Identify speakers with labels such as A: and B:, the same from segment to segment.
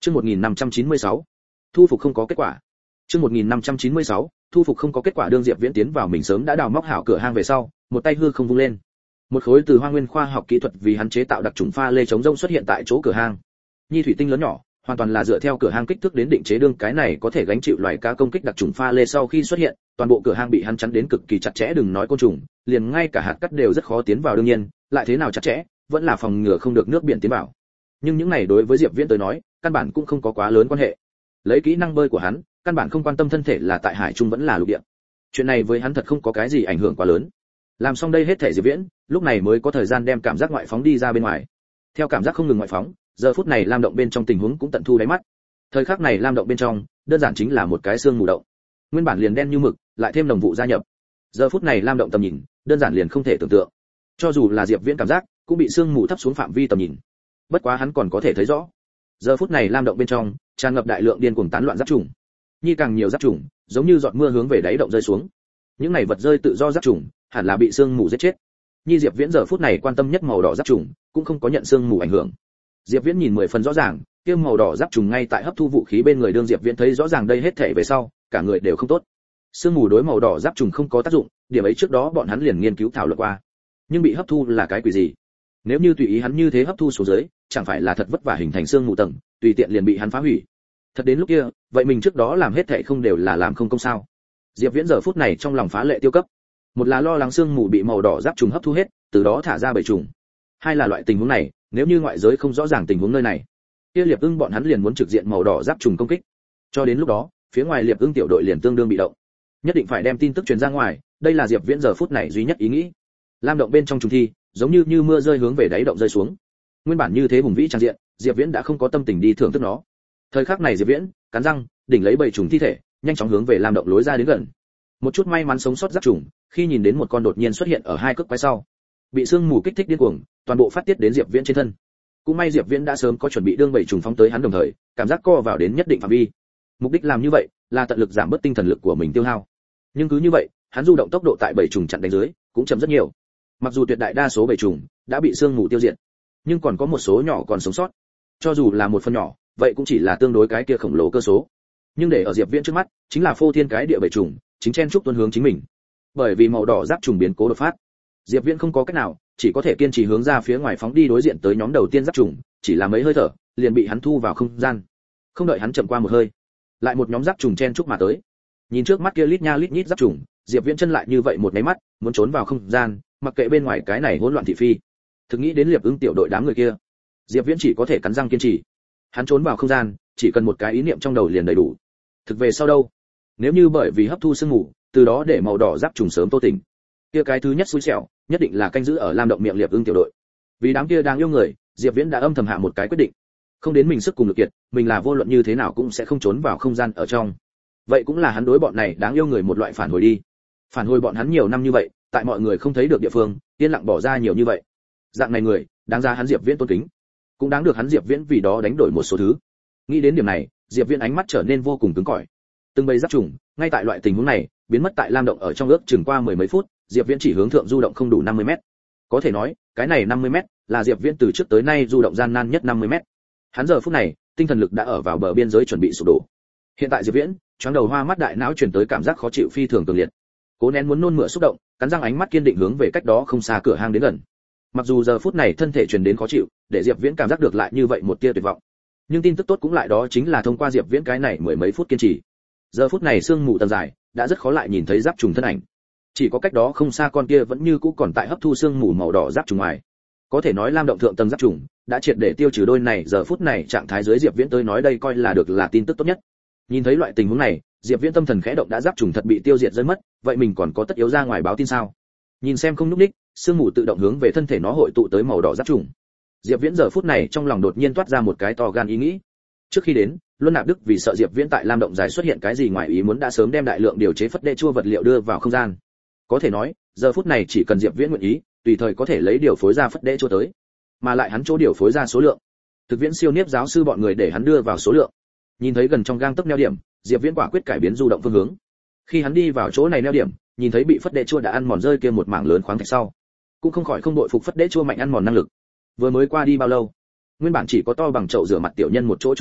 A: Chương 1596. Thu phục không có kết quả. Chương 1596. Thu phục không có kết quả. Đương Diệp Viễn tiến vào mình sớm đã đào móc hảo cửa hang về sau, một tay hư không vung lên. Một khối từ Hoa Nguyên khoa học kỹ thuật vì hắn chế tạo đặc trùng pha lê chống rông xuất hiện tại chỗ cửa hang. Nhi thủy tinh lớn nhỏ, hoàn toàn là dựa theo cửa hang kích thước đến định chế. Đương cái này có thể gánh chịu loài cá công kích đặc trùng pha lê sau khi xuất hiện, toàn bộ cửa hang bị hắn chắn đến cực kỳ chặt chẽ, đừng nói côn trùng, liền ngay cả hạt cát đều rất khó tiến vào. Đương nhiên, lại thế nào chặt chẽ, vẫn là phòng ngừa không được nước biển tiến vào. Nhưng những này đối với Diệp Viễn tới nói, căn bản cũng không có quá lớn quan hệ. Lấy kỹ năng bơi của hắn, căn bản không quan tâm thân thể là tại hải trung vẫn là lục địa. Chuyện này với hắn thật không có cái gì ảnh hưởng quá lớn. Làm xong đây hết thể Diệp Viễn, lúc này mới có thời gian đem cảm giác ngoại phóng đi ra bên ngoài. Theo cảm giác không ngừng ngoại phóng, giờ phút này lam động bên trong tình huống cũng tận thu đáy mắt. Thời khắc này lam động bên trong, đơn giản chính là một cái xương mù động. Nguyên bản liền đen như mực, lại thêm đồng vụ gia nhập. Giờ phút này lam động tầm nhìn, đơn giản liền không thể tưởng tượng. Cho dù là Diệp Viễn cảm giác, cũng bị xương mù thấp xuống phạm vi tầm nhìn. Bất quá hắn còn có thể thấy rõ. Giờ phút này lam động bên trong, tràn ngập đại lượng điên cuồng tán loạn giáp trùng. Nhi càng nhiều giáp trùng, giống như giọt mưa hướng về đáy động rơi xuống. Những này vật rơi tự do giáp trùng, hẳn là bị xương mù giết chết. Nhi Diệp Viễn giờ phút này quan tâm nhất màu đỏ giáp trùng, cũng không có nhận xương mù ảnh hưởng. Diệp Viễn nhìn 10 phần rõ ràng, kia màu đỏ giáp trùng ngay tại hấp thu vũ khí bên người. Đương Diệp Viễn thấy rõ ràng đây hết thể về sau, cả người đều không tốt. Xương mù đối màu đỏ giáp trùng không có tác dụng, điểm ấy trước đó bọn hắn liền nghiên cứu thảo luận qua. Nhưng bị hấp thu là cái quỷ gì? Nếu như tùy ý hắn như thế hấp thu xuống dưới, chẳng phải là thật vất vả hình thành xương mù tầng, tùy tiện liền bị hắn phá hủy. Thật đến lúc kia, vậy mình trước đó làm hết thảy không đều là làm không công sao? Diệp Viễn giờ phút này trong lòng phá lệ tiêu cấp. Một là lo lắng xương mù bị màu đỏ giáp trùng hấp thu hết, từ đó thả ra bầy trùng. Hai là loại tình huống này, nếu như ngoại giới không rõ ràng tình huống nơi này, kia Liệp Ưng bọn hắn liền muốn trực diện màu đỏ giáp trùng công kích. Cho đến lúc đó, phía ngoài Liệp Ưng tiểu đội liền tương đương bị động. Nhất định phải đem tin tức truyền ra ngoài, đây là Diệp Viễn giờ phút này duy nhất ý nghĩ. Lam động bên trong trùng thi, giống như mưa rơi hướng về đáy động rơi xuống. Nguyên bản như thế hùng vĩ trang diện, Diệp Viễn đã không có tâm tình đi thưởng thức nó. Thời khắc này Diệp Viễn, cắn răng, đỉnh lấy bầy trùng thi thể, nhanh chóng hướng về lam động lối ra đến gần. Một chút may mắn sống sót giáp trùng, khi nhìn đến một con đột nhiên xuất hiện ở hai cước quái sau, bị sương mù kích thích điên cuồng, toàn bộ phát tiết đến Diệp Viễn trên thân. Cũng may Diệp Viễn đã sớm có chuẩn bị, đương bầy trùng phóng tới hắn đồng thời, cảm giác co vào đến nhất định phạm vi. Mục đích làm như vậy là tận lực giảm bớt tinh thần lực của mình tiêu hao. Nhưng cứ như vậy, hắn du động tốc độ tại bầy trùng chặn đánh dưới, cũng chậm rất nhiều. Mặc dù tuyệt đại đa số bầy trùng đã bị sương mù tiêu diệt, nhưng còn có một số nhỏ còn sống sót. Cho dù là một phần nhỏ, vậy cũng chỉ là tương đối cái kia khổng lồ cơ số. Nhưng để ở Diệp Viễn trước mắt, chính là phô thiên cái địa bầy trùng, chính chen chúc tuôn hướng chính mình. Bởi vì màu đỏ giáp trùng biến cố đột phát, Diệp Viễn không có cách nào, chỉ có thể kiên trì hướng ra phía ngoài phóng đi đối diện tới nhóm đầu tiên giáp trùng, chỉ là mấy hơi thở, liền bị hắn thu vào không gian. Không đợi hắn chậm qua một hơi, lại một nhóm giáp trùng chen chúc mà tới. Nhìn trước mắt kia lít nha lít nhít giáp trùng, Diệp Viễn chân lại như vậy một cái mắt, muốn trốn vào không gian, mặc kệ bên ngoài cái này hỗn loạn thị phi. Thực nghĩ đến Liệp Ưng tiểu đội đám người kia, Diệp Viễn chỉ có thể cắn răng kiên trì. Hắn trốn vào không gian, chỉ cần một cái ý niệm trong đầu liền đầy đủ. Thực về sau đâu? Nếu như bởi vì hấp thu sương mù, từ đó để màu đỏ giáp trùng sớm tô tỉnh, kia cái thứ nhất xui xẻo, nhất định là canh giữ ở lam động miệng Liệp Ưng tiểu đội. Vì đám kia đang yêu người, Diệp Viễn đã âm thầm hạ một cái quyết định. Không đến mình sức cùng lực kiệt, mình là vô luận như thế nào cũng sẽ không trốn vào không gian ở trong. Vậy cũng là hắn đối bọn này đáng yêu người một loại phản hồi đi. Phản hồi bọn hắn nhiều năm như vậy, tại mọi người không thấy được địa phương, yên lặng bỏ ra nhiều như vậy. Dạng này người, đáng ra hắn Diệp Viễn tôn kính, cũng đáng được hắn Diệp Viễn vì đó đánh đổi một số thứ. Nghĩ đến điểm này, Diệp Viễn ánh mắt trở nên vô cùng cứng cỏi. Từng bầy giáp trùng, ngay tại loại tình huống này, biến mất tại lam động ở trong ước chừng qua mười mấy phút, Diệp Viễn chỉ hướng thượng du động không đủ 50m. Có thể nói, cái này 50m là Diệp Viễn từ trước tới nay du động gian nan nhất 50m. Hắn giờ phút này, tinh thần lực đã ở vào bờ biên giới chuẩn bị sụp đổ. Hiện tại Diệp Viễn, choáng đầu hoa mắt, đại não truyền tới cảm giác khó chịu phi thường cường liệt. Cố nén muốn nôn mửa xúc động, cắn răng ánh mắt kiên định hướng về cách đó không xa cửa hang đến gần. Mặc dù giờ phút này thân thể truyền đến khó chịu, để Diệp Viễn cảm giác được lại như vậy một tia tuyệt vọng. Nhưng tin tức tốt cũng lại đó chính là thông qua Diệp Viễn cái này mười mấy phút kiên trì. Giờ phút này sương mù tầng dài, đã rất khó lại nhìn thấy giáp trùng thân ảnh. Chỉ có cách đó không xa con kia vẫn như cũ còn tại hấp thu sương mù màu đỏ giáp trùng ngoài. Có thể nói lam động thượng tầng giáp trùng đã triệt để tiêu trừ, đôi này giờ phút này trạng thái dưới Diệp Viễn tới nói đây coi là được là tin tức tốt nhất. Nhìn thấy loại tình huống này, Diệp Viễn tâm thần khẽ động, đã giáp trùng thật bị tiêu diệt rơi mất, vậy mình còn có tất yếu ra ngoài báo tin sao? Nhìn xem không lúc ních, sương mù tự động hướng về thân thể nó hội tụ tới màu đỏ giáp trùng. Diệp Viễn giờ phút này trong lòng đột nhiên toát ra một cái to gan ý nghĩ. Trước khi đến, Luân Nạp Đức vì sợ Diệp Viễn tại lam động dài xuất hiện cái gì ngoài ý muốn đã sớm đem đại lượng điều chế phất đệ chua vật liệu đưa vào không gian. Có thể nói, giờ phút này chỉ cần Diệp Viễn nguyện ý, tùy thời có thể lấy điều phối ra phất đệ chua tới. Mà lại hắn chỗ điều phối ra số lượng, thực viễn siêu niếp giáo sư bọn người để hắn đưa vào số lượng. Nhìn thấy gần trong gang tấc neo điểm, Diệp Viễn quả quyết cải biến du động phương hướng. Khi hắn đi vào chỗ này neo điểm, nhìn thấy bị phất đệ chua đã ăn mòn rơi kia một mảng lớn khoáng thạch sau, cũng không khỏi không đội phục phất đệ chua mạnh ăn mòn năng lực. Vừa mới qua đi bao lâu, nguyên bản chỉ có to bằng chậu rửa mặt tiểu nhân một chỗ chỗ trũng,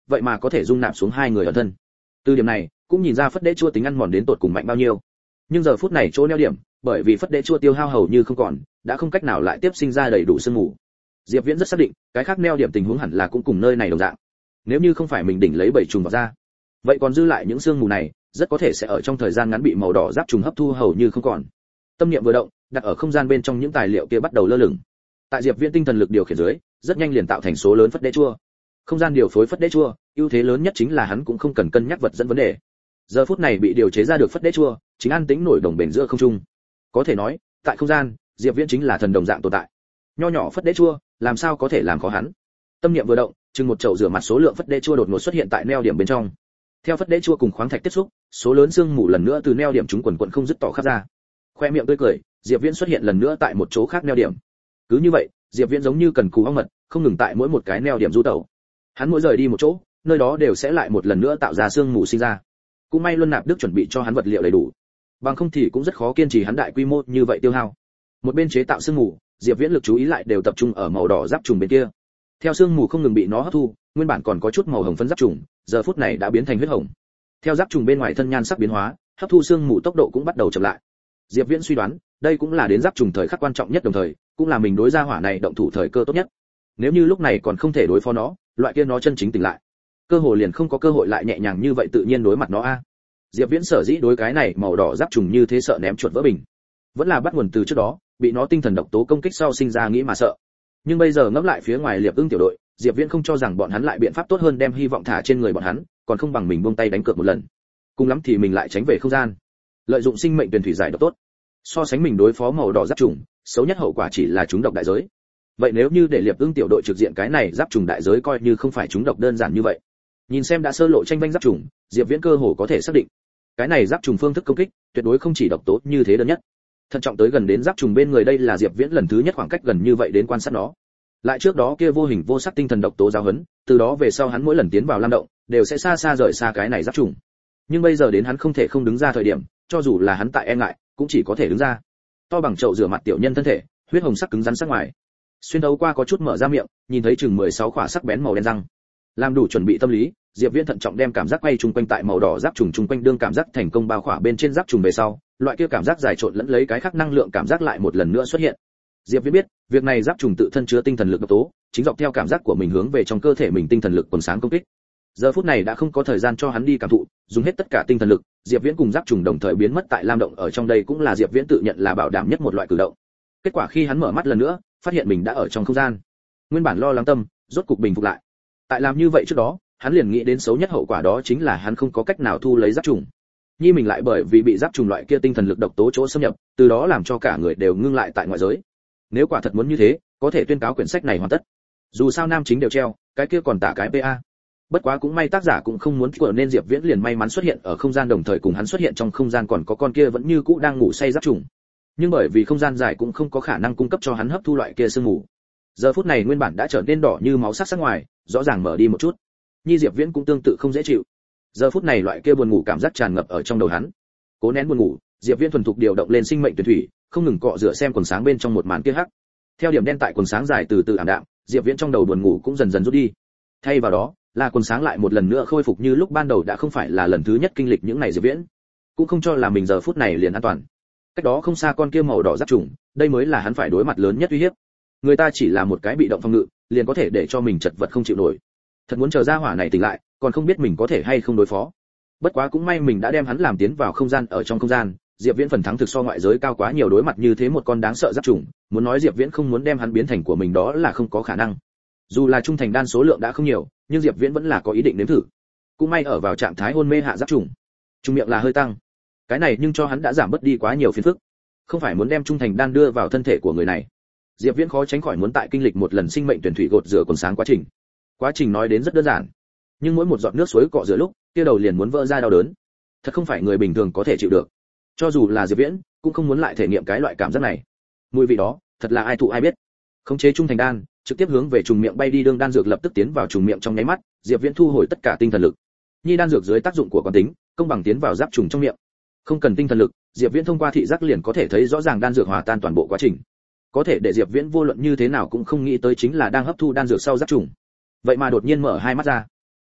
A: vậy mà có thể dung nạp xuống hai người ẩn thân. Từ điểm này cũng nhìn ra phất đế chua tính ăn mòn đến tột cùng mạnh bao nhiêu. Nhưng giờ phút này chỗ neo điểm, bởi vì phất đế chua tiêu hao hầu như không còn, đã không cách nào lại tiếp sinh ra đầy đủ sương mù. Diệp Viễn rất xác định, cái khác neo điểm tình huống hẳn là cũng cùng nơi này đồng dạng. Nếu như không phải mình đỉnh lấy 7 trùng vào ra, vậy còn dư lại những sương mù này, rất có thể sẽ ở trong thời gian ngắn bị màu đỏ giáp trùng hấp thu hầu như không còn. Tâm niệm vừa động, đặt ở không gian bên trong những tài liệu kia bắt đầu lơ lửng. Tại Diệp Viễn tinh thần lực điều khiển dưới, rất nhanh liền tạo thành số lớn phất đế chua. Không gian điều phối phất đế chua, ưu thế lớn nhất chính là hắn cũng không cần cân nhắc vật dẫn vấn đề. Giờ phút này bị điều chế ra được phất đế chua, chính an tĩnh nổi đồng bền giữa không trung. Có thể nói, tại không gian, Diệp Viễn chính là thần đồng dạng tồn tại. Nho nhỏ phất đế chua, làm sao có thể làm khó hắn? Tâm niệm vừa động, chừng một chậu rửa mặt số lượng phất đế chua đột ngột xuất hiện tại neo điểm bên trong. Theo phất đế chua cùng khoáng thạch tiếp xúc, số lớn xương mù lần nữa từ neo điểm chúng quần quần không dứt tỏ khắp ra. Khoe miệng tươi cười, Diệp Viễn xuất hiện lần nữa tại một chỗ khác neo điểm. Cứ như vậy, Diệp Viễn giống như cần cù ong mật, không ngừng tại mỗi một cái neo điểm du tẩu. Hắn mỗi rời đi một chỗ, nơi đó đều sẽ lại một lần nữa tạo ra xương mù sinh ra. Cũng may Luân Nạp Đức chuẩn bị cho hắn vật liệu đầy đủ, bằng không thì cũng rất khó kiên trì hắn đại quy mô như vậy tiêu hao. Một bên chế tạo xương mù, Diệp Viễn lực chú ý lại đều tập trung ở màu đỏ giáp trùng bên kia. Theo xương mù không ngừng bị nó hấp thu, nguyên bản còn có chút màu hồng phấn giáp trùng, giờ phút này đã biến thành huyết hồng. Theo giáp trùng bên ngoài thân nhan sắc biến hóa, hấp thu xương mù tốc độ cũng bắt đầu chậm lại. Diệp Viễn suy đoán, đây cũng là đến giáp trùng thời khắc quan trọng nhất đồng thời, cũng là mình đối ra hỏa này động thủ thời cơ tốt nhất. Nếu như lúc này còn không thể đối phó nó, loại kia nó chân chính tỉnh lại, cơ hội liền không có cơ hội lại nhẹ nhàng như vậy tự nhiên đối mặt nó a. Diệp Viễn sở dĩ đối cái này màu đỏ giáp trùng như thế sợ ném chuột vỡ bình, vẫn là bắt nguồn từ trước đó, bị nó tinh thần độc tố công kích sau sinh ra nghĩ mà sợ. Nhưng bây giờ ngẫm lại phía ngoài Liệp Ưng tiểu đội, Diệp Viễn không cho rằng bọn hắn lại biện pháp tốt hơn đem hy vọng thả trên người bọn hắn, còn không bằng mình buông tay đánh cược một lần. Cùng lắm thì mình lại tránh về không gian, lợi dụng sinh mệnh truyền thủy giải độc tốt. So sánh mình đối phó màu đỏ giáp trùng, xấu nhất hậu quả chỉ là trúng độc đại giới. Vậy nếu như để Liệp Ưng tiểu đội trực diện cái này giáp trùng đại giới coi như không phải trúng độc đơn giản như vậy. Nhìn xem đã sơ lộ tranh vanh giáp trùng, Diệp Viễn cơ hồ có thể xác định, cái này giáp trùng phương thức công kích tuyệt đối không chỉ độc tố như thế đơn nhất. Thận trọng tới gần đến giáp trùng bên người, đây là Diệp Viễn lần thứ nhất khoảng cách gần như vậy đến quan sát nó. Lại trước đó kia vô hình vô sắc tinh thần độc tố giáo huấn, từ đó về sau hắn mỗi lần tiến vào lam động, đều sẽ xa xa rời xa cái này giáp trùng. Nhưng bây giờ đến hắn không thể không đứng ra thời điểm, cho dù là hắn tại e ngại, cũng chỉ có thể đứng ra. To bằng chậu rửa mặt tiểu nhân thân thể, huyết hồng sắc cứng rắn sắc ngoài. Xuyên thấu qua có chút mở ra miệng, nhìn thấy chừng 16 khỏa sắc bén màu đen răng. Làm đủ chuẩn bị tâm lý, Diệp Viễn thận trọng đem cảm giác quay chung quanh tại màu đỏ giáp trùng chung quanh, đương cảm giác thành công bao khỏa bên trên giáp trùng về sau, loại kia cảm giác dài trộn lẫn lấy cái khác năng lượng cảm giác lại một lần nữa xuất hiện. Diệp Viễn biết, việc này giáp trùng tự thân chứa tinh thần lực độc tố, chính dọc theo cảm giác của mình hướng về trong cơ thể mình tinh thần lực quần sáng công kích. Giờ phút này đã không có thời gian cho hắn đi cảm thụ, dùng hết tất cả tinh thần lực, Diệp Viễn cùng giáp trùng đồng thời biến mất tại lam động, ở trong đây cũng là Diệp Viễn tự nhận là bảo đảm nhất một loại cử động. Kết quả khi hắn mở mắt lần nữa, phát hiện mình đã ở trong không gian. Nguyên bản lo lắng tâm, rốt cục bình phục lại. Tại làm như vậy trước đó, hắn liền nghĩ đến xấu nhất hậu quả, đó chính là hắn không có cách nào thu lấy giáp trùng. Nhi mình lại bởi vì bị giáp trùng loại kia tinh thần lực độc tố chỗ xâm nhập, từ đó làm cho cả người đều ngưng lại tại ngoại giới. Nếu quả thật muốn như thế, có thể tuyên cáo quyển sách này hoàn tất. Dù sao nam chính đều treo, cái kia còn tả cái PA. Bất quá cũng may tác giả cũng không muốn của, nên Diệp Viễn liền may mắn xuất hiện ở không gian, đồng thời cùng hắn xuất hiện trong không gian còn có con kia vẫn như cũ đang ngủ say giáp trùng. Nhưng bởi vì không gian dài cũng không có khả năng cung cấp cho hắn hấp thu loại kia sương mù. Giờ phút này nguyên bản đã trở nên đỏ như máu sắc ngoài, rõ ràng mở đi một chút. Nhi Diệp Viễn cũng tương tự không dễ chịu. Giờ phút này loại kia buồn ngủ cảm giác tràn ngập ở trong đầu hắn. Cố nén buồn ngủ, Diệp Viễn thuần thục điều động lên sinh mệnh tuyển thủy, không ngừng cọ rửa xem quần sáng bên trong một màn kia hắc. Theo điểm đen tại quần sáng dài từ từ ảm đạm, Diệp Viễn trong đầu buồn ngủ cũng dần dần rút đi. Thay vào đó, là quần sáng lại một lần nữa khôi phục như lúc ban đầu, đã không phải là lần thứ nhất kinh lịch những ngày Diệp Viễn, cũng không cho là mình giờ phút này liền an toàn. Cách đó không xa con kia màu đỏ giáp trùng, đây mới là hắn phải đối mặt lớn nhất uy hiếp. Người ta chỉ là một cái bị động phòng ngự, liền có thể để cho mình chật vật không chịu nổi. Thật muốn chờ ra hỏa này tỉnh lại, còn không biết mình có thể hay không đối phó. Bất quá cũng may mình đã đem hắn làm tiến vào không gian, ở trong không gian, Diệp Viễn phần thắng thực so ngoại giới cao quá nhiều, đối mặt như thế một con đáng sợ giáp trùng, muốn nói Diệp Viễn không muốn đem hắn biến thành của mình đó là không có khả năng. Dù là trung thành đan số lượng đã không nhiều, nhưng Diệp Viễn vẫn là có ý định nếm thử. Cũng may ở vào trạng thái hôn mê hạ giáp trùng, trung miệng là hơi tăng. Cái này nhưng cho hắn đã giảm bớt đi quá nhiều phiền phức. Không phải muốn đem trung thành đan đưa vào thân thể của người này, Diệp Viễn khó tránh khỏi muốn tại kinh lịch một lần sinh mệnh tuyển thủy gột rửa quần sáng quá trình. Quá trình nói đến rất đơn giản, nhưng mỗi một giọt nước suối cọ rửa lúc, kia đầu liền muốn vỡ ra đau đớn. Thật không phải người bình thường có thể chịu được. Cho dù là Diệp Viễn, cũng không muốn lại thể nghiệm cái loại cảm giác này. Mùi vị đó, thật là ai thụ ai biết. Khống chế trung thành đan, trực tiếp hướng về trùng miệng bay đi, đương đan dược lập tức tiến vào trùng miệng trong nháy mắt, Diệp Viễn thu hồi tất cả tinh thần lực. Nhi đan dược dưới tác dụng của quán tính, công bằng tiến vào giáp trùng trong miệng. Không cần tinh thần lực, Diệp Viễn thông qua thị giác liền có thể thấy rõ ràng đan dược hòa tan toàn bộ quá trình. Có thể để Diệp Viễn vô luận như thế nào cũng không nghĩ tới chính là đang hấp thu đan dược sau giáp trùng, vậy mà đột nhiên mở hai mắt ra.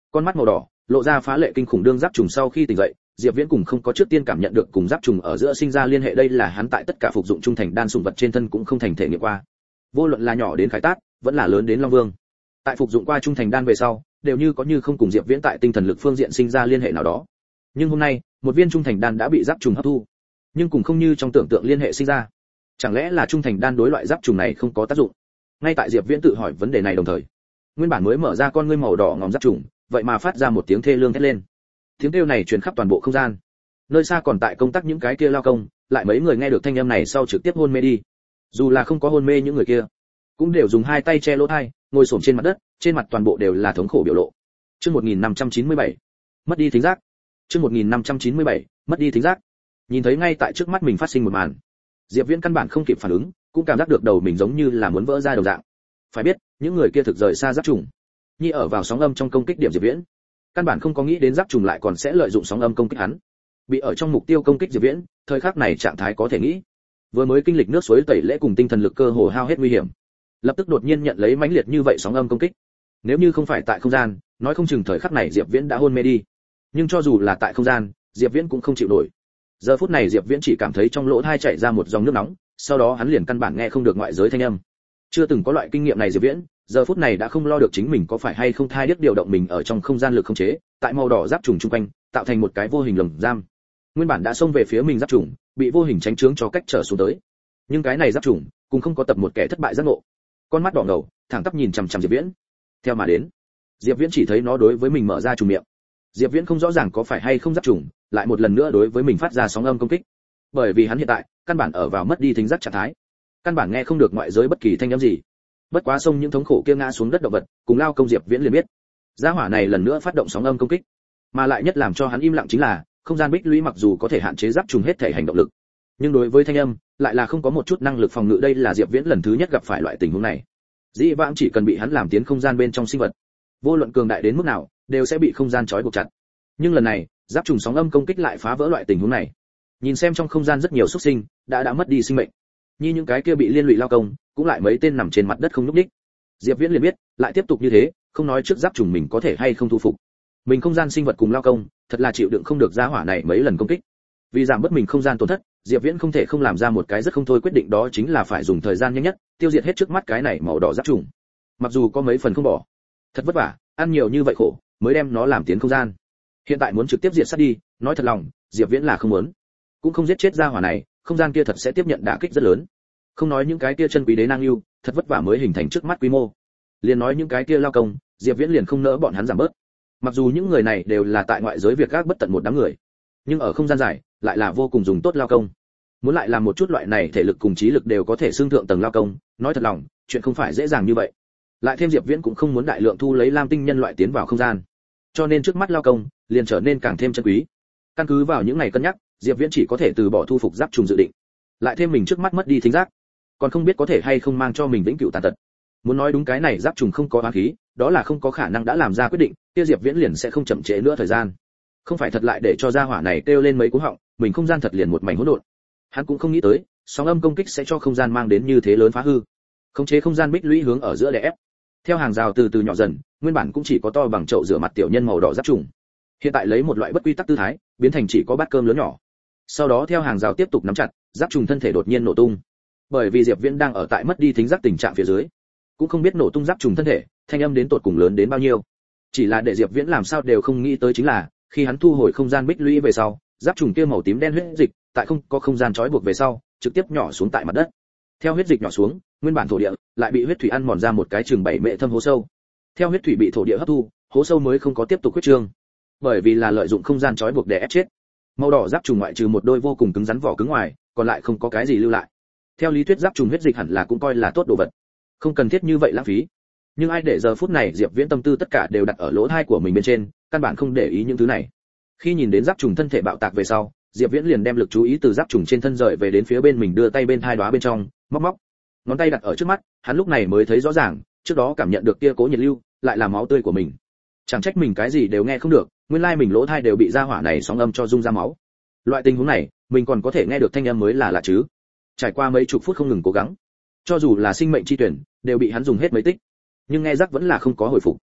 A: con mắt màu đỏ, lộ ra phá lệ kinh khủng. Đương giáp trùng sau khi tỉnh dậy, Diệp Viễn cùng không có trước tiên cảm nhận được cùng giáp trùng ở giữa sinh ra liên hệ, đây là hắn tại tất cả phục dụng trung thành đan sủng vật trên thân cũng không thành thể nghiệm qua. Vô luận là nhỏ đến Khải Tát, vẫn là lớn đến Long Vương, tại phục dụng qua trung thành đan về sau, đều như có như không cùng Diệp Viễn tại tinh thần lực phương diện sinh ra liên hệ nào đó. Nhưng hôm nay, một viên trung thành đan đã bị giáp trùng hấp thu, nhưng cùng không như trong tưởng tượng liên hệ sinh ra. Chẳng lẽ là trung thành đan đối loại giáp trùng này không có tác dụng? Ngay tại Diệp Viễn tự hỏi vấn đề này đồng thời, nguyên bản mới mở ra con ngươi màu đỏ ngòm giáp trùng, vậy mà phát ra một tiếng thê lương thét lên. Tiếng kêu này truyền khắp toàn bộ không gian. Nơi xa còn tại công tác những cái kia lao công, lại mấy người nghe được thanh âm này sau trực tiếp hôn mê đi. Dù là không có hôn mê những người kia, cũng đều dùng hai tay che lỗ tai, ngồi xổm trên mặt đất, trên mặt toàn bộ đều là thống khổ biểu lộ. Chương 1597, mất đi thính giác. Chương 1597, mất đi thính giác. Nhìn thấy ngay tại trước mắt mình phát sinh một màn, Diệp Viễn căn bản không kịp phản ứng, cũng cảm giác được đầu mình giống như là muốn vỡ ra đồng dạng. Phải biết, những người kia thực rời xa giáp trùng, nhi ở vào sóng âm trong công kích điểm Diệp Viễn, căn bản không có nghĩ đến giáp trùng lại còn sẽ lợi dụng sóng âm công kích hắn. Bị ở trong mục tiêu công kích Diệp Viễn, thời khắc này trạng thái có thể nghĩ, vừa mới kinh lịch nước suối tẩy lễ cùng tinh thần lực cơ hồ hao hết nguy hiểm, lập tức đột nhiên nhận lấy mãnh liệt như vậy sóng âm công kích. Nếu như không phải tại không gian, nói không chừng thời khắc này Diệp Viễn đã hôn mê đi. Nhưng cho dù là tại không gian, Diệp Viễn cũng không chịu nổi. Giờ phút này Diệp Viễn chỉ cảm thấy trong lỗ tai chảy ra một dòng nước nóng, sau đó hắn liền căn bản nghe không được ngoại giới thanh âm. Chưa từng có loại kinh nghiệm này Diệp Viễn, giờ phút này đã không lo được chính mình có phải hay không thai điếc điều động mình ở trong không gian lực khống chế, tại màu đỏ giáp trùng chung quanh, tạo thành một cái vô hình lồng giam. Nguyên bản đã xông về phía mình giáp trùng, bị vô hình tránh chướng cho cách trở xuống tới. Nhưng cái này giáp trùng, cũng không có tập một kẻ thất bại giác ngộ. Con mắt đỏ ngầu, thẳng tắp nhìn chằm chằm Diệp Viễn. Theo mà đến, Diệp Viễn chỉ thấy nó đối với mình mở ra trùng miệng. Diệp Viễn không rõ ràng có phải hay không giáp trùng, lại một lần nữa đối với mình phát ra sóng âm công kích. Bởi vì hắn hiện tại, căn bản ở vào mất đi thính giác trạng thái, căn bản nghe không được ngoại giới bất kỳ thanh âm gì. Bất quá xông những thống khổ kia ngã xuống đất động vật, cùng lao công Diệp Viễn liền biết, gia hỏa này lần nữa phát động sóng âm công kích, mà lại nhất làm cho hắn im lặng chính là, không gian bích lũy mặc dù có thể hạn chế giáp trùng hết thể hành động lực, nhưng đối với thanh âm, lại là không có một chút năng lực phòng ngự. Đây là Diệp Viễn lần thứ nhất gặp phải loại tình huống này. Dĩ vãng chỉ cần bị hắn làm tiến không gian bên trong sinh vật, vô luận cường đại đến mức nào, đều sẽ bị không gian trói buộc chặt. Nhưng lần này, giáp trùng sóng âm công kích lại phá vỡ loại tình huống này. Nhìn xem trong không gian rất nhiều xuất sinh đã mất đi sinh mệnh, như những cái kia bị liên lụy lao công, cũng lại mấy tên nằm trên mặt đất không nhúc nhích. Diệp Viễn liền biết, lại tiếp tục như thế, không nói trước giáp trùng mình có thể hay không thu phục, mình không gian sinh vật cùng lao công, thật là chịu đựng không được gia hỏa này mấy lần công kích. Vì giảm bớt mình không gian tổn thất, Diệp Viễn không thể không làm ra một cái rất không thôi quyết định, đó chính là phải dùng thời gian nhanh nhất, tiêu diệt hết trước mắt cái này màu đỏ giáp trùng. Mặc dù có mấy phần không bỏ, thật vất vả, ăn nhiều như vậy khổ, mới đem nó làm tiến không gian. Hiện tại muốn trực tiếp diệt sát đi, nói thật lòng, Diệp Viễn là không muốn, cũng không giết chết gia hỏa này, không gian kia thật sẽ tiếp nhận đả kích rất lớn. Không nói những cái kia chân quý đế năng lưu, thật vất vả mới hình thành trước mắt quy mô. Liền nói những cái kia lao công, Diệp Viễn liền không nỡ bọn hắn giảm bớt. Mặc dù những người này đều là tại ngoại giới việc gác bất tận một đám người, nhưng ở không gian dài, lại là vô cùng dùng tốt lao công. Muốn lại làm một chút loại này thể lực cùng trí lực đều có thể xương thượng tầng lao công, nói thật lòng, chuyện không phải dễ dàng như vậy. Lại thêm Diệp Viễn cũng không muốn đại lượng thu lấy lam tinh nhân loại tiến vào không gian, cho nên trước mắt lao công liền trở nên càng thêm chân quý. Căn cứ vào những ngày cân nhắc, Diệp Viễn chỉ có thể từ bỏ thu phục giáp trùng dự định. Lại thêm mình trước mắt mất đi thính giác, còn không biết có thể hay không mang cho mình vĩnh cửu tàn tật. Muốn nói đúng, cái này giáp trùng không có oán khí, đó là không có khả năng đã làm ra quyết định, kia Diệp Viễn liền sẽ không chậm trễ nữa thời gian. Không phải thật lại để cho gia hỏa này kêu lên mấy cú họng, mình không gian thật liền một mảnh hỗn độn. Hắn cũng không nghĩ tới, sóng âm công kích sẽ cho không gian mang đến như thế lớn phá hư. Khống chế không gian bích lũy hướng ở giữa đè ép. Theo hàng rào từ từ nhỏ dần, nguyên bản cũng chỉ có to bằng chậu rửa mặt tiểu nhân màu đỏ giáp trùng, hiện tại lấy một loại bất quy tắc tư thái, biến thành chỉ có bát cơm lớn nhỏ. Sau đó theo hàng rào tiếp tục nắm chặt, giáp trùng thân thể đột nhiên nổ tung. Bởi vì Diệp Viễn đang ở tại mất đi thính giác tình trạng phía dưới, cũng không biết nổ tung giáp trùng thân thể, thanh âm đến tột cùng lớn đến bao nhiêu. Chỉ là để Diệp Viễn làm sao đều không nghĩ tới chính là, khi hắn thu hồi không gian bích lũy về sau, giáp trùng kia màu tím đen huyết dịch, tại không có không gian trói buộc về sau, trực tiếp nhỏ xuống tại mặt đất. Theo huyết dịch nhỏ xuống, nguyên bản thổ địa lại bị huyết thủy ăn mòn ra một cái chừng 7 mệ thâm hố sâu. Theo huyết thủy bị thổ địa hấp thu, hố sâu mới không có tiếp tục huyết trương. Bởi vì là lợi dụng không gian trói buộc để ép chết. Màu đỏ giáp trùng ngoại trừ một đôi vô cùng cứng rắn vỏ cứng ngoài, còn lại không có cái gì lưu lại. Theo lý thuyết giáp trùng huyết dịch hẳn là cũng coi là tốt đồ vật, không cần thiết như vậy lãng phí. Nhưng ai để giờ phút này Diệp Viễn tâm tư tất cả đều đặt ở lỗ tai của mình bên trên, căn bản không để ý những thứ này. Khi nhìn đến giáp trùng thân thể bạo tạc về sau, Diệp Viễn liền đem lực chú ý từ giáp trùng trên thân rời về đến phía bên mình, đưa tay bên thai đóa bên trong, móc ngón tay đặt ở trước mắt, hắn lúc này mới thấy rõ ràng, trước đó cảm nhận được kia cố nhiệt lưu, lại là máu tươi của mình. Chẳng trách mình cái gì đều nghe không được, nguyên lai mình lỗ tai đều bị gia hỏa này sóng âm cho rung ra máu. Loại tình huống này, mình còn có thể nghe được thanh âm mới là lạ chứ. Trải qua mấy chục phút không ngừng cố gắng, cho dù là sinh mệnh chi tuyển, đều bị hắn dùng hết mấy tích, nhưng nghe rắc vẫn là không có hồi phục.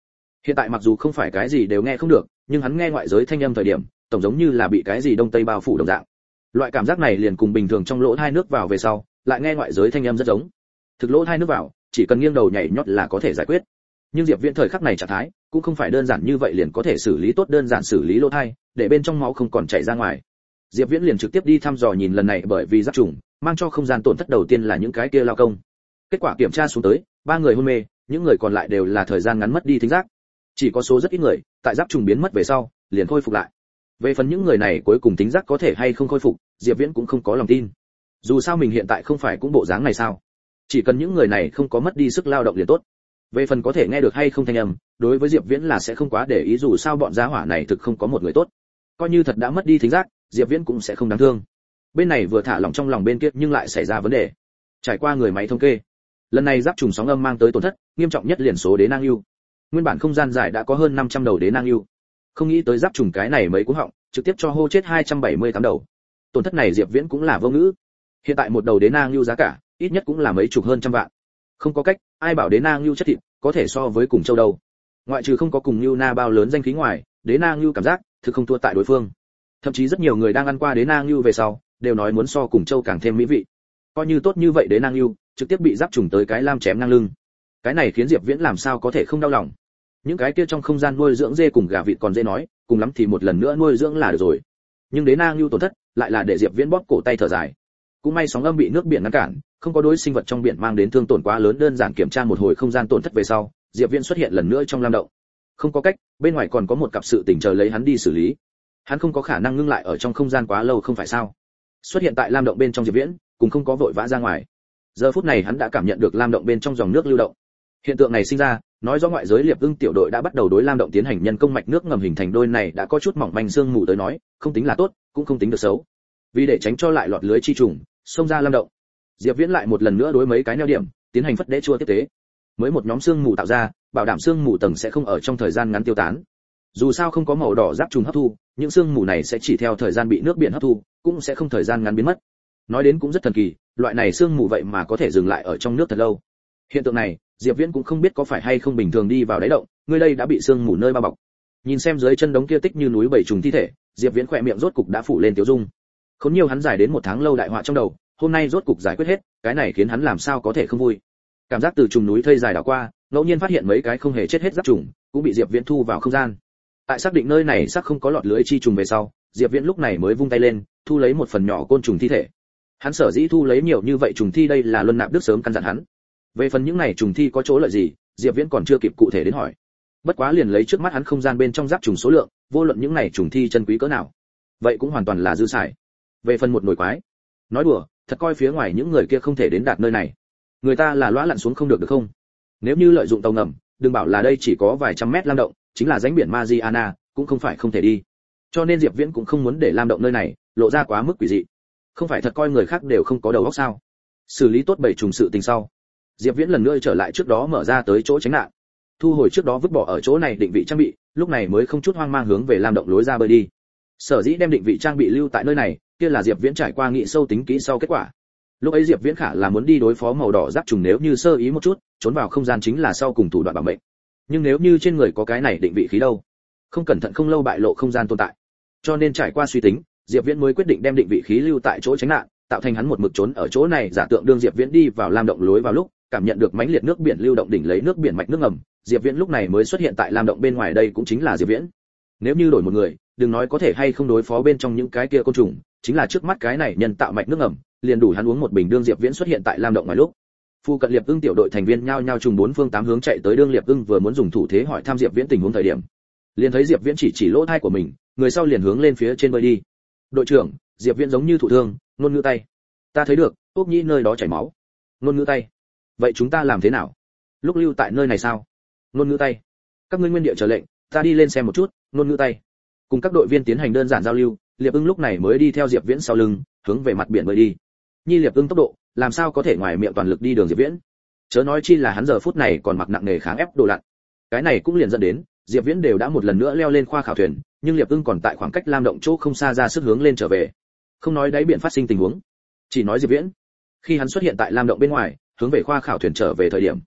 A: Hiện tại mặc dù không phải cái gì đều nghe không được, nhưng hắn nghe ngoại giới thanh âm thời điểm, tổng giống như là bị cái gì đông tây bao phủ đồng dạng. Loại cảm giác này liền cùng bình thường trong lỗ tai nước vào về sau, lại nghe ngoại giới thanh âm rất giống. Thực lỗ tai nước vào, chỉ cần nghiêng đầu nhảy nhót là có thể giải quyết. Nhưng Diệp Viễn thời khắc này trạng thái, cũng không phải đơn giản như vậy liền có thể xử lý tốt, đơn giản xử lý lỗ tai, để bên trong máu không còn chảy ra ngoài. Diệp Viễn liền trực tiếp đi thăm dò nhìn lần này, bởi vì giáp trùng, mang cho không gian tổn thất đầu tiên là những cái kia lao công. Kết quả kiểm tra xuống tới, 3 người hôn mê, những người còn lại đều là thời gian ngắn mất đi thính giác. Chỉ có số rất ít người, tại giáp trùng biến mất về sau, liền khôi phục lại. Về phần những người này cuối cùng thính giác có thể hay không khôi phục, Diệp Viễn cũng không có lòng tin. Dù sao mình hiện tại không phải cũng bộ dáng này sao? Chỉ cần những người này không có mất đi sức lao động liền tốt. Về phần có thể nghe được hay không thanh âm, đối với Diệp Viễn là sẽ không quá để ý, dù sao bọn gia hỏa này thực không có một người tốt. Coi như thật đã mất đi thính giác, Diệp Viễn cũng sẽ không đáng thương. Bên này vừa thả lỏng trong lòng, bên kia nhưng lại xảy ra vấn đề. Trải qua người máy thống kê, lần này giáp trùng sóng âm mang tới tổn thất nghiêm trọng nhất liền số đế nang ưu. Nguyên bản không gian dài đã có hơn 500 đầu đế nang ưu, không nghĩ tới giáp trùng cái này mấy cú họng, trực tiếp cho hô chết 278 đầu. Tổn thất này Diệp Viễn cũng là vô ngữ. Hiện tại một đầu đế nang ưu giá cả, ít nhất cũng là mấy chục hơn trăm vạn. Không có cách, ai bảo đế nang ưu chất thịt có thể so với cùng châu đâu. Ngoại trừ không có cùng ưu na bao lớn danh khí ngoài, đế nang ưu cảm giác thực không thua tại đối phương. Thậm chí rất nhiều người đang ăn qua đế nang ưu về sau, đều nói muốn so cùng châu càng thêm mỹ vị. Coi như tốt như vậy đế nang ưu, trực tiếp bị giáp trùng tới cái lam chém ngang lưng. Cái này khiến Diệp Viễn làm sao có thể không đau lòng. Những cái kia trong không gian nuôi dưỡng dê cùng gà vịt còn dễ nói, cùng lắm thì một lần nữa nuôi dưỡng là được rồi. Nhưng đế nang ưu tổn thất, lại là để Diệp Viễn bóp cổ tay thở dài. Cũng may sóng âm bị nước biển ngăn cản, không có đối sinh vật trong biển mang đến thương tổn quá lớn, đơn giản kiểm tra một hồi không gian tổn thất về sau, Diệp Viễn xuất hiện lần nữa trong lam động. Không có cách, bên ngoài còn có một cặp sự tình chờ lấy hắn đi xử lý. Hắn không có khả năng ngưng lại ở trong không gian quá lâu không phải sao? Xuất hiện tại lam động bên trong Diệp Viễn, cũng không có vội vã ra ngoài. Giờ phút này hắn đã cảm nhận được lam động bên trong dòng nước lưu động. Hiện tượng này sinh ra, nói rõ ngoại giới Liệp Ưng tiểu đội đã bắt đầu đối lam động tiến hành nhân công mạch nước ngầm hình thành, đôi này đã có chút mỏng manh sương mù tới nói, không tính là tốt, cũng không tính được xấu. Vì để tránh cho lại lọt lưới chi trùng, xông ra lam động, Diệp Viễn lại một lần nữa đối mấy cái neo điểm, tiến hành phất đế chua tiếp tế. Mới một nhóm sương mù tạo ra, bảo đảm sương mù tầng sẽ không ở trong thời gian ngắn tiêu tán. Dù sao không có màu đỏ giáp trùng hấp thu, những sương mù này sẽ chỉ theo thời gian bị nước biển hấp thu, cũng sẽ không thời gian ngắn biến mất. Nói đến cũng rất thần kỳ, loại này sương mù vậy mà có thể dừng lại ở trong nước thật lâu. Hiện tượng này, Diệp Viễn cũng không biết có phải hay không bình thường đi vào đáy động, người đây đã bị sương mù nơi bao bọc. Nhìn xem dưới chân đống kia tích như núi bảy trùng thi thể, Diệp Viễn khỏe miệng rốt cục đã phủ lên tiêu dung. Khốn nhiều hắn giải đến một tháng lâu đại họa trong đầu, hôm nay rốt cục giải quyết hết, cái này khiến hắn làm sao có thể không vui. Cảm giác từ trùng núi thây dài đảo qua, ngẫu nhiên phát hiện mấy cái không hề chết hết giáp trùng, cũng bị Diệp Viễn thu vào không gian. Tại xác định nơi này xác không có lọt lưới chi trùng về sau, Diệp Viễn lúc này mới vung tay lên, thu lấy một phần nhỏ côn trùng thi thể. Hắn sở dĩ thu lấy nhiều như vậy trùng thi, đây là Luân Nạp Đức sớm căn dặn hắn. Về phần những này trùng thi có chỗ lợi gì, Diệp Viễn còn chưa kịp cụ thể đến hỏi. Bất quá liền lấy trước mắt hắn không gian bên trong giáp trùng số lượng, vô luận những này trùng thi chân quý cỡ nào, vậy cũng hoàn toàn là dư xài. Về phần một nồi quái, nói đùa, thật coi phía ngoài những người kia không thể đến đạt nơi này. Người ta là lõa lặn xuống không được được không? Nếu như lợi dụng tàu ngầm, đừng bảo là đây chỉ có vài trăm mét lam động, chính là rãnh biển Mariana, cũng không phải không thể đi. Cho nên Diệp Viễn cũng không muốn để lam động nơi này lộ ra quá mức quỷ dị. Không phải thật coi người khác đều không có đầu óc sao? Xử lý tốt bảy trùng sự tình sau, Diệp Viễn lần nữa trở lại trước đó mở ra tới chỗ tránh nạn, thu hồi trước đó vứt bỏ ở chỗ này định vị trang bị, lúc này mới không chút hoang mang hướng về lam động lối ra bơi đi. Sở dĩ đem định vị trang bị lưu tại nơi này, kia là Diệp Viễn trải qua nghị sâu tính kỹ sau kết quả. Lúc ấy Diệp Viễn khả là muốn đi đối phó màu đỏ giáp trùng, nếu như sơ ý một chút, trốn vào không gian chính là sau cùng thủ đoạn bảo mệnh. Nhưng nếu như trên người có cái này định vị khí đâu, không cẩn thận không lâu bại lộ không gian tồn tại. Cho nên trải qua suy tính, Diệp Viễn mới quyết định đem định vị khí lưu tại chỗ tránh nạn, tạo thành hắn một mực trốn ở chỗ này, giả tượng đương Diệp Viễn đi vào lam động lối vào lúc, cảm nhận được mãnh liệt nước biển lưu động đỉnh lấy nước biển mạch nước ngầm, Diệp Viễn lúc này mới xuất hiện tại lam động bên ngoài, đây cũng chính là Diệp Viễn. Nếu như đổi một người, đừng nói có thể hay không đối phó bên trong những cái kia côn trùng, chính là trước mắt cái này nhân tạo mạch nước ngầm, liền đủ hắn uống một bình. Đương Diệp Viễn xuất hiện tại lam động ngoài lúc, phu cận Liệp Ưng tiểu đội thành viên nhao nhao trùng bốn phương tám hướng chạy tới, đương Liệp Ưng vừa muốn dùng thủ thế hỏi thăm Diệp Viễn tình huống thời điểm, liền thấy Diệp Viễn chỉ lỗ tai của mình, người sau liền hướng lên phía trên bơi đi. Đội trưởng, Diệp Viễn giống như thụ thương, ngôn ngữ tay. Ta thấy được, Úc Nhĩ nơi đó chảy máu. Ngôn ngữ tay. Vậy chúng ta làm thế nào? Lúc lưu tại nơi này sao? Ngôn ngữ tay. Các ngươi nguyên địa chờ lệnh, ta đi lên xem một chút. Ngôn ngữ tay. Cùng các đội viên tiến hành đơn giản giao lưu, Liệp Ưng lúc này mới đi theo Diệp Viễn sau lưng, hướng về mặt biển bơi đi. Nhi Liệp Ưng tốc độ, làm sao có thể ngoài miệng toàn lực đi đường Diệp Viễn? Chớ nói chi là hắn giờ phút này còn mặc nặng nề kháng ép đồ lặn. Cái này cũng liền dẫn đến, Diệp Viễn đều đã một lần nữa leo lên khoa khảo thuyền, nhưng Liệp Ưng còn tại khoảng cách lam động chỗ không xa ra sức hướng lên trở về. Không nói đáy biển phát sinh tình huống, chỉ nói Diệp Viễn, khi hắn xuất hiện tại lam động bên ngoài, hướng về khoa khảo thuyền trở về thời điểm,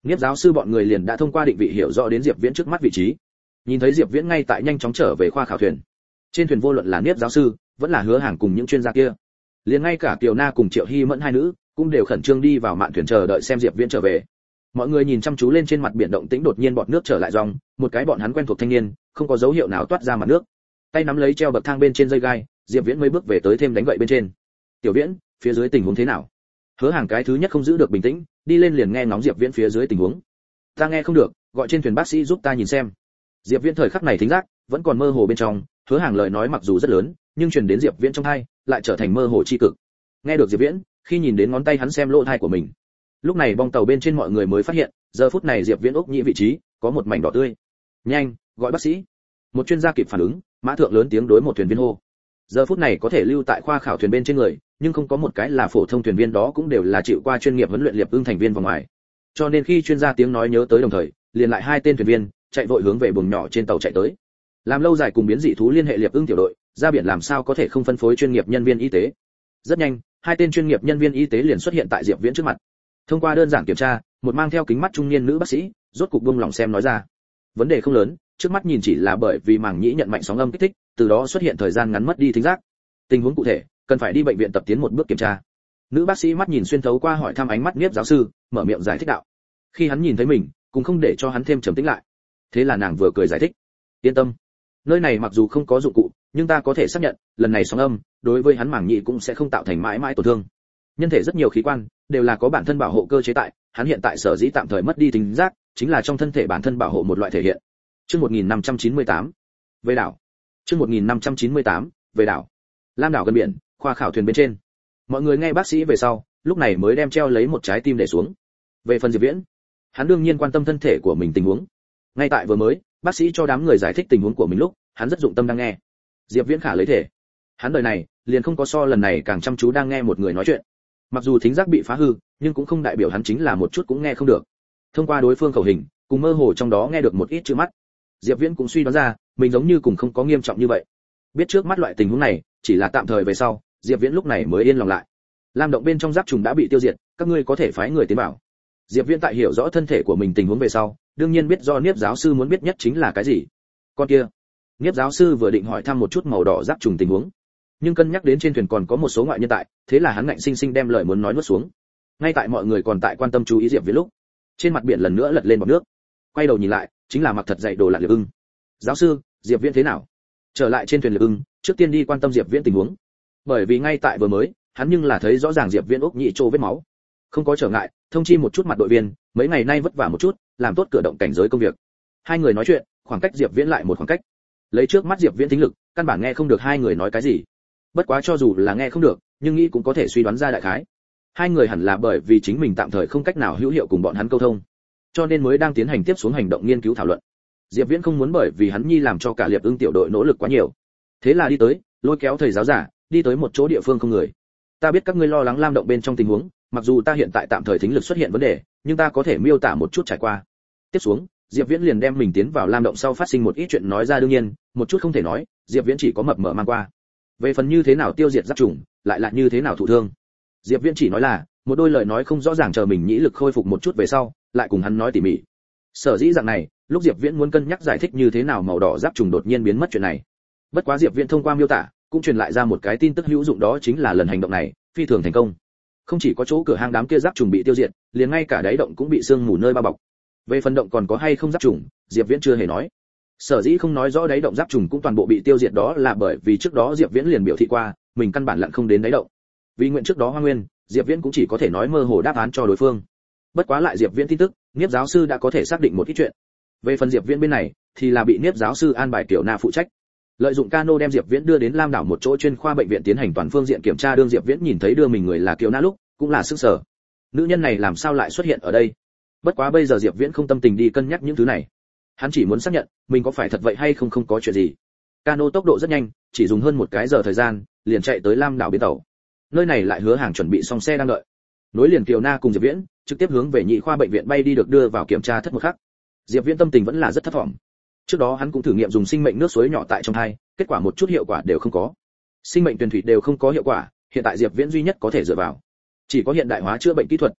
A: Niếp giáo sư bọn người liền đã thông qua định vị hiểu rõ đến Diệp Viễn trước mắt vị trí. Nhìn thấy Diệp Viễn ngay tại nhanh chóng trở về khoa khảo thuyền. Trên thuyền vô luận là Niếp giáo sư, vẫn là Hứa Hàng cùng những chuyên gia kia, liền ngay cả Kiều Na cùng Triệu Hi Mẫn hai nữ, cũng đều khẩn trương đi vào mạn thuyền chờ đợi xem Diệp Viễn trở về. Mọi người nhìn chăm chú lên trên mặt biển động tĩnh, đột nhiên bọt nước trở lại dòng, một cái bọn hắn quen thuộc thanh niên, không có dấu hiệu nào toát ra mặt nước. Tay nắm lấy treo bậc thang bên trên dây gai, Diệp Viễn mấy bước về tới thêm đánh gậy bên trên. "Tiểu Viễn, phía dưới tình huống thế nào?" Hứa Hàng cái thứ nhất không giữ được bình tĩnh, đi lên liền nghe ngóng Diệp Viễn phía dưới tình huống. "Ta nghe không được, gọi trên thuyền bác sĩ giúp ta nhìn xem." Diệp Viễn thời khắc này thính giác vẫn còn mơ hồ bên trong, Hứa Hàng lời nói mặc dù rất lớn, nhưng truyền đến Diệp Viễn trong tai, lại trở thành mơ hồ chi cực. Nghe được Diệp Viễn, khi nhìn đến ngón tay hắn xem lỗ tai của mình. Lúc này bong tàu bên trên mọi người mới phát hiện, giờ phút này Diệp Viễn ốc nhĩ vị trí có một mảnh đỏ tươi. "Nhanh, gọi bác sĩ." Một chuyên gia kịp phản ứng, mã thượng lớn tiếng đối một thuyền viên hô. Giờ phút này có thể lưu tại khoa khảo thuyền bên trên người, nhưng không có một cái là phổ thông thuyền viên, đó cũng đều là chịu qua chuyên nghiệp huấn luyện liệp ưng thành viên vào ngoài. Cho nên khi chuyên gia tiếng nói nhớ tới đồng thời, liền lại hai tên thuyền viên chạy vội hướng về buồng nhỏ trên tàu chạy tới. Làm lâu dài cùng biến dị thú liên hệ liệp ưng tiểu đội, ra biển làm sao có thể không phân phối chuyên nghiệp nhân viên y tế. Rất nhanh, hai tên chuyên nghiệp nhân viên y tế liền xuất hiện tại Diệp Viễn trước mặt. Thông qua đơn giản kiểm tra, một mang theo kính mắt trung niên nữ bác sĩ rốt cục buông lòng xem nói ra. Vấn đề không lớn, trước mắt nhìn chỉ là bởi vì màng nhĩ nhận mạnh sóng âm kích thích, từ đó xuất hiện thời gian ngắn mất đi thính giác. Tình huống cụ thể, cần phải đi bệnh viện tập tiến một bước kiểm tra. Nữ bác sĩ mắt nhìn xuyên thấu qua hỏi thăm ánh mắt Niếp giáo sư, mở miệng giải thích đạo. Khi hắn nhìn thấy mình, cũng không để cho hắn thêm trầm tĩnh lại. Thế là nàng vừa cười giải thích. "Yên tâm, nơi này mặc dù không có dụng cụ, nhưng ta có thể xác nhận, lần này sóng âm đối với hắn màng nhĩ cũng sẽ không tạo thành mãi mãi tổn thương. Nhân thể rất nhiều khí quan đều là có bản thân bảo hộ cơ chế tại, hắn hiện tại sở dĩ tạm thời mất đi thính giác, chính là trong thân thể bản thân bảo hộ một loại thể hiện." Chương 1598. Về đảo. Chương 1598. Về đảo. Lam đảo gần biển, khoa khảo thuyền bên trên. Mọi người nghe bác sĩ về sau, lúc này mới đem treo lấy một trái tim để xuống. Về phần Diệp Viễn, hắn đương nhiên quan tâm thân thể của mình tình huống. Ngay tại vừa mới, bác sĩ cho đám người giải thích tình huống của mình lúc, hắn rất dụng tâm đang nghe. Diệp Viễn khả lấy thể. Hắn đời này, liền không có so lần này càng chăm chú đang nghe một người nói chuyện. Mặc dù thính giác bị phá hư, nhưng cũng không đại biểu hắn chính là một chút cũng nghe không được. Thông qua đối phương khẩu hình, cùng mơ hồ trong đó nghe được một ít chữ mắt. Diệp Viễn cũng suy đoán ra, mình giống như cũng không có nghiêm trọng như vậy. Biết trước mắt loại tình huống này, chỉ là tạm thời về sau, Diệp Viễn lúc này mới yên lòng lại. Lam động bên trong giáp trùng đã bị tiêu diệt, các ngươi có thể phái người tiến vào. Diệp Viễn tại hiểu rõ thân thể của mình tình huống về sau, đương nhiên biết do Niếp giáo sư muốn biết nhất chính là cái gì. Con kia. Niếp giáo sư vừa định hỏi thăm một chút màu đỏ giáp trùng tình huống, nhưng cân nhắc đến trên thuyền còn có một số ngoại nhân tại, thế là hắn ngạnh sinh sinh đem lời muốn nói nuốt xuống. Ngay tại mọi người còn tại quan tâm chú ý Diệp Viễn lúc, trên mặt biển lần nữa lật lên bọt nước. Quay đầu nhìn lại, chính là mặc thật dày đồ lặn liệp ưng. "Giáo sư, Diệp Viễn thế nào?" Trở lại trên thuyền liệp ưng, trước tiên đi quan tâm Diệp Viễn tình huống. Bởi vì ngay tại vừa mới, hắn nhưng là thấy rõ ràng Diệp Viễn ốc nhĩ trô vết máu. Không có trở ngại, thông chi một chút mặt đội viên, mấy ngày nay vất vả một chút, làm tốt cửa động cảnh giới công việc. Hai người nói chuyện, khoảng cách Diệp Viễn lại một khoảng cách. Lấy trước mắt Diệp Viễn thính lực, căn bản nghe không được hai người nói cái gì. Bất quá cho dù là nghe không được, nhưng nghĩ cũng có thể suy đoán ra đại khái. Hai người hẳn là bởi vì chính mình tạm thời không cách nào hữu hiệu cùng bọn hắn câu thông, cho nên mới đang tiến hành tiếp xuống hành động nghiên cứu thảo luận. Diệp Viễn không muốn bởi vì hắn nhi làm cho cả liệp ưng tiểu đội nỗ lực quá nhiều. Thế là đi tới, lôi kéo thầy giáo giả, đi tới một chỗ địa phương không người. "Ta biết các ngươi lo lắng Lam động bên trong tình huống, mặc dù ta hiện tại tạm thời thính lực xuất hiện vấn đề, nhưng ta có thể miêu tả một chút trải qua." Tiếp xuống, Diệp Viễn liền đem mình tiến vào Lam động sau phát sinh một ít chuyện nói ra, đương nhiên, một chút không thể nói, Diệp Viễn chỉ có mập mờ mang qua. Về phần như thế nào tiêu diệt giáp trùng, lại là như thế nào thụ thương, Diệp Viễn chỉ nói là một đôi lời nói không rõ ràng, chờ mình nhĩ lực khôi phục một chút về sau, lại cùng hắn nói tỉ mỉ. Sở dĩ dạng này, lúc Diệp Viễn muốn cân nhắc giải thích như thế nào màu đỏ giáp trùng đột nhiên biến mất chuyện này. Bất quá Diệp Viễn thông qua miêu tả, cũng truyền lại ra một cái tin tức hữu dụng, đó chính là lần hành động này phi thường thành công. Không chỉ có chỗ cửa hang đám kia giáp trùng bị tiêu diệt, liền ngay cả đáy động cũng bị sương mù nơi bao bọc. Về phần động còn có hay không giáp trùng, Diệp Viễn chưa hề nói. Sở dĩ không nói rõ đáy động giáp trùng cũng toàn bộ bị tiêu diệt, đó là bởi vì trước đó Diệp Viễn liền biểu thị qua, mình căn bản lặn không đến đáy động. Vì nguyện trước đó Hoa Nguyên, Diệp Viễn cũng chỉ có thể nói mơ hồ đáp án cho đối phương. Bất quá lại Diệp Viễn tin tức, Niếp giáo sư đã có thể xác định một ít chuyện. Về phần Diệp Viễn bên này, thì là bị Niếp giáo sư an bài Kiều Na phụ trách. Lợi dụng cano đem Diệp Viễn đưa đến Lam đảo một chỗ chuyên khoa bệnh viện tiến hành toàn phương diện kiểm tra, đương Diệp Viễn nhìn thấy đưa mình người là Kiều Na lúc, cũng là sửng sở. Nữ nhân này làm sao lại xuất hiện ở đây? Bất quá bây giờ Diệp Viễn không tâm tình đi cân nhắc những thứ này. Hắn chỉ muốn xác nhận, mình có phải thật vậy hay không, không có chuyện gì. Cano tốc độ rất nhanh, chỉ dùng hơn một cái giờ thời gian, liền chạy tới Lam đảo bến tàu. Nơi này lại Hứa Hàng chuẩn bị xong xe đang đợi. Nối liền Kiều Na cùng Diệp Viễn, trực tiếp hướng về nhị khoa bệnh viện bay đi, được đưa vào kiểm tra thất một khắc. Diệp Viễn tâm tình vẫn là rất thất vọng. Trước đó hắn cũng thử nghiệm dùng sinh mệnh nước suối nhỏ tại trong thai, kết quả một chút hiệu quả đều không có. Sinh mệnh tuyển thủy đều không có hiệu quả, hiện tại Diệp Viễn duy nhất có thể dựa vào chỉ có hiện đại hóa chữa bệnh kỹ thuật.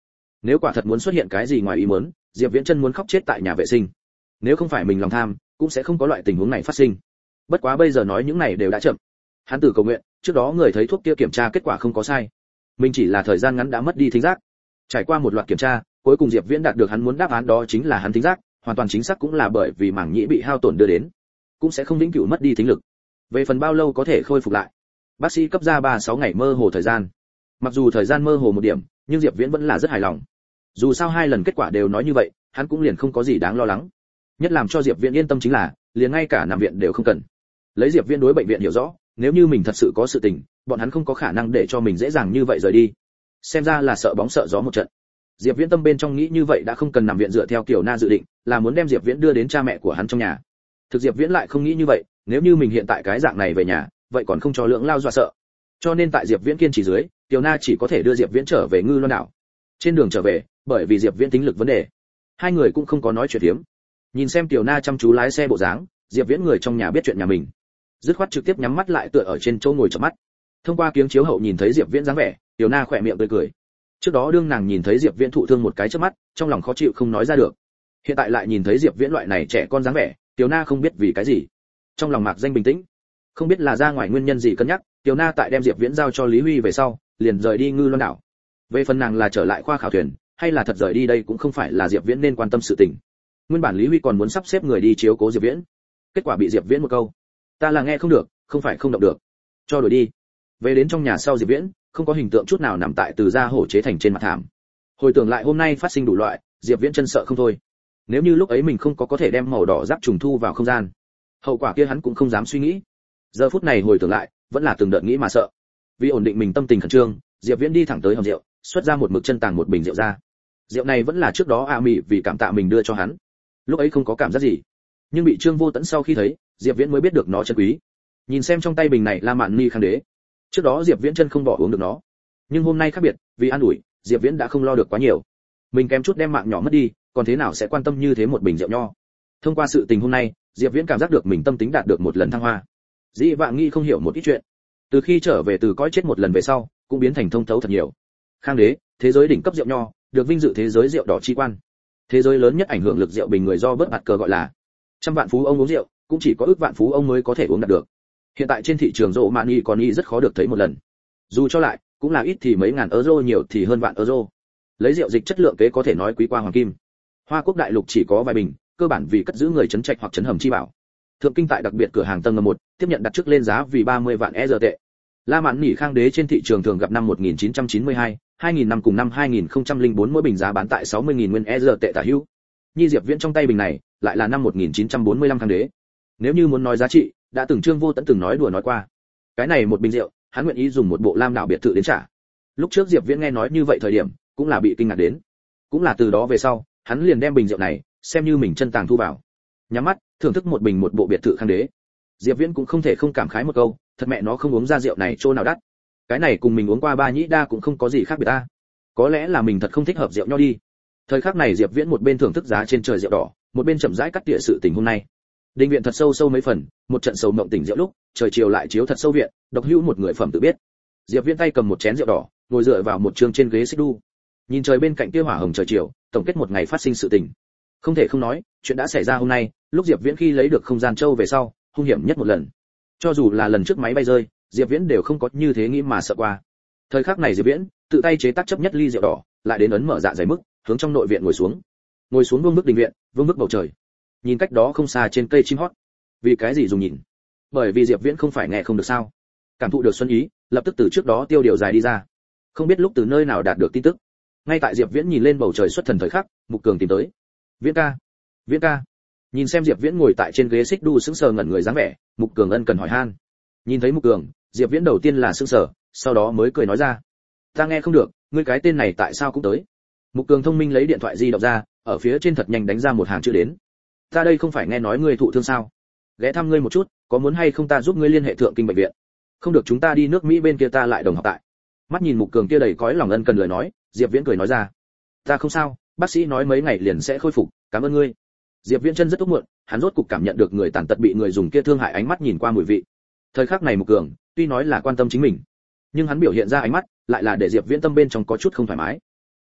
A: Nếu quả thật muốn xuất hiện cái gì ngoài ý muốn, Diệp Viễn chân muốn khóc chết tại nhà vệ sinh. Nếu không phải mình lòng tham, cũng sẽ không có loại tình huống này phát sinh. Bất quá bây giờ nói những này đều đã chậm. Hắn tự cầu nguyện, trước đó người thấy thuốc kia kiểm tra kết quả không có sai. Mình chỉ là thời gian ngắn đã mất đi thính giác. Trải qua một loạt kiểm tra, cuối cùng Diệp Viễn đạt được hắn muốn đáp án, đó chính là hắn thính giác hoàn toàn chính xác cũng là bởi vì màng nhĩ bị hao tổn đưa đến, cũng sẽ không vĩnh cửu mất đi thính lực. Về phần bao lâu có thể khôi phục lại, bác sĩ cấp ra 3-6 ngày mơ hồ thời gian. Mặc dù thời gian mơ hồ một điểm, nhưng Diệp Viễn vẫn là rất hài lòng. Dù sao 2 lần kết quả đều nói như vậy, hắn cũng liền không có gì đáng lo lắng. Nhất làm cho Diệp Viễn yên tâm chính là, liền ngay cả nằm viện đều không cần. Lấy Diệp Viễn đối bệnh viện hiểu rõ, nếu như mình thật sự có sự tình, bọn hắn không có khả năng để cho mình dễ dàng như vậy rời đi. Xem ra là sợ bóng sợ gió một trận. Diệp Viễn tâm bên trong nghĩ như vậy đã không cần nằm viện, dựa theo Kiều Na dự định, là muốn đem Diệp Viễn đưa đến cha mẹ của hắn trong nhà. Thực Diệp Viễn lại không nghĩ như vậy, nếu như mình hiện tại cái dạng này về nhà, vậy còn không cho Lưỡng Lao dọa sợ. Cho nên tại Diệp Viễn kiên trì dưới, Kiều Na chỉ có thể đưa Diệp Viễn trở về Ngư Loan đảo. Trên đường trở về, bởi vì Diệp Viễn tính lực vấn đề, hai người cũng không có nói chuyện phiếm. Nhìn xem Kiều Na chăm chú lái xe bộ dáng, Diệp Viễn người trong nhà biết chuyện nhà mình, dứt khoát trực tiếp nhắm mắt lại tựa ở trên chỗ ngồi chợp mắt. Thông qua kiếng chiếu hậu nhìn thấy Diệp Viễn dáng vẻ, Kiều Na khỏe miệng tươi cười. Trước đó đương nàng nhìn thấy Diệp Viễn thụ thương một cái chớp mắt, trong lòng khó chịu không nói ra được. Hiện tại lại nhìn thấy Diệp Viễn loại này trẻ con dáng vẻ, Kiều Na không biết vì cái gì, trong lòng mạc danh bình tĩnh. Không biết là ra ngoài nguyên nhân gì cân nhắc, Kiều Na tại đem Diệp Viễn giao cho Lý Huy về sau, liền rời đi Ngư Loan đảo. Về phần nàng là trở lại khoa khảo thuyền, hay là thật rời đi đây cũng không phải là Diệp Viễn nên quan tâm sự tình. Nguyên bản Lý Huy còn muốn sắp xếp người đi chiếu cố Diệp Viễn, kết quả bị Diệp Viễn một câu: "Ta là nghe không được, không phải không động được", cho đuổi đi. Về đến trong nhà sau, Diệp Viễn không có hình tượng chút nào nằm tại từ da hổ chế thành trên mặt thảm. Hồi tưởng lại hôm nay phát sinh đủ loại, Diệp Viễn chân sợ không thôi. Nếu như lúc ấy mình không có thể đem màu đỏ giáp trùng thu vào không gian, hậu quả kia hắn cũng không dám suy nghĩ. Giờ phút này hồi tưởng lại, vẫn là từng đợt nghĩ mà sợ. Vì ổn định mình tâm tình khẩn trương, Diệp Viễn đi thẳng tới hầm rượu, xuất ra một mực chân tàng một bình rượu ra. Rượu này vẫn là trước đó A Mị vì cảm tạ mình đưa cho hắn. Lúc ấy không có cảm giác gì, nhưng bị Trương Vô Tẫn sau khi thấy, Diệp Viễn mới biết được nó chân quý. Nhìn xem trong tay bình này là Mạn Ni Khang Đế. Trước đó Diệp Viễn chân không bỏ uống được nó, nhưng hôm nay khác biệt, vì an ủi, Diệp Viễn đã không lo được quá nhiều. Mình kém chút đem mạng nhỏ mất đi, còn thế nào sẽ quan tâm như thế một bình rượu nho. Thông qua sự tình hôm nay, Diệp Viễn cảm giác được mình tâm tính đạt được một lần thăng hoa. Dĩ vãng nghi không hiểu một ít chuyện, từ khi trở về từ cõi chết một lần về sau, cũng biến thành thông thấu thật nhiều. Khang Đế, thế giới đỉnh cấp rượu nho, được vinh dự thế giới rượu đỏ chi quan. Thế giới lớn nhất ảnh hưởng lực rượu bình người do bớt bạt cờ gọi là. Trăm vạn phú ông uống rượu, cũng chỉ có ước vạn phú ông mới có thể uống đạt được. Hiện tại trên thị trường rượu Mani còn y rất khó được thấy một lần. Dù cho lại, cũng là ít thì mấy ngàn euro, nhiều thì hơn vạn euro. Lấy rượu dịch chất lượng kế có thể nói quý qua hoàng kim. Hoa Quốc đại lục chỉ có vài bình, cơ bản vì cất giữ người trấn trạch hoặc trấn hầm chi bảo. Thượng kinh tại đặc biệt cửa hàng tầng 1, tiếp nhận đặt trước lên giá vì 30 vạn EZ tệ. La Mạn Nỉ Khang Đế trên thị trường thường gặp năm 1992, 2000 năm cùng năm 2004 mỗi bình giá bán tại 60.000 nguyên EZ tệ tả hữu. Nhi Diệp Viễn trong tay bình này, lại là năm 1945 Khang Đế. Nếu như muốn nói giá trị, đã từng Trương Vô Tẫn từng nói đùa nói qua. Cái này một bình rượu, hắn nguyện ý dùng một bộ lam đảo biệt thự đến trả. Lúc trước Diệp Viễn nghe nói như vậy thời điểm, cũng là bị kinh ngạc đến. Cũng là từ đó về sau, hắn liền đem bình rượu này xem như mình chân tàng thu vào. Nhắm mắt, thưởng thức một bình một bộ biệt thự Khang Đế. Diệp Viễn cũng không thể không cảm khái một câu, thật mẹ nó không uống ra rượu này chỗ nào đắt. Cái này cùng mình uống qua ba nhĩ đa cũng không có gì khác biệt ta. Có lẽ là mình thật không thích hợp rượu nho đi. Thời khắc này Diệp Viễn một bên thưởng thức giá trên trời rượu đỏ, một bên chậm rãi cắt tỉa sự tình hôm nay. Đình viện thật sâu sâu mấy phần, một trận sầu mộng tỉnh rượu lúc, trời chiều lại chiếu thật sâu viện, độc hữu một người phẩm tự biết. Diệp Viễn tay cầm một chén rượu đỏ, ngồi dựa vào một trường trên ghế xích đu. Nhìn trời bên cạnh kia hỏa hồng trời chiều, tổng kết một ngày phát sinh sự tình. Không thể không nói, chuyện đã xảy ra hôm nay, lúc Diệp Viễn khi lấy được không gian châu về sau, hung hiểm nhất một lần. Cho dù là lần trước máy bay rơi, Diệp Viễn đều không có như thế nghĩ mà sợ qua. Thời khắc này Diệp Viễn tự tay chế tác chấp nhất ly rượu đỏ, lại đến ấn mở dạ dày mức, hướng trong nội viện ngồi xuống. Ngồi xuống vương bức đình viện, vương bức bầu trời. Nhìn cách đó không xa trên cây chim hót. Vì cái gì dùng nhìn? Bởi vì Diệp Viễn không phải nghe không được sao? Cảm thụ được xuân ý, lập tức từ trước đó tiêu điều dài đi ra. Không biết lúc từ nơi nào đạt được tin tức. Ngay tại Diệp Viễn nhìn lên bầu trời xuất thần thời khắc, Mục Cường tìm tới. Viễn ca, Viễn ca. Nhìn xem Diệp Viễn ngồi tại trên ghế xích đu sững sờ ngẩn người dáng vẻ, Mục Cường ân cần hỏi han. Nhìn thấy Mục Cường, Diệp Viễn đầu tiên là sững sờ, sau đó mới cười nói ra: "Ta nghe không được, ngươi cái tên này tại sao cũng tới?" Mục Cường thông minh lấy điện thoại di động ra, ở phía trên thật nhanh đánh ra một hàng chữ đến. "Ta đây không phải nghe nói ngươi thụ thương sao? Ghé thăm ngươi một chút, có muốn hay không ta giúp ngươi liên hệ thượng kinh bệnh viện? Không được chúng ta đi nước Mỹ bên kia ta lại đồng học tại." Mắt nhìn Mục Cường kia đầy cõi lòng ân cần lời nói, Diệp Viễn cười nói ra: "Ta không sao, bác sĩ nói mấy ngày liền sẽ khôi phục, cảm ơn ngươi." Diệp Viễn chân rất tốt muộn, hắn rốt cục cảm nhận được người tàn tật bị người dùng kia thương hại ánh mắt nhìn qua mùi vị. Thời khắc này Mục Cường, tuy nói là quan tâm chính mình, nhưng hắn biểu hiện ra ánh mắt, lại là để Diệp Viễn tâm bên trong có chút không thoải mái.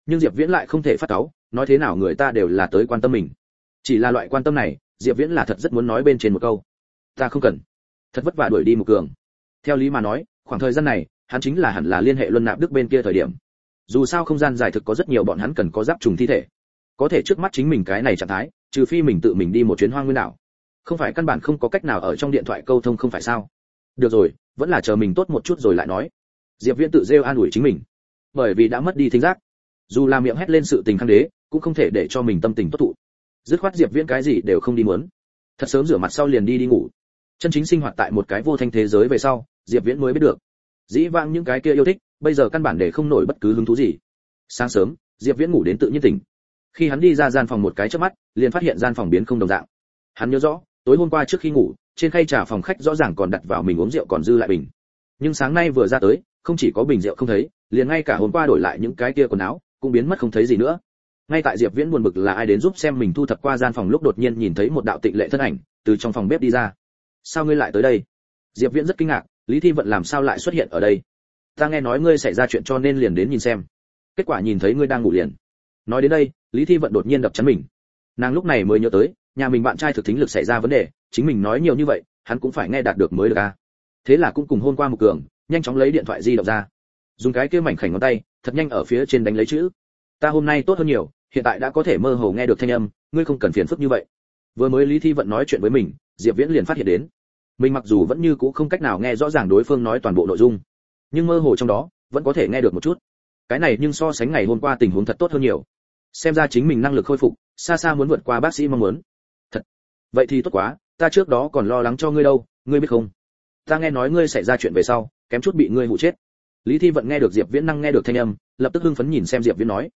A: Nhưng Diệp Viễn lại không thể phát cáu, nói thế nào người ta đều là tới quan tâm mình. Chỉ là loại quan tâm này, Diệp Viễn là thật rất muốn nói bên trên một câu. Ta không cần. Thật vất vả đuổi đi Mục Cường. Theo lý mà nói, khoảng thời gian này, hắn chính là hẳn là liên hệ Luân Nạp Đức bên kia thời điểm. Dù sao không gian giải thực có rất nhiều bọn hắn cần có giáp trùng thi thể. Có thể trước mắt chính mình cái này trạng thái, trừ phi mình tự mình đi một chuyến hoang nguyên đảo. Không phải căn bản không có cách nào ở trong điện thoại câu thông không phải sao? Được rồi, vẫn là chờ mình tốt một chút rồi lại nói. Diệp Viễn tự rêu an ủi chính mình. Bởi vì đã mất đi thính giác, dù là miệng hét lên sự tình khang đế, cũng không thể để cho mình tâm tình tốt thụ. Dứt khoát Diệp Viễn cái gì đều không đi muốn. Thật sớm rửa mặt sau liền đi ngủ. Chân chính sinh hoạt tại một cái vô thanh thế giới về sau, Diệp Viễn mới biết được. Dĩ vãng những cái kia yêu thích, bây giờ căn bản để không nổi bất cứ hứng thú gì. Sáng sớm, Diệp Viễn ngủ đến tự nhiên tỉnh. Khi hắn đi ra gian phòng một cái chớp mắt, liền phát hiện gian phòng biến không đồng dạng. Hắn nhớ rõ, tối hôm qua trước khi ngủ, trên khay trà phòng khách rõ ràng còn đặt vào mình uống rượu còn dư lại bình. Nhưng sáng nay vừa ra tới, không chỉ có bình rượu không thấy, liền ngay cả hôm qua đổi lại những cái kia quần áo cũng biến mất không thấy gì nữa. Ngay tại Diệp Viễn buồn bực là ai đến giúp xem mình thu thập qua gian phòng lúc đột nhiên nhìn thấy một đạo tịnh lệ thân ảnh từ trong phòng bếp đi ra. Sao ngươi lại tới đây? Diệp Viễn rất kinh ngạc, Lý Thi Vận làm sao lại xuất hiện ở đây? Ta nghe nói ngươi xảy ra chuyện cho nên liền đến nhìn xem. Kết quả nhìn thấy ngươi đang ngủ liền. Nói đến đây, Lý Thi Vận đột nhiên đập chắn mình. Nàng lúc này mới nhớ tới, nhà mình bạn trai thực thính lực xảy ra vấn đề, chính mình nói nhiều như vậy, hắn cũng phải nghe đạt được mới được a. Thế là cũng cùng hôm qua Mục Cường, nhanh chóng lấy điện thoại di động ra, dùng cái kia mảnh khảnh ngón tay, thật nhanh ở phía trên đánh lấy chữ. Ta hôm nay tốt hơn nhiều, hiện tại đã có thể mơ hồ nghe được thanh âm, ngươi không cần phiền phức như vậy. Vừa mới Lý Thi Vận nói chuyện với mình, Diệp Viễn liền phát hiện đến, mình mặc dù vẫn như cũ không cách nào nghe rõ ràng đối phương nói toàn bộ nội dung, nhưng mơ hồ trong đó vẫn có thể nghe được một chút. Cái này nhưng so sánh ngày hôm qua tình huống thật tốt hơn nhiều. Xem ra chính mình năng lực khôi phục xa xa muốn vượt qua bác sĩ mong muốn. Thật. Vậy thì tốt quá, ta trước đó còn lo lắng cho ngươi đâu, ngươi biết không? Ta nghe nói ngươi xảy ra chuyện về sau, kém chút bị ngươi hụ chết. Lý Thi Vận nghe được Diệp Viễn năng nghe được thanh âm, lập tức hưng phấn nhìn xem Diệp Viễn nói,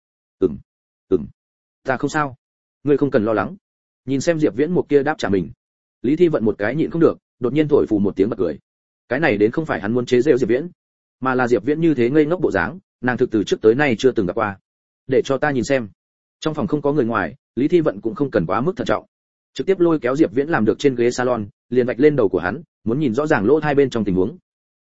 A: ta không sao, ngươi không cần lo lắng. Nhìn xem Diệp Viễn một kia đáp trả mình, Lý Thi Vận một cái nhịn không được, đột nhiên thổi phù một tiếng bật cười. Cái này đến không phải hắn muốn chế giễu Diệp Viễn, mà là Diệp Viễn như thế ngây ngốc bộ dáng, nàng thực từ trước tới nay chưa từng gặp qua. Để cho ta nhìn xem. Trong phòng không có người ngoài, Lý Thi Vận cũng không cần quá mức thận trọng, trực tiếp lôi kéo Diệp Viễn làm được trên ghế salon, liền vạch lên đầu của hắn, muốn nhìn rõ ràng lỗ hai bên trong tình huống.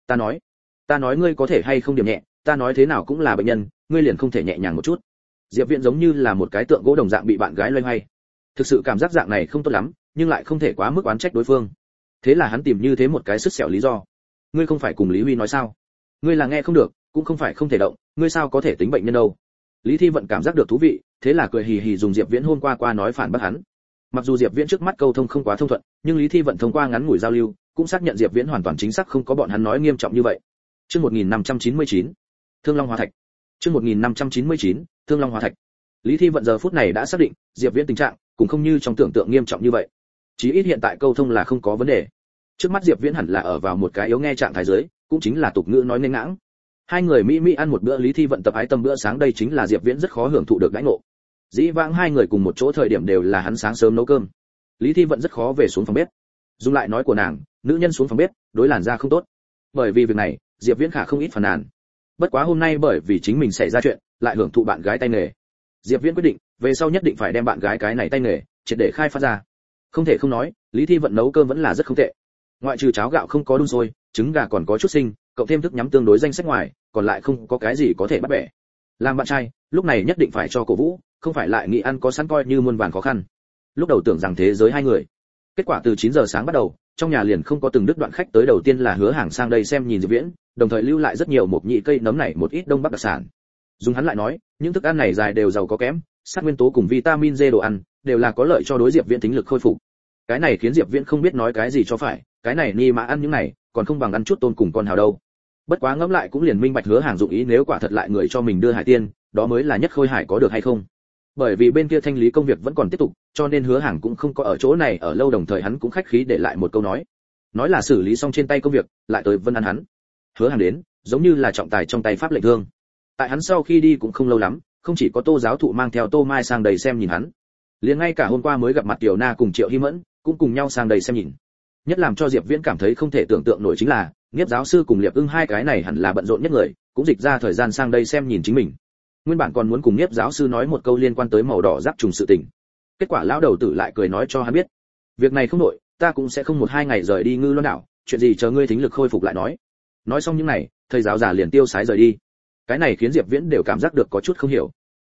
A: Ta nói ngươi có thể hay không điểm nhẹ, ta nói thế nào cũng là bệnh nhân, ngươi liền không thể nhẹ nhàng một chút. Diệp Viễn giống như là một cái tượng gỗ đồng dạng bị bạn gái loay hoay. Thực sự cảm giác dạng này không tốt lắm, nhưng lại không thể quá mức oán trách đối phương. Thế là hắn tìm như thế một cái sứt sẹo lý do. Ngươi không phải cùng Lý Huy nói sao? Ngươi là nghe không được, cũng không phải không thể động, ngươi sao có thể tính bệnh nhân đâu? Lý Thi Vận cảm giác được thú vị, thế là cười hì hì dùng Diệp Viễn hôm qua nói phản bác hắn. Mặc dù Diệp Viễn trước mắt câu thông không quá thông thuận, nhưng Lý Thi Vận thông qua ngắn ngủi giao lưu, cũng xác nhận Diệp Viễn hoàn toàn chính xác không có bọn hắn nói nghiêm trọng như vậy. Chương 1599, Thương Long Hóa Thạch. Chương 1599, Thương Long Hóa Thạch. Lý Thi Vận giờ phút này đã xác định, Diệp Viễn tình trạng cũng không như trong tưởng tượng nghiêm trọng như vậy. Chí ít hiện tại câu thông là không có vấn đề. Trước mắt Diệp Viễn hẳn là ở vào một cái yếu nghe trạng thái dưới, cũng chính là tục ngữ nói nên ngãng. Hai người mỹ ăn một bữa Lý Thi Vận tập ái tâm bữa sáng, đây chính là Diệp Viễn rất khó hưởng thụ được đãi ngộ. Dĩ vãng hai người cùng một chỗ thời điểm đều là hắn sáng sớm nấu cơm, Lý Thi Vận rất khó về xuống phòng bếp. Dùng lại nói của nàng, nữ nhân xuống phòng bếp, đối làn da không tốt. Bởi vì việc này, Diệp Viễn khả không ít phàn nàn. Bất quá hôm nay bởi vì chính mình xảy ra chuyện, lại hưởng thụ bạn gái tay nghề. Diệp Viễn quyết định, về sau nhất định phải đem bạn gái cái này tay nghề triệt để khai phát ra. Không thể không nói, Lý Thi Vận nấu cơm vẫn là rất không tệ. Ngoại trừ cháo gạo không có đun sôi, trứng gà còn có chút sinh, cộng thêm thức nhắm tương đối danh sách ngoài, còn lại không có cái gì có thể bắt bẻ. Làm bạn trai, lúc này nhất định phải cho cổ vũ, không phải lại nghĩ ăn có sẵn coi như muôn vàn khó khăn. Lúc đầu tưởng rằng thế giới hai người. Kết quả từ 9 giờ sáng bắt đầu, trong nhà liền không có từng đứt đoạn khách tới, đầu tiên là Hứa Hàng sang đây xem nhìn Diệp Viễn, đồng thời lưu lại rất nhiều mộc nhị cây nấm này một ít đông bắc đặc sản. Dùng hắn lại nói, những thức ăn này dài đều giàu có kẽm, sắt nguyên tố cùng vitamin D đồ ăn, đều là có lợi cho đối Diệp Viễn tính lực khôi phục. Cái này khiến Diệp Viễn không biết nói cái gì cho phải, cái này ni mà ăn những này, còn không bằng ăn chút tôm cùng con hào đâu. Bất quá ngẫm lại cũng liền minh bạch Hứa Hàng dụng ý, nếu quả thật lại người cho mình đưa hải tiên, đó mới là nhất khôi hải có được hay không. Bởi vì bên kia thanh lý công việc vẫn còn tiếp tục, cho nên Hứa Hàng cũng không có ở chỗ này ở lâu, đồng thời hắn cũng khách khí để lại một câu nói là xử lý xong trên tay công việc, lại tới Vân An hắn. Hứa Hàng đến, giống như là trọng tài trong tay pháp lệnh thương. Tại hắn sau khi đi cũng không lâu lắm, không chỉ có Tô giáo thụ mang theo Tô Mai sang đầy xem nhìn hắn, liền ngay cả hôm qua mới gặp mặt Tiểu Na cùng Triệu Hi Mẫn cũng cùng nhau sang đầy xem nhìn. Nhất làm cho Diệp Viễn cảm thấy không thể tưởng tượng nổi chính là, Niếp giáo sư cùng Liệp Ưng hai cái này hẳn là bận rộn nhất người, cũng dịch ra thời gian sang đây xem nhìn chính mình. Nguyên bản còn muốn cùng Niếp giáo sư nói một câu liên quan tới màu đỏ giáp trùng sự tình. Kết quả lão đầu tử lại cười nói cho hắn biết, việc này không nội, ta cũng sẽ không 1-2 ngày rời đi Ngư Loan đảo, chuyện gì chờ ngươi thính lực khôi phục lại nói. Nói xong những này, thầy giáo già liền tiêu sái rời đi. Cái này khiến Diệp Viễn đều cảm giác được có chút không hiểu.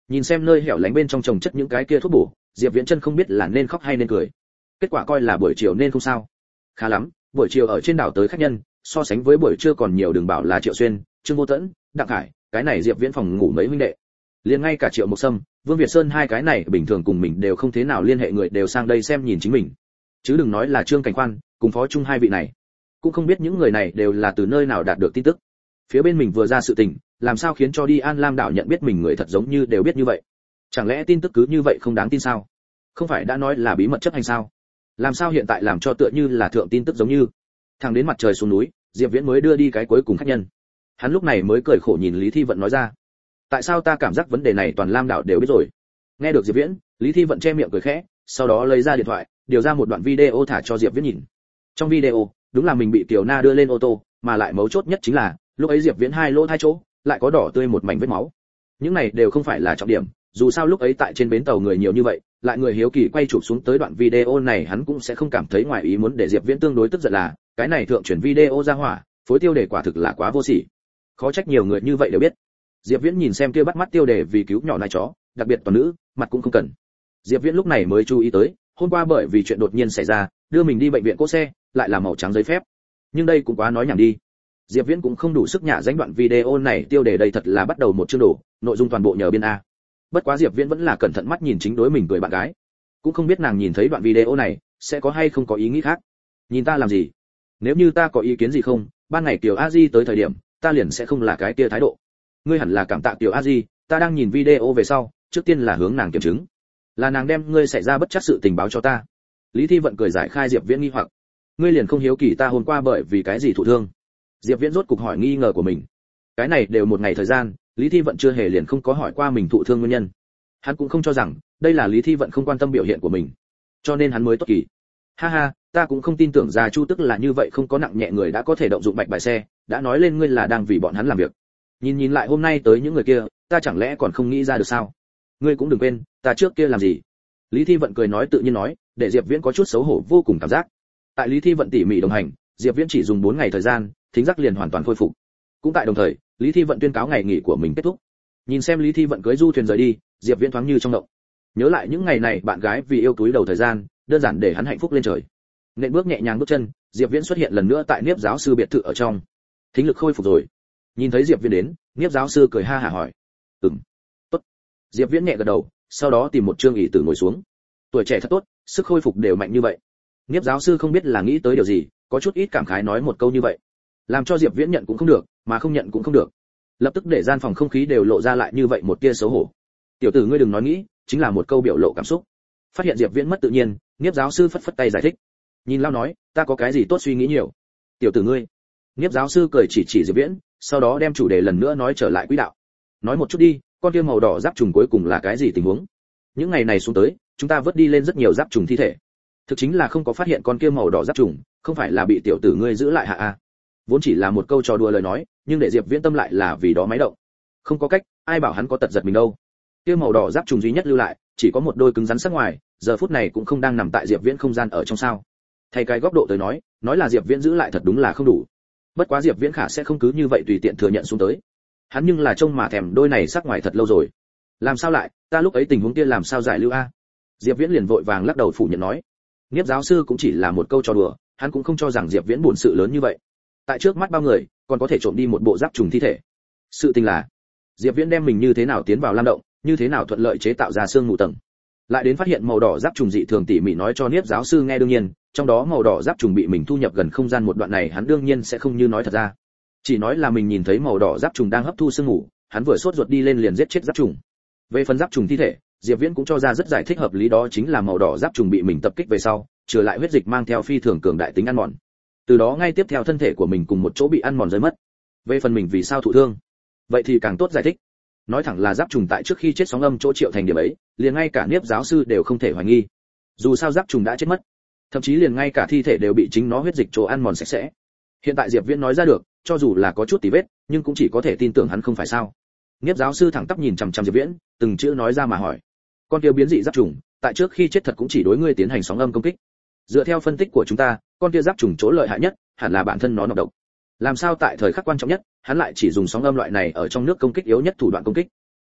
A: Nhìn xem nơi hẻo lánh bên trong trồng chất những cái kia thuốc bổ, Diệp Viễn chân không biết là nên khóc hay nên cười. Kết quả coi là buổi chiều nên không sao. Khá lắm, buổi chiều ở trên đảo tới khách nhân, so sánh với buổi trưa còn nhiều, đừng bảo là Triệu Xuyên, Trương Vô Tẫn, Đặng Khải, cái này Diệp Viễn phòng ngủ mấy huynh đệ. Liền ngay cả Triệu Mộc Sâm, Vương Việt Sơn hai cái này bình thường cùng mình đều không thế nào liên hệ người đều sang đây xem nhìn chính mình. Chứ đừng nói là Trương Cảnh Khoan, cùng Phó Trung hai vị này. Cũng không biết những người này đều là từ nơi nào đạt được tin tức. Phía bên mình vừa ra sự tình, làm sao khiến cho đi An Lam đảo nhận biết mình người thật giống như đều biết như vậy. Chẳng lẽ tin tức cứ như vậy không đáng tin sao? Không phải đã nói là bí mật chấp hành sao? Làm sao hiện tại làm cho tựa như là thượng tin tức giống như. Thẳng đến mặt trời xuống núi, Diệp Viễn mới đưa đi cái cuối cùng khách nhân. Hắn lúc này mới cười khổ nhìn Lý Thi Vận nói ra, tại sao ta cảm giác vấn đề này toàn Lam đảo đều biết rồi. Nghe được Diệp Viễn, Lý Thi Vận che miệng cười khẽ, sau đó lấy ra điện thoại, điều ra một đoạn video thả cho Diệp Viễn nhìn. Trong video, đúng là mình bị Tiểu Na đưa lên ô tô, mà lại mấu chốt nhất chính là, lúc ấy Diệp Viễn hai lỗ hai chỗ, lại có đỏ tươi một mảnh vết máu. Những này đều không phải là trọng điểm, dù sao lúc ấy tại trên bến tàu người nhiều như vậy, lại người hiếu kỳ quay chụp xuống tới đoạn video này, hắn cũng sẽ không cảm thấy ngoài ý muốn. Để Diệp Viễn tương đối tức giận là, cái này thượng chuyển video ra hỏa, phối tiêu đề quả thực là quá vô sỉ. Khó trách nhiều người như vậy đều biết. Diệp Viễn nhìn xem kia bắt mắt tiêu đề vì cứu nhỏ nai chó, đặc biệt toàn nữ, mặt cũng không cần. Diệp Viễn lúc này mới chú ý tới, hôm qua bởi vì chuyện đột nhiên xảy ra, đưa mình đi bệnh viện cỗ xe, lại là màu trắng giấy phép. Nhưng đây cũng quá nói nhảm đi. Diệp Viễn cũng không đủ sức nhả danh đoạn video này tiêu đề đây thật là bắt đầu một chương đổ, nội dung toàn bộ nhờ biên a. Bất quá Diệp Viễn vẫn là cẩn thận mắt nhìn chính đối mình cười bạn gái. Cũng không biết nàng nhìn thấy đoạn video này, sẽ có hay không có ý nghĩ khác. Nhìn ta làm gì? Nếu như ta có ý kiến gì không, ban ngày Tiểu A Di tới thời điểm, ta liền sẽ không là cái kia thái độ. Ngươi hẳn là cảm tạ Tiểu A Di, ta đang nhìn video về sau, trước tiên là hướng nàng kiểm chứng. Là nàng đem ngươi xảy ra bất trắc sự tình báo cho ta. Lý Thi Vận cười giải khai Diệp Viễn nghi hoặc. Ngươi liền không hiếu kỳ ta hôm qua bởi vì cái gì thụ thương? Diệp Viễn rốt cục hỏi nghi ngờ của mình. Cái này đều một ngày thời gian, Lý Thi Vận chưa hề liền không có hỏi qua mình thụ thương nguyên nhân. Hắn cũng không cho rằng đây là Lý Thi Vận không quan tâm biểu hiện của mình, cho nên hắn mới tốt kỳ. Ha ha, ta cũng không tin tưởng Gia Chu tức là như vậy không có nặng nhẹ người đã có thể động dụng bạch bài xe, đã nói lên ngươi là đang vì bọn hắn làm việc. Nhìn lại hôm nay tới những người kia, ta chẳng lẽ còn không nghĩ ra được sao? Ngươi cũng đừng quên, ta trước kia làm gì? Lý Thi Vận cười nói tự nhiên nói, để Diệp Viễn có chút xấu hổ vô cùng cảm giác. Tại Lý Thi Vận tỉ mỉ đồng hành, Diệp Viễn chỉ dùng 4 ngày thời gian, thính giác liền hoàn toàn khôi phục. Cũng tại đồng thời, Lý Thi Vận tuyên cáo ngày nghỉ của mình kết thúc. Nhìn xem Lý Thi Vận cưới du thuyền rời đi, Diệp Viễn thoáng như trong động. Nhớ lại những ngày này bạn gái vì yêu túi đầu thời gian, đơn giản để hắn hạnh phúc lên trời. Nện bước nhẹ nhàng bước chân, Diệp Viễn xuất hiện lần nữa tại Niếp giáo sư biệt thự ở trong. Thính lực khôi phục rồi. Nhìn thấy Diệp Viễn đến, Niếp giáo sư cười ha hả hỏi: tốt." Diệp Viễn nhẹ gật đầu, sau đó tìm một trương ỷ tử ngồi xuống. Tuổi trẻ thật tốt, sức khôi phục đều mạnh như vậy. Niếp giáo sư không biết là nghĩ tới điều gì, có chút ít cảm khái nói một câu như vậy, làm cho Diệp Viễn nhận cũng không được, mà không nhận cũng không được. Lập tức để gian phòng không khí đều lộ ra lại như vậy một tia xấu hổ. "Tiểu tử ngươi đừng nói nghĩ, chính là một câu biểu lộ cảm xúc." Phát hiện Diệp Viễn mất tự nhiên, Niếp giáo sư phất phất tay giải thích. Nhìn lao nói, "Ta có cái gì tốt suy nghĩ nhiều." "Tiểu tử ngươi." Niếp giáo sư cười chỉ Diệp Viễn, sau đó đem chủ đề lần nữa nói trở lại quỹ đạo. "Nói một chút đi, con kia màu đỏ giáp trùng cuối cùng là cái gì tình huống? Những ngày này xuống tới, chúng ta vớt đi lên rất nhiều giáp trùng thi thể. Thực chính là không có phát hiện con kia màu đỏ giáp trùng, không phải là bị tiểu tử ngươi giữ lại hạ a?" Vốn chỉ là một câu trò đùa lời nói, nhưng để Diệp Viễn tâm lại là vì đó máy động. Không có cách, ai bảo hắn có tật giật mình đâu. Kia màu đỏ giáp trùng duy nhất lưu lại, chỉ có một đôi cứng rắn sắc ngoài, giờ phút này cũng không đang nằm tại Diệp Viễn không gian ở trong sao. Thay cái góc độ tới nói là Diệp Viễn giữ lại thật đúng là không đủ. Bất quá Diệp Viễn khả sẽ không cứ như vậy tùy tiện thừa nhận xuống tới. Hắn nhưng là trông mà thèm đôi này sắc ngoài thật lâu rồi. Làm sao lại, ta lúc ấy tình huống kia làm sao giải lưu a? Diệp Viễn liền vội vàng lắc đầu phủ nhận nói. Niếp giáo sư cũng chỉ là một câu trò đùa, hắn cũng không cho rằng Diệp Viễn buồn sự lớn như vậy. Tại trước mắt bao người, còn có thể trộm đi một bộ giáp trùng thi thể. Sự tình là, Diệp Viễn đem mình như thế nào tiến vào lam động, như thế nào thuận lợi chế tạo ra xương ngủ tầng. Lại đến phát hiện màu đỏ giáp trùng dị thường tỉ mỉ nói cho Niếp giáo sư nghe, đương nhiên, trong đó màu đỏ giáp trùng bị mình thu nhập gần không gian một đoạn này hắn đương nhiên sẽ không như nói thật ra. Chỉ nói là mình nhìn thấy màu đỏ giáp trùng đang hấp thu xương ngủ, hắn vừa sốt ruột đi lên liền giết chết giáp trùng. Về phần giáp trùng thi thể, Diệp Viễn cũng cho ra rất giải thích hợp lý, đó chính là màu đỏ giáp trùng bị mình tập kích về sau, trừ lại huyết dịch mang theo phi thường cường đại tính ăn mòn. Từ đó ngay tiếp theo thân thể của mình cùng một chỗ bị ăn mòn rơi mất. Về phần mình vì sao thụ thương, vậy thì càng tốt giải thích. Nói thẳng là giáp trùng tại trước khi chết sóng âm chỗ triệu thành điểm ấy, liền ngay cả Niếp giáo sư đều không thể hoài nghi. Dù sao giáp trùng đã chết mất, thậm chí liền ngay cả thi thể đều bị chính nó huyết dịch chỗ ăn mòn sạch sẽ. Hiện tại Diệp Viễn nói ra được, cho dù là có chút tì vết, nhưng cũng chỉ có thể tin tưởng hắn không phải sao. Niếp giáo sư thẳng tắp nhìn chằm chằm Diệp Viễn, từng chữ nói ra mà hỏi: "Con kia biến dị giáp trùng, tại trước khi chết thật cũng chỉ đối ngươi tiến hành sóng âm công kích? Dựa theo phân tích của chúng ta, con kia giáp trùng chỗ lợi hại nhất hẳn là bản thân nó nọc độc. Làm sao tại thời khắc quan trọng nhất, hắn lại chỉ dùng sóng âm loại này ở trong nước công kích yếu nhất thủ đoạn công kích?"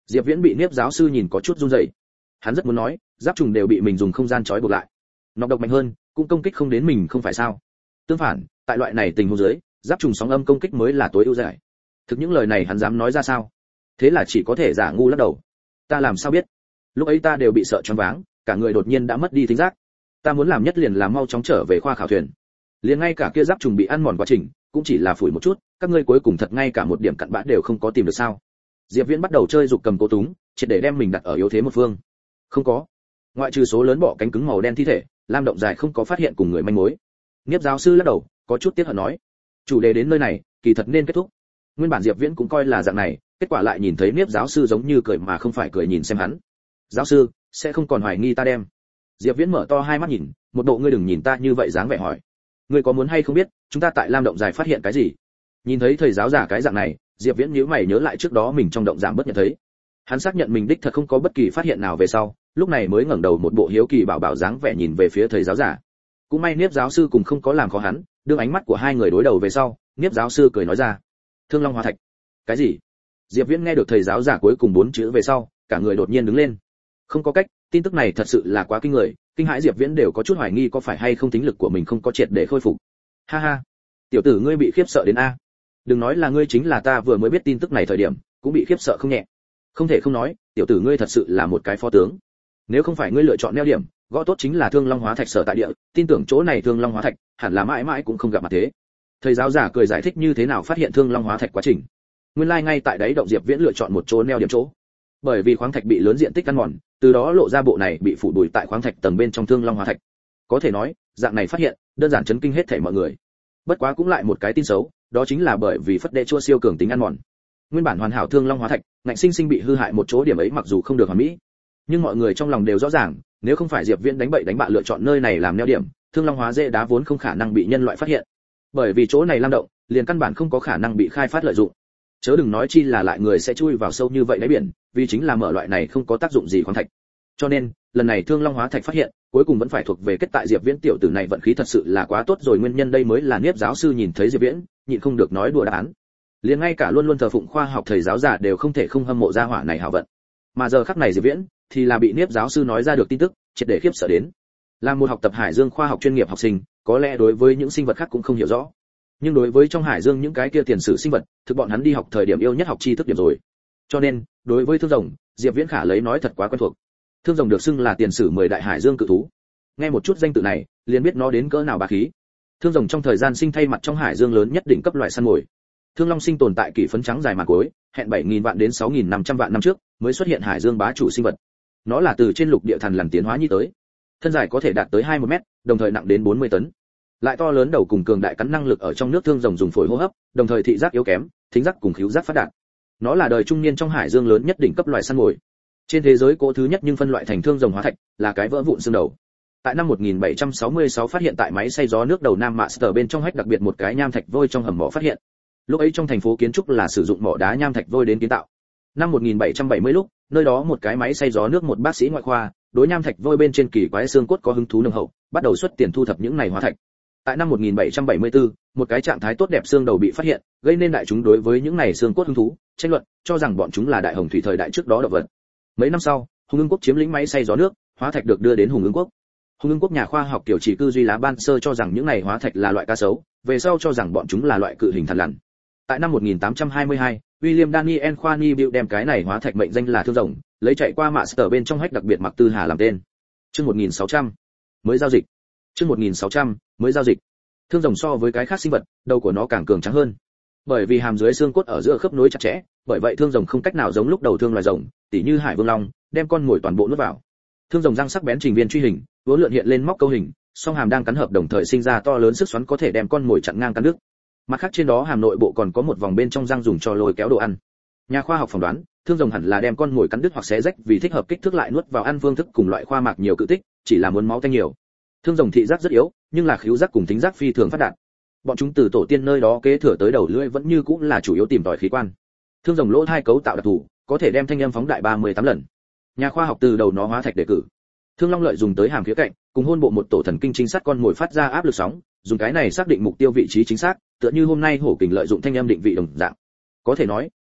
A: Diệp Viễn bị Niếp giáo sư nhìn có chút run rẩy. Hắn rất muốn nói, giáp trùng đều bị mình dùng không gian trói buộc lại, nọc độc mạnh hơn, cũng công kích không đến mình không phải sao? Tương phản, tại loại này tình huống dưới, giáp trùng sóng âm công kích mới là tối ưu giải. Thực những lời này hắn dám nói ra sao? Thế là chỉ có thể giả ngu lắc đầu. Ta làm sao biết? Lúc ấy ta đều bị sợ choáng váng, cả người đột nhiên đã mất đi thính giác. Ta muốn làm nhất liền là mau chóng trở về khoa khảo thuyền. Liền ngay cả kia giáp trùng bị ăn mòn quá trình, cũng chỉ là phủi một chút, các ngươi cuối cùng thật ngay cả một điểm cặn bã đều không có tìm được sao? Diệp Viễn bắt đầu chơi dục cầm cố túng, triệt để đem mình đặt ở yếu thế một phương. Không có. Ngoại trừ số lớn bọ cánh cứng màu đen thi thể, Lam Động Dài không có phát hiện cùng người manh mối. Niếp giáo sư lắc đầu, có chút tiếc hận nói, chủ đề đến nơi này, kỳ thật nên kết thúc. Nguyên bản Diệp Viễn cũng coi là dạng này, kết quả lại nhìn thấy Niếp giáo sư giống như cười mà không phải cười nhìn xem hắn. Giáo sư, sẽ không còn hoài nghi ta đem? Diệp Viễn mở to hai mắt nhìn, một bộ ngươi đừng nhìn ta như vậy dáng vẻ hỏi. Ngươi có muốn hay không biết, chúng ta tại Lam Động Dài phát hiện cái gì? Nhìn thấy thầy giáo giả cái dạng này, Diệp Viễn nhíu mày nhớ lại trước đó mình trong động giảm bất nhận thấy. Hắn xác nhận mình đích thật không có bất kỳ phát hiện nào về sau, lúc này mới ngẩng đầu một bộ hiếu kỳ bảo bảo dáng vẻ nhìn về phía thầy giáo giả. Cũng may Niếp giáo sư cùng không có làm khó hắn, đương ánh mắt của hai người đối đầu về sau, Niếp giáo sư cười nói ra, Thương Long Hóa Thạch. Cái gì? Diệp Viễn nghe được thầy giáo giả cuối cùng 4 chữ về sau, cả người đột nhiên đứng lên. Không có cách, tin tức này thật sự là quá kinh người, kinh hãi Diệp Viễn đều có chút hoài nghi có phải hay không tính lực của mình không có triệt để khôi phục. Ha ha, tiểu tử ngươi bị khiếp sợ đến a. Đừng nói là ngươi, chính là ta vừa mới biết tin tức này thời điểm, cũng bị khiếp sợ không nhẹ. Không thể không nói, tiểu tử ngươi thật sự là một cái phó tướng. Nếu không phải ngươi lựa chọn neo điểm, gõ tốt chính là Thương Long Hóa Thạch sở tại địa, tin tưởng chỗ này Thương Long Hóa Thạch hẳn là mãi mãi cũng không gặp mặt thế. Thầy giáo giả cười giải thích như thế nào phát hiện Thương Long Hóa Thạch quá trình. Nguyên lai ngay tại đấy động Diệp Viễn lựa chọn một chỗ neo điểm chỗ. Bởi vì khoáng thạch bị lớn diện tích ăn mòn, từ đó lộ ra bộ này bị phủ bụi tại khoáng thạch tầng bên trong Thương Long Hóa Thạch. Có thể nói, dạng này phát hiện, đơn giản chấn kinh hết thảy mọi người. Bất quá cũng lại một cái tin xấu, đó chính là bởi vì phất đệ chua siêu cường tính ăn mòn. Nguyên bản hoàn hảo Thương Long Hóa Thạch, ngạnh sinh sinh bị hư hại một chỗ điểm ấy mặc dù không được hoàn mỹ, nhưng mọi người trong lòng đều rõ ràng, nếu không phải Diệp Viễn đánh bậy đánh bạ lựa chọn nơi này làm neo điểm, Thương Long Hóa dễ đá vốn không khả năng bị nhân loại phát hiện. Bởi vì chỗ này lam động, liền căn bản không có khả năng bị khai phát lợi dụng. Chớ đừng nói chi là lại người sẽ chui vào sâu như vậy đáy biển, vì chính là mở loại này không có tác dụng gì khoáng thạch. Cho nên, lần này Thương Long Hóa Thạch phát hiện, cuối cùng vẫn phải thuộc về kết tại Diệp Viễn tiểu tử này vận khí thật sự là quá tốt rồi, nguyên nhân đây mới là Niếp giáo sư nhìn thấy Diệp Viễn, nhịn không được nói đùa đáp án. Liền ngay cả luôn luôn thờ phụng khoa học thầy giáo giả đều không thể không hâm mộ gia hỏa này hảo vận. Mà giờ khắc này Diệp Viễn thì là bị Niếp giáo sư nói ra được tin tức, triệt để khiếp sợ đến. Là một học tập Hải Dương khoa học chuyên nghiệp học sinh, có lẽ đối với những sinh vật khác cũng không hiểu rõ, nhưng đối với trong Hải Dương những cái kia tiền sử sinh vật, thực bọn hắn đi học thời điểm yêu nhất học tri thức điểm rồi. Cho nên, đối với thương rồng, Diệp Viễn khả lấy nói thật quá quen thuộc. Thương rồng được xưng là tiền sử 10 đại Hải Dương cự thú. Nghe một chút danh tự này, liền biết nó đến cỡ nào bá khí. Thương rồng trong thời gian sinh thay mặt trong Hải Dương lớn nhất đỉnh cấp loại săn mồi. Thương Long sinh tồn tại kỷ phấn trắng dài màn cối, hẹn 7.000 vạn đến 6.500 vạn năm trước mới xuất hiện Hải Dương bá chủ sinh vật. Nó là từ trên lục địa thần lần tiến hóa như tới. Thân dài có thể đạt tới 21 mét, đồng thời nặng đến 40 tấn. Lại to lớn đầu cùng cường đại cắn năng lực ở trong nước thương rồng dùng phổi hô hấp, đồng thời thị giác yếu kém, thính giác cùng khứu giác phát đạt. Nó là đời trung niên trong Hải Dương lớn nhất đỉnh cấp loại săn mồi. Trên thế giới cỗ thứ nhất nhưng phân loại thành thương rồng hóa thạch, là cái vỡ vụn xương đầu. Tại năm 1766 phát hiện tại máy xay gió nước đầu Nam Master bên trong hách đặc biệt một cái nham thạch vôi trong hầm mỏ phát hiện. Lúc ấy trong thành phố kiến trúc là sử dụng mỏ đá nham thạch vôi đến kiến tạo. Năm 1770 lúc, nơi đó một cái máy xay gió nước một bác sĩ ngoại khoa, đối nham thạch vôi bên trên kỳ quái xương cốt có hứng thú nồng hậu, bắt đầu xuất tiền thu thập những này hóa thạch. Tại năm 1774, một cái trạng thái tốt đẹp xương đầu bị phát hiện, gây nên đại chúng đối với những này xương cốt hứng thú, tranh luận, cho rằng bọn chúng là đại hồng thủy thời đại trước đó động vật. Mấy năm sau, Hùng Ưng quốc chiếm lĩnh máy xay gió nước, hóa thạch được đưa đến Hùng Ưng quốc. Hùng Ưng quốc nhà khoa học tiểu chỉ cư duy lá ban sơ cho rằng những này hóa thạch là loại cá sấu, về sau cho rằng bọn chúng là loại cự hình thằn lằn. Tại năm 1822, William Daniel Khoani Bill đem cái này hóa thạch mệnh danh là thương rồng, lấy chạy qua Master bên trong hách đặc biệt mặc tư hà làm tên. Chương 1600 mới giao dịch. Chương 1600 mới giao dịch. Thương rồng so với cái khác sinh vật, đầu của nó càng cường tráng hơn. Bởi vì hàm dưới xương cốt ở giữa khớp nối chặt chẽ, bởi vậy thương rồng không cách nào giống lúc đầu thương loài rồng, tỉ như hải vương long, đem con mồi toàn bộ nuốt vào. Thương rồng răng sắc bén trình viên truy hình, vốn lượn hiện lên móc câu hình, song hàm đang cắn hợp đồng thời sinh ra to lớn sức xoắn có thể đem con mồi chặn ngang cắn đứt. Mặt khác trên đó hàm nội bộ còn có một vòng bên trong răng dùng cho lôi kéo đồ ăn. Nhà khoa học phỏng đoán, thương rồng hẳn là đem con mồi cắn đứt hoặc xé rách vì thích hợp kích thước lại nuốt vào ăn phương thức cùng loại khoa mạc nhiều cự tích, chỉ là muốn máu tanh nhiều. Thương rồng thị giác rất yếu, nhưng là khứu giác cùng thính giác phi thường phát đạt. Bọn chúng từ tổ tiên nơi đó kế thừa tới đầu lưỡi vẫn như cũng là chủ yếu tìm tòi khí quan. Thương rồng lỗ hai cấu tạo đặc thù, có thể đem thanh âm phóng đại 38 lần. Nhà khoa học từ đầu nó hóa thạch đề cử. Thương Long lợi dùng tới hàm khía cạnh, cùng hôn bộ một tổ thần kinh trinh sát con mồi phát ra áp lực sóng, dùng cái này xác định mục tiêu vị trí chính xác, tựa như hôm nay hổ kình lợi dụng thanh âm định vị đồng dạng. Có thể nói,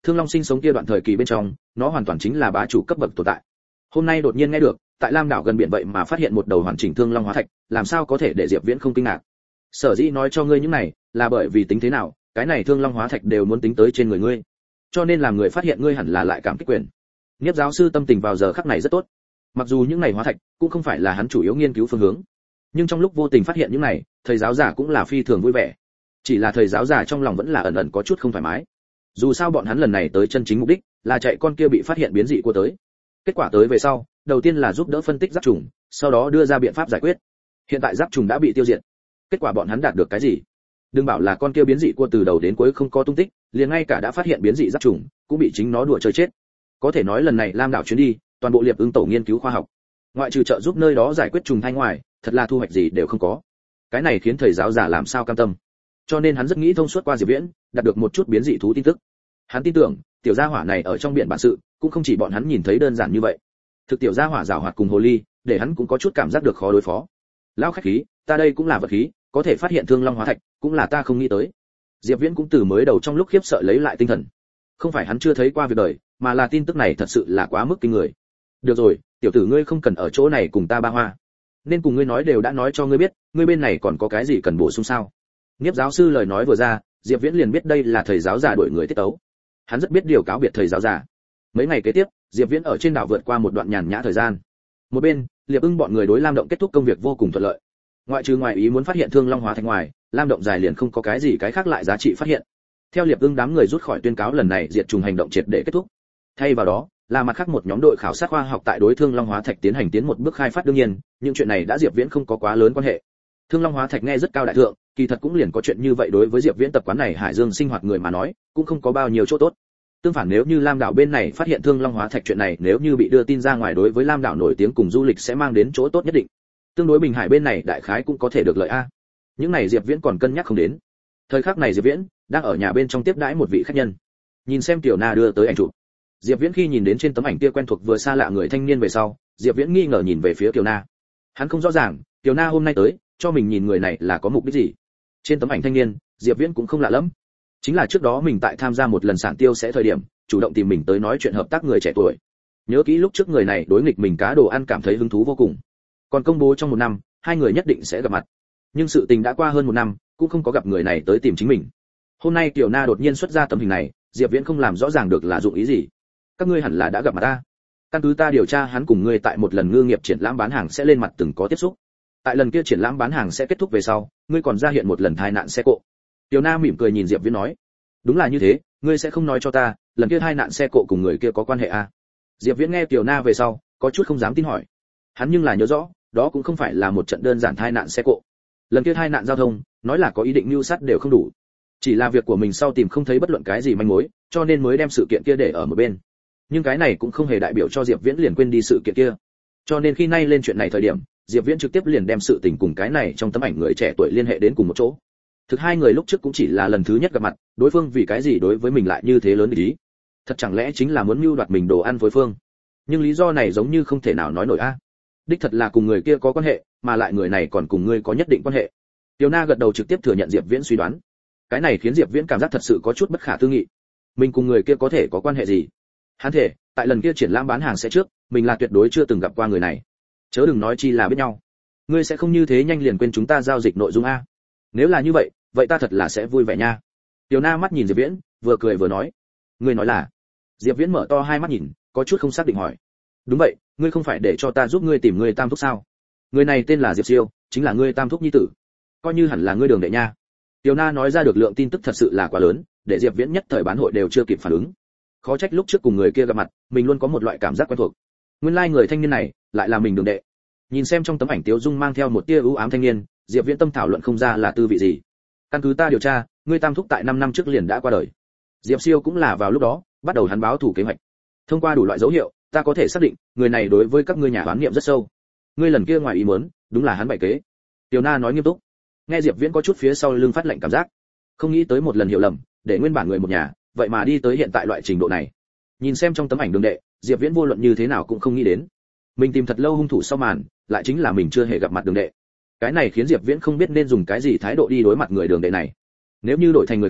A: Thương Long sinh sống kia đoạn thời kỳ bên trong, nó hoàn toàn chính là bá chủ cấp bậc tồn tại. Hôm nay đột nhiên nghe được, tại Lam đảo gần biển vậy mà phát hiện một đầu hoàn chỉnh Thương Long hóa thạch, làm sao có thể để Diệp Viễn không kinh ngạc. Sở dĩ nói cho ngươi những này, là bởi vì tính thế nào, cái này Thương Long hóa thạch đều muốn tính tới trên người ngươi. Cho nên làm người phát hiện ngươi hẳn là lại cảm kích quyền. Niếp giáo sư tâm tình vào giờ khắc này rất tốt. Mặc dù những này hóa thạch cũng không phải là hắn chủ yếu nghiên cứu phương hướng, nhưng trong lúc vô tình phát hiện những này, thầy giáo giả cũng là phi thường vui vẻ. Chỉ là thầy giáo giả trong lòng vẫn là ẩn ẩn có chút không thoải mái. Dù sao bọn hắn lần này tới chân chính mục đích là chạy con kia bị phát hiện biến dị của tới. Kết quả tới về sau, đầu tiên là giúp đỡ phân tích giáp trùng, sau đó đưa ra biện pháp giải quyết. Hiện tại giáp trùng đã bị tiêu diệt. Kết quả bọn hắn đạt được cái gì? Đừng bảo là con kia biến dị của từ đầu đến cuối không có tung tích, liền ngay cả đã phát hiện biến dị giáp trùng, cũng bị chính nó đùa chơi chết. Có thể nói lần này Lam đảo chuyến đi, toàn bộ Liệp Ưng tổ nghiên cứu khoa học, ngoại trừ trợ giúp nơi đó giải quyết trùng thai ngoài, thật là thu hoạch gì đều không có. Cái này khiến thầy giáo giả làm sao cam tâm. Cho nên hắn rất nghĩ thông suốt qua Diệp Viễn, đạt được một chút biến dị thú tin tức. Hắn tin tưởng, tiểu gia hỏa này ở trong biển bản sự, cũng không chỉ bọn hắn nhìn thấy đơn giản như vậy. Thực tiểu gia hỏa giảo hoạt cùng hồ ly, để hắn cũng có chút cảm giác được khó đối phó. Lão khách khí, ta đây cũng là vật khí, có thể phát hiện Thương Long hóa thạch, cũng là ta không nghĩ tới. Diệp Viễn cũng từ mới đầu trong lúc khiếp sợ lấy lại tinh thần. Không phải hắn chưa thấy qua việc đời, mà là tin tức này thật sự là quá mức kinh người. Được rồi, tiểu tử ngươi không cần ở chỗ này cùng ta ba hoa. Nên cùng ngươi nói đều đã nói cho ngươi biết, ngươi bên này còn có cái gì cần bổ sung sao? Niếp giáo sư lời nói vừa ra, Diệp Viễn liền biết đây là thầy giáo giả đuổi người tiết tấu. Hắn rất biết điều cáo biệt thầy giáo giả. Mấy ngày kế tiếp, Diệp Viễn ở trên đảo vượt qua một đoạn nhàn nhã thời gian. Một bên, Liệp Ưng bọn người đối Lam động kết thúc công việc vô cùng thuận lợi. Ngoại trừ ngoài ý muốn phát hiện Thương Long hóa thành ngoài, Lam động dài liền không có cái gì cái khác lại giá trị phát hiện. Theo Liệp Ưng đám người rút khỏi tuyên cáo lần này diệt trùng hành động triệt để kết thúc. Thay vào đó, là mặt khác một nhóm đội khảo sát khoa học tại đối Thương Long hóa thạch tiến hành tiến một bước khai phát. Đương nhiên, những chuyện này đã Diệp Viễn không có quá lớn quan hệ. Thương Long hóa thạch nghe rất cao đại thượng, kỳ thật cũng liền có chuyện như vậy, đối với Diệp Viễn tập quán này hải dương sinh hoạt người mà nói, cũng không có bao nhiêu chỗ tốt. Tương phản, nếu như Lam đảo bên này phát hiện Thương Long hóa thạch chuyện này, nếu như bị đưa tin ra ngoài, đối với Lam đảo nổi tiếng cùng du lịch sẽ mang đến chỗ tốt nhất định. Tương đối Bình Hải bên này đại khái cũng có thể được lợi a. Những này Diệp Viễn còn cân nhắc không đến. Thời khắc này Diệp Viễn đang ở nhà bên trong tiếp đãi một vị khách nhân. Nhìn xem Tiểu Na đưa tới ảnh chụp. Diệp Viễn khi nhìn đến trên tấm ảnh kia quen thuộc vừa xa lạ người thanh niên về sau, Diệp Viễn nghi ngờ nhìn về phía Tiểu Na. Hắn không rõ ràng, Tiểu Na hôm nay tới, cho mình nhìn người này là có mục đích gì. Trên tấm ảnh thanh niên, Diệp Viễn cũng không lạ lắm. Chính là trước đó mình tại tham gia một lần sản tiêu sẽ thời điểm, chủ động tìm mình tới nói chuyện hợp tác người trẻ tuổi. Nhớ kỹ lúc trước người này đối nghịch mình cá đồ ăn cảm thấy hứng thú vô cùng. Còn công bố trong một năm, hai người nhất định sẽ gặp mặt. Nhưng sự tình đã qua hơn một năm, cũng không có gặp người này tới tìm chính mình. Hôm nay Tiểu Na đột nhiên xuất ra tấm hình này, Diệp Viễn không làm rõ ràng được là dụng ý gì. Các ngươi hẳn là đã gặp mặt ta. Căn cứ ta điều tra, hắn cùng ngươi tại một lần ngư nghiệp triển lãm bán hàng sẽ lên mặt từng có tiếp xúc. Tại lần kia triển lãm bán hàng sẽ kết thúc về sau, ngươi còn ra hiện một lần tai nạn xe cộ. Tiểu Na mỉm cười nhìn Diệp Viễn nói, đúng là như thế, ngươi sẽ không nói cho ta, lần kia tai nạn xe cộ cùng người kia có quan hệ à? Diệp Viễn nghe Tiểu Na về sau, có chút không dám tin hỏi. Hắn nhưng là nhớ rõ, đó cũng không phải là một trận đơn giản tai nạn xe cộ. Lần kia tai nạn giao thông, nói là có ý định mưu sát đều không đủ. Chỉ là việc của mình sau tìm không thấy bất luận cái gì manh mối, cho nên mới đem sự kiện kia để ở một bên. Nhưng cái này cũng không hề đại biểu cho Diệp Viễn liền quên đi sự kiện kia. Cho nên khi nay lên chuyện này thời điểm, Diệp Viễn trực tiếp liền đem sự tình cùng cái này trong tấm ảnh người trẻ tuổi liên hệ đến cùng một chỗ. Thực hai người lúc trước cũng chỉ là lần thứ nhất gặp mặt, đối phương vì cái gì đối với mình lại như thế lớn ý? Thật chẳng lẽ chính là muốn mưu đoạt mình đồ ăn với phương? Nhưng lý do này giống như không thể nào nói nổi a. Đích thật là cùng người kia có quan hệ, mà lại người này còn cùng ngươi có nhất định quan hệ. Tiểu Na gật đầu trực tiếp thừa nhận Diệp Viễn suy đoán. Cái này khiến Diệp Viễn cảm giác thật sự có chút bất khả tư nghị. Mình cùng người kia có thể có quan hệ gì? Hắn thể, tại lần kia triển lãm bán hàng sẽ trước, mình là tuyệt đối chưa từng gặp qua người này. Chớ đừng nói chi là biết nhau. Ngươi sẽ không như thế nhanh liền quên chúng ta giao dịch nội dung a? Nếu là như vậy, vậy ta thật là sẽ vui vẻ nha. Tiểu Na mắt nhìn Diệp Viễn, vừa cười vừa nói. Ngươi nói là? Diệp Viễn mở to hai mắt nhìn, có chút không xác định hỏi. Đúng vậy, ngươi không phải để cho ta giúp ngươi tìm người tam thúc sao? Người này tên là Diệp Siêu, chính là ngươi tam thúc nhi tử. Coi như hẳn là ngươi đường đệ nha. Tiểu Na nói ra được lượng tin tức thật sự là quá lớn, để Diệp Viễn nhất thời bán hội đều chưa kịp phản ứng. Khó trách lúc trước cùng người kia gặp mặt, mình luôn có một loại cảm giác quen thuộc. Nguyên lai người thanh niên này lại là mình đường đệ. Nhìn xem trong tấm ảnh Tiếu Dung mang theo một tia ưu ám thanh niên, Diệp Viễn tâm thảo luận không ra là tư vị gì. Căn cứ ta điều tra, ngươi tam thúc tại 5 năm trước liền đã qua đời. Diệp Siêu cũng là vào lúc đó, bắt đầu hắn báo thủ kế hoạch. Thông qua đủ loại dấu hiệu, ta có thể xác định, người này đối với các ngươi nhà oán niệm rất sâu. Ngươi lần kia ngoài ý muốn, đúng là hắn bày kế. Tiểu Na nói nghiêm túc. Nghe Diệp Viễn có chút phía sau lưng phát lạnh cảm giác. Không nghĩ tới một lần hiểu lầm, để nguyên bản người một nhà, vậy mà đi tới hiện tại loại trình độ này. Nhìn xem trong tấm ảnh đường đệ, Diệp Viễn vô luận như thế nào cũng không nghĩ đến. Mình tìm thật lâu hung thủ sau màn, lại chính là mình chưa hề gặp mặt đường đệ. Cái này khiến Diệp Viễn không biết nên dùng cái gì thái độ đi đối mặt người đường đệ này. Nếu như đổi thành người khác,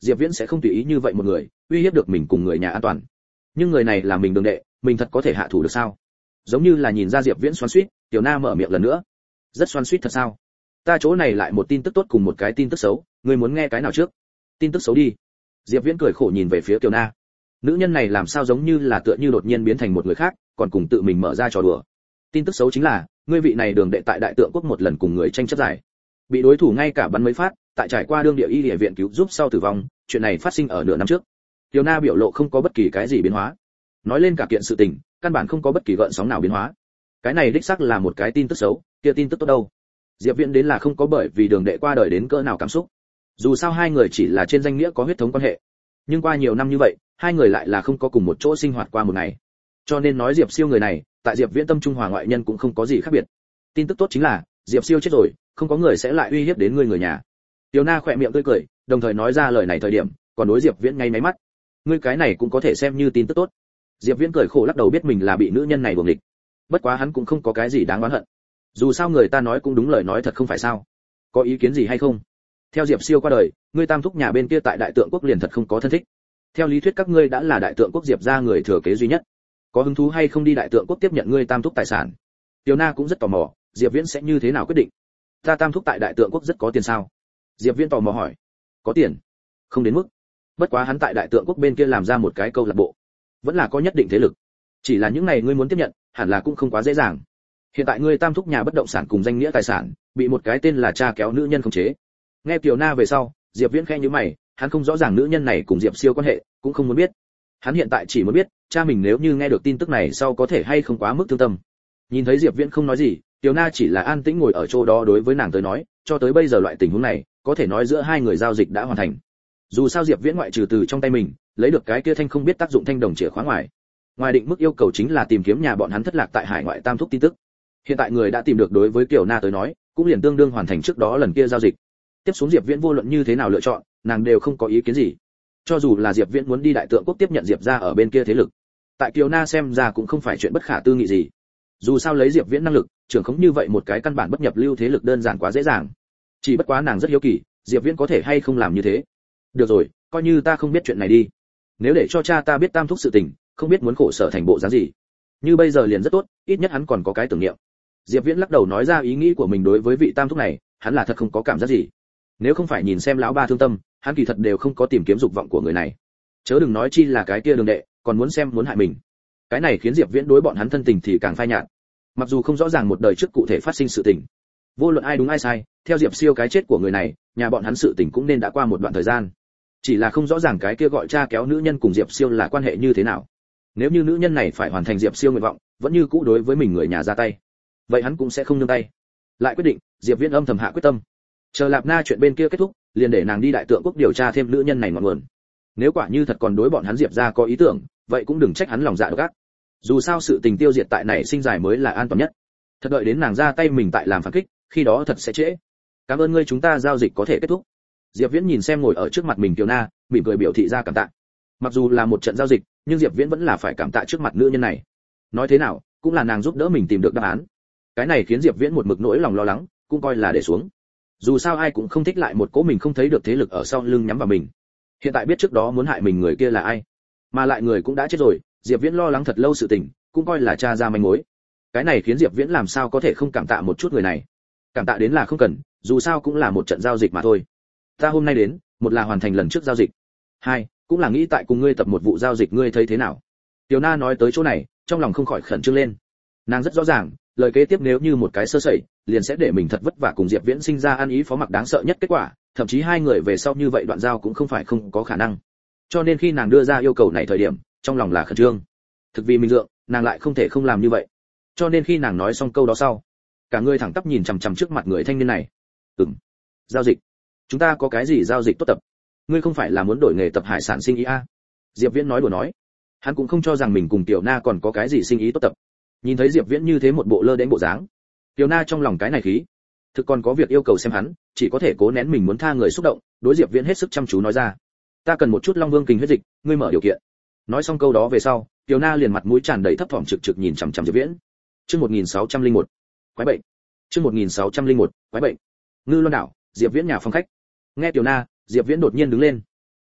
A: Diệp Viễn sẽ không tùy ý như vậy một người uy hiếp được mình cùng người nhà an toàn. Nhưng người này là mình đường đệ, mình thật có thể hạ thủ được sao? Giống như là nhìn ra Diệp Viễn xoắn xuýt, Tiểu Na mở miệng lần nữa. Rất xoắn xuýt thật sao? Ta chỗ này lại một tin tức tốt cùng một cái tin tức xấu, ngươi muốn nghe cái nào trước? Tin tức xấu đi. Diệp Viễn cười khổ nhìn về phía Tiểu Na. Nữ nhân này làm sao giống như là tựa như đột nhiên biến thành một người khác, còn cùng tự mình mở ra trò đùa. Tin tức xấu chính là, ngươi vị này đường đệ tại Đại Tượng quốc một lần cùng người tranh chấp giải, bị đối thủ ngay cả bắn mấy phát, tại trải qua đương địa y địa viện cứu giúp sau tử vong, chuyện này phát sinh ở nửa năm trước. Tiểu Na biểu lộ không có bất kỳ cái gì biến hóa. Nói lên cả kiện sự tình, căn bản không có bất kỳ gợn sóng nào biến hóa. Cái này đích xác là một cái tin tức xấu, kia tin tức tốt đâu? Diệp Viễn đến là không có bởi vì đường đệ qua đời đến cỡ nào cảm xúc. Dù sao hai người chỉ là trên danh nghĩa có huyết thống quan hệ, nhưng qua nhiều năm như vậy, hai người lại là không có cùng một chỗ sinh hoạt qua một ngày. Cho nên nói Diệp Siêu người này, tại Diệp Viễn tâm trung hòa ngoại nhân cũng không có gì khác biệt. Tin tức tốt chính là, Diệp Siêu chết rồi, không có người sẽ lại uy hiếp đến người nhà. Tiểu Na khỏe miệng tươi cười, đồng thời nói ra lời này thời điểm, còn đối Diệp Viễn ngay máy mắt. Ngươi cái này cũng có thể xem như tin tức tốt. Diệp Viễn cười khổ lắc đầu biết mình là bị nữ nhân này buồng địch. Bất quá hắn cũng không có cái gì đáng oán hận. Dù sao người ta nói cũng đúng lời nói thật không phải sao? Có ý kiến gì hay không? Theo Diệp Siêu qua đời, ngươi Tam thúc nhà bên kia tại Đại Tượng quốc liền thật không có thân thích. Theo lý thuyết các ngươi đã là Đại Tượng quốc Diệp gia người thừa kế duy nhất. Có hứng thú hay không đi Đại Tượng quốc tiếp nhận ngươi Tam thúc tài sản? Tiểu Na cũng rất tò mò, Diệp Viễn sẽ như thế nào quyết định? Ta Tam thúc tại Đại Tượng quốc rất có tiền sao? Diệp Viễn tò mò hỏi. Có tiền? Không đến mức. Bất quá hắn tại Đại Tượng quốc bên kia làm ra một cái câu lạc bộ, vẫn là có nhất định thế lực. Chỉ là những này ngươi muốn tiếp nhận, hẳn là cũng không quá dễ dàng. Hiện tại ngươi Tam thúc nhà bất động sản cùng danh nghĩa tài sản, bị một cái tên là cha kéo nữ nhân khống chế. Nghe Tiểu Na về sau, Diệp Viễn khẽ nhíu mày, hắn không rõ ràng nữ nhân này cùng Diệp Siêu quan hệ, cũng không muốn biết. Hắn hiện tại chỉ muốn biết, cha mình nếu như nghe được tin tức này sau có thể hay không quá mức thương tâm. Nhìn thấy Diệp Viễn không nói gì, Tiểu Na chỉ là an tĩnh ngồi ở chỗ đó đối với nàng tới nói, cho tới bây giờ loại tình huống này, có thể nói giữa hai người giao dịch đã hoàn thành. Dù sao Diệp Viễn ngoại trừ từ trong tay mình, lấy được cái kia thanh không biết tác dụng thanh đồng chìa khóa ngoài định mức yêu cầu chính là tìm kiếm nhà bọn hắn thất lạc tại hải ngoại Tam thúc tin tức. Hiện tại người đã tìm được đối với Tiểu Na tới nói, cũng liền tương đương hoàn thành trước đó lần kia giao dịch. Tiếp xuống Diệp Viễn vô luận như thế nào lựa chọn, nàng đều không có ý kiến gì. Cho dù là Diệp Viễn muốn đi Đại Tượng quốc tiếp nhận Diệp gia ở bên kia thế lực, tại Kiều Na xem ra cũng không phải chuyện bất khả tư nghị gì. Dù sao lấy Diệp Viễn năng lực, trưởng khống như vậy một cái căn bản bất nhập lưu thế lực đơn giản quá dễ dàng. Chỉ bất quá nàng rất hiếu kỳ, Diệp Viễn có thể hay không làm như thế. Được rồi, coi như ta không biết chuyện này đi. Nếu để cho cha ta biết Tam thúc sự tình, không biết muốn khổ sở thành bộ dáng gì. Như bây giờ liền rất tốt, ít nhất hắn còn có cái tưởng niệm. Diệp Viễn lắc đầu nói ra ý nghĩ của mình đối với vị Tam thúc này, hắn là thật không có cảm giác gì. Nếu không phải nhìn xem lão ba thương tâm, hắn kỳ thật đều không có tìm kiếm dục vọng của người này. Chớ đừng nói chi là cái kia đường đệ, còn muốn xem muốn hại mình. Cái này khiến Diệp Viễn đối bọn hắn thân tình thì càng phai nhạt. Mặc dù không rõ ràng một đời trước cụ thể phát sinh sự tình, vô luận ai đúng ai sai, theo Diệp Siêu cái chết của người này, nhà bọn hắn sự tình cũng nên đã qua một đoạn thời gian. Chỉ là không rõ ràng cái kia gọi cha kéo nữ nhân cùng Diệp Siêu là quan hệ như thế nào. Nếu như nữ nhân này phải hoàn thành Diệp Siêu nguyện vọng, vẫn như cũ đối với mình người nhà ra tay, vậy hắn cũng sẽ không nương tay. Lại quyết định, Diệp Viễn âm thầm hạ quyết tâm. Chờ Lạp Na chuyện bên kia kết thúc, liền để nàng đi Đại Tượng quốc điều tra thêm nữ nhân này ngọn nguồn. Nếu quả như thật còn đối bọn hắn Diệp gia có ý tưởng, vậy cũng đừng trách hắn lòng dạ độc ác. Dù sao sự tình tiêu diệt tại này sinh giải mới là an toàn nhất. Thật đợi đến nàng ra tay mình tại làm phản kích, khi đó thật sẽ trễ. Cảm ơn ngươi, chúng ta giao dịch có thể kết thúc. Diệp Viễn nhìn xem ngồi ở trước mặt mình Kiều Na, mỉm cười biểu thị ra cảm tạ. Mặc dù là một trận giao dịch, nhưng Diệp Viễn vẫn là phải cảm tạ trước mặt nữ nhân này. Nói thế nào, cũng là nàng giúp đỡ mình tìm được đáp án. Cái này khiến Diệp Viễn một mực nỗi lòng lo lắng, cũng coi là để xuống. Dù sao ai cũng không thích lại một cố mình không thấy được thế lực ở sau lưng nhắm vào mình. Hiện tại biết trước đó muốn hại mình người kia là ai, mà lại người cũng đã chết rồi, Diệp Viễn lo lắng thật lâu sự tình, cũng coi là tra ra manh mối. Cái này khiến Diệp Viễn làm sao có thể không cảm tạ một chút người này. Cảm tạ đến là không cần, dù sao cũng là một trận giao dịch mà thôi. Ta hôm nay đến, một là hoàn thành lần trước giao dịch, hai cũng là nghĩ tại cùng ngươi tập một vụ giao dịch, ngươi thấy thế nào? Tiểu Na nói tới chỗ này, trong lòng không khỏi khẩn trương lên. Nàng rất rõ ràng, lời kế tiếp nếu như một cái sơ sẩy, liền sẽ để mình thật vất vả cùng Diệp Viễn sinh ra ăn ý phó mặc đáng sợ nhất kết quả, thậm chí hai người về sau như vậy đoạn giao cũng không phải không có khả năng. Cho nên khi nàng đưa ra yêu cầu này thời điểm, trong lòng là khẩn trương. Thực vì mình dượng, nàng lại không thể không làm như vậy. Cho nên khi nàng nói xong câu đó sau, cả người thẳng tắp nhìn chằm chằm trước mặt người thanh niên này. Giao dịch? Chúng ta có cái gì giao dịch tốt tập? Ngươi không phải là muốn đổi nghề tập hải sản sinh ý a? Diệp Viễn nói đùa nói. Hắn cũng không cho rằng mình cùng Tiểu Na còn có cái gì sinh ý tốt tập. Nhìn thấy Diệp Viễn như thế một bộ lơ đễnh bộ dáng, Tiểu Na trong lòng cái này khí, thực còn có việc yêu cầu xem hắn, chỉ có thể cố nén mình muốn tha người xúc động, đối Diệp Viễn hết sức chăm chú nói ra. Ta cần một chút Long Vương kình huyết dịch, ngươi mở điều kiện. Nói xong câu đó về sau, Tiểu Na liền mặt mũi tràn đầy thấp thỏm trực trực nhìn chằm chằm Diệp Viễn. Chương 1601. Quái bệnh. Chương 1601. Quái bệnh. Ngư Loan đảo, Diệp Viễn nhà phòng khách. Nghe Tiểu Na, Diệp Viễn đột nhiên đứng lên.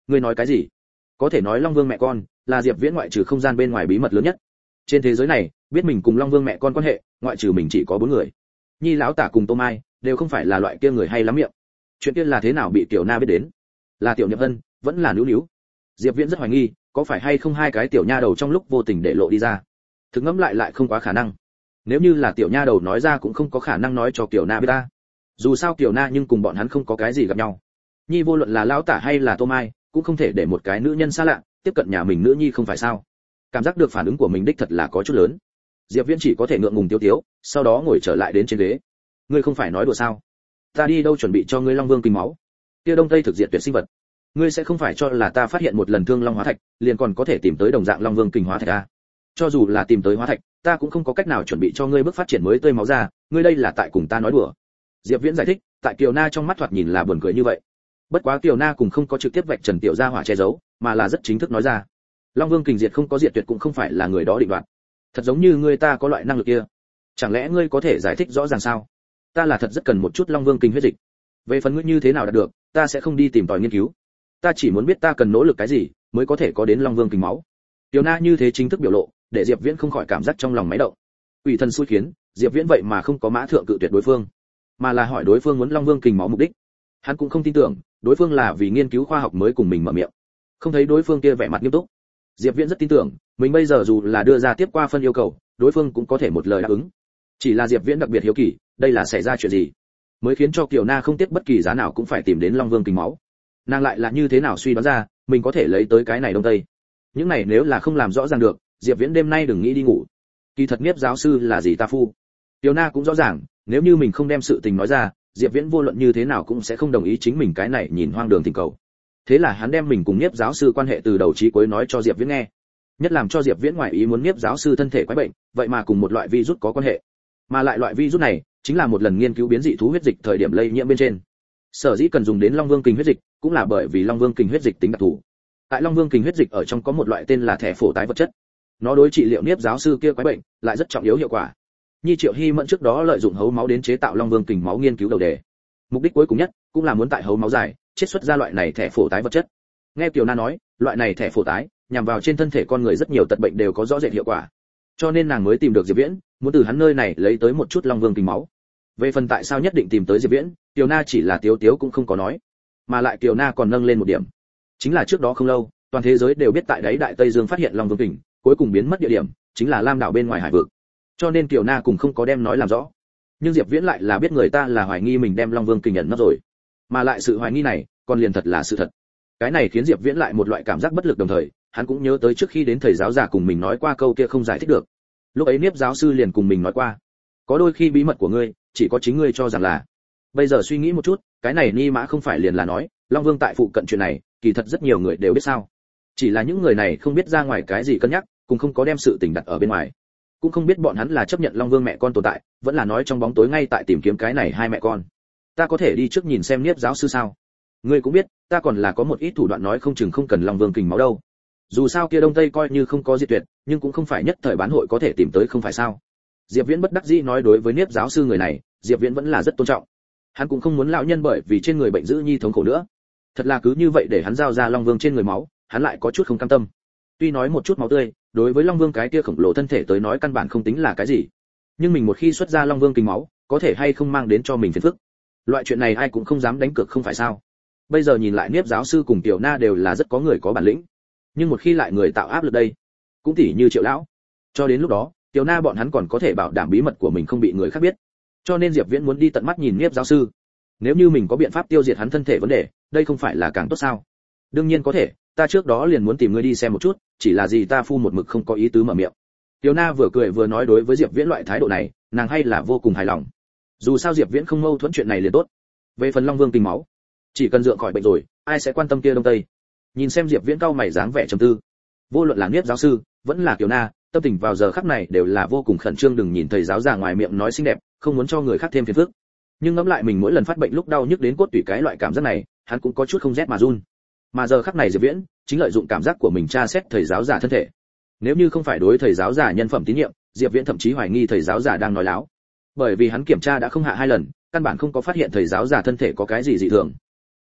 A: Ngươi nói cái gì? Có thể nói Long Vương mẹ con là Diệp Viễn ngoại trừ không gian bên ngoài bí mật lớn nhất. Trên thế giới này, biết mình cùng Long Vương mẹ con quan hệ, ngoại trừ mình chỉ có 4 người. Nhi lão tả cùng Tô Mai đều không phải là loại kia người hay lắm miệng. Chuyện kia là thế nào bị Tiểu Na biết đến? Là Tiểu Niệm Hân, vẫn là Nữu Nữu? Diệp Viễn rất hoài nghi, có phải hay không hai cái tiểu nha đầu trong lúc vô tình để lộ đi ra. Thực ngẫm lại không quá khả năng. Nếu như là tiểu nha đầu nói ra cũng không có khả năng nói cho Tiểu Na biết ta. Dù sao Tiểu Na nhưng cùng bọn hắn không có cái gì gặp nhau. Nhi vô luận là lão tả hay là Tô Mai, cũng không thể để một cái nữ nhân xa lạ tiếp cận nhà mình nữ nhi không phải sao? Cảm giác được phản ứng của mình đích thật là có chút lớn. Diệp Viễn chỉ có thể ngượng ngùng tiêu tiếu, sau đó ngồi trở lại đến trên ghế. Ngươi không phải nói đùa sao? Ta đi đâu chuẩn bị cho ngươi Long Vương kinh máu? Kia Đông Tây thực diệt tuyệt sinh vật. Ngươi sẽ không phải cho là ta phát hiện một lần thương long hóa thạch, liền còn có thể tìm tới đồng dạng Long Vương kinh hóa thạch à? Cho dù là tìm tới hóa thạch, ta cũng không có cách nào chuẩn bị cho ngươi bước phát triển mới tươi máu ra, ngươi đây là tại cùng ta nói đùa. Diệp Viễn giải thích, tại Kiều Na trong mắt thoạt nhìn là buồn cười như vậy. Bất quá Kiều Na cũng không có trực tiếp vạch trần Tiểu Gia hỏa che giấu, mà là rất chính thức nói ra. Long Vương kình diệt không có diệt tuyệt cũng không phải là người đó định đoạt. Thật giống như ngươi ta có loại năng lực kia. Chẳng lẽ ngươi có thể giải thích rõ ràng sao? Ta là thật rất cần một chút Long Vương kình huyết dịch. Về phần ngươi như thế nào đạt được, ta sẽ không đi tìm tòi nghiên cứu. Ta chỉ muốn biết ta cần nỗ lực cái gì mới có thể có đến Long Vương kình máu. Tiểu Na như thế chính thức biểu lộ, để Diệp Viễn không khỏi cảm giác trong lòng máy động. Ủy thân xui khiến, Diệp Viễn vậy mà không có mã thượng cự tuyệt đối phương, mà là hỏi đối phương muốn Long Vương kình máu mục đích. Hắn cũng không tin tưởng, đối phương là vì nghiên cứu khoa học mới cùng mình mở miệng. Không thấy đối phương kia vẻ mặt nghiêm túc. Diệp Viễn rất tin tưởng, mình bây giờ dù là đưa ra tiếp qua phân yêu cầu, đối phương cũng có thể một lời đáp ứng. Chỉ là Diệp Viễn đặc biệt hiếu kỳ, đây là xảy ra chuyện gì, mới khiến cho Kiều Na không tiếc bất kỳ giá nào cũng phải tìm đến Long Vương kình máu. Nàng lại là như thế nào suy đoán ra, mình có thể lấy tới cái này Đông Tây. Những này nếu là không làm rõ ràng được, Diệp Viễn đêm nay đừng nghĩ đi ngủ. Kỳ thật Niếp giáo sư là gì ta phu. Kiều Na cũng rõ ràng, nếu như mình không đem sự tình nói ra, Diệp Viễn vô luận như thế nào cũng sẽ không đồng ý chính mình cái này nhìn hoang đường thỉnh cầu. Thế là hắn đem mình cùng Niếp giáo sư quan hệ từ đầu chí cuối nói cho Diệp Viễn nghe. Nhất làm cho Diệp Viễn ngoài ý muốn Niếp giáo sư thân thể quái bệnh, vậy mà cùng một loại virus có quan hệ. Mà lại loại virus này chính là một lần nghiên cứu biến dị thú huyết dịch thời điểm lây nhiễm bên trên. Sở dĩ cần dùng đến Long Vương kình huyết dịch, cũng là bởi vì Long Vương kình huyết dịch tính đặc thù. Tại Long Vương kình huyết dịch ở trong có một loại tên là thẻ phổ tái vật chất. Nó đối trị liệu Niếp giáo sư kia quái bệnh lại rất trọng yếu hiệu quả. Nhi Triệu Hy Mẫn trước đó lợi dụng hấu máu đến chế tạo Long Vương kình máu nghiên cứu đầu đề. Mục đích cuối cùng nhất cũng là muốn tại hấu máu dài chiết xuất ra loại này thẻ phổ tái vật chất. Nghe Kiều Na nói, loại này thẻ phổ tái nhằm vào trên thân thể con người rất nhiều tật bệnh đều có rõ rệt hiệu quả. Cho nên nàng mới tìm được Diệp Viễn, muốn từ hắn nơi này lấy tới một chút Long Vương kình máu. Về phần tại sao nhất định tìm tới Diệp Viễn, Kiều Na chỉ là tiếu tiếu cũng không có nói. Mà lại Kiều Na còn nâng lên một điểm, chính là trước đó không lâu, toàn thế giới đều biết tại đáy Đại Tây Dương phát hiện Long Vương kình, cuối cùng biến mất địa điểm chính là Lam đảo bên ngoài hải vực. Cho nên Kiều Na cũng không có đem nói làm rõ. Nhưng Diệp Viễn lại là biết người ta là hoài nghi mình đem Long Vương kình nhận nấp rồi. Mà lại sự hoài nghi này, còn liền thật là sự thật. Cái này khiến Diệp Viễn lại một loại cảm giác bất lực, đồng thời, hắn cũng nhớ tới trước khi đến thầy giáo giả cùng mình nói qua câu kia không giải thích được. Lúc ấy Niếp giáo sư liền cùng mình nói qua, có đôi khi bí mật của ngươi, chỉ có chính ngươi cho rằng là. Bây giờ suy nghĩ một chút, cái này Ni Mã không phải liền là nói, Long Vương tại phụ cận chuyện này, kỳ thật rất nhiều người đều biết sao. Chỉ là những người này không biết ra ngoài cái gì cân nhắc, cũng không có đem sự tình đặt ở bên ngoài. Cũng không biết bọn hắn là chấp nhận Long Vương mẹ con tồn tại, vẫn là nói trong bóng tối ngay tại tìm kiếm cái này hai mẹ con. Ta có thể đi trước nhìn xem Niếp giáo sư sao? Ngươi cũng biết, ta còn là có một ít thủ đoạn nói không chừng không cần Long Vương kình máu đâu. Dù sao kia Đông Tây coi như không có diệt tuyệt, nhưng cũng không phải nhất thời bán hội có thể tìm tới không phải sao? Diệp Viễn bất đắc dĩ nói, đối với Niếp giáo sư người này, Diệp Viễn vẫn là rất tôn trọng. Hắn cũng không muốn lão nhân bởi vì trên người bệnh dữ nhi thống khổ nữa. Thật là cứ như vậy để hắn giao ra Long Vương trên người máu, hắn lại có chút không cam tâm. Tuy nói một chút máu tươi, đối với Long Vương cái kia khổng lồ thân thể tới nói căn bản không tính là cái gì. Nhưng mình một khi xuất ra Long Vương kình máu, có thể hay không mang đến cho mình phiền phức. Loại chuyện này ai cũng không dám đánh cược không phải sao? Bây giờ nhìn lại Niếp giáo sư cùng Tiểu Na đều là rất có người có bản lĩnh. Nhưng một khi lại người tạo áp lực đây, cũng tỉ như Triệu lão. Cho đến lúc đó, Tiểu Na bọn hắn còn có thể bảo đảm bí mật của mình không bị người khác biết. Cho nên Diệp Viễn muốn đi tận mắt nhìn Niếp giáo sư. Nếu như mình có biện pháp tiêu diệt hắn thân thể vấn đề, đây không phải là càng tốt sao? Đương nhiên có thể, ta trước đó liền muốn tìm ngươi đi xem một chút, chỉ là gì ta phu một mực không có ý tứ mở miệng. Tiểu Na vừa cười vừa nói, đối với Diệp Viễn loại thái độ này, nàng hay là vô cùng hài lòng. Dù sao Diệp Viễn không mâu thuẫn chuyện này liền tốt. Về phần Long Vương kình máu, chỉ cần dượng khỏi bệnh rồi, ai sẽ quan tâm kia Đông Tây. Nhìn xem Diệp Viễn cau mày dáng vẻ trầm tư, vô luận là Niếp giáo sư, vẫn là Tiểu Na, tâm tình vào giờ khắc này đều là vô cùng khẩn trương. Đừng nhìn thầy giáo già ngoài miệng nói xinh đẹp, không muốn cho người khác thêm phiền phức, nhưng ngẫm lại mình mỗi lần phát bệnh lúc đau nhức đến cốt tủy cái loại cảm giác này, hắn cũng có chút không rét mà run. Mà giờ khắc này Diệp Viễn chính lợi dụng cảm giác của mình tra xét thầy giáo giả thân thể. Nếu như không phải đối thầy giáo giả nhân phẩm tín nhiệm, Diệp Viễn thậm chí hoài nghi thầy giáo giả đang nói láo. Bởi vì hắn kiểm tra đã không hạ 2 lần, căn bản không có phát hiện thầy giáo giả thân thể có cái gì dị thường.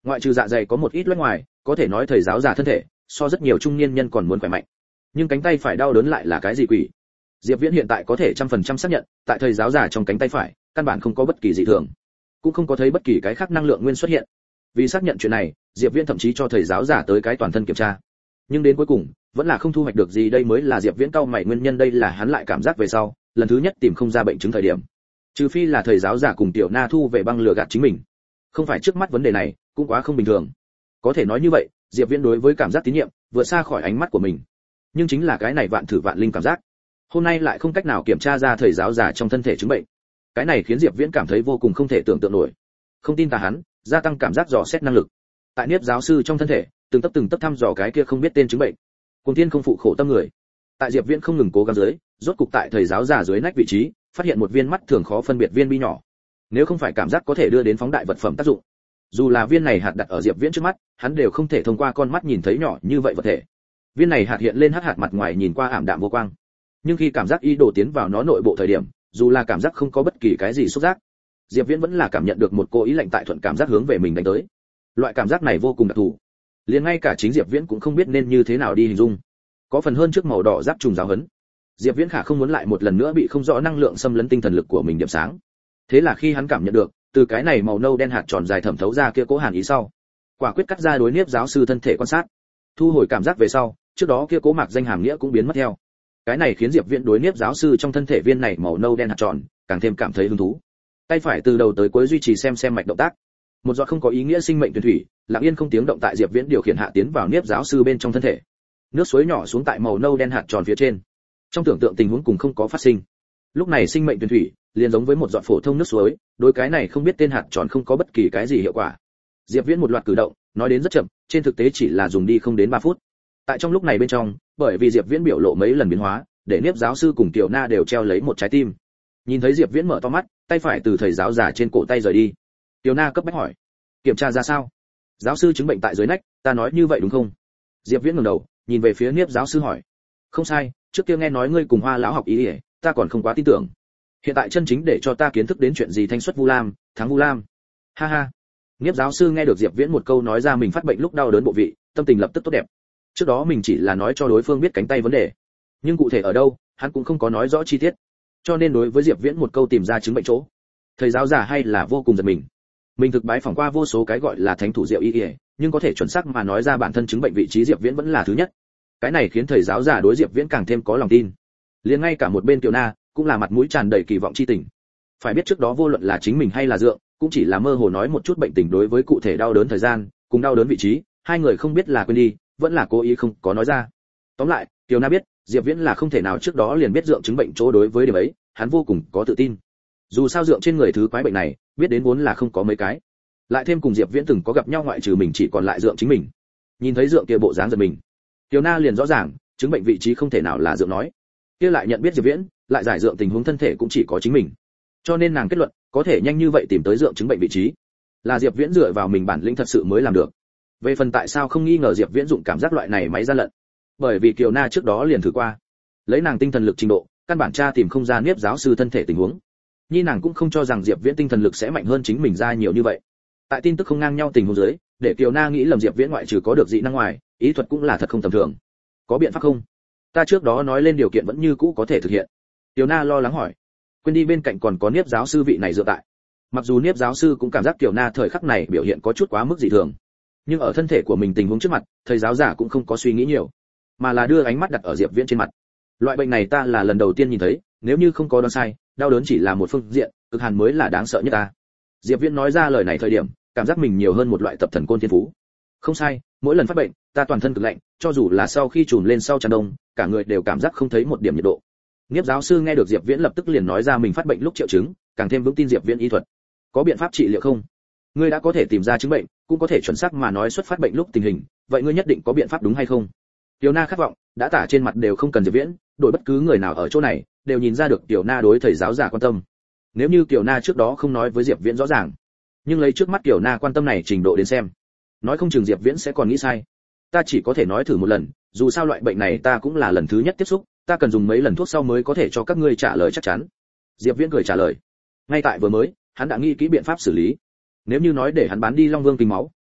A: Ngoại trừ dạ dày có một ít loét ngoài, có thể nói thầy giáo già thân thể so rất nhiều trung niên nhân còn muốn khỏe mạnh. Nhưng cánh tay phải đau đớn lại là cái gì quỷ? Diệp Viễn hiện tại có thể 100% xác nhận, tại thầy giáo già trong cánh tay phải, căn bản không có bất kỳ dị thường, cũng không có thấy bất kỳ cái khác năng lượng nguyên xuất hiện. Vì xác nhận chuyện này, Diệp Viễn thậm chí cho thầy giáo già tới cái toàn thân kiểm tra. Nhưng đến cuối cùng, vẫn là không thu hoạch được gì, đây mới là Diệp Viễn cau mày nguyên nhân, đây là hắn lại cảm giác về sau, lần thứ nhất tìm không ra bệnh chứng thời điểm. Trừ phi là thầy giáo giả cùng Tiểu Na thu về băng lừa gạt chính mình. Không phải trước mắt vấn đề này, cũng quá không bình thường. Có thể nói như vậy, Diệp Viễn đối với cảm giác tín nhiệm vượt xa khỏi ánh mắt của mình. Nhưng chính là cái này vạn thử vạn linh cảm giác, hôm nay lại không cách nào kiểm tra ra thầy giáo giả trong thân thể chứng bệnh. Cái này khiến Diệp Viễn cảm thấy vô cùng không thể tưởng tượng nổi. Không tin ta hắn, gia tăng cảm giác dò xét năng lực. Tại Niếp giáo sư trong thân thể, từng tấc thăm dò cái kia không biết tên chứng bệnh. Cuồng Thiên không phụ khổ tâm người. Tại Diệp Viễn không ngừng cố gắng dưới, rốt cục tại thầy giáo giả dưới nách vị trí, phát hiện một viên mắt thường khó phân biệt viên bi nhỏ. Nếu không phải cảm giác có thể đưa đến phóng đại vật phẩm tác dụng, dù là viên này hạt đặt ở Diệp Viễn trước mắt, hắn đều không thể thông qua con mắt nhìn thấy nhỏ như vậy vật thể. Viên này hạt hiện lên hắc hạt mặt ngoài nhìn qua ảm đạm vô quang, nhưng khi cảm giác ý đồ tiến vào nó nội bộ thời điểm, dù là cảm giác không có bất kỳ cái gì xúc giác, Diệp Viễn vẫn là cảm nhận được một cô ý lạnh tại thuận cảm giác hướng về mình đánh tới. Loại cảm giác này vô cùng đặc thù, liền ngay cả chính Diệp Viễn cũng không biết nên như thế nào đi hình dung. Có phần hơn trước màu đỏ giáp trùng giáo hấn. Diệp Viễn khả không muốn lại một lần nữa bị không rõ năng lượng xâm lấn tinh thần lực của mình điểm sáng. Thế là khi hắn cảm nhận được, từ cái này màu nâu đen hạt tròn dài thẩm thấu ra kia cố hàn ý sau, quả quyết cắt ra đối Niếp giáo sư thân thể quan sát. Thu hồi cảm giác về sau, trước đó kia cố mạc danh hàm nghĩa cũng biến mất theo. Cái này khiến Diệp Viễn đối Niếp giáo sư trong thân thể viên này màu nâu đen hạt tròn càng thêm cảm thấy hứng thú. Tay phải từ đầu tới cuối duy trì xem mạch động tác. Một giọt không có ý nghĩa sinh mệnh tuyển thủy, lặng yên không tiếng động tại Diệp Viễn điều khiển hạ tiến vào Niếp giáo sư bên trong thân thể. Nước suối nhỏ xuống tại màu nâu đen hạt tròn phía trên. Trong tưởng tượng tình huống cùng không có phát sinh. Lúc này sinh mệnh tuyển thủy liền giống với một giọt phổ thông nước suối, đối cái này không biết tên hạt tròn không có bất kỳ cái gì hiệu quả. Diệp Viễn một loạt cử động, nói đến rất chậm, trên thực tế chỉ là dùng đi không đến 3 phút. Tại trong lúc này bên trong, bởi vì Diệp Viễn biểu lộ mấy lần biến hóa, để Niếp giáo sư cùng Tiểu Na đều treo lấy một trái tim. Nhìn thấy Diệp Viễn mở to mắt, tay phải từ thầy giáo giả trên cổ tay rời đi. Tiểu Na cấp bách hỏi: "Kiểm tra ra sao?" "Giáo sư chứng bệnh tại dưới nách, ta nói như vậy đúng không?" Diệp Viễn ngẩng đầu, nhìn về phía Niếp giáo sư hỏi: "Không sai, trước kia nghe nói ngươi cùng Hoa lão học ý, ta còn không quá tin tưởng. Hiện tại chân chính để cho ta kiến thức đến chuyện gì thanh xuất Vu Lam, thắng Vu Lam." Ha ha. Niếp giáo sư nghe được Diệp Viễn một câu nói ra mình phát bệnh lúc đau đớn bộ vị, tâm tình lập tức tốt đẹp. Trước đó mình chỉ là nói cho đối phương biết cánh tay vấn đề, nhưng cụ thể ở đâu, hắn cũng không có nói rõ chi tiết. Cho nên đối với Diệp Viễn một câu tìm ra chứng bệnh chỗ, thầy giáo giả hay là vô cùng giật mình. Mình thực bái phỏng qua vô số cái gọi là thánh thủ diệu y, nhưng có thể chuẩn xác mà nói ra bản thân chứng bệnh vị trí Diệp Viễn vẫn là thứ nhất. Cái này khiến thầy giáo giả đối Diệp Viễn càng thêm có lòng tin. Liền ngay cả một bên Tiểu Na cũng là mặt mũi tràn đầy kỳ vọng chi tình. Phải biết trước đó vô luận là chính mình hay là dượng, cũng chỉ là mơ hồ nói một chút bệnh tình đối với cụ thể đau đớn thời gian, cùng đau đớn vị trí, hai người không biết là quên đi, vẫn là cố ý không có nói ra. Tóm lại, Tiểu Na biết, Diệp Viễn là không thể nào trước đó liền biết dượng chứng bệnh chỗ, đối với điểm ấy, hắn vô cùng có tự tin. Dù sao dượng trên người thứ quái bệnh này, biết đến vốn là không có mấy cái. Lại thêm cùng Diệp Viễn từng có gặp nhau, ngoại trừ mình chỉ còn lại dượng chính mình. Nhìn thấy dượng kia bộ dáng giật mình, Tiểu Na liền rõ ràng, chứng bệnh vị trí không thể nào là dượng nói. Kia lại nhận biết Diệp Viễn, lại giải dượng tình huống thân thể cũng chỉ có chính mình. Cho nên nàng kết luận, có thể nhanh như vậy tìm tới dượng chứng bệnh vị trí, là Diệp Viễn dựa vào mình bản lĩnh thật sự mới làm được. Về phần tại sao không nghi ngờ Diệp Viễn dụng cảm giác loại này máy gian lận, bởi vì Kiều Na trước đó liền thử qua, lấy nàng tinh thần lực trình độ, căn bản tra tìm không ra Niếp giáo sư thân thể tình huống. Nhi nàng cũng không cho rằng Diệp Viễn tinh thần lực sẽ mạnh hơn chính mình ra nhiều như vậy. Tại tin tức không ngang nhau tình huống dưới, để Kiều Na nghĩ lầm Diệp Viễn ngoại trừ có được dị năng ngoài, ý thuật cũng là thật không tầm thường. Có biện pháp không? Ta trước đó nói lên điều kiện vẫn như cũ có thể thực hiện. Kiều Na lo lắng hỏi. Quên đi bên cạnh còn có Niếp giáo sư vị này dựa tại. Mặc dù Niếp giáo sư cũng cảm giác Kiều Na thời khắc này biểu hiện có chút quá mức dị thường, nhưng ở thân thể của mình tình huống trước mặt, thầy giáo giả cũng không có suy nghĩ nhiều, mà là đưa ánh mắt đặt ở Diệp Viễn trên mặt. Loại bệnh này ta là lần đầu tiên nhìn thấy, nếu như không có đoán sai, đau đớn chỉ là một phương diện, cực hàn mới là đáng sợ nhất ta. Diệp Viễn nói ra lời này thời điểm, cảm giác mình nhiều hơn một loại tập thần côn thiên phú. Không sai, mỗi lần phát bệnh, ta toàn thân cực lạnh, cho dù là sau khi trùm lên sau chăn đông, cả người đều cảm giác không thấy một điểm nhiệt độ. Niếp giáo sư nghe được Diệp Viễn lập tức liền nói ra mình phát bệnh lúc triệu chứng, càng thêm vững tin Diệp Viễn y thuật. Có biện pháp trị liệu không? Ngươi đã có thể tìm ra chứng bệnh, cũng có thể chuẩn xác mà nói xuất phát bệnh lúc tình hình, vậy ngươi nhất định có biện pháp đúng hay không? Tiểu Na khát vọng, đã tả trên mặt đều không cần Diệp Viễn, đổi bất cứ người nào ở chỗ này, đều nhìn ra được Tiểu Na đối thầy giáo giả quan tâm. Nếu như Tiểu Na trước đó không nói với Diệp Viễn rõ ràng, nhưng lấy trước mắt Tiểu Na quan tâm này trình độ đến xem, nói không chừng Diệp Viễn sẽ còn nghĩ sai. Ta chỉ có thể nói thử một lần, dù sao loại bệnh này ta cũng là lần thứ nhất tiếp xúc, ta cần dùng mấy lần thuốc sau mới có thể cho các ngươi trả lời chắc chắn. Diệp Viễn cười trả lời. Ngay tại vừa mới, hắn đã nghĩ kỹ biện pháp xử lý. Nếu như nói để hắn bán đi Long Vương kinh máu,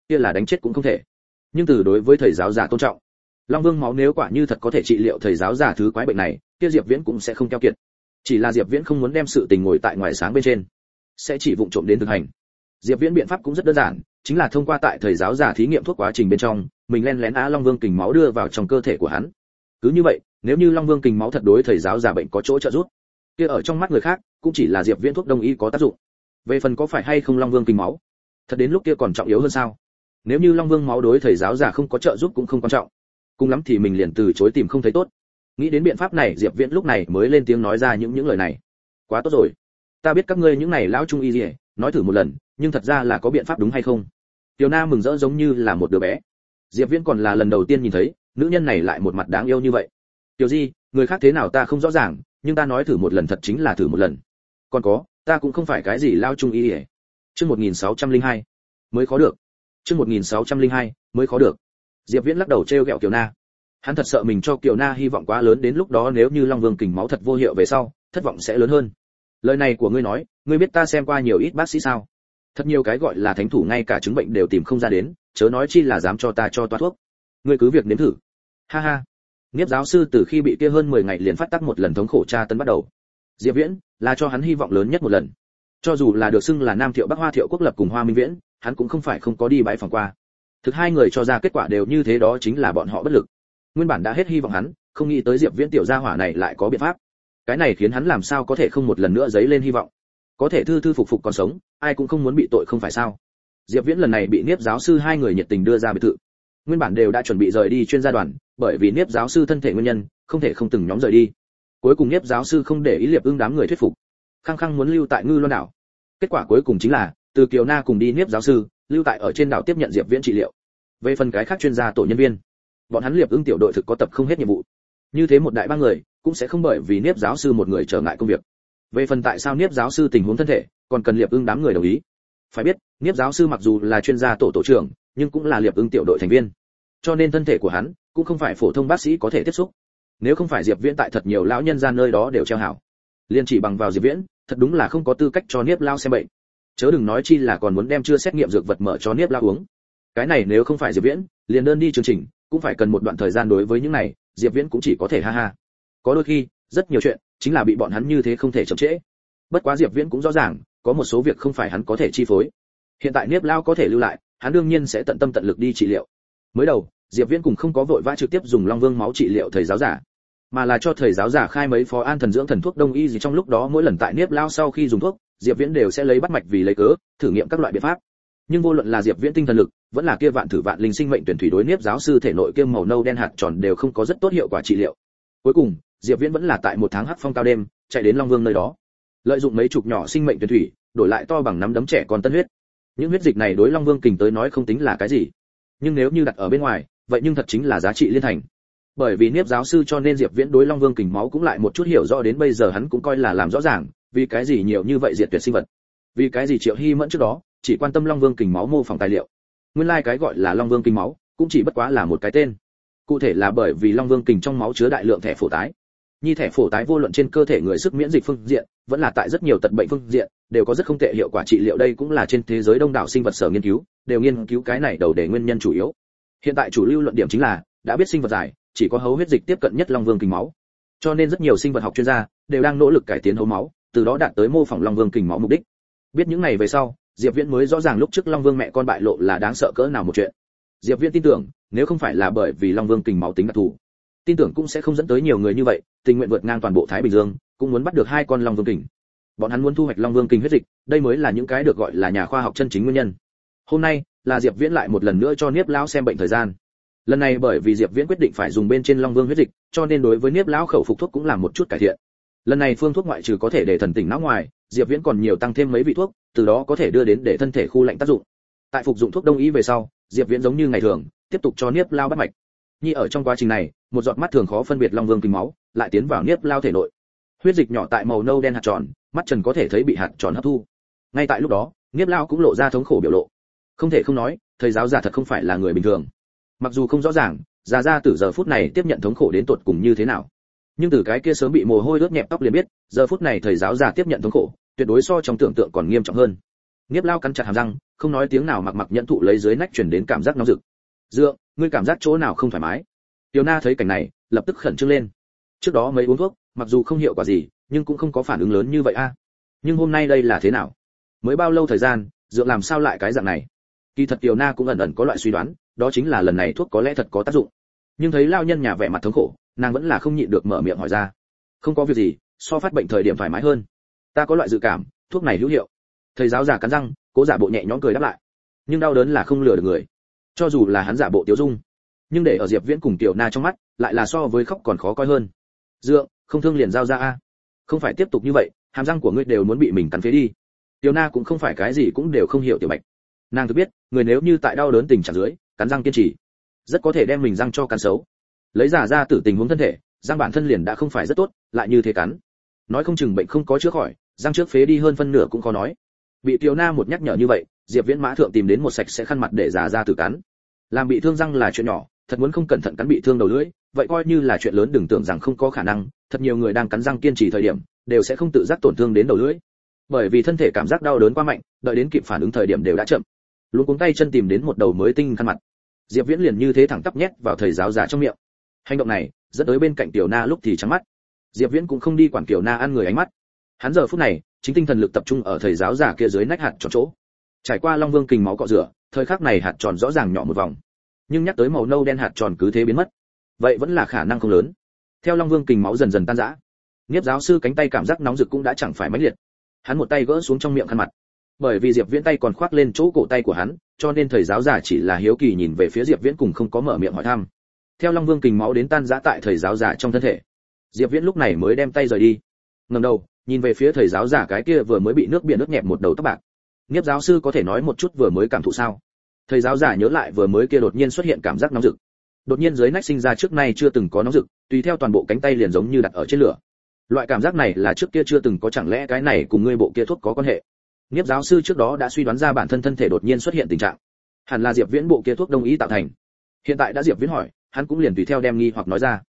A: kia là đánh chết cũng không thể. Nhưng từ đối với thầy giáo giả tôn trọng, long vương máu nếu quả như thật có thể trị liệu thầy giáo giả thứ quái bệnh này, kia Diệp Viễn cũng sẽ không keo kiệt. Chỉ là Diệp Viễn không muốn đem sự tình ngồi tại ngoài sáng bên trên, sẽ chỉ vụng trộm đến thực hành. Diệp Viễn biện pháp cũng rất đơn giản, chính là thông qua tại thầy giáo giả thí nghiệm thuốc quá trình bên trong, mình lén lén á long vương kình máu đưa vào trong cơ thể của hắn. Cứ như vậy, nếu như long vương kình máu thật đối thầy giáo giả bệnh có chỗ trợ giúp, kia ở trong mắt người khác cũng chỉ là Diệp Viễn thuốc đông y có tác dụng. Về phần có phải hay không long vương kình máu, thật đến lúc kia còn trọng yếu hơn sao? Nếu như long vương máu đối thầy giáo giả không có trợ giúp cũng không quan trọng, cùng lắm thì mình liền từ chối tìm không thấy tốt. Nghĩ đến biện pháp này, Diệp Viễn lúc này mới lên tiếng nói ra những lời này. Quá tốt rồi, ta biết các ngươi những này lão trung y gì, nói thử một lần, nhưng thật ra là có biện pháp đúng hay không? Tiểu Na mừng rỡ giống như là một đứa bé. Diệp Viễn còn là lần đầu tiên nhìn thấy nữ nhân này lại một mặt đáng yêu như vậy. Tiểu Di, người khác thế nào ta không rõ ràng, nhưng ta nói thử một lần thật chính là thử một lần. Còn có, ta cũng không phải cái gì lao trung y. Chương 1602 mới khó được. Chương 1602 mới khó được. Diệp Viễn lắc đầu trêu ghẹo Kiều Na. Hắn thật sợ mình cho Kiều Na hy vọng quá lớn, đến lúc đó nếu như Long Vương kình máu thật vô hiệu về sau, thất vọng sẽ lớn hơn. Lời này của ngươi nói, ngươi biết ta xem qua nhiều ít bác sĩ sao? Thật nhiều cái gọi là thánh thủ ngay cả chứng bệnh đều tìm không ra đến, chớ nói chi là dám cho ta cho toa thuốc. Ngươi cứ việc nếm thử. Ha ha. Niếp giáo sư từ khi bị kia hơn 10 ngày liền phát tác một lần thống khổ tra tấn bắt đầu. Diệp Viễn là cho hắn hy vọng lớn nhất một lần. Cho dù là được xưng là Nam Thiệu Bắc Hoa Thiệu Quốc Lập cùng Hoa Minh Viễn, hắn cũng không phải không có đi bãi phòng qua. Thực hai người cho ra kết quả đều như thế, đó chính là bọn họ bất lực. Nguyên bản đã hết hy vọng hắn, không nghĩ tới Diệp Viễn tiểu gia hỏa này lại có biện pháp. Cái này khiến hắn làm sao có thể không một lần nữa dấy lên hy vọng. Có thể thư thư phục phục còn sống, ai cũng không muốn bị tội không phải sao? Diệp Viễn lần này bị Niếp giáo sư hai người nhiệt tình đưa ra biệt thự. Nguyên bản đều đã chuẩn bị rời đi chuyên gia đoàn, bởi vì Niếp giáo sư thân thể nguyên nhân, không thể không từng nhóm rời đi. Cuối cùng Niếp giáo sư không để ý Liệp Ưng đám người thuyết phục, khăng khăng muốn lưu tại Ngư Loan đảo. Kết quả cuối cùng chính là, từ Kiều Na cùng đi Niếp giáo sư, lưu tại ở trên đảo tiếp nhận Diệp Viễn trị liệu. Về phần cái khác chuyên gia tổ nhân viên, bọn hắn Liệp Ưng tiểu đội thực có tập không hết nhiệm vụ. Như thế một đại ba người, cũng sẽ không bởi vì Niếp giáo sư một người trở ngại công việc. Về phần tại sao Niếp giáo sư tình huống thân thể, còn cần Liệp Ưng đám người đồng ý. Phải biết, Niếp giáo sư mặc dù là chuyên gia tổ trưởng, nhưng cũng là Liệp Ưng tiểu đội thành viên. Cho nên thân thể của hắn cũng không phải phổ thông bác sĩ có thể tiếp xúc. Nếu không phải Diệp Viễn tại thật nhiều lão nhân gian nơi đó đều treo hảo, liên chỉ bằng vào Diệp Viễn, thật đúng là không có tư cách cho Niếp lao xem bệnh. Chớ đừng nói chi là còn muốn đem chưa xét nghiệm dược vật mở cho Niếp lao uống. Cái này nếu không phải Diệp Viễn, liền đơn đi chương trình, cũng phải cần một đoạn thời gian. Đối với những này, Diệp Viễn cũng chỉ có thể ha ha. Có đôi khi, rất nhiều chuyện chính là bị bọn hắn như thế không thể chậm trễ. Bất quá Diệp Viễn cũng rõ ràng, có một số việc không phải hắn có thể chi phối. Hiện tại Niếp lao có thể lưu lại, hắn đương nhiên sẽ tận tâm tận lực đi trị liệu. Mới đầu, Diệp Viễn cũng không có vội vã trực tiếp dùng Long Vương máu trị liệu thầy giáo giả, mà là cho thầy giáo giả khai mấy phó an thần dưỡng thần thuốc đông y gì. Trong lúc đó mỗi lần tại Niếp lao sau khi dùng thuốc, Diệp Viễn đều sẽ lấy bắt mạch vì lấy cớ, thử nghiệm các loại biện pháp. Nhưng vô luận là Diệp Viễn tinh thần lực, vẫn là kia vạn thử vạn linh sinh mệnh tuyển thủy đối Niếp giáo sư thể nội kiêm màu nâu đen hạt tròn đều không có rất tốt hiệu quả trị liệu. Cuối cùng, Diệp Viễn vẫn là tại một tháng hắc phong cao đêm, chạy đến Long Vương nơi đó, lợi dụng mấy chục nhỏ sinh mệnh tuyển thủy, đổi lại to bằng nắm đấm trẻ con tân huyết. Những huyết dịch này đối Long Vương kình tới nói không tính là cái gì, nhưng nếu như đặt ở bên ngoài, vậy nhưng thật chính là giá trị liên thành. Bởi vì Niếp giáo sư cho nên Diệp Viễn đối Long Vương kình máu cũng lại một chút hiểu rõ, đến bây giờ hắn cũng coi là làm rõ ràng, vì cái gì nhiều như vậy diệt tuyệt sinh vật, vì cái gì Triệu Hy Mẫn trước đó chỉ quan tâm Long Vương kình máu mô phỏng tài liệu. Nguyên lai cái gọi là Long Vương kình máu, cũng chỉ bất quá là một cái tên. Cụ thể là bởi vì Long Vương kình trong máu chứa đại lượng thẻ phổ tái. Nhi thẻ phổ tái vô luận trên cơ thể người sức miễn dịch phương diện, vẫn là tại rất nhiều tật bệnh phương diện, đều có rất không tệ hiệu quả trị liệu. Đây cũng là trên thế giới đông đảo sinh vật sở nghiên cứu, đều nghiên cứu cái này đầu để nguyên nhân chủ yếu. Hiện tại chủ lưu luận điểm chính là, đã biết sinh vật giải, chỉ có hấu huyết dịch tiếp cận nhất Long Vương kình máu. Cho nên rất nhiều sinh vật học chuyên gia đều đang nỗ lực cải tiến hấu máu, từ đó đạt tới mô phỏng Long Vương kình máu mục đích. Biết những này về sau, Diệp Viễn mới rõ ràng lúc trước Long Vương mẹ con bại lộ là đáng sợ cỡ nào một chuyện. Diệp Viễn tin tưởng, nếu không phải là bởi vì Long Vương kình máu tính đặc thù, tin tưởng cũng sẽ không dẫn tới nhiều người như vậy, tình nguyện vượt ngang toàn bộ Thái Bình Dương, cũng muốn bắt được hai con Long Vương kình. Bọn hắn muốn thu hoạch Long Vương kình huyết dịch, đây mới là những cái được gọi là nhà khoa học chân chính nguyên nhân. Hôm nay, là Diệp Viễn lại một lần nữa cho Niếp lão xem bệnh thời gian. Lần này bởi vì Diệp Viễn quyết định phải dùng bên trên Long Vương huyết dịch, cho nên đối với Niếp lão khẩu phục thuốc cũng làm một chút cải thiện. Lần này phương thuốc ngoại trừ có thể để thần tỉnh não ngoài, Diệp Viễn còn nhiều tăng thêm mấy vị thuốc, từ đó có thể đưa đến để thân thể khu lạnh tác dụng. Tại phục dụng thuốc đông y về sau, Diệp Viễn giống như ngày thường, tiếp tục cho Niếp lão bắt mạch. Nhi ở trong quá trình này, một giọt mắt thường khó phân biệt Long Vương kình máu, lại tiến vào Niếp lão thể nội. Huyết dịch nhỏ tại màu nâu đen hạt tròn, mắt trần có thể thấy bị hạt tròn hấp thu. Ngay tại lúc đó, Niếp lão cũng lộ ra thống khổ biểu lộ. Không thể không nói, thầy giáo giả thật không phải là người bình thường. Mặc dù không rõ ràng, già gia từ giờ phút này tiếp nhận thống khổ đến tột cùng như thế nào, nhưng từ cái kia sớm bị mồ hôi ướt nhẹp tóc liền biết, giờ phút này thầy giáo giả tiếp nhận thống khổ, tuyệt đối so trong tưởng tượng còn nghiêm trọng hơn. Niếp Lao cắn chặt hàm răng, không nói tiếng nào, mặc nhẫn thụ lấy dưới nách truyền đến cảm giác nóng rực. Dượng, ngươi cảm giác chỗ nào không thoải mái? Tiểu Na thấy cảnh này, lập tức khẩn trương lên. Trước đó mấy uống thuốc, mặc dù không hiệu quả gì, nhưng cũng không có phản ứng lớn như vậy a. Nhưng hôm nay đây là thế nào? Mới bao lâu thời gian, dượng làm sao lại cái dạng này? Kỳ thật Tiểu Na cũng ẩn ẩn có loại suy đoán, đó chính là lần này thuốc có lẽ thật có tác dụng. Nhưng thấy lao nhân nhà vẻ mặt thống khổ, nàng vẫn là không nhịn được mở miệng hỏi ra. Không có việc gì, so phát bệnh thời điểm thoải mái hơn. Ta có loại dự cảm, thuốc này hữu hiệu. Thầy giáo già cắn răng, cố giả bộ nhẹ nhõm cười đáp lại. Nhưng đau đớn là không lừa được người. Cho dù là hắn giả bộ tiêu dung, nhưng để ở Diệp Viễn cùng Tiểu Na trong mắt, lại là so với khóc còn khó coi hơn. Dượng, không thương liền giao ra a. Không phải tiếp tục như vậy, hàm răng của ngươi đều muốn bị mình cắn phế đi. Tiểu Na cũng không phải cái gì cũng đều không hiểu Tiểu Bạch. Nàng tự biết, người nếu như tại đau đớn tình trạng dưới, cắn răng kiên trì, rất có thể đem mình răng cho cắn xấu. Lấy giả ra tử tình huống thân thể, răng bản thân liền đã không phải rất tốt, lại như thế cắn, nói không chừng bệnh không có chữa khỏi, răng trước phế đi hơn phân nửa cũng khó nói. Bị Tiểu Na một nhắc nhở như vậy, Diệp Viễn mã thượng tìm đến một sạch sẽ khăn mặt để giả ra tử cắn. Làm bị thương răng là chuyện nhỏ, thật muốn không cẩn thận cắn bị thương đầu lưỡi, vậy coi như là chuyện lớn, đừng tưởng rằng không có khả năng, thật nhiều người đang cắn răng kiên trì thời điểm, đều sẽ không tự giác tổn thương đến đầu lưỡi. Bởi vì thân thể cảm giác đau đớn quá mạnh, đợi đến kịp phản ứng thời điểm đều đã chậm. Luống cuống tay chân tìm đến một đầu mới tinh khăn mặt. Diệp Viễn liền như thế thẳng tắp nhét vào thầy giáo giả trong miệng. Hành động này, dẫn tới bên cạnh Tiểu Na lúc thì trắng mắt. Diệp Viễn cũng không đi quản Tiểu Na ăn người ánh mắt. Hắn giờ phút này, chính tinh thần lực tập trung ở thầy giáo giả kia dưới nách hạt tròn chỗ. Trải qua Long Vương kình máu cọ rửa, thời khắc này hạt tròn rõ ràng nhỏ một vòng. Nhưng nhắc tới màu nâu đen hạt tròn cứ thế biến mất. Vậy vẫn là khả năng không lớn. Theo Long Vương kình máu dần dần tan rã, Niếp giáo sư cánh tay cảm giác nóng rực cũng đã chẳng phải mãnh liệt. Hắn một tay gỡ xuống trong miệng khăn mặt. Bởi vì Diệp Viễn tay còn khoác lên chỗ cổ tay của hắn, cho nên thầy giáo giả chỉ là hiếu kỳ nhìn về phía Diệp Viễn cùng không có mở miệng hỏi thăm. Theo Long Vương kình máu đến tan rã tại thầy giáo giả trong thân thể, Diệp Viễn lúc này mới đem tay rời đi. Ngẩng đầu, nhìn về phía thầy giáo giả cái kia vừa mới bị nước biển ướt nhẹp một đầu tóc bạc. Niếp giáo sư có thể nói một chút vừa mới cảm thụ sao? Thầy giáo giả nhớ lại vừa mới kia đột nhiên xuất hiện cảm giác nóng rực. Đột nhiên dưới nách sinh ra trước nay chưa từng có nóng rực, tùy theo toàn bộ cánh tay liền giống như đặt ở trên lửa. Loại cảm giác này là trước kia chưa từng có, chẳng lẽ cái này cùng ngươi bộ kia thuốc có quan hệ? Niếp giáo sư trước đó đã suy đoán ra bản thân thân thể đột nhiên xuất hiện tình trạng, hẳn là Diệp Viễn bộ kia thuốc đông y tạo thành. Hiện tại đã Diệp Viễn hỏi, hắn cũng liền tùy theo đem nghi hoặc nói ra.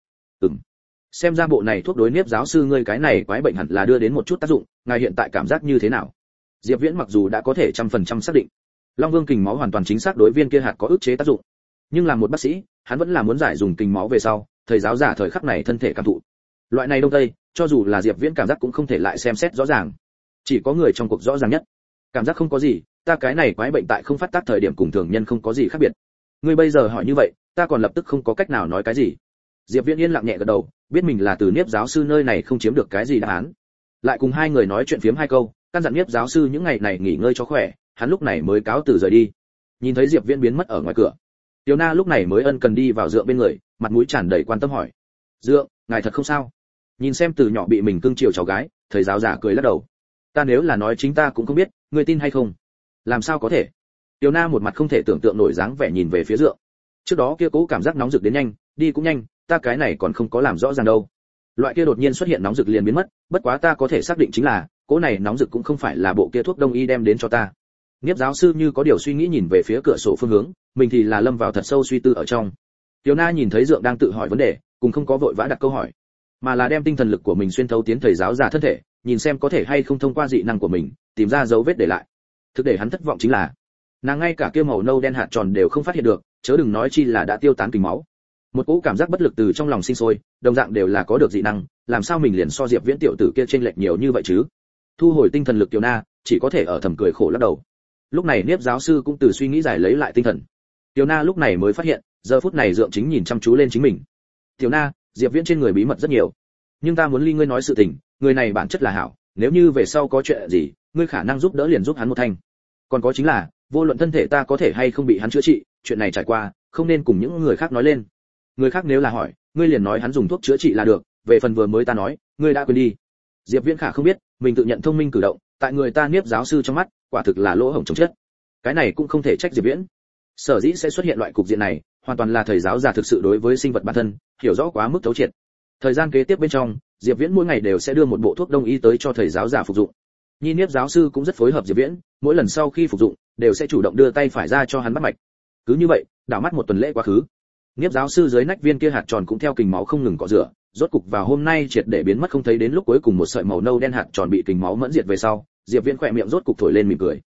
A: Xem ra bộ này thuốc đối Niếp giáo sư ngươi cái này quái bệnh hẳn là đưa đến một chút tác dụng, ngài hiện tại cảm giác như thế nào? Diệp Viễn mặc dù đã có thể 100% xác định, Long Vương kình máu hoàn toàn chính xác đối viên kia hạt có ức chế tác dụng, nhưng làm một bác sĩ, hắn vẫn là muốn giải dùng kình máu về sau, thầy giáo giả thời khắc này thân thể cảm thụ. Loại này đông tây, cho dù là Diệp Viễn cảm giác cũng không thể lại xem xét rõ ràng. Chỉ có người trong cuộc rõ ràng nhất. Cảm giác không có gì, ta cái này quái bệnh tại không phát tác thời điểm cùng thường nhân không có gì khác biệt. Ngươi bây giờ hỏi như vậy, ta còn lập tức không có cách nào nói cái gì. Diệp Viễn yên lặng nhẹ gật đầu, biết mình là từ Niếp giáo sư nơi này không chiếm được cái gì đáp án. Lại cùng hai người nói chuyện phiếm hai câu, căn dặn Niếp giáo sư những ngày này nghỉ ngơi cho khỏe, hắn lúc này mới cáo từ rời đi. Nhìn thấy Diệp Viễn biến mất ở ngoài cửa, Tiểu Na lúc này mới ân cần đi vào Dượng bên người, mặt mũi tràn đầy quan tâm hỏi: "Dượng, ngài thật không sao?" Nhìn xem từ nhỏ bị mình cưng chiều cháu gái, thầy giáo giả cười lắc đầu: "Ta nếu là nói chính ta cũng không biết, ngươi tin hay không?" "Làm sao có thể?" Tiểu Na một mặt không thể tưởng tượng nổi dáng vẻ nhìn về phía Dượng. Trước đó kia cố cảm giác nóng rực đến nhanh, đi cũng nhanh, ta cái này còn không có làm rõ ràng đâu. Loại kia đột nhiên xuất hiện nóng rực liền biến mất, bất quá ta có thể xác định chính là, cố này nóng rực cũng không phải là bộ kia thuốc đông y đem đến cho ta. Niếp giáo sư như có điều suy nghĩ nhìn về phía cửa sổ phương hướng, mình thì là lâm vào thật sâu suy tư ở trong. Tiểu Na nhìn thấy Dượng đang tự hỏi vấn đề, cùng không có vội vã đặt câu hỏi, mà là đem tinh thần lực của mình xuyên thấu tiến thầy giáo giả thân thể, nhìn xem có thể hay không thông qua dị năng của mình, tìm ra dấu vết để lại. Thực để hắn thất vọng chính là, nàng ngay cả kia màu nâu đen hạt tròn đều không phát hiện được, chớ đừng nói chi là đã tiêu tán kình máu. Một cỗ cảm giác bất lực từ trong lòng sinh sôi, đồng dạng đều là có được dị năng, làm sao mình liền so Diệp Viễn tiểu tử kia chênh lệch nhiều như vậy chứ? Thu hồi tinh thần lực Tiểu Na, chỉ có thể ở thầm cười khổ lắc đầu. Lúc này Niếp giáo sư cũng từ suy nghĩ giải lấy lại tinh thần. Tiểu Na lúc này mới phát hiện, giờ phút này Dượng chính nhìn chăm chú lên chính mình. "Tiểu Na, Diệp Viễn trên người bí mật rất nhiều, nhưng ta muốn ly ngươi nói sự tình, người này bản chất là hảo, nếu như về sau có chuyện gì, ngươi khả năng giúp đỡ liền giúp hắn một thành. Còn có chính là, vô luận thân thể ta có thể hay không bị hắn chữa trị, chuyện này trải qua, không nên cùng những người khác nói lên. Người khác nếu là hỏi, ngươi liền nói hắn dùng thuốc chữa trị là được, về phần vừa mới ta nói, ngươi đã quên đi." Diệp Viễn khả không biết, mình tự nhận thông minh cử động, tại người ta Niếp giáo sư trong mắt, quả thực là lỗ hổng chồng chất. Cái này cũng không thể trách Diệp Viễn. Sở dĩ sẽ xuất hiện loại cục diện này, hoàn toàn là thầy giáo giả thực sự đối với sinh vật bản thân hiểu rõ quá mức thấu triệt. Thời gian kế tiếp bên trong, Diệp Viễn mỗi ngày đều sẽ đưa một bộ thuốc đông y tới cho thầy giáo giả phục dụng. Nhi Niếp giáo sư cũng rất phối hợp Diệp Viễn, mỗi lần sau khi phục dụng, đều sẽ chủ động đưa tay phải ra cho hắn bắt mạch. Cứ như vậy, đảo mắt một tuần lễ quá khứ. Niếp giáo sư dưới nách viên kia hạt tròn cũng theo kình máu không ngừng cọ rửa, rốt cục vào hôm nay triệt để biến mất không thấy, đến lúc cuối cùng một sợi màu nâu đen hạt tròn bị kình máu mẫn diệt về sau, Diệp Viễn khỏe miệng rốt cục thổi lên mỉm cười.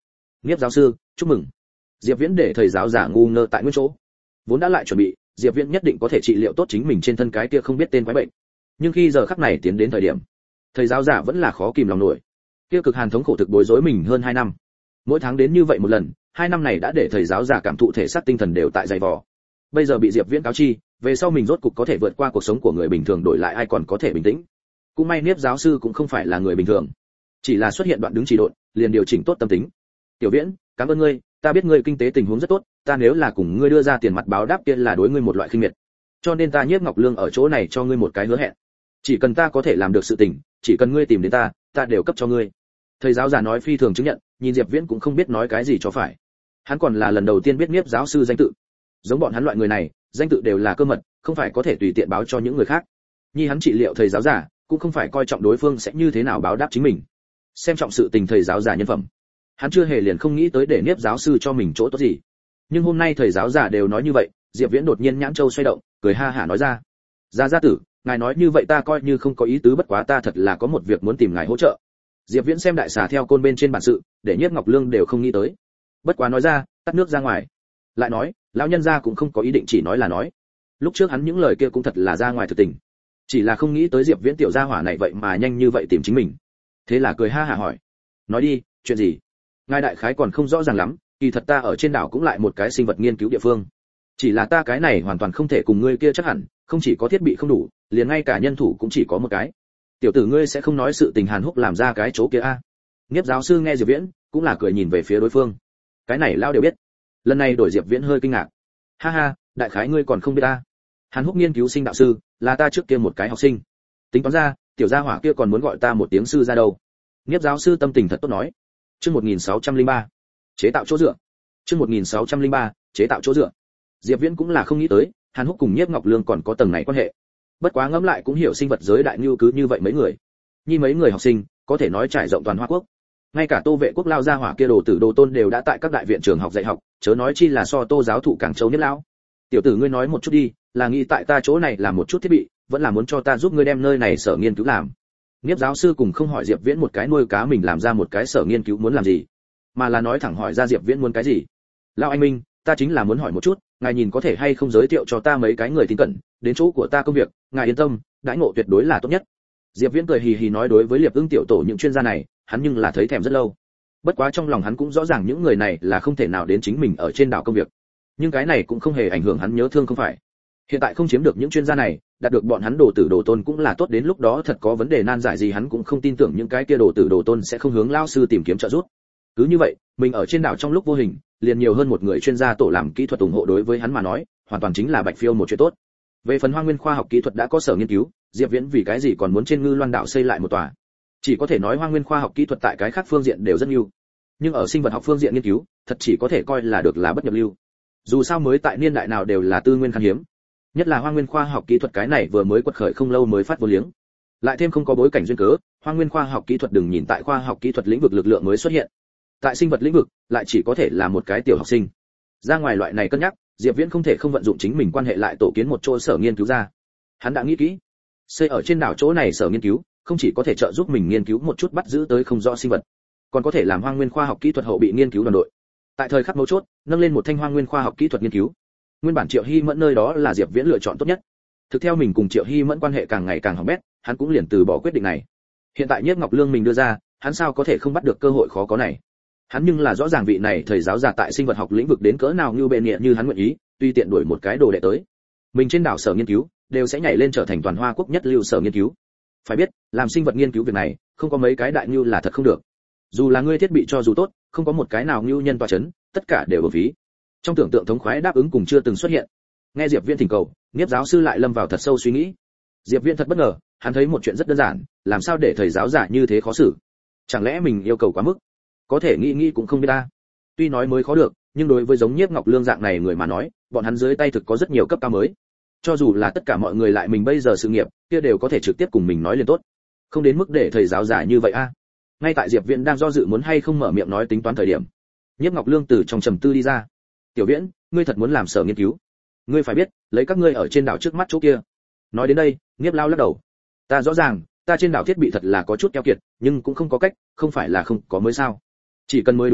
A: Nhiếp giáo sư, chúc mừng. Diệp Viễn để thầy giáo giả ngu ngơ tại nguyên chỗ. Vốn đã lại chuẩn bị, Diệp Viễn nhất định có thể trị liệu tốt chính mình trên thân cái kia không biết tên quái bệnh. Nhưng khi giờ khắc này tiến đến thời điểm, thầy giáo giả vẫn là khó kìm lòng nổi. Kia cực hàn thống khổ thực bối rối mình hơn 2 năm. Mỗi tháng đến như vậy một lần, 2 năm này đã để thầy giáo giả cảm thụ thể xác tinh thần đều tại dày vò. Bây giờ bị Diệp Viễn cáo chi, về sau mình rốt cục có thể vượt qua cuộc sống của người bình thường, đổi lại ai còn có thể bình tĩnh. Cũng may Niếp giáo sư cũng không phải là người bình thường, chỉ là xuất hiện đoạn đứng trì độn, liền điều chỉnh tốt tâm tính. Tiểu Viễn, cảm ơn ngươi, ta biết ngươi kinh tế tình huống rất tốt, ta nếu là cùng ngươi đưa ra tiền mặt báo đáp kia là đối ngươi một loại khinh miệt. Cho nên ta Nhiếp Ngọc Lương ở chỗ này cho ngươi một cái hứa hẹn. Chỉ cần ta có thể làm được sự tình, chỉ cần ngươi tìm đến ta, ta đều cấp cho ngươi. Thầy giáo giả nói phi thường chứng nhận, nhìn Diệp Viễn cũng không biết nói cái gì cho phải. Hắn còn là lần đầu tiên biết Niếp giáo sư danh tự. Giống bọn hắn loại người này, danh tự đều là cơ mật, không phải có thể tùy tiện báo cho những người khác. Như hắn trị liệu thầy giáo giả, cũng không phải coi trọng đối phương sẽ như thế nào báo đáp chính mình. Xem trọng sự tình thầy giáo giả nhân phẩm. Hắn chưa hề liền không nghĩ tới để Niếp giáo sư cho mình chỗ tốt gì. Nhưng hôm nay thầy giáo giả đều nói như vậy, Diệp Viễn đột nhiên nhãn châu xoay động, cười ha hả nói ra: "Gia tử, ngài nói như vậy ta coi như không có ý tứ, bất quá ta thật là có một việc muốn tìm ngài hỗ trợ." Diệp Viễn xem đại xà theo côn bên trên bản sự, để Nhiếp Ngọc Lương đều không nghĩ tới. Bất quá nói ra, tắt nước ra ngoài. Lại nói, lão nhân gia cũng không có ý định chỉ nói là nói. Lúc trước hắn những lời kia cũng thật là ra ngoài thực tình. Chỉ là không nghĩ tới Diệp Viễn tiểu gia hỏa này vậy mà nhanh như vậy tìm chính mình. Thế là cười ha hả hỏi: "Nói đi, chuyện gì?" Ngài đại khái còn không rõ ràng lắm, kỳ thật ta ở trên đảo cũng lại một cái sinh vật nghiên cứu địa phương. Chỉ là ta cái này hoàn toàn không thể cùng ngươi kia chắc hẳn, không chỉ có thiết bị không đủ, liền ngay cả nhân thủ cũng chỉ có một cái. Tiểu tử ngươi sẽ không nói sự tình Hàn Húc làm ra cái chỗ kia a? Niếp giáo sư nghe Diệp Viễn, cũng là cười nhìn về phía đối phương. Cái này lao đều biết. Lần này đổi Diệp Viễn hơi kinh ngạc. Ha ha, đại khái ngươi còn không biết ta. Hàn Húc nghiên cứu sinh đạo sư, là ta trước kia một cái học sinh. Tính toán ra, tiểu gia hỏa kia còn muốn gọi ta một tiếng sư ra đâu. Niếp giáo sư tâm tình thật tốt nói. Chương 1603. Chế tạo chỗ dựa. Chương 1603. Chế tạo chỗ dựa. Diệp Viễn cũng là không nghĩ tới, Hàn Húc cùng Nhiếp Ngọc Lương còn có tầng này quan hệ. Bất quá ngẫm lại cũng hiểu sinh vật giới đại nhu cứ như vậy mấy người. Như mấy người học sinh, có thể nói trải rộng toàn Hoa Quốc. Ngay cả Tô Vệ Quốc lao gia hỏa kia đồ tử đồ tôn đều đã tại các đại viện trường học dạy học, chớ nói chi là so Tô giáo thụ Cảng Châu Nhất lão. Tiểu tử ngươi nói một chút đi, là nghĩ tại ta chỗ này làm một chút thiết bị, vẫn là muốn cho ta giúp ngươi đem nơi này sở nghiên cứu làm. Niếp giáo sư cùng không hỏi Diệp Viễn một cái nuôi cá mình làm ra một cái sở nghiên cứu muốn làm gì, mà là nói thẳng hỏi ra Diệp Viễn muốn cái gì. Lão anh Minh, ta chính là muốn hỏi một chút, ngài nhìn có thể hay không giới thiệu cho ta mấy cái người tin cẩn, đến chỗ của ta công việc, ngài yên tâm, đãi ngộ tuyệt đối là tốt nhất. Diệp Viễn cười hì hì nói đối với Liệp Ưng tiểu tổ những chuyên gia này, hắn nhưng là thấy thèm rất lâu. Bất quá trong lòng hắn cũng rõ ràng những người này là không thể nào đến chính mình ở trên đảo công việc. Nhưng cái này cũng không hề ảnh hưởng hắn nhớ thương không phải. Hiện tại không chiếm được những chuyên gia này, đạt được bọn hắn đồ tử đồ tôn cũng là tốt, đến lúc đó thật có vấn đề nan giải gì hắn cũng không tin tưởng những cái kia đồ tử đồ tôn sẽ không hướng lao sư tìm kiếm trợ giúp. Cứ như vậy, mình ở trên đảo trong lúc vô hình, liền nhiều hơn một người chuyên gia tổ làm kỹ thuật ủng hộ, đối với hắn mà nói, hoàn toàn chính là bạch phiêu một chuyện tốt. Về phần Hoa Nguyên khoa học kỹ thuật đã có sở nghiên cứu, Diệp Viễn vì cái gì còn muốn trên Ngư Loan đảo xây lại một tòa? Chỉ có thể nói Hoa Nguyên khoa học kỹ thuật tại cái khác phương diện đều rất ưu, nhưng ở sinh vật học phương diện nghiên cứu, thật chỉ có thể coi là được là bất nhập lưu. Dù sao mới tại niên đại nào đều là tư nguyên khan hiếm, nhất là Hoa Nguyên khoa học kỹ thuật cái này vừa mới quật khởi không lâu mới phát vô liếng, lại thêm không có bối cảnh duyên cớ, Hoa Nguyên khoa học kỹ thuật đừng nhìn tại khoa học kỹ thuật lĩnh vực lực lượng mới xuất hiện, tại sinh vật lĩnh vực lại chỉ có thể là một cái tiểu học sinh. Ra ngoài loại này cân nhắc, Diệp Viễn không thể không vận dụng chính mình quan hệ lại tổ kiến một chỗ sở nghiên cứu ra. Hắn đã nghĩ kỹ, xây ở trên đảo chỗ này sở nghiên cứu, không chỉ có thể trợ giúp mình nghiên cứu một chút bắt giữ tới không rõ sinh vật, còn có thể làm Hoa Nguyên khoa học kỹ thuật hậu bị nghiên cứu đoàn đội. Tại thời khắc mấu chốt, nâng lên một thanh Hoa Nguyên khoa học kỹ thuật nghiên cứu. Nguyên bản Triệu Hy Mẫn nơi đó là Diệp Viễn lựa chọn tốt nhất. Thực theo mình cùng Triệu Hy Mẫn quan hệ càng ngày càng hỏng bét, hắn cũng liền từ bỏ quyết định này. Hiện tại Nhiếp Ngọc Lương mình đưa ra, hắn sao có thể không bắt được cơ hội khó có này. Hắn nhưng là rõ ràng vị này thầy giáo già tại sinh vật học lĩnh vực đến cỡ nào như bệ nghệ như hắn nguyện ý, tuy tiện đuổi một cái đồ đệ tới. Mình trên đảo sở nghiên cứu, đều sẽ nhảy lên trở thành toàn Hoa Quốc nhất lưu sở nghiên cứu. Phải biết, làm sinh vật nghiên cứu việc này, không có mấy cái đại nhu là thật không được. Dù là ngươi thiết bị cho dù tốt, không có một cái nào nhu nhân tọa chấn, tất cả đều uổng phí. Trong tưởng tượng thống khoái đáp ứng cùng chưa từng xuất hiện. Nghe Diệp Viễn thỉnh cầu, Niếp giáo sư lại lâm vào thật sâu suy nghĩ. Diệp Viễn thật bất ngờ, hắn thấy một chuyện rất đơn giản, làm sao để thầy giáo giả như thế khó xử? Chẳng lẽ mình yêu cầu quá mức? Có thể nghĩ cũng không biết ta. Tuy nói mới khó được, nhưng đối với giống Nhiếp Ngọc Lương dạng này người mà nói, bọn hắn dưới tay thực có rất nhiều cấp cao mới. Cho dù là tất cả mọi người lại mình bây giờ sự nghiệp, kia đều có thể trực tiếp cùng mình nói liền tốt. Không đến mức để thầy giáo giả như vậy a. Ngay tại Diệp Viễn đang do dự muốn hay không mở miệng nói tính toán thời điểm, Nhiếp Ngọc Lương từ trong trầm tư đi ra. "Tiểu Viễn, ngươi thật muốn làm sở nghiên cứu? Ngươi phải biết, lấy các ngươi ở trên đảo trước mắt chỗ kia." Nói đến đây, Nhiếp lao lắc đầu. "Ta rõ ràng, ta trên đảo thiết bị thật là có chút keo kiệt, nhưng cũng không có cách, không phải là không có mới sao? Chỉ cần mới đúng chỗ,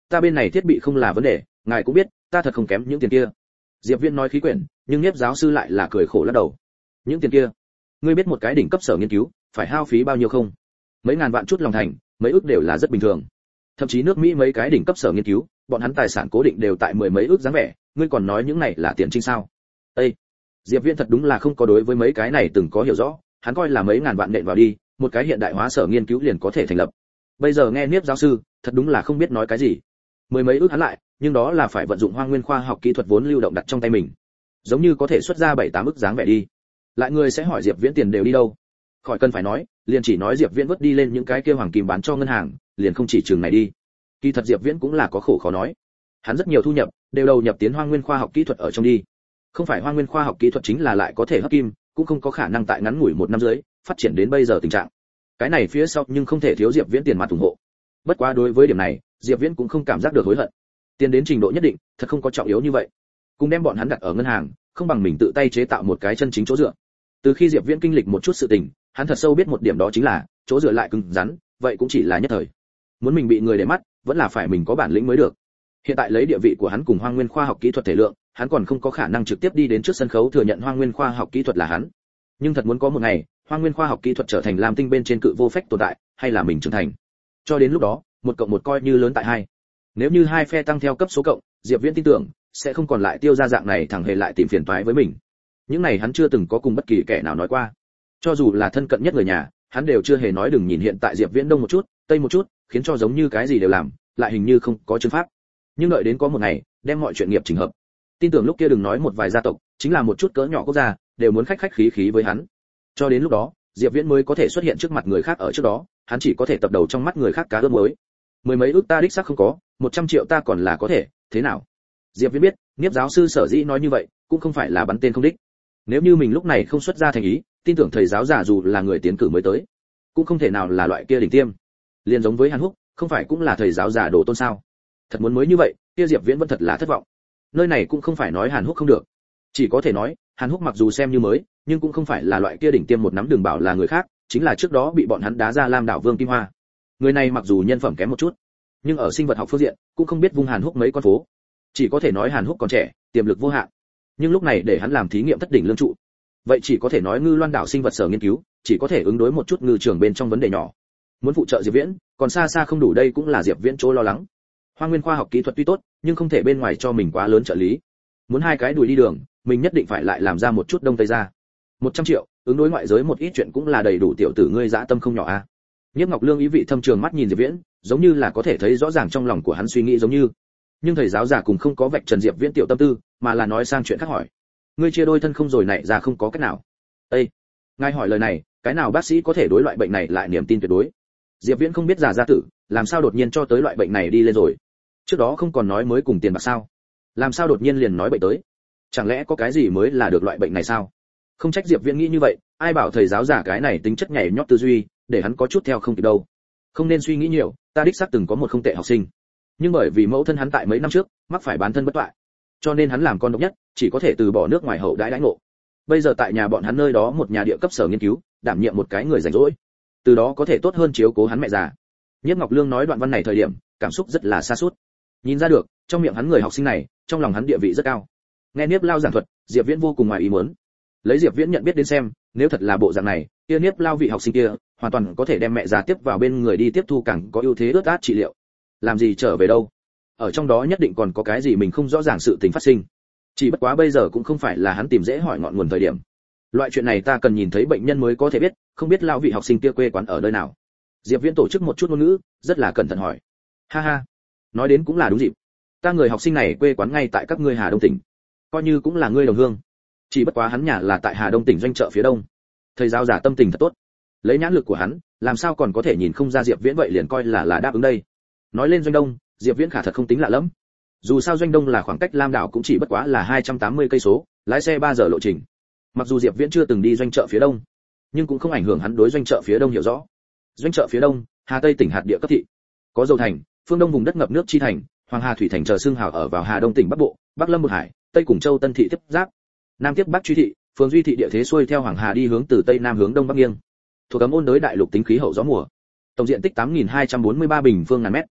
A: ta bên này thiết bị không là vấn đề, ngài cũng biết, ta thật không kém những tiền kia. Diệp Viễn nói khí quyển, nhưng Niếp giáo sư lại là cười khổ lắc đầu. Những tiền kia, ngươi biết một cái đỉnh cấp sở nghiên cứu phải hao phí bao nhiêu không? Mấy ngàn vạn chút lòng thành, mấy ức đều là rất bình thường. Thậm chí nước Mỹ mấy cái đỉnh cấp sở nghiên cứu, bọn hắn tài sản cố định đều tại mười mấy ức dáng vẻ, ngươi còn nói những này là tiền trinh sao? Ê, Diệp Viễn thật đúng là không có đối với mấy cái này từng có hiểu rõ, hắn coi là mấy ngàn vạn nện vào đi, một cái hiện đại hóa sở nghiên cứu liền có thể thành lập. Bây giờ nghe Niếp giáo sư, thật đúng là không biết nói cái gì. Mười mấy ức hắn lại, nhưng đó là phải vận dụng Hoang Nguyên khoa học kỹ thuật vốn lưu động đặt trong tay mình. Giống như có thể xuất ra 7-8 ức dáng vẻ đi. Lại người sẽ hỏi Diệp Viễn tiền đều đi đâu? Khỏi cần phải nói, liền chỉ nói Diệp Viễn vứt đi lên những cái kia hoàng kim bán cho ngân hàng, liền không chỉ chừng này đi. Kỳ thật Diệp Viễn cũng là có khổ khó nói. Hắn rất nhiều thu nhập đều đầu nhập tiến Hoang Nguyên khoa học kỹ thuật ở trong đi. Không phải Hoang Nguyên khoa học kỹ thuật chính là lại có thể hấp kim, cũng không có khả năng tại ngắn ngủi một năm dưới phát triển đến bây giờ tình trạng. Cái này phía sau nhưng không thể thiếu Diệp Viễn tiền mặt ủng hộ. Bất quá đối với điểm này, Diệp Viễn cũng không cảm giác được hối hận. Tiền đến trình độ nhất định, thật không có trọng yếu như vậy. Cùng đem bọn hắn đặt ở ngân hàng, không bằng mình tự tay chế tạo một cái chân chính chỗ dựa. Từ khi Diệp Viễn kinh lịch một chút sự tình, hắn thật sâu biết một điểm đó chính là, chỗ dựa lại cứng rắn, vậy cũng chỉ là nhất thời. Muốn mình bị người để mắt, vẫn là phải mình có bản lĩnh mới được. Hiện tại lấy địa vị của hắn cùng Hoang Nguyên khoa học kỹ thuật thể lượng, hắn còn không có khả năng trực tiếp đi đến trước sân khấu thừa nhận Hoang Nguyên khoa học kỹ thuật là hắn. Nhưng thật muốn có một ngày, Hoang Nguyên khoa học kỹ thuật trở thành Lam Tinh bên trên cự vô phách tồn tại, hay là mình trưởng thành. Cho đến lúc đó, 1+1 coi như lớn tại 2. Nếu như hai phe tăng theo cấp số cộng, Diệp Viễn tin tưởng sẽ không còn lại Tiêu gia dạng này thẳng hề lại tìm phiền toái với mình. Những này hắn chưa từng có cùng bất kỳ kẻ nào nói qua. Cho dù là thân cận nhất người nhà, hắn đều chưa hề nói đừng nhìn hiện tại Diệp Viễn đông một chút, tây một chút, khiến cho giống như cái gì đều làm, lại hình như không có chứng pháp. Nhưng đợi đến có một ngày, đem mọi chuyện nghiệp chỉnh hợp. Tin tưởng lúc kia đừng nói một vài gia tộc, chính là một chút cỡ nhỏ quốc gia, đều muốn khách khách khí khí với hắn. Cho đến lúc đó, Diệp Viễn mới có thể xuất hiện trước mặt người khác, ở trước đó, hắn chỉ có thể tập đầu trong mắt người khác cá ướp muối. Mười mấy ước ta đích xác không có, 100 triệu ta còn là có thể, thế nào? Diệp Viễn biết, Niếp giáo sư sở dĩ nói như vậy, cũng không phải là bắn tên không đích. Nếu như mình lúc này không xuất ra thành ý, tin tưởng thầy giáo giả dù là người tiến cử mới tới, cũng không thể nào là loại kia đỉnh tiêm. Liên giống với Hàn Húc, không phải cũng là thầy giáo giả đồ tôn sao? Thật muốn mới như vậy, kia Diệp Viễn vẫn thật là thất vọng. Nơi này cũng không phải nói Hàn Húc không được, chỉ có thể nói, Hàn Húc mặc dù xem như mới, nhưng cũng không phải là loại kia đỉnh tiêm một nắm đường bảo là người khác, chính là trước đó bị bọn hắn đá ra Lam đảo Vương Kim Hoa. Người này mặc dù nhân phẩm kém một chút, nhưng ở sinh vật học phương diện cũng không biết vung Hàn Húc mấy con phố. Chỉ có thể nói Hàn Húc còn trẻ, tiềm lực vô hạn. Nhưng lúc này để hắn làm thí nghiệm thất đỉnh lương trụ, vậy chỉ có thể nói Ngư Loan đảo sinh vật sở nghiên cứu chỉ có thể ứng đối một chút ngư trường bên trong vấn đề nhỏ. Muốn phụ trợ Diệp Viễn, còn xa xa không đủ, đây cũng là Diệp Viễn chỗ lo lắng. Hoang Nguyên khoa học kỹ thuật tuy tốt, nhưng không thể bên ngoài cho mình quá lớn trợ lý. Muốn hai cái đùi đi đường, mình nhất định phải lại làm ra một chút đông tây ra. 100 triệu, ứng đối ngoại giới một ít chuyện cũng là đầy đủ, tiểu tử ngươi dã tâm không nhỏ a. Nhiếp Ngọc Lương ý vị thâm trường mắt nhìn Diệp Viễn, giống như là có thể thấy rõ ràng trong lòng của hắn suy nghĩ giống như. Nhưng thầy giáo giả cùng không có vạch trần Diệp Viễn tiểu tâm tư, mà là nói sang chuyện khác hỏi. Ngươi chia đôi thân không rồi này ra không có cách nào. Ê, ngài hỏi lời này, cái nào bác sĩ có thể đối loại bệnh này lại niềm tin tuyệt đối? Diệp Viễn không biết giả gia tử, làm sao đột nhiên cho tới loại bệnh này đi lên rồi? Trước đó không còn nói mới cùng tiền bạc sao? Làm sao đột nhiên liền nói bệnh tới? Chẳng lẽ có cái gì mới là được loại bệnh này sao? Không trách Diệp Viễn nghĩ như vậy, ai bảo thầy giáo giả cái này tính chất nhảy nhót tư duy, để hắn có chút theo không kịp đâu. Không nên suy nghĩ nhiều, ta đích xác từng có một không tệ học sinh. Nhưng bởi vì mẫu thân hắn tại mấy năm trước mắc phải bán thân bất toại, cho nên hắn làm con độc nhất, chỉ có thể từ bỏ nước ngoài hậu đãi đãi ngộ. Bây giờ tại nhà bọn hắn nơi đó một nhà địa cấp sở nghiên cứu, đảm nhiệm một cái người rảnh rỗi, từ đó có thể tốt hơn chiếu cố hắn mẹ già. Nhiếp Ngọc Lương nói đoạn văn này thời điểm, cảm xúc rất là xa sút. Nhìn ra được, trong miệng hắn người học sinh này, trong lòng hắn địa vị rất cao. Nghe Niếp Lao giảng thuật, Diệp Viễn vô cùng ngoài ý muốn. Lấy Diệp Viễn nhận biết đến xem, nếu thật là bộ dạng này, kia Niếp Lao vị học sinh kia, hoàn toàn có thể đem mẹ già tiếp vào bên người đi tiếp thu càng có ưu thế ướt át trị liệu. Làm gì trở về đâu? Ở trong đó nhất định còn có cái gì mình không rõ ràng sự tình phát sinh. Chỉ bất quá bây giờ cũng không phải là hắn tìm dễ hỏi ngọn nguồn thời điểm. Loại chuyện này ta cần nhìn thấy bệnh nhân mới có thể biết, không biết Lao vị học sinh kia quê quán ở nơi nào. Diệp Viễn tổ chức một chút ngôn ngữ, rất là cẩn thận hỏi. Ha ha, nói đến cũng là đúng dịp. Ta người học sinh này quê quán ngay tại các ngươi Hà Đông tỉnh, coi như cũng là ngươi đồng hương. Chỉ bất quá hắn nhà là tại Hà Đông tỉnh doanh chợ phía đông. Thầy giáo giả tâm tình thật tốt, lấy nhãn lực của hắn, làm sao còn có thể nhìn không ra Diệp Viễn vậy liền coi là đáp ứng đây. Nói lên doanh đông, Diệp Viễn khả thật không tính lạ lắm. Dù sao doanh đông là khoảng cách Lam đảo cũng chỉ bất quá là 280 cây số, lái xe 3 giờ lộ trình. Mặc dù Diệp Viễn chưa từng đi doanh chợ phía đông, nhưng cũng không ảnh hưởng hắn đối doanh chợ phía đông hiểu rõ. Doanh chợ phía đông, Hà Tây tỉnh hạt địa cấp thị, có Dầu Thành, phương đông vùng đất ngập nước chi thành, Hoàng Hà thủy thành chờ xương hào ở vào Hà Đông tỉnh Bắc Bộ, Bắc Lâm một hải, Tây cùng Châu Tân thị tiếp giáp, Nam tiếp Bắc Truy thị, phường Duy thị địa thế xuôi theo Hoàng Hà đi hướng từ Tây Nam hướng Đông Bắc nghiêng. Thuộc ấm ôn đới đại lục tính khí hậu gió mùa. Tổng diện tích 8.243 bình phương ngàn mét.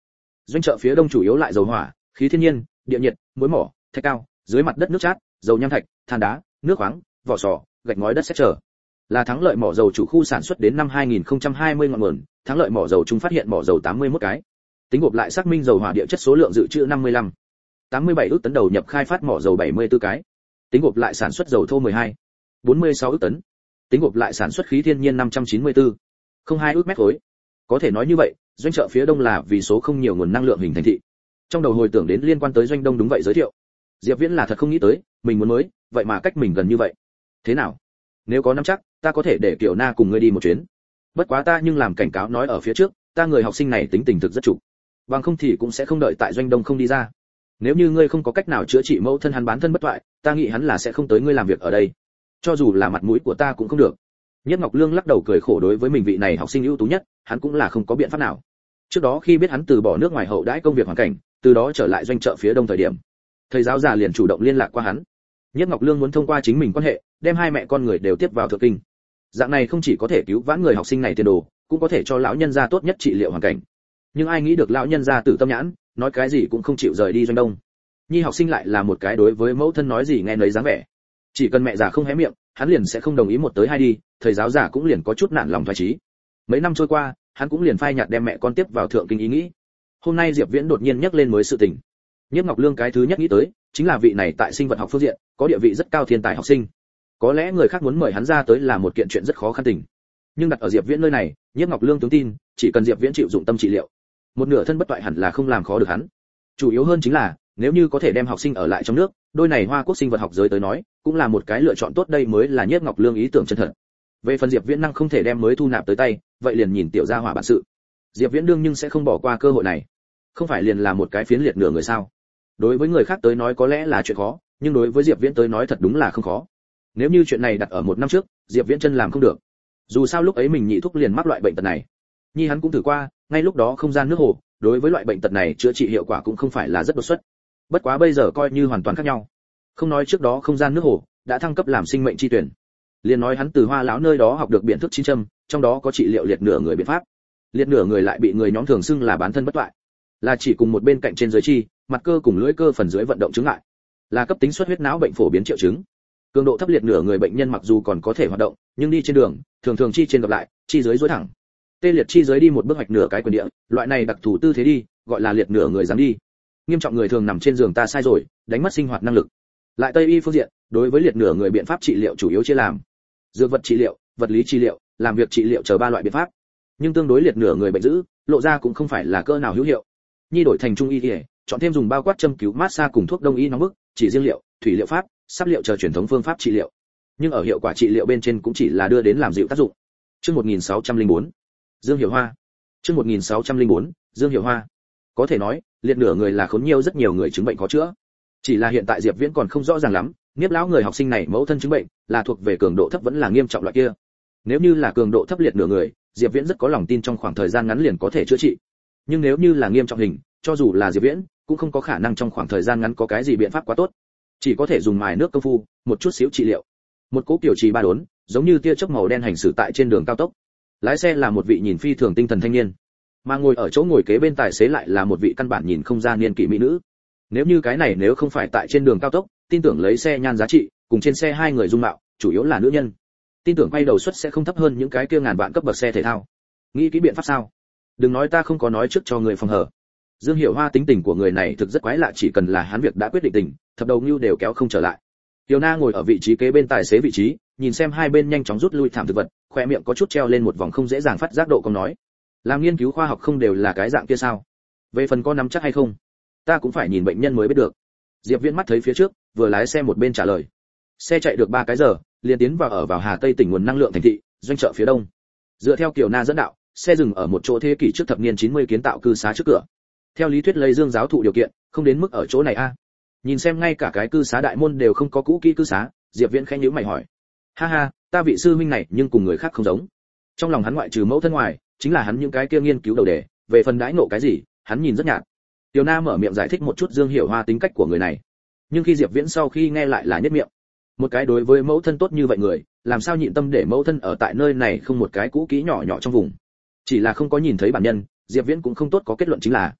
A: Doanh chợ phía đông chủ yếu lại dầu hỏa, khí thiên nhiên, địa nhiệt, muối mỏ, thạch cao, dưới mặt đất nước chát, dầu nham thạch, than đá, nước khoáng, vỏ sò, gạch ngói đất sét trở. Là thắng lợi mỏ dầu chủ khu sản xuất đến năm 2020 ngọn nguồn, thắng lợi mỏ dầu chúng phát hiện mỏ dầu 81 cái. Tính gộp lại xác minh dầu hỏa địa chất số lượng dự trữ 87 ức tấn đầu nhập khai phát mỏ dầu 74 cái. Tính gộp lại sản xuất dầu thô 46 ức tấn. Tính gộp lại sản xuất khí thiên nhiên 594,02 ức mét khối. Có thể nói như vậy, doanh chợ phía đông là vì số không nhiều nguồn năng lượng hình thành thị. Trong đầu hồi tưởng đến liên quan tới doanh đông đúng vậy giới thiệu. Diệp Viễn là thật không nghĩ tới, mình muốn mới, vậy mà cách mình gần như vậy. Thế nào? Nếu có nắm chắc, ta có thể để Kiều Na cùng ngươi đi một chuyến. Bất quá ta nhưng làm cảnh cáo nói ở phía trước, ta người học sinh này tính tình thực rất chủ. Bằng không thì cũng sẽ không đợi tại doanh đông không đi ra. Nếu như ngươi không có cách nào chữa trị mẫu thân hắn bán thân bất toại, ta nghĩ hắn là sẽ không tới ngươi làm việc ở đây. Cho dù là mặt mũi của ta cũng không được. Nhất Ngọc Lương lắc đầu cười khổ, đối với mình vị này học sinh ưu tú nhất, hắn cũng là không có biện pháp nào. Trước đó khi biết hắn từ bỏ nước ngoài hậu đãi công việc hoàn cảnh, từ đó trở lại doanh chợ phía đông thời điểm, thầy giáo già liền chủ động liên lạc qua hắn. Nhất Ngọc Lương muốn thông qua chính mình quan hệ, đem hai mẹ con người đều tiếp vào thượng kinh. Dạng này không chỉ có thể cứu vãn người học sinh này tiền đồ, cũng có thể cho lão nhân gia tốt nhất trị liệu hoàn cảnh. Nhưng ai nghĩ được lão nhân gia tử tâm nhãn, nói cái gì cũng không chịu rời đi doanh đông. Nhi học sinh lại là một cái đối với mẫu thân nói gì nghe nấy dáng vẻ. Chỉ cần mẹ già không hé miệng, hắn liền sẽ không đồng ý một tới hai đi, thầy giáo già cũng liền có chút nản lòng thoái chí. Mấy năm trôi qua, hắn cũng liền phai nhạt đem mẹ con tiếp vào thượng kinh ý nghĩ. Hôm nay Diệp Viễn đột nhiên nhắc lên mới sự tình. Nhiếp Ngọc Lương cái thứ nhất nghĩ tới, chính là vị này tại sinh vật học phương diện, có địa vị rất cao thiên tài học sinh. Có lẽ người khác muốn mời hắn ra tới là một kiện chuyện rất khó khăn tình. Nhưng đặt ở Diệp Viễn nơi này, Nhiếp Ngọc Lương tướng tin, chỉ cần Diệp Viễn chịu dụng tâm trị liệu, một nửa thân bất toại hẳn là không làm khó được hắn. Chủ yếu hơn chính là, nếu như có thể đem học sinh ở lại trong nước, đôi này Hoa Quốc sinh vật học giới tới nói, cũng là một cái lựa chọn tốt, đây mới là Nhiếp Ngọc Lương ý tưởng chân thật. Về phần Diệp Viễn năng không thể đem mới thu nạp tới tay, vậy liền nhìn tiểu gia hỏa bản sự. Diệp Viễn đương nhưng sẽ không bỏ qua cơ hội này. Không phải liền là một cái phiến liệt nửa người sao? Đối với người khác tới nói có lẽ là chuyện khó, nhưng đối với Diệp Viễn tới nói thật đúng là không khó. Nếu như chuyện này đặt ở một năm trước, Diệp Viễn chân làm không được. Dù sao lúc ấy mình nhị thúc liền mắc loại bệnh tật này. Nhi hắn cũng thử qua, ngay lúc đó không gian nước hồ, đối với loại bệnh tật này chữa trị hiệu quả cũng không phải là rất đột xuất. Bất quá bây giờ coi như hoàn toàn khác nhau. Không nói trước đó không gian nước hồ đã thăng cấp làm sinh mệnh chi tuyển. Liền nói hắn từ Hoa lão nơi đó học được biện thức chín châm, trong đó có trị liệu liệt nửa người biện pháp. Liệt nửa người lại bị người nhóm thường xưng là bán thân bất toại, là chỉ cùng một bên cạnh trên dưới chi, mặt cơ cùng lưỡi cơ phần dưới vận động chứng lại, là cấp tính xuất huyết não bệnh phổ biến triệu chứng. Cường độ thấp liệt nửa người bệnh nhân mặc dù còn có thể hoạt động, nhưng đi trên đường, thường thường chi trên gặp lại, chi dưới duỗi thẳng. Tê liệt chi dưới đi một bước hoạch nửa cái quyền địa, loại này đặc thù tư thế đi, gọi là liệt nửa người dáng đi. Nghiêm trọng người thường nằm trên giường ta sai rồi, đánh mất sinh hoạt năng lực. Lại Tây y phương diện, đối với liệt nửa người biện pháp trị liệu chủ yếu chia làm dược vật trị liệu, vật lý trị liệu, làm việc trị liệu chờ ba loại biện pháp. Nhưng tương đối liệt nửa người bệnh dữ, lộ ra cũng không phải là cỡ nào hữu hiệu. Nhi đổi thành trung y y, chọn thêm dùng bao quát châm cứu massage cùng thuốc đông y nóng bức, chỉ riêng liệu, thủy liệu pháp, sắp liệu chờ truyền thống phương pháp trị liệu. Nhưng ở hiệu quả trị liệu bên trên cũng chỉ là đưa đến làm dịu tác dụng. Chương 1604. Dương Hiểu Hoa. Chương 1604. Dương Hiểu Hoa. Có thể nói, liệt nửa người là khốn nhiều rất nhiều người chứng bệnh có chữa. Chỉ là hiện tại Diệp Viễn còn không rõ ràng lắm, Niếp lão người học sinh này mẫu thân chứng bệnh là thuộc về cường độ thấp vẫn là nghiêm trọng loại kia. Nếu như là cường độ thấp liệt nửa người, Diệp Viễn rất có lòng tin trong khoảng thời gian ngắn liền có thể chữa trị. Nhưng nếu như là nghiêm trọng hình, cho dù là Diệp Viễn, cũng không có khả năng trong khoảng thời gian ngắn có cái gì biện pháp quá tốt. Chỉ có thể dùng mài nước công phu, một chút xíu trị liệu. Một cỗ kiểu trì ba đốn, giống như tia chớp màu đen hành xử tại trên đường cao tốc. Lái xe là một vị nhìn phi thường tinh thần thanh niên, mà ngồi ở chỗ ngồi kế bên tài xế lại là một vị căn bản nhìn không ra niên kỷ mỹ nữ. Nếu như cái này nếu không phải tại trên đường cao tốc, tin tưởng lấy xe nhan giá trị, cùng trên xe hai người dung mạo, chủ yếu là nữ nhân. Tin tưởng quay đầu suất sẽ không thấp hơn những cái kia ngàn vạn cấp bậc xe thể thao. Nghĩ kỹ biện pháp sao? Đừng nói ta không có nói trước cho người phòng hở. Dương Hiểu Hoa tính tình của người này thực rất quái lạ, chỉ cần là hắn việc đã quyết định tình, thập đầu nưu đều kéo không trở lại. Tiểu Na ngồi ở vị trí kế bên tài xế vị trí, nhìn xem hai bên nhanh chóng rút lui thảm thực vật, khoe miệng có chút treo lên một vòng không dễ dàng phát giác độ công nói. Làm nghiên cứu khoa học không đều là cái dạng kia sao? Về phần có nắm chắc hay không, ta cũng phải nhìn bệnh nhân mới biết được. Diệp Viễn mắt thấy phía trước, vừa lái xe một bên trả lời. Xe chạy được 3 cái giờ, liền tiến vào Hà Tây tỉnh nguồn năng lượng thành thị, doanh chợ phía đông. Dựa theo Kiều Na dẫn đạo, xe dừng ở một chỗ thế kỷ trước thập niên 90 kiến tạo cư xá trước cửa. Theo lý thuyết lấy Dương giáo thụ điều kiện, không đến mức ở chỗ này a. Nhìn xem ngay cả cái cư xá đại môn đều không có cũ kỹ cư xá, Diệp Viễn khẽ nhíu mày hỏi. Ha ha, ta vị sư huynh này nhưng cùng người khác không giống. Trong lòng hắn ngoại trừ mẫu thân ngoài, chính là hắn những cái kia nghiên cứu đầu đề, về phần đãi ngộ cái gì, hắn nhìn rất nhạt. Tiểu Na mở miệng giải thích một chút Dương Hiểu Hoa tính cách của người này. Nhưng khi Diệp Viễn sau khi nghe lại là nhếch miệng. Một cái đối với mẫu thân tốt như vậy người, làm sao nhịn tâm để mẫu thân ở tại nơi này không một cái cũ kỹ nhỏ nhỏ trong vùng. Chỉ là không có nhìn thấy bản nhân, Diệp Viễn cũng không tốt có kết luận chính là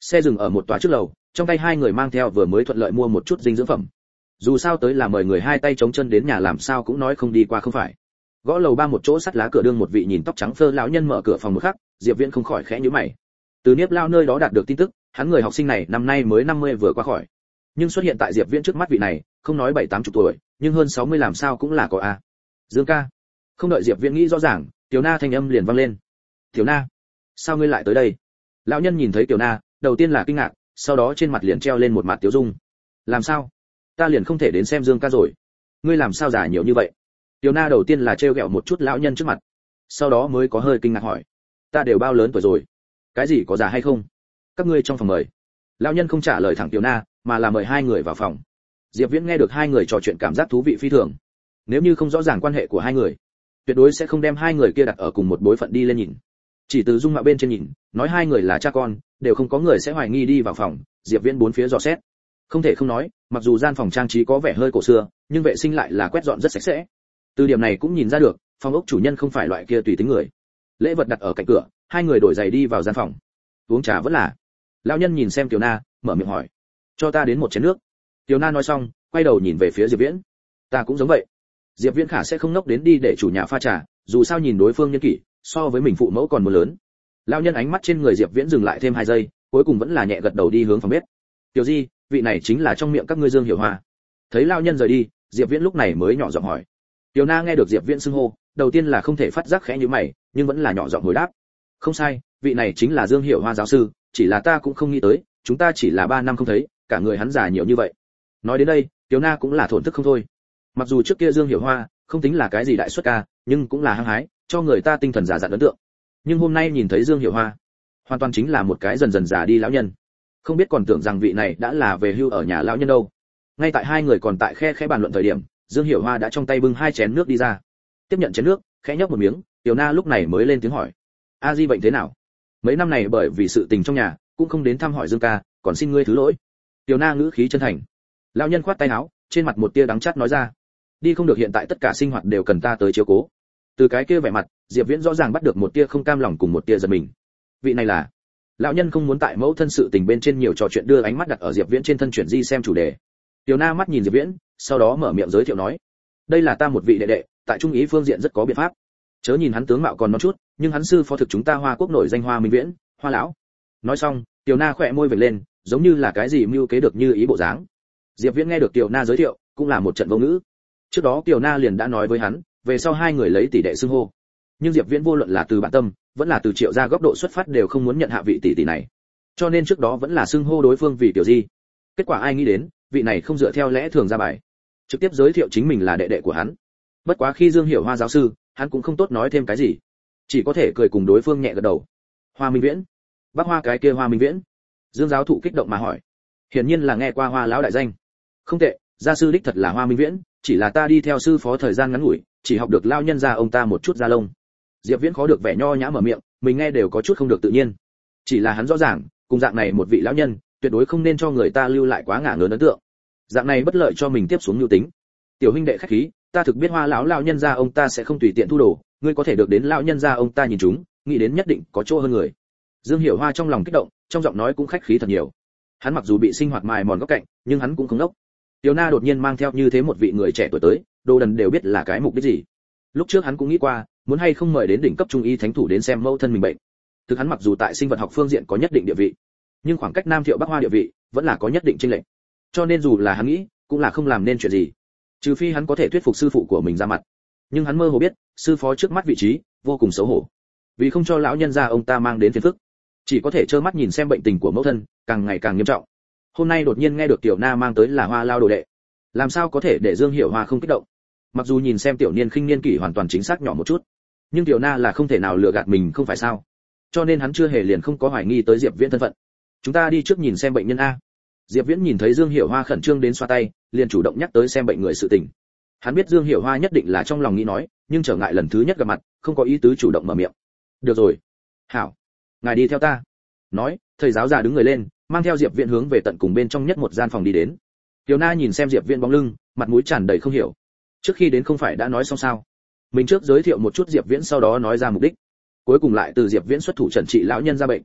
A: Xe dừng ở một tòa trước lầu, trong tay hai người mang theo vừa mới thuận lợi mua một chút dinh dưỡng phẩm. Dù sao tới là mời người hai tay chống chân đến nhà làm sao cũng nói không đi qua không phải. Gõ lầu ba một chỗ sắt lá cửa đương một vị nhìn tóc trắng phơ lão nhân mở cửa phòng một khắc, Diệp Viễn không khỏi khẽ nhíu mày. Từ Niếp Lao nơi đó đạt được tin tức, hắn người học sinh này năm nay mới 50 vừa qua khỏi. Nhưng xuất hiện tại Diệp Viễn trước mắt vị này, không nói 7-80 tuổi, nhưng hơn 60 làm sao cũng là có a. Dương ca. Không đợi Diệp Viễn nghĩ rõ ràng, Tiểu Na thanh âm liền vang lên. Tiểu Na, sao ngươi lại tới đây? Lão nhân nhìn thấy Tiểu Na, đầu tiên là kinh ngạc, sau đó trên mặt liền treo lên một mặt tiếu dung. Làm sao? Ta liền không thể đến xem Dương ca rồi. Ngươi làm sao già nhiều như vậy? Tiểu Na đầu tiên là trêu ghẹo một chút lão nhân trước mặt, sau đó mới có hơi kinh ngạc hỏi. Ta đều bao lớn tuổi rồi, cái gì có già hay không? Các ngươi trong phòng mời. Lão nhân không trả lời thẳng Tiểu Na, mà là mời hai người vào phòng. Diệp Viễn nghe được hai người trò chuyện cảm giác thú vị phi thường. Nếu như không rõ ràng quan hệ của hai người, tuyệt đối sẽ không đem hai người kia đặt ở cùng một bối phận đi lên nhìn. Chỉ từ dung mạo bên trên nhìn, nói hai người là cha con, đều không có người sẽ hoài nghi đi vào phòng. Diệp Viễn bốn phía dò xét. Không thể không nói, mặc dù gian phòng trang trí có vẻ hơi cổ xưa, nhưng vệ sinh lại là quét dọn rất sạch sẽ. Từ điểm này cũng nhìn ra được, phòng ốc chủ nhân không phải loại kia tùy tính người. Lễ vật đặt ở cạnh cửa, hai người đổi giày đi vào gian phòng. Uống trà vẫn là. Lão nhân nhìn xem Tiểu Na, mở miệng hỏi: "Cho ta đến một chén nước." Tiểu Na nói xong, quay đầu nhìn về phía Diệp Viễn. "Ta cũng giống vậy." Diệp Viễn khả sẽ không nốc đến đi để chủ nhà pha trà, dù sao nhìn đối phương nhân kỷ, so với mình phụ mẫu còn muốn lớn. Lão nhân ánh mắt trên người Diệp Viễn dừng lại thêm 2 giây, cuối cùng vẫn là nhẹ gật đầu đi hướng phòng bếp. "Tiểu Di, vị này chính là trong miệng các ngươi Dương Hiểu Hoa." Thấy lão nhân rời đi, Diệp Viễn lúc này mới nhỏ giọng hỏi. Tiểu Na nghe được Diệp Viễn xưng hô, đầu tiên là không thể phát giác khẽ như mày, nhưng vẫn là nhỏ giọng hồi đáp. "Không sai, vị này chính là Dương Hiểu Hoa giáo sư, chỉ là ta cũng không nghĩ tới, chúng ta chỉ là 3 năm không thấy, cả người hắn già nhiều như vậy." Nói đến đây, Tiểu Na cũng là thổn thức không thôi. Mặc dù trước kia Dương Hiểu Hoa không tính là cái gì đại xuất ca, nhưng cũng là hăng hái, cho người ta tinh thần già dặn ấn tượng. Nhưng hôm nay nhìn thấy Dương Hiểu Hoa, hoàn toàn chính là một cái dần dần già đi lão nhân. Không biết còn tưởng rằng vị này đã là về hưu ở nhà lão nhân đâu. Ngay tại hai người còn tại khe bàn luận thời điểm, Dương Hiểu Hoa đã trong tay bưng 2 chén nước đi ra. Tiếp nhận chén nước, khẽ nhấp một miếng, Tiểu Na lúc này mới lên tiếng hỏi: "A Di bệnh thế nào? Mấy năm này bởi vì sự tình trong nhà, cũng không đến thăm hỏi Dương ca, còn xin ngươi thứ lỗi." Tiểu Na ngữ khí chân thành. Lão nhân khoát tay áo, trên mặt một tia đắng chát nói ra: "Đi không được, hiện tại tất cả sinh hoạt đều cần ta tới chiếu cố." Từ cái kia vẻ mặt, Diệp Viễn rõ ràng bắt được một tia không cam lòng cùng một tia giận mình. Vị này là? Lão nhân không muốn tại mẫu thân sự tình bên trên nhiều trò chuyện, đưa ánh mắt đặt ở Diệp Viễn trên thân, chuyển di xem chủ đề. Tiểu Na mắt nhìn Diệp Viễn, sau đó mở miệng giới thiệu nói: "Đây là ta một vị đệ đệ, tại trung ý phương diện rất có biện pháp. Chớ nhìn hắn tướng mạo còn non chút, nhưng hắn sư phó thực chúng ta Hoa Quốc nổi danh Hoa Minh Viễn, Hoa lão." Nói xong, Tiểu Na khẽ môi vểnh lên, giống như là cái gì mưu kế được như ý bộ dáng. Diệp Viễn nghe được Tiểu Na giới thiệu, cũng là một trận vô ngữ. Trước đó Tiểu Na liền đã nói với hắn, về sau hai người lấy tỷ đệ xưng hô. Nhưng Diệp Viễn vô luận là từ bản tâm, vẫn là từ Triệu gia góc độ xuất phát đều không muốn nhận hạ vị tỷ tỷ này. Cho nên trước đó vẫn là xưng hô đối phương vì Tiểu Di. Kết quả ai nghĩ đến, vị này không dựa theo lẽ thường ra bài, trực tiếp giới thiệu chính mình là đệ đệ của hắn. Bất quá khi Dương Hiểu Hoa giáo sư, hắn cũng không tốt nói thêm cái gì, chỉ có thể cười cùng đối phương nhẹ gật đầu. Hoa Minh Viễn? Bác Hoa cái kia Hoa Minh Viễn? Dương giáo thụ kích động mà hỏi. Hiển nhiên là nghe qua Hoa lão đại danh. Không tệ, gia sư đích thật là Hoa Minh Viễn, chỉ là ta đi theo sư phó thời gian ngắn ngủi, chỉ học được lao nhân gia ông ta một chút da lông. Diệp Viễn khó được vẻ nho nhã mở miệng, mình nghe đều có chút không được tự nhiên. Chỉ là hắn rõ ràng, cùng dạng này một vị lão nhân, tuyệt đối không nên cho người ta lưu lại quá ngả ngớn ấn tượng. Dạng này bất lợi cho mình tiếp xuống nhu tính. Tiểu huynh đệ khách khí, ta thực biết Hoa lão nhân gia ông ta sẽ không tùy tiện thu đồ, ngươi có thể được đến lão nhân gia ông ta nhìn chúng, nghĩ đến nhất định có chỗ hơn người. Dương Hiểu Hoa trong lòng kích động, trong giọng nói cũng khách khí thật nhiều. Hắn mặc dù bị sinh hoạt mài mòn góc cạnh, nhưng hắn cũng không đốc. Tiểu Na đột nhiên mang theo như thế một vị người trẻ tuổi tới, Đồ Đần đều biết là cái mục đích gì. Lúc trước hắn cũng nghĩ qua, muốn hay không mời đến đỉnh cấp trung y thánh thủ đến xem mẫu thân mình bệnh. Thực hắn mặc dù tại sinh vật học phương diện có nhất định địa vị, nhưng khoảng cách Nam Thiệu Bắc Hoa địa vị vẫn là có nhất định chênh lệch. Cho nên dù là hắn nghĩ, cũng là không làm nên chuyện gì. Trừ phi hắn có thể thuyết phục sư phụ của mình ra mặt. Nhưng hắn mơ hồ biết, sư phó trước mắt vị trí vô cùng xấu hổ. Vì không cho lão nhân gia ông ta mang đến phiền phức, chỉ có thể trơ mắt nhìn xem bệnh tình của mẫu thân càng ngày càng nghiêm trọng. Hôm nay đột nhiên nghe được Tiểu Na mang tới là Hoa lao đồ đệ, làm sao có thể để Dương Hiểu Hoa không kích động. Mặc dù nhìn xem tiểu niên khinh niên kỷ hoàn toàn chính xác nhỏ một chút, nhưng Tiểu Na là không thể nào lừa gạt mình không phải sao? Cho nên hắn chưa hề liền không có hoài nghi tới Diệp Viễn thân phận. Chúng ta đi trước nhìn xem bệnh nhân a. Diệp Viễn nhìn thấy Dương Hiểu Hoa khẩn trương đến xoa tay, liền chủ động nhắc tới xem bệnh người sự tình. Hắn biết Dương Hiểu Hoa nhất định là trong lòng nghĩ nói, nhưng trở ngại lần thứ nhất gặp mặt, không có ý tứ chủ động mở miệng. Được rồi, hảo, ngài đi theo ta. Nói, thầy giáo già đứng người lên, mang theo Diệp Viễn hướng về tận cùng bên trong nhất một gian phòng đi đến. Tiểu Na nhìn xem Diệp Viễn bóng lưng, mặt mũi tràn đầy không hiểu. Trước khi đến không phải đã nói xong sao? Mình trước giới thiệu một chút Diệp Viễn, sau đó nói ra mục đích. Cuối cùng lại từ Diệp Viễn xuất thủ trần trị lão nhân ra bệnh.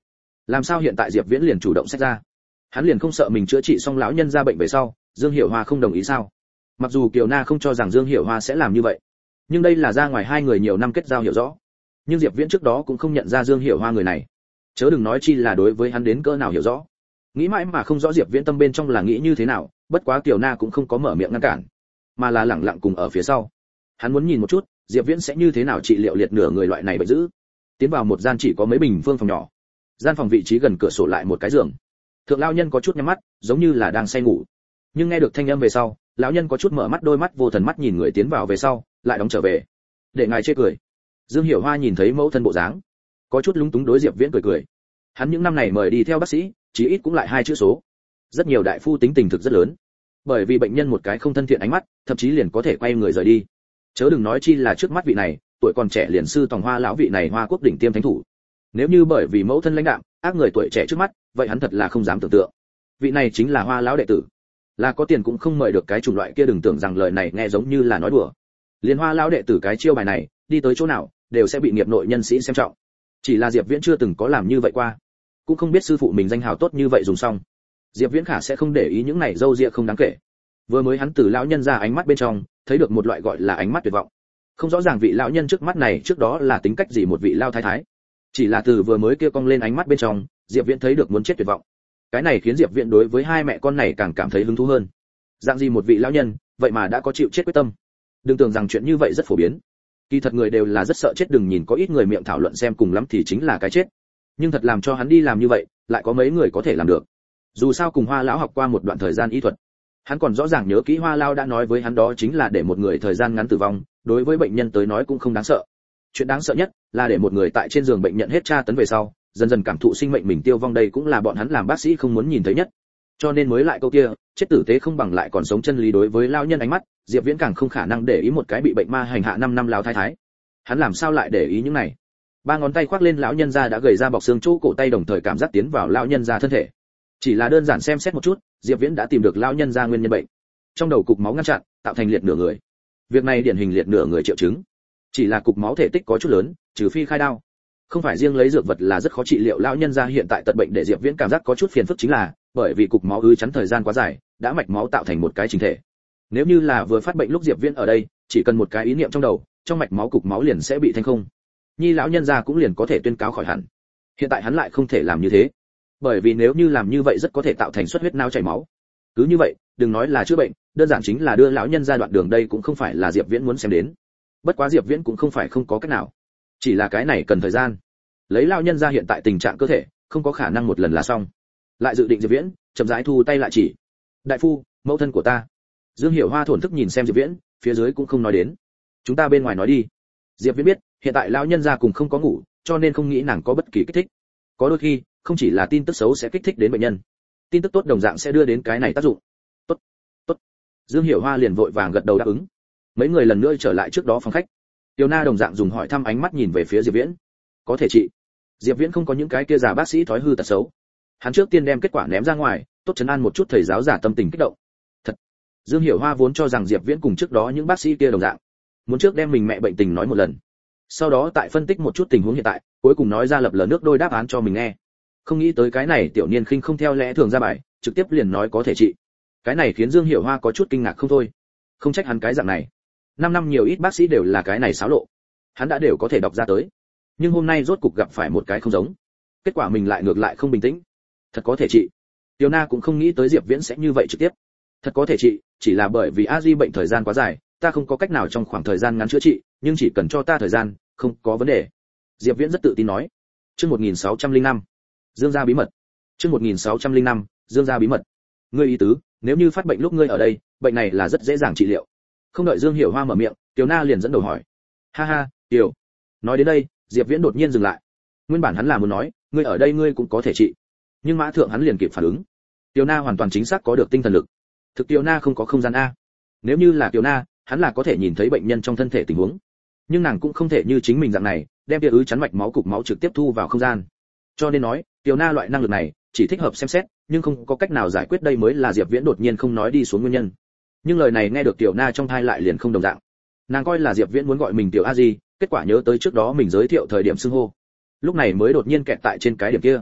A: Làm sao hiện tại Diệp Viễn liền chủ động xách ra? Hắn liền không sợ mình chữa trị xong lão nhân ra bệnh về sau, Dương Hiểu Hoa không đồng ý sao? Mặc dù Kiều Na không cho rằng Dương Hiểu Hoa sẽ làm như vậy, nhưng đây là ra ngoài hai người nhiều năm kết giao hiểu rõ. Nhưng Diệp Viễn trước đó cũng không nhận ra Dương Hiểu Hoa người này, chớ đừng nói chi là đối với hắn đến cỡ nào hiểu rõ. Nghĩ mãi mà không rõ Diệp Viễn tâm bên trong là nghĩ như thế nào, bất quá Kiều Na cũng không có mở miệng ngăn cản, mà là lẳng lặng cùng ở phía sau. Hắn muốn nhìn một chút, Diệp Viễn sẽ như thế nào trị liệu liệt nửa người loại này bệnh dữ. Tiến vào một gian chỉ có mấy bình phương phòng nhỏ. Gian phòng vị trí gần cửa sổ lại một cái giường. Thượng lão nhân có chút nhắm mắt, giống như là đang say ngủ. Nhưng nghe được thanh âm về sau, lão nhân có chút mở mắt, đôi mắt vô thần mắt nhìn người tiến vào về sau, lại đóng trở về. Để ngài chê cười. Dương Hiểu Hoa nhìn thấy mẫu thân bộ dáng, có chút lúng túng đối Diệp Viễn cười cười. Hắn những năm này mời đi theo bác sĩ, chí ít cũng lại 2 chữ số. Rất nhiều đại phu tính tình thực rất lớn, bởi vì bệnh nhân một cái không thân thiện ánh mắt, thậm chí liền có thể quay người rời đi. Chớ đừng nói chi là trước mắt vị này, tuổi còn trẻ liền sư tòng Hoa lão vị này Hoa quốc đỉnh tiêm thánh thủ. Nếu như bởi vì mẫu thân lãnh đạm, ác người tuổi trẻ trước mắt, vậy hắn thật là không dám tưởng tượng. Vị này chính là Hoa lão đệ tử, là có tiền cũng không mời được cái chủng loại kia, đừng tưởng rằng lời này nghe giống như là nói đùa. Liên Hoa lão đệ tử cái chiêu bài này, đi tới chỗ nào đều sẽ bị nghiệp nội nhân sĩ xem trọng. Chỉ là Diệp Viễn chưa từng có làm như vậy qua, cũng không biết sư phụ mình danh hào tốt như vậy dùng xong. Diệp Viễn khả sẽ không để ý những này dâu dịa không đáng kể. Vừa mới hắn từ lão nhân ra ánh mắt bên trong, thấy được một loại gọi là ánh mắt tuyệt vọng. Không rõ ràng vị lão nhân trước mắt này trước đó là tính cách gì một vị lao thái thái. Chỉ là từ vừa mới kia cong lên ánh mắt bên trong, Diệp Viễn thấy được muốn chết tuyệt vọng. Cái này khiến Diệp Viễn đối với hai mẹ con này càng cảm thấy hứng thú hơn. Dạng gì một vị lão nhân, vậy mà đã có chịu chết quyết tâm. Đừng tưởng rằng chuyện như vậy rất phổ biến. Kỳ thật người đều là rất sợ chết, đừng nhìn có ít người miệng thảo luận xem cùng lắm thì chính là cái chết. Nhưng thật làm cho hắn đi làm như vậy, lại có mấy người có thể làm được. Dù sao cùng Hoa lão học qua một đoạn thời gian y thuật, hắn còn rõ ràng nhớ kỹ Hoa lão đã nói với hắn đó chính là để một người thời gian ngắn tử vong, đối với bệnh nhân tới nói cũng không đáng sợ. Chuyện đáng sợ nhất là để một người tại trên giường bệnh nhận hết tra tấn về sau, dần dần cảm thụ sinh mệnh mình tiêu vong, đây cũng là bọn hắn làm bác sĩ không muốn nhìn thấy nhất. Cho nên mới lại câu kia, chết tử tế không bằng lại còn sống chân lý. Đối với lão nhân ánh mắt, Diệp Viễn càng không khả năng để ý một cái bị bệnh ma hành hạ 5 năm lão thái thái. Hắn làm sao lại để ý những này? Ba ngón tay khoác lên lão nhân da đã gầy ra bọc xương chỗ cổ tay, đồng thời cảm giác tiến vào lão nhân da thân thể. Chỉ là đơn giản xem xét một chút, Diệp Viễn đã tìm được lão nhân da nguyên nhân bệnh. Trong đầu cục máu ngăn chặn, tạo thành liệt nửa người. Việc này điển hình liệt nửa người triệu chứng. Chỉ là cục máu thể tích có chút lớn, trừ phi khai đao. Không phải riêng lấy dược vật là rất khó trị liệu lão nhân da hiện tại tật bệnh, để Diệp Viễn cảm giác có chút phiền phức chính là, bởi vì cục máu ứ chắn thời gian quá dài, đã mạch máu tạo thành một cái chỉnh thể. Nếu như là vừa phát bệnh lúc Diệp Viễn ở đây, chỉ cần một cái ý niệm trong đầu, trong mạch máu cục máu liền sẽ bị thanh không. Nhi lão nhân gia cũng liền có thể tuyên cáo khỏi hẳn. Hiện tại hắn lại không thể làm như thế, bởi vì nếu như làm như vậy rất có thể tạo thành xuất huyết não chảy máu. Cứ như vậy, đừng nói là chữa bệnh, đơn giản chính là đưa lão nhân gia đoạn đường, đây cũng không phải là Diệp Viễn muốn xem đến. Bất quá Diệp Viễn cũng không phải không có cách nào, chỉ là cái này cần thời gian. Lấy lão nhân gia hiện tại tình trạng cơ thể, không có khả năng một lần là xong. Lại dự định Diệp Viễn, chậm rãi thu tay lại chỉ. Đại phu, mẫu thân của ta. Dương Hiểu Hoa thổn thức nhìn xem Diệp Viễn, phía dưới cũng không nói đến. Chúng ta bên ngoài nói đi. Diệp Viễn biết, hiện tại lão nhân gia cùng không có ngủ, cho nên không nghĩ nàng có bất kỳ kích thích. Có đôi khi, không chỉ là tin tức xấu sẽ kích thích đến bệnh nhân, tin tức tốt đồng dạng sẽ đưa đến cái này tác dụng. Tốt, tốt. Dương Hiểu Hoa liền vội vàng gật đầu đáp ứng. Mấy người lần nữa trở lại trước đó phòng khách. Tiêu Na đồng dạng dùng hỏi thăm ánh mắt nhìn về phía Diệp Viễn. Có thể trị. Diệp Viễn không có những cái kia giả bác sĩ thói hư tật xấu. Hắn trước tiên đem kết quả ném ra ngoài, tốt trấn an một chút thầy giáo giả tâm tình kích động. Thật. Dương Hiểu Hoa vốn cho rằng Diệp Viễn cùng trước đó những bác sĩ kia đồng dạng, muốn trước đem mình mẹ bệnh tình nói một lần, sau đó tại phân tích một chút tình huống hiện tại, cuối cùng nói ra lập lờ nước đôi đáp án cho mình nghe. Không nghĩ tới cái này tiểu niên khinh không theo lẽ thường ra bài, trực tiếp liền nói có thể trị. Cái này khiến Dương Hiểu Hoa có chút kinh ngạc không thôi. Không trách hắn cái dạng này. 5 năm nhiều ít bác sĩ đều là cái này xáo lộ. Hắn đã đều có thể đọc ra tới. Nhưng hôm nay rốt cục gặp phải một cái không giống. Kết quả mình lại ngược lại không bình tĩnh. Thật có thể trị. Tiểu Na cũng không nghĩ tới Diệp Viễn sẽ như vậy trực tiếp. Thật có thể trị, chỉ là bởi vì A Di bệnh thời gian quá dài, ta không có cách nào trong khoảng thời gian ngắn chữa trị, nhưng chỉ cần cho ta thời gian, không có vấn đề. Diệp Viễn rất tự tin nói. Chương 1605. Dương gia bí mật. Chương 1605. Dương gia bí mật. Ngươi ý tứ, nếu như phát bệnh lúc ngươi ở đây, bệnh này là rất dễ dàng trị liệu. Không đợi Dương Hiểu Hoa mở miệng, Tiểu Na liền dẫn đầu hỏi. Ha ha, Tiểu. Nói đến đây, Diệp Viễn đột nhiên dừng lại. Nguyên bản hắn là muốn nói, ngươi ở đây ngươi cũng có thể trị. Nhưng mã thượng hắn liền kịp phản ứng. Tiểu Na hoàn toàn chính xác có được tinh thần lực. Thực Tiểu Na không có không gian a. Nếu như là Tiểu Na, hắn là có thể nhìn thấy bệnh nhân trong thân thể tình huống. Nhưng nàng cũng không thể như chính mình dạng này, đem tia ứ chắn mạch máu cục máu trực tiếp thu vào không gian. Cho nên nói, Tiểu Na loại năng lực này chỉ thích hợp xem xét, nhưng không có cách nào giải quyết, đây mới là Diệp Viễn đột nhiên không nói đi xuống nguyên nhân. Nhưng lời này nghe được Tiểu Na trong tai lại liền không đồng dạng. Nàng coi là Diệp Viễn muốn gọi mình Tiểu A Di, kết quả nhớ tới trước đó mình giới thiệu thời điểm xưng hô. Lúc này mới đột nhiên kẹt tại trên cái điểm kia.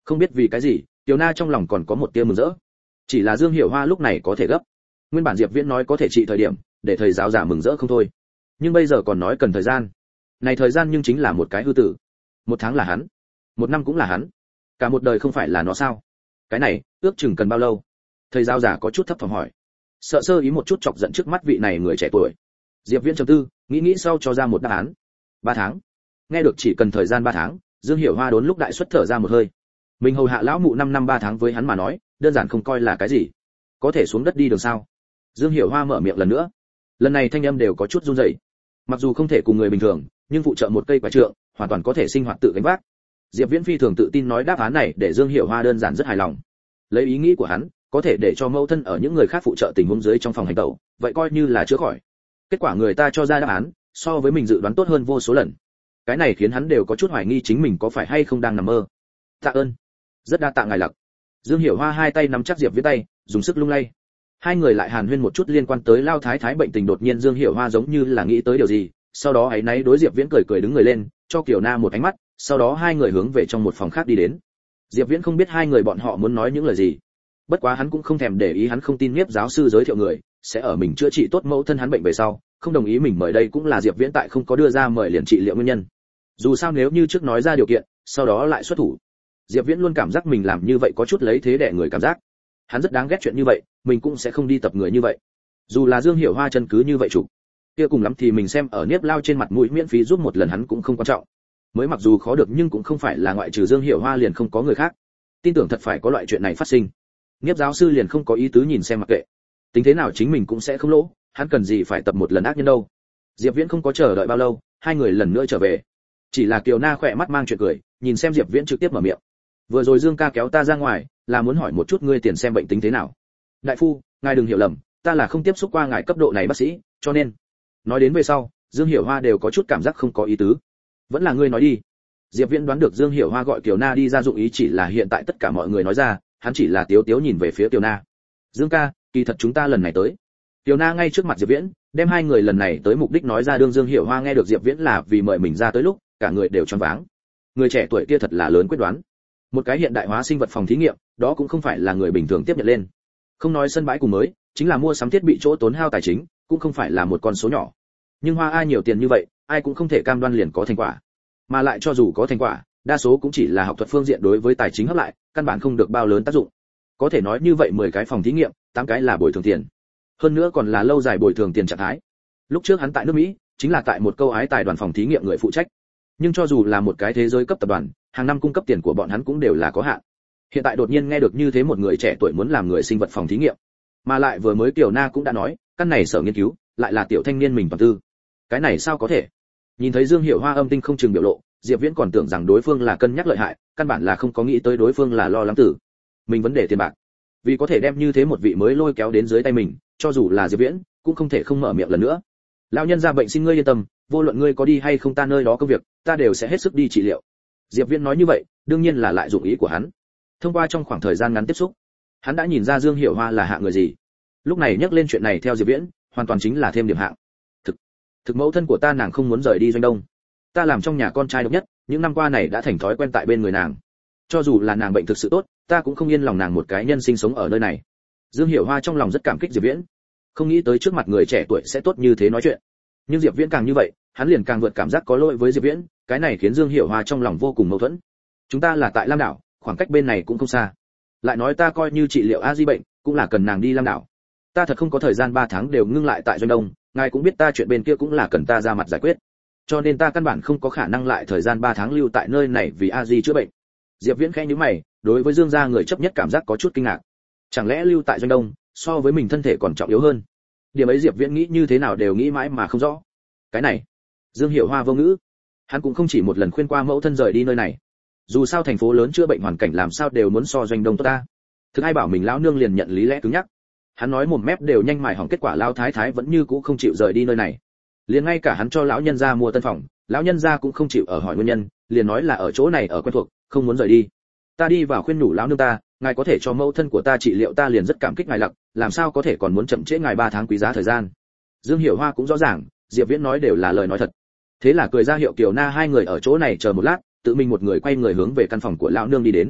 A: Không biết vì cái gì, Tiểu Na trong lòng còn có một tia mừng rỡ. Chỉ là Dương Hiểu Hoa lúc này có thể gấp. Nguyên bản Diệp Viễn nói có thể trị thời điểm, để thầy giáo giả mừng rỡ không thôi. Nhưng bây giờ còn nói cần thời gian. Này thời gian nhưng chính là một cái hư tử. 1 tháng là hắn, 1 năm cũng là hắn. Cả một đời không phải là nó sao? Cái này, ước chừng cần bao lâu? Thầy giáo giả có chút thấp thỏm hỏi. Sợ sơ ý một chút chọc giận trước mắt vị này người trẻ tuổi. Diệp Viễn trầm tư, nghĩ sau cho ra một đáp án. 3 tháng. Nghe được chỉ cần thời gian 3 tháng, Dương Hiểu Hoa đốn lúc đại xuất thở ra một hơi. Mình hầu hạ lão mụ 5 năm 3 tháng với hắn mà nói, đơn giản không coi là cái gì. Có thể xuống đất đi đường sao? Dương Hiểu Hoa mở miệng lần nữa. Lần này thanh âm đều có chút run rẩy. Mặc dù không thể cùng người bình thường, nhưng phụ trợ một cây quả trượng, hoàn toàn có thể sinh hoạt tự gánh vác. Diệp Viễn phi thường tự tin nói đáp án này để Dương Hiểu Hoa đơn giản rất hài lòng. Lấy ý nghĩ của hắn, có thể để cho mẫu thân ở những người khác phụ trợ tình huống dưới trong phòng hành tẩu, vậy coi như là chữa khỏi. Kết quả người ta cho ra đáp án, so với mình dự đoán tốt hơn vô số lần. Cái này khiến hắn đều có chút hoài nghi chính mình có phải hay không đang nằm mơ. Tạ ơn, rất đa tạ ngài Lặc. Dương Hiểu Hoa hai tay nắm chắc Diệp Viễn tay, dùng sức lung lay. Hai người lại hàn huyên một chút liên quan tới Lao Thái Thái bệnh tình. Đột nhiên Dương Hiểu Hoa giống như là nghĩ tới điều gì, sau đó áy náy đối Diệp Viễn cười đứng người lên, cho Kiều Na một ánh mắt, sau đó hai người hướng về trong một phòng khác đi đến. Diệp Viễn không biết hai người bọn họ muốn nói những lời gì, bất quá hắn cũng không thèm để ý, hắn không tin Niếp giáo sư giới thiệu người sẽ ở mình chữa trị tốt mẫu thân hắn bệnh về sau không đồng ý mình mời, đây cũng là Diệp Viễn tại không có đưa ra mời liền trị liệu nguyên nhân. Dù sao nếu như trước nói ra điều kiện, sau đó lại xuất thủ, Diệp Viễn luôn cảm giác mình làm như vậy có chút lấy thế đè người cảm giác. Hắn rất đáng ghét chuyện như vậy, mình cũng sẽ không đi tập người như vậy. Dù là Dương Hiểu Hoa chân cứ như vậy chủ, kia cùng lắm thì mình xem ở Niếp Lao trên mặt mũi miễn phí giúp một lần hắn cũng không quan trọng. Mới mặc dù khó được nhưng cũng không phải là ngoại trừ Dương Hiểu Hoa liền không có người khác. Tin tưởng thật phải có loại chuyện này phát sinh. Niếp giáo sư liền không có ý tứ nhìn xem mặc kệ. Tính thế nào chính mình cũng sẽ không lỗ, hắn cần gì phải tập một lần ác nhân đâu. Diệp Viễn không có chờ đợi bao lâu, hai người lần nữa trở về. Chỉ là Kiều Na khỏe mắt mang chuyện cười, nhìn xem Diệp Viễn trực tiếp mở miệng. Vừa rồi Dương ca kéo ta ra ngoài, là muốn hỏi một chút ngươi tiền xem bệnh tính thế nào. Đại phu, ngài đừng hiểu lầm, ta là không tiếp xúc qua ngài cấp độ này bác sĩ, cho nên. Nói đến về sau, Dương Hiểu Hoa đều có chút cảm giác không có ý tứ. Vẫn là ngươi nói đi. Diệp Viễn đoán được Dương Hiểu Hoa gọi Kiều Na đi ra dụng ý chỉ là hiện tại tất cả mọi người nói ra, hắn chỉ là tiếu nhìn về phía Kiều Na. Dương ca, kỳ thật chúng ta lần này tới. Kiều Na ngay trước mặt Diệp Viễn, đem hai người lần này tới mục đích nói ra. Dương Hiểu Hoa nghe được Diệp Viễn là vì mời mình ra tới lúc, cả người đều choáng váng. Người trẻ tuổi kia thật là lớn quyết đoán. Một cái hiện đại hóa sinh vật phòng thí nghiệm, đó cũng không phải là người bình thường tiếp nhận lên. Không nói sân bãi cùng mới, chính là mua sắm thiết bị chỗ tốn hao tài chính, cũng không phải là một con số nhỏ. Nhưng hoa ai nhiều tiền như vậy, ai cũng không thể cam đoan liền có thành quả. Mà lại cho dù có thành quả, đa số cũng chỉ là học thuật phương diện đối với tài chính hấp lại, căn bản không được bao lớn tác dụng. Có thể nói như vậy 10 cái phòng thí nghiệm, 8 cái là bồi thường tiền. Hơn nữa còn là lâu dài bồi thường tiền trạng thái. Lúc trước hắn tại nước Mỹ, chính là tại một câu ái tài đoàn phòng thí nghiệm người phụ trách. Nhưng cho dù là một cái thế giới cấp tập đoàn, hàng năm cung cấp tiền của bọn hắn cũng đều là có hạn. Hiện tại đột nhiên nghe được như thế một người trẻ tuổi muốn làm người sinh vật phòng thí nghiệm, mà lại vừa mới Kiều Na cũng đã nói, căn này sở nghiên cứu, lại là tiểu thanh niên mình toàn tư. Cái này sao có thể? Nhìn thấy Dương Hiểu Hoa âm tinh không chừng biểu lộ, Diệp Viễn còn tưởng rằng đối phương là cân nhắc lợi hại, căn bản là không có nghĩ tới đối phương là lo lắng tử mình vấn đề tiền bạc. Vì có thể đem như thế một vị mới lôi kéo đến dưới tay mình, cho dù là Diệp Viễn, cũng không thể không mở miệng lần nữa. Lão nhân ra bệnh xin ngươi yên tâm, vô luận ngươi có đi hay không ta nơi đó công việc, ta đều sẽ hết sức đi trị liệu. Diệp Viễn nói như vậy, đương nhiên là lại dụng ý của hắn. Thông qua trong khoảng thời gian ngắn tiếp xúc, hắn đã nhìn ra Dương Hiểu Hoa là hạng người gì. Lúc này nhắc lên chuyện này theo Diệp Viễn, hoàn toàn chính là thêm điểm hạng. Thực mẫu thân của ta nàng không muốn rời đi Doanh Đông. Ta làm trong nhà con trai độc nhất, những năm qua này đã thành thói quen tại bên người nàng. Cho dù là nàng bệnh thực sự tốt, ta cũng không yên lòng nàng một cái nhân sinh sống ở nơi này. Dương Hiểu Hoa trong lòng rất cảm kích Diệp Viễn, không nghĩ tới trước mặt người trẻ tuổi sẽ tốt như thế nói chuyện. Nhưng Diệp Viễn càng như vậy, hắn liền càng vượt cảm giác có lỗi với Diệp Viễn, cái này khiến Dương Hiểu Hoa trong lòng vô cùng mâu thuẫn. Chúng ta là tại Lam Đảo, khoảng cách bên này cũng không xa. Lại nói ta coi như trị liệu A Di bệnh, cũng là cần nàng đi Lam Đảo. Ta thật không có thời gian 3 tháng đều ngưng lại tại Doanh Đông, ngài cũng biết ta chuyện bên kia cũng là cần ta ra mặt giải quyết. Cho nên ta căn bản không có khả năng lại thời gian 3 tháng lưu tại nơi này vì A Di chữa bệnh. Diệp Viễn khẽ nhíu mày, đối với Dương gia người chấp nhất cảm giác có chút kinh ngạc. Chẳng lẽ lưu tại Doanh Đông, so với mình thân thể còn trọng yếu hơn? Điểm ấy Diệp Viễn nghĩ như thế nào đều nghĩ mãi mà không rõ. Cái này, Dương Hiểu Hoa vô ngữ. Hắn cũng không chỉ một lần khuyên qua mẫu thân rời đi nơi này. Dù sao thành phố lớn chữa bệnh hoàn cảnh làm sao đều muốn so Doanh Đông tốt ta. Thực ai bảo mình lão nương liền nhận lý lẽ cứng nhắc. Hắn nói mồm mép đều nhanh mài hỏng, kết quả lão thái thái vẫn như cũ không chịu rời đi nơi này. Liền ngay cả hắn cho lão nhân gia mua tân phòng, lão nhân gia cũng không chịu ở hỏi nguyên nhân, liền nói là ở chỗ này ở quen thuộc, không muốn rời đi. Ta đi vào khuyên nhủ lão nương ta, ngài có thể cho mẫu thân của ta trị liệu ta liền rất cảm kích ngài Lặc, làm sao có thể còn muốn chậm trễ ngài 3 tháng quý giá thời gian. Dương Hiểu Hoa cũng rõ ràng, Diệp Viễn nói đều là lời nói thật. Thế là cười ra hiệu Kiều Na hai người ở chỗ này chờ một lát, tự mình một người quay người hướng về căn phòng của lão nương đi đến.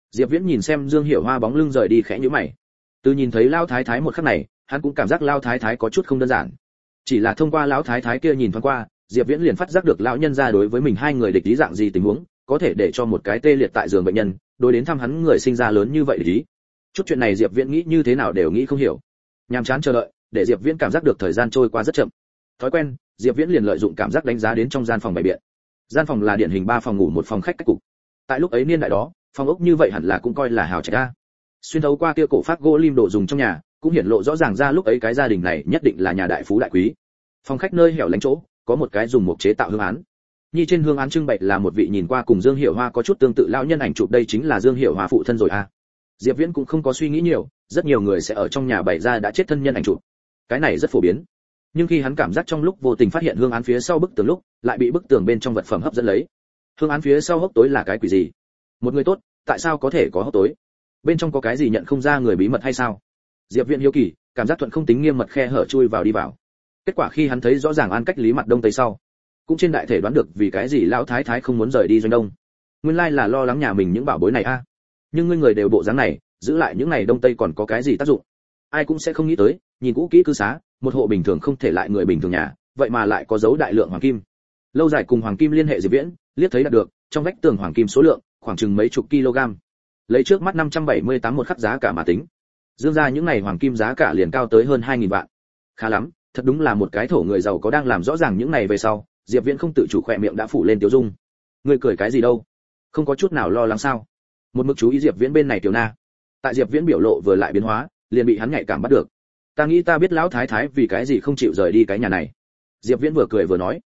A: Diệp Viễn nhìn xem Dương Hiểu Hoa bóng lưng rời đi khẽ nhíu mày. Từ nhìn thấy Lão Thái Thái một khắc này, hắn cũng cảm giác Lão Thái Thái có chút không đơn giản. Chỉ là thông qua Lão Thái Thái kia nhìn thoáng qua, Diệp Viễn liền phát giác được lão nhân gia đối với mình hai người địch ý dạng gì tình huống, có thể để cho một cái tê liệt tại giường bệnh nhân, đối đến thăm hắn người sinh ra lớn như vậy ý. Chút chuyện này Diệp Viễn nghĩ như thế nào đều nghĩ không hiểu. Nhàm chán chờ đợi, để Diệp Viễn cảm giác được thời gian trôi qua rất chậm. Thói quen, Diệp Viễn liền lợi dụng cảm giác đánh giá đến trong gian phòng bày biện. Gian phòng là điển hình 3 phòng ngủ một phòng khách cách cục. Tại lúc ấy niên đại đó, phòng ốc như vậy hẳn là cũng coi là hào trạch a. Xuyên thấu qua kia cổ phát gỗ lim đồ dùng trong nhà, cũng hiển lộ rõ ràng ra lúc ấy cái gia đình này nhất định là nhà đại phú đại quý. Phòng khách nơi hẻo lánh chỗ, có một cái dùng mục chế tạo hương án. Nhi trên hương án trưng bày là một vị nhìn qua cùng Dương Hiểu Hoa có chút tương tự lão nhân ảnh chụp, đây chính là Dương Hiểu Hoa phụ thân rồi a. Diệp Viễn cũng không có suy nghĩ nhiều, rất nhiều người sẽ ở trong nhà bày ra đã chết thân nhân ảnh chụp. Cái này rất phổ biến. Nhưng khi hắn cảm giác trong lúc vô tình phát hiện hương án phía sau bức tường lúc, lại bị bức tường bên trong vật phẩm hấp dẫn lấy. Hương án phía sau hốc tối là cái quỷ gì? Một người tốt, tại sao có thể có hốc tối? Bên trong có cái gì nhận không ra người bí mật hay sao? Diệp Viễn hiếu kỳ, cảm giác thuận không tính nghiêm mật khe hở chui vào đi vào. Kết quả khi hắn thấy rõ ràng an cách lý mặt đông tây sau, cũng trên đại thể đoán được vì cái gì lão thái thái không muốn rời đi doanh đông. Nguyên lai là lo lắng nhà mình những bảo bối này a. Nhưng ngươi người đều bộ dáng này, giữ lại những này đông tây còn có cái gì tác dụng? Ai cũng sẽ không nghĩ tới, nhìn cũ kỹ cư xá, một hộ bình thường không thể lại người bình thường nhà, vậy mà lại có dấu đại lượng hoàng kim. Lâu dài cùng hoàng kim liên hệ Diệp Viễn, liếc thấy đạt được, trong vách tường hoàng kim số lượng khoảng chừng mấy chục kg. Lấy trước mắt 578 một khắc giá cả mà tính, dương ra những này hoàng kim giá cả liền cao tới hơn 2000 vạn. Khá lắm, thật đúng là một cái thổ người giàu có đang làm rõ ràng những này về sau, Diệp Viễn không tự chủ khỏe miệng đã phủ lên tiêu dung. Ngươi cười cái gì đâu? Không có chút nào lo lắng sao? Một mực chú ý Diệp Viễn bên này Tiểu Na. Tại Diệp Viễn biểu lộ vừa lại biến hóa, liền bị hắn nhạy cảm bắt được. Ta nghĩ ta biết lão thái thái vì cái gì không chịu rời đi cái nhà này. Diệp Viễn vừa cười vừa nói,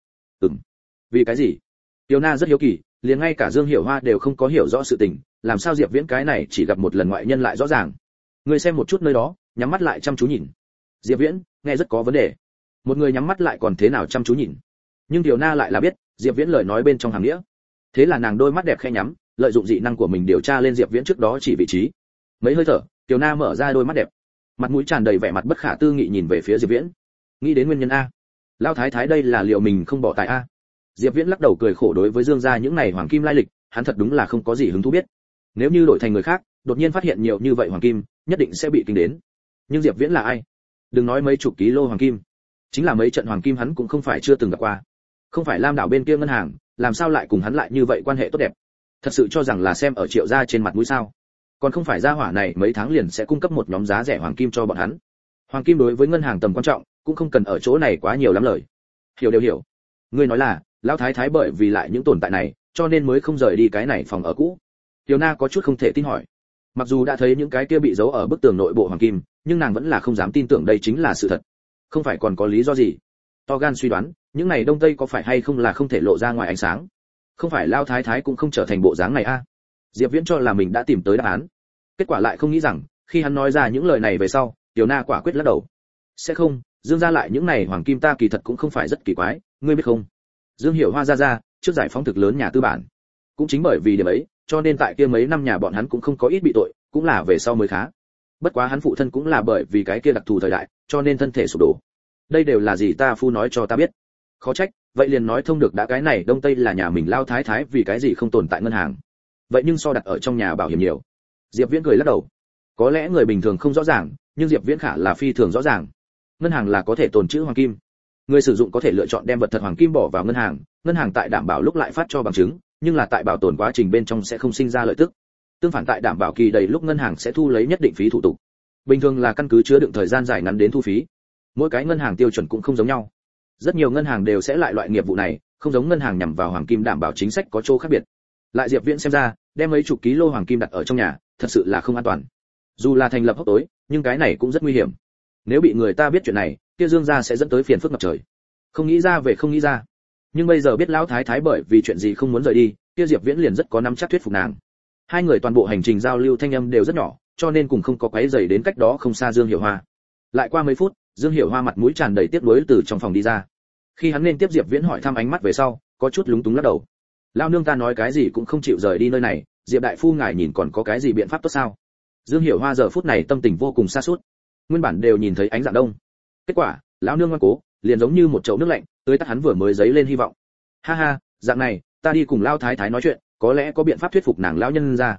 A: vì cái gì? Tiểu Na rất hiếu kỳ, liền ngay cả Dương Hiểu Hoa đều không có hiểu rõ sự tình, làm sao Diệp Viễn cái này chỉ gặp một lần ngoại nhân lại rõ ràng. Ngươi xem một chút nơi đó, nhắm mắt lại chăm chú nhìn. Diệp Viễn nghe rất có vấn đề. Một người nhắm mắt lại còn thế nào chăm chú nhìn? Nhưng Tiểu Na lại là biết Diệp Viễn lời nói bên trong hàng nghĩa. Thế là nàng đôi mắt đẹp khẽ nhắm, lợi dụng dị năng của mình điều tra lên Diệp Viễn trước đó chỉ vị trí. Mấy hơi thở, Tiểu Na mở ra đôi mắt đẹp, mặt mũi tràn đầy vẻ mặt bất khả tư nghị nhìn về phía Diệp Viễn. Nghĩ đến nguyên nhân a, lão thái thái đây là liệu mình không bỏ tài a. Diệp Viễn lắc đầu cười khổ, đối với Dương gia những này hoàng kim lai lịch, hắn thật đúng là không có gì hứng thú biết. Nếu như đổi thành người khác, đột nhiên phát hiện nhiều như vậy hoàng kim, nhất định sẽ bị kinh đến. Nhưng Diệp Viễn là ai? Đừng nói mấy chục ký lô hoàng kim, chính là mấy trận hoàng kim hắn cũng không phải chưa từng gặp qua. Không phải Lam đảo bên kia ngân hàng, làm sao lại cùng hắn lại như vậy quan hệ tốt đẹp? Thật sự cho rằng là xem ở Triệu gia trên mặt mũi sao? Còn không phải gia hỏa này mấy tháng liền sẽ cung cấp một nhóm giá rẻ hoàng kim cho bọn hắn. Hoàng kim đối với ngân hàng tầm quan trọng, cũng không cần ở chỗ này quá nhiều lắm lời. Hiểu đều hiểu. Ngươi nói là, lão thái thái bởi vì lại những tồn tại này, cho nên mới không rời đi cái này phòng ở cũ. Tiểu Na có chút không thể tin hỏi. Mặc dù đã thấy những cái kia bị giấu ở bức tường nội bộ hoàng kim, nhưng nàng vẫn là không dám tin tưởng đây chính là sự thật. Không phải còn có lý do gì? To gan suy đoán, những này đông tây có phải hay không là không thể lộ ra ngoài ánh sáng. Không phải lão thái thái cũng không trở thành bộ dáng này a. Diệp Viễn cho là mình đã tìm tới đáp án. Kết quả lại không nghĩ rằng, khi hắn nói ra những lời này về sau, Tiểu Na quả quyết lắc đầu. Sẽ không, Dương gia lại những này hoàng kim ta kỳ thật cũng không phải rất kỳ quái, ngươi biết không? Dương Hiểu Hoa ra, trước giải phóng thực lớn nhà tư bản. Cũng chính bởi vì điểm ấy, cho nên tại kia mấy năm nhà bọn hắn cũng không có ít bị tội, cũng là về sau mới khá. Bất quá hắn phụ thân cũng là bởi vì cái kia đặc thù thời đại, cho nên thân thể sụp đổ. Đây đều là gì ta phu nói cho ta biết. Khó trách, vậy liền nói thông được đã, cái này đông tây là nhà mình lao thái thái vì cái gì không tồn tại ngân hàng. Vậy nhưng so đặt ở trong nhà bảo hiểm nhiều. Diệp Viễn cười lắc đầu. Có lẽ người bình thường không rõ ràng, nhưng Diệp Viễn khả là phi thường rõ ràng. Ngân hàng là có thể tồn trữ hoàng kim. Người sử dụng có thể lựa chọn đem vật thật hoàng kim bỏ vào ngân hàng tại đảm bảo lúc lại phát cho bằng chứng, nhưng là tại bảo tồn quá trình bên trong sẽ không sinh ra lợi tức. Tương phản tại đảm bảo kỳ đầy lúc ngân hàng sẽ thu lấy nhất định phí thủ tục. Bình thường là căn cứ chứa đựng thời gian dài ngắn đến thu phí. Mỗi cái ngân hàng tiêu chuẩn cũng không giống nhau. Rất nhiều ngân hàng đều sẽ lại loại nghiệp vụ này, không giống ngân hàng nhằm vào hoàng kim đảm bảo chính sách có chỗ khác biệt. Lại Diệp Viễn xem ra, đem mấy chục ký lô hoàng kim đặt ở trong nhà, thật sự là không an toàn. Dù là thành lập hốc tối, nhưng cái này cũng rất nguy hiểm. Nếu bị người ta biết chuyện này, kia Dương gia sẽ dẫn tới phiền phức ngập trời. Không nghĩ ra về không nghĩ ra. Nhưng bây giờ biết lão thái thái bởi vì chuyện gì không muốn rời đi, kia Diệp Viễn liền rất có nắm chắc thuyết phục nàng. Hai người toàn bộ hành trình giao lưu thanh âm đều rất nhỏ, cho nên cùng không có quấy rầy đến cách đó không xa Dương Hiểu Hoa. Lại qua mấy phút, Dương Hiểu Hoa mặt mũi tràn đầy tiếc nuối từ trong phòng đi ra. Khi hắn nên tiếp Diệp Viễn hỏi thăm ánh mắt về sau, có chút lúng túng lắc đầu. Lão nương ta nói cái gì cũng không chịu rời đi nơi này, Diệp đại phu ngài nhìn còn có cái gì biện pháp tốt sao? Dương Hiểu Hoa giờ phút này tâm tình vô cùng sa sút. Nguyên bản đều nhìn thấy ánh dạng đông. Kết quả, lão nương ngoan cố, liền giống như một chậu nước lạnh, tưới tắt hắn vừa mới dấy lên hy vọng. Ha ha, dạng này, ta đi cùng lão thái thái nói chuyện, có lẽ có biện pháp thuyết phục nàng lão nhân ra.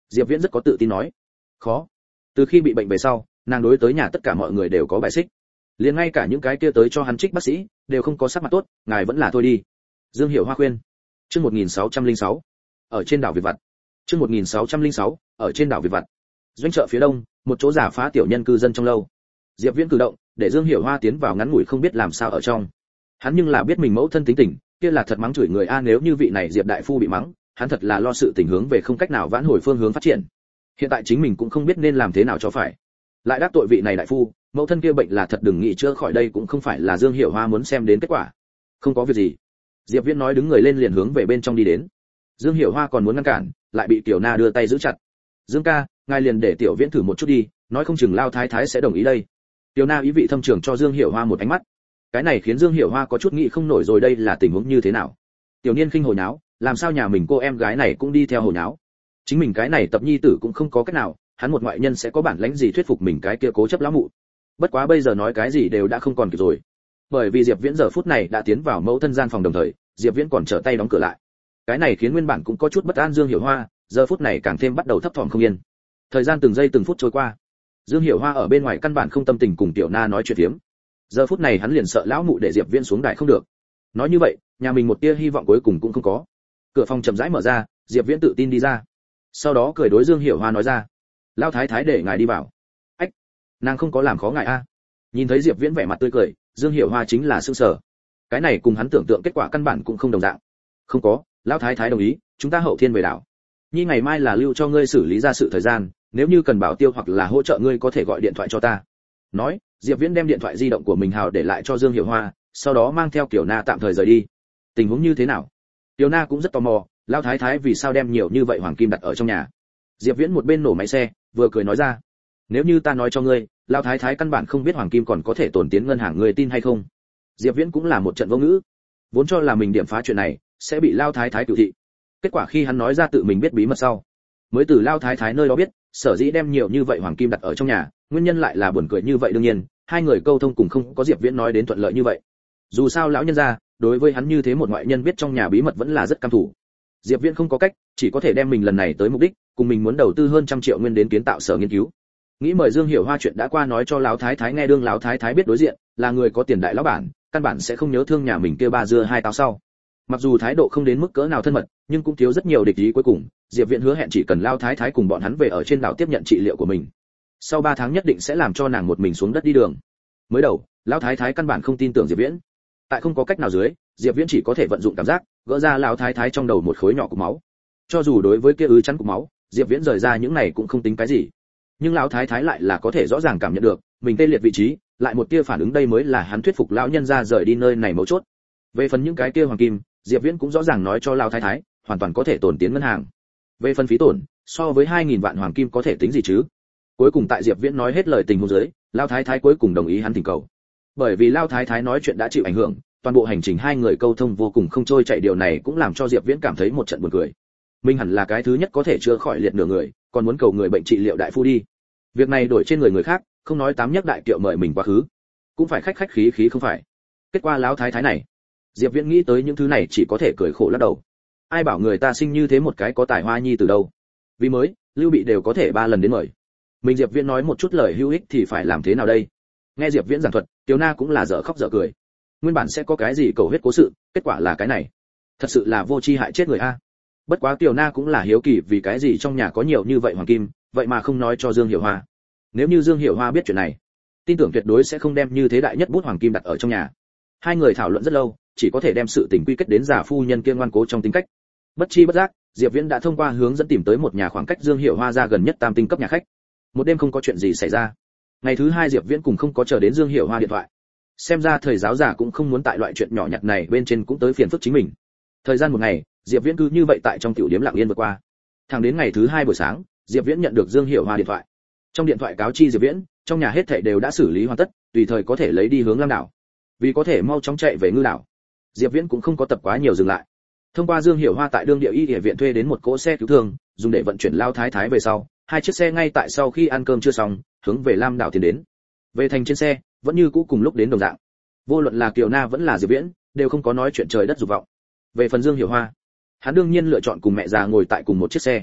A: Diệp Viễn rất có tự tin nói. Khó. Từ khi bị bệnh về sau, nàng đối tới nhà tất cả mọi người đều có bài xích. Liền ngay cả những cái kia tới cho hắn trích bác sĩ, đều không có sắc mặt tốt, ngài vẫn là thôi đi. Dương Hiểu Hoa khuyên. Chương 1606. Ở trên đảo Việt Vặt. Chương 1606. Ở trên đảo Việt Vặt. Doanh chợ phía đông, một chỗ giả phá tiểu nhân cư dân trong lâu. Diệp Viễn cử động, để Dương Hiểu Hoa tiến vào ngắn ngủi không biết làm sao ở trong. Hắn nhưng là biết mình mẫu thân tính tình, kia là thật mắng chửi người a, nếu như vị này Diệp đại phu bị mắng, hắn thật là lo sự tình hướng về không cách nào vãn hồi phương hướng phát triển. Hiện tại chính mình cũng không biết nên làm thế nào cho phải. Lại đắc tội vị này đại phu, mẫu thân kia bệnh là thật đừng nghĩ chữa khỏi đây cũng không phải là Dương Hiểu Hoa muốn xem đến kết quả. Không có việc gì. Diệp Viễn nói đứng người lên liền hướng về bên trong đi đến. Dương Hiểu Hoa còn muốn ngăn cản, lại bị Tiểu Na đưa tay giữ chặt. Dương ca, ngài liền để Tiểu Viễn thử một chút đi, nói không chừng Lao Thái Thái sẽ đồng ý đây. Tiểu Na ý vị thâm trường cho Dương Hiểu Hoa một ánh mắt. Cái này khiến Dương Hiểu Hoa có chút nghĩ không nổi rồi, đây là tình huống như thế nào? Tiểu Niên khinh hồ nháo, làm sao nhà mình cô em gái này cũng đi theo hồ nháo? Chính mình cái này tập nhi tử cũng không có cách nào, hắn một ngoại nhân sẽ có bản lãnh gì thuyết phục mình cái kia cố chấp lão mụ. Bất quá bây giờ nói cái gì đều đã không còn kịp rồi. Bởi vì Diệp Viễn giờ phút này đã tiến vào mẫu thân gian phòng, đồng thời, Diệp Viễn còn trở tay đóng cửa lại. Cái này khiến nguyên bản cũng có chút bất an Dương Hiểu Hoa, giờ phút này càng thêm bắt đầu thấp thỏm không yên. Thời gian từng giây từng phút trôi qua. Dương Hiểu Hoa ở bên ngoài căn bản không tâm tình cùng Tiểu Na nói chuyện phiếm. Giờ phút này hắn liền sợ lão mụ để Diệp Viễn xuống đài không được. Nói như vậy, nhà mình một tia hy vọng cuối cùng cũng không có. Cửa phòng chậm rãi mở ra, Diệp Viễn tự tin đi ra. Sau đó cười đối Dương Hiểu Hoa nói ra: "Lão thái thái để ngài đi vào." "Ách, nàng không có làm khó ngài a?" Nhìn thấy Diệp Viễn vẻ mặt tươi cười, Dương Hiểu Hoa chính là sửng sở. Cái này cùng hắn tưởng tượng kết quả căn bản cũng không đồng dạng. "Không có, lão thái thái đồng ý, chúng ta hậu thiên về đảo. Nhi ngày mai là lưu cho ngươi xử lý ra sự thời gian, nếu như cần bảo tiêu hoặc là hỗ trợ ngươi có thể gọi điện thoại cho ta." Nói, Diệp Viễn đem điện thoại di động của mình hào để lại cho Dương Hiểu Hoa, sau đó mang theo Tiểu Na tạm thời rời đi. Tình huống như thế nào? Tiểu Na cũng rất tò mò, lão thái thái vì sao đem nhiều như vậy hoàng kim đặt ở trong nhà? Diệp Viễn một bên nổ máy xe, vừa cười nói ra: "Nếu như ta nói cho ngươi, lão thái thái căn bản không biết hoàng kim còn có thể tồn tiến ngân hàng, ngươi tin hay không?" Diệp Viễn cũng là một trận vô ngữ, vốn cho là mình điểm phá chuyện này sẽ bị lão thái thái cự thị. Kết quả khi hắn nói ra tự mình biết bí mật sau, mới từ lão thái thái nơi đó biết, sở dĩ đem nhiều như vậy hoàng kim đặt ở trong nhà, nguyên nhân lại là buồn cười như vậy. Đương nhiên, hai người câu thông cùng không có Diệp Viễn nói đến thuận lợi như vậy. Dù sao lão nhân gia, đối với hắn như thế một ngoại nhân biết trong nhà bí mật vẫn là rất cam thủ. Diệp Viễn không có cách, chỉ có thể đem mình lần này tới mục đích, cùng mình muốn đầu tư hơn 100 triệu nguyên đến kiến tạo sở nghiên cứu. Nghĩ mời Dương Hiểu Hoa chuyện đã qua nói cho lão thái thái nghe, đương lão thái thái biết đối diện là người có tiền đại lão bản, căn bản sẽ không nhớ thương nhà mình kia ba dưa hai táo sau. Mặc dù thái độ không đến mức cỡ nào thân mật, nhưng cũng thiếu rất nhiều địch ý. Cuối cùng, Diệp Viễn hứa hẹn chỉ cần lão thái thái cùng bọn hắn về ở trên đảo tiếp nhận trị liệu của mình, sau 3 tháng nhất định sẽ làm cho nàng một mình xuống đất đi đường. Mới đầu, lão thái thái căn bản không tin tưởng Diệp Viễn. Tại không có cách nào dưới, Diệp Viễn chỉ có thể vận dụng cảm giác, gỡ ra lão thái thái trong đầu một khối nhỏ cục máu. Cho dù đối với kia ứ chắn cục máu, Diệp Viễn rời ra những này cũng không tính cái gì, nhưng lão thái thái lại là có thể rõ ràng cảm nhận được mình tê liệt vị trí, lại một tia phản ứng, đây mới là hắn thuyết phục lão nhân gia rời đi nơi này mấu chốt. Về phần những cái kia hoàng kim, Diệp Viễn cũng rõ ràng nói cho lão thái thái, hoàn toàn có thể tồn tiến ngân hàng. Về phần phí tổn, so với 2000 vạn hoàng kim có thể tính gì chứ? Cuối cùng tại Diệp Viễn nói hết lời tình huống dưới, lão thái thái cuối cùng đồng ý hắn thỉnh cầu. Bởi vì lão thái thái nói chuyện đã chịu ảnh hưởng, toàn bộ hành trình hai người câu thông vô cùng không trôi chảy, điều này cũng làm cho Diệp Viễn cảm thấy một trận buồn cười. Mình hẳn là cái thứ nhất có thể chữa khỏi liệt nửa người, còn muốn cầu người bệnh trị liệu đại phu đi. Việc này đổi trên người khác, không nói tám nhất đại kiệu mời mình quá khứ, cũng phải khách khách khí khí không phải. Kết quả lão thái thái này, Diệp Viễn nghĩ tới những thứ này chỉ có thể cười khổ lắc đầu. Ai bảo người ta sinh như thế một cái có tài hoa nhi từ đâu? Vì mới, Lưu Bị đều có thể 3 lần đến mời. Mình Diệp Viễn nói một chút lời hữu ích thì phải làm thế nào đây? Nghe Diệp Viễn giảng thuật, Tiểu Na cũng là dở khóc dở cười. Nguyên bản sẽ có cái gì cầu huyết cố sự, kết quả là cái này. Thật sự là vô tri hại chết người a. Bất quá Tiểu Na cũng là hiếu kỳ vì cái gì trong nhà có nhiều như vậy hoàng kim, vậy mà không nói cho Dương Hiểu Hoa. Nếu như Dương Hiểu Hoa biết chuyện này, tin tưởng tuyệt đối sẽ không đem như thế đại nhất bút hoàng kim đặt ở trong nhà. Hai người thảo luận rất lâu, chỉ có thể đem sự tình quy kết đến giả phu nhân kia ngoan cố trong tính cách. Bất chi bất giác, Diệp Viễn đã thông qua hướng dẫn tìm tới một nhà khoảng cách Dương Hiểu Hoa ra gần nhất tam tinh cấp nhà khách. Một đêm không có chuyện gì xảy ra. Ngày thứ 2 Diệp Viễn cùng không có chờ đến Dương Hiểu Hoa điện thoại. Xem ra thầy giáo già cũng không muốn tại loại chuyện nhỏ nhặt này bên trên cũng tới phiền phức chính mình. Thời gian một ngày, Diệp Viễn cứ như vậy tại trong tiểu điếm lặng yên vượt qua. Thẳng đến ngày thứ 2 buổi sáng, Diệp Viễn nhận được Dương Hiểu Hoa điện thoại. Trong điện thoại cáo chi Diệp Viễn, trong nhà hết thảy đều đã xử lý hoàn tất, tùy thời có thể lấy đi hướng Lam đảo. Vì có thể mau chóng chạy về Ngư đảo, Diệp Viễn cũng không có tập quá nhiều dừng lại. Thông qua Dương Hiểu Hoa tại đương địa y y viện thuê đến một cỗ xe cứu thương, dùng để vận chuyển lao thái thái về sau, 2 chiếc xe ngay tại sau khi ăn cơm chưa xong, hướng về Lam đảo tiến đến. Về thành trên xe, vẫn như cũ cùng lúc đến đồng dạng. Vô luận là Kiều Na vẫn là Diệp Viễn, đều không có nói chuyện trời đất dục vọng. Về phần Dương Hiểu Hoa, hắn đương nhiên lựa chọn cùng mẹ già ngồi tại cùng một chiếc xe.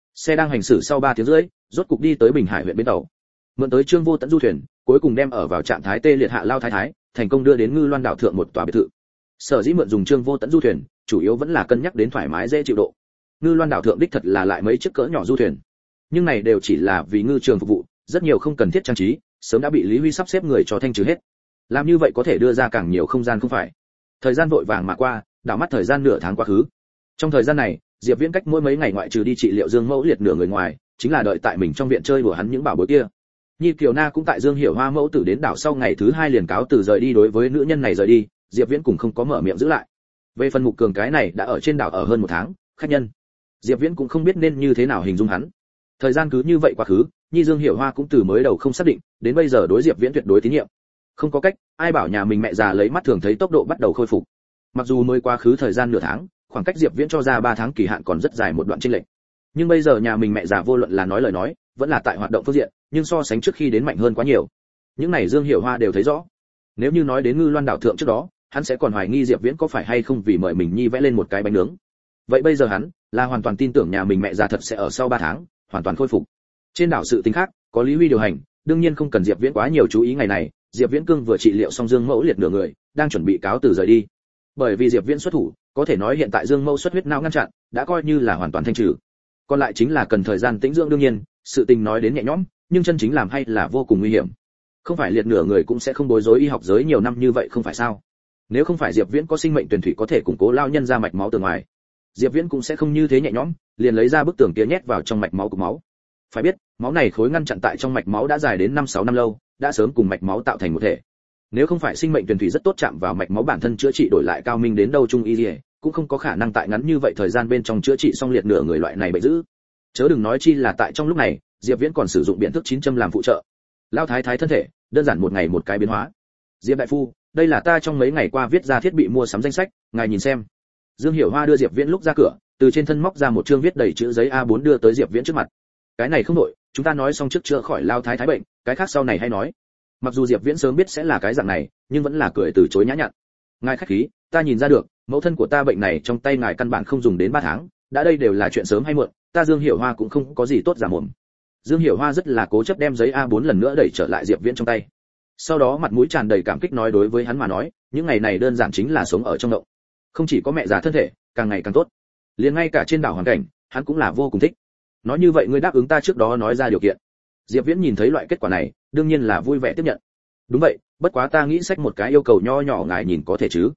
A: Xe đang hành xử sau 3 tiếng rưỡi, rốt cục đi tới Bình Hải huyện bến tàu. Mượn tới Trương Vô Tẫn du thuyền, cuối cùng đem ở vào trạng thái tê liệt hạ lao thái thái, thành công đưa đến Ngư Loan đảo thượng một tòa biệt thự. Sở dĩ mượn dùng Trương Vô Tẫn du thuyền, chủ yếu vẫn là cân nhắc đến thoải mái dễ chịu độ. Ngư Loan đảo thượng đích thật là lại mấy chiếc cỡ nhỏ du thuyền, nhưng này đều chỉ là vì ngư trường phục vụ, rất nhiều không cần thiết trang trí, sớm đã bị Lý Huy sắp xếp người cho thanh trừ hết. Làm như vậy có thể đưa ra càng nhiều không gian không phải? Thời gian vội vàng mà qua, đảo mắt thời gian nửa tháng quá khứ. Trong thời gian này, Diệp Viễn cách mỗi mấy ngày ngoại trừ đi trị liệu Dương Mẫu liệt nửa người ngoài, chính là đợi tại mình trong viện chơi đùa hắn những bảo bối kia. Nhi Kiều Na cũng tại Dương Hiểu Hoa mẫu tử đến đảo sau ngày thứ 2 liền cáo từ rời đi, đối với nữ nhân này rời đi, Diệp Viễn cũng không có mở miệng giữ lại. Về phần Mục Cường cái này đã ở trên đảo ở hơn 1 tháng, khách nhân, Diệp Viễn cũng không biết nên như thế nào hình dung hắn. Thời gian cứ như vậy quá khứ, Nhi Dương Hiểu Hoa cũng từ mới đầu không xác định, đến bây giờ đối Diệp Viễn tuyệt đối tín nhiệm. Không có cách, ai bảo nhà mình mẹ già lấy mắt thường thấy tốc độ bắt đầu khôi phục. Mặc dù mới quá khứ thời gian nửa tháng, khoảng cách Diệp Viễn cho ra 3 tháng kỳ hạn còn rất dài một đoạn chênh lệch. Nhưng bây giờ nhà mình mẹ già vô luận là nói lời nói, vẫn là tại hoạt động phương diện, nhưng so sánh trước khi đến mạnh hơn quá nhiều. Những này Dương Hiểu Hoa đều thấy rõ. Nếu như nói đến Ngư Loan đảo thượng trước đó, hắn sẽ còn hoài nghi Diệp Viễn có phải hay không vì mời mình Nhi vẽ lên một cái bánh nướng. Vậy bây giờ hắn là hoàn toàn tin tưởng nhà mình mẹ già thật sẽ ở sau 3 tháng hoàn toàn khôi phục. Trên đảo sự tình khác, có Lý Huy điều hành, đương nhiên không cần Diệp Viễn quá nhiều chú ý. Ngày này, Diệp Viễn cương vừa trị liệu xong Dương Mẫu liệt nửa người, đang chuẩn bị cáo từ rời đi. Bởi vì Diệp Viễn xuất thủ, có thể nói hiện tại Dương Mẫu xuất huyết não ngăn chặn, đã coi như là hoàn toàn thanh trừ. Còn lại chính là cần thời gian tĩnh dưỡng, đương nhiên, sự tình nói đến nhẹ nhõm, nhưng chân chính làm hay là vô cùng nguy hiểm. Không phải liệt nửa người cũng sẽ không bối rối y học giới nhiều năm như vậy không phải sao? Nếu không phải Diệp Viễn có sinh mệnh tuyển thủy có thể củng cố lao nhân ra mạch máu từ ngoài, Diệp Viễn cũng sẽ không như thế nhẹ nhõm, liền lấy ra bức tường kia nhét vào trong mạch máu của máu. Phải biết, máu này khối ngăn chặn tại trong mạch máu đã dài đến 5-6 năm lâu, đã sớm cùng mạch máu tạo thành một thể. Nếu không phải sinh mệnh tuyển thủy rất tốt chạm vào mạch máu bản thân chữa trị đổi lại cao minh đến đâu trung y liề, cũng không có khả năng tại ngắn như vậy thời gian bên trong chữa trị xong liệt nửa người loại này bệnh dữ. Chớ đừng nói chi là tại trong lúc này, Diệp Viễn còn sử dụng biện thức 9 châm làm phụ trợ. Lao thái thái thân thể, đơn giản một ngày một cái biến hóa. Diệp đại phu, đây là ta trong mấy ngày qua viết ra thiết bị mua sắm danh sách, ngài nhìn xem. Dương Hiểu Hoa đưa Diệp Viễn lúc ra cửa, từ trên thân móc ra một chương viết đầy chữ giấy A4 đưa tới Diệp Viễn trước mặt. Cái này không đổi, chúng ta nói xong trước chữa khỏi lao thái thái bệnh, cái khác sau này hay nói. Mặc dù Diệp Viễn sớm biết sẽ là cái dạng này, nhưng vẫn là cười từ chối nhã nhặn. Ngài khách khí, ta nhìn ra được, mẫu thân của ta bệnh này trong tay ngài căn bản không dùng đến 3 tháng, đã đây đều là chuyện sớm hay muộn, ta Dương Hiểu Hoa cũng không có gì tốt giả mồm. Dương Hiểu Hoa rất là cố chấp đem giấy A4 lần nữa đẩy trở lại Diệp Viễn trong tay. Sau đó mặt mũi tràn đầy cảm kích nói đối với hắn mà nói, những ngày này đơn giản chính là sống ở trong động. Không chỉ có mẹ già thân thể càng ngày càng tốt, liền ngay cả trên đảo hoàn cảnh, hắn cũng là vô cùng thích. Nói như vậy ngươi đáp ứng ta trước đó nói ra điều kiện. Diệp Viễn nhìn thấy loại kết quả này, đương nhiên là vui vẻ tiếp nhận. Đúng vậy, bất quá ta nghĩ xách một cái yêu cầu nho nhỏ ngài nhìn có thể chứ?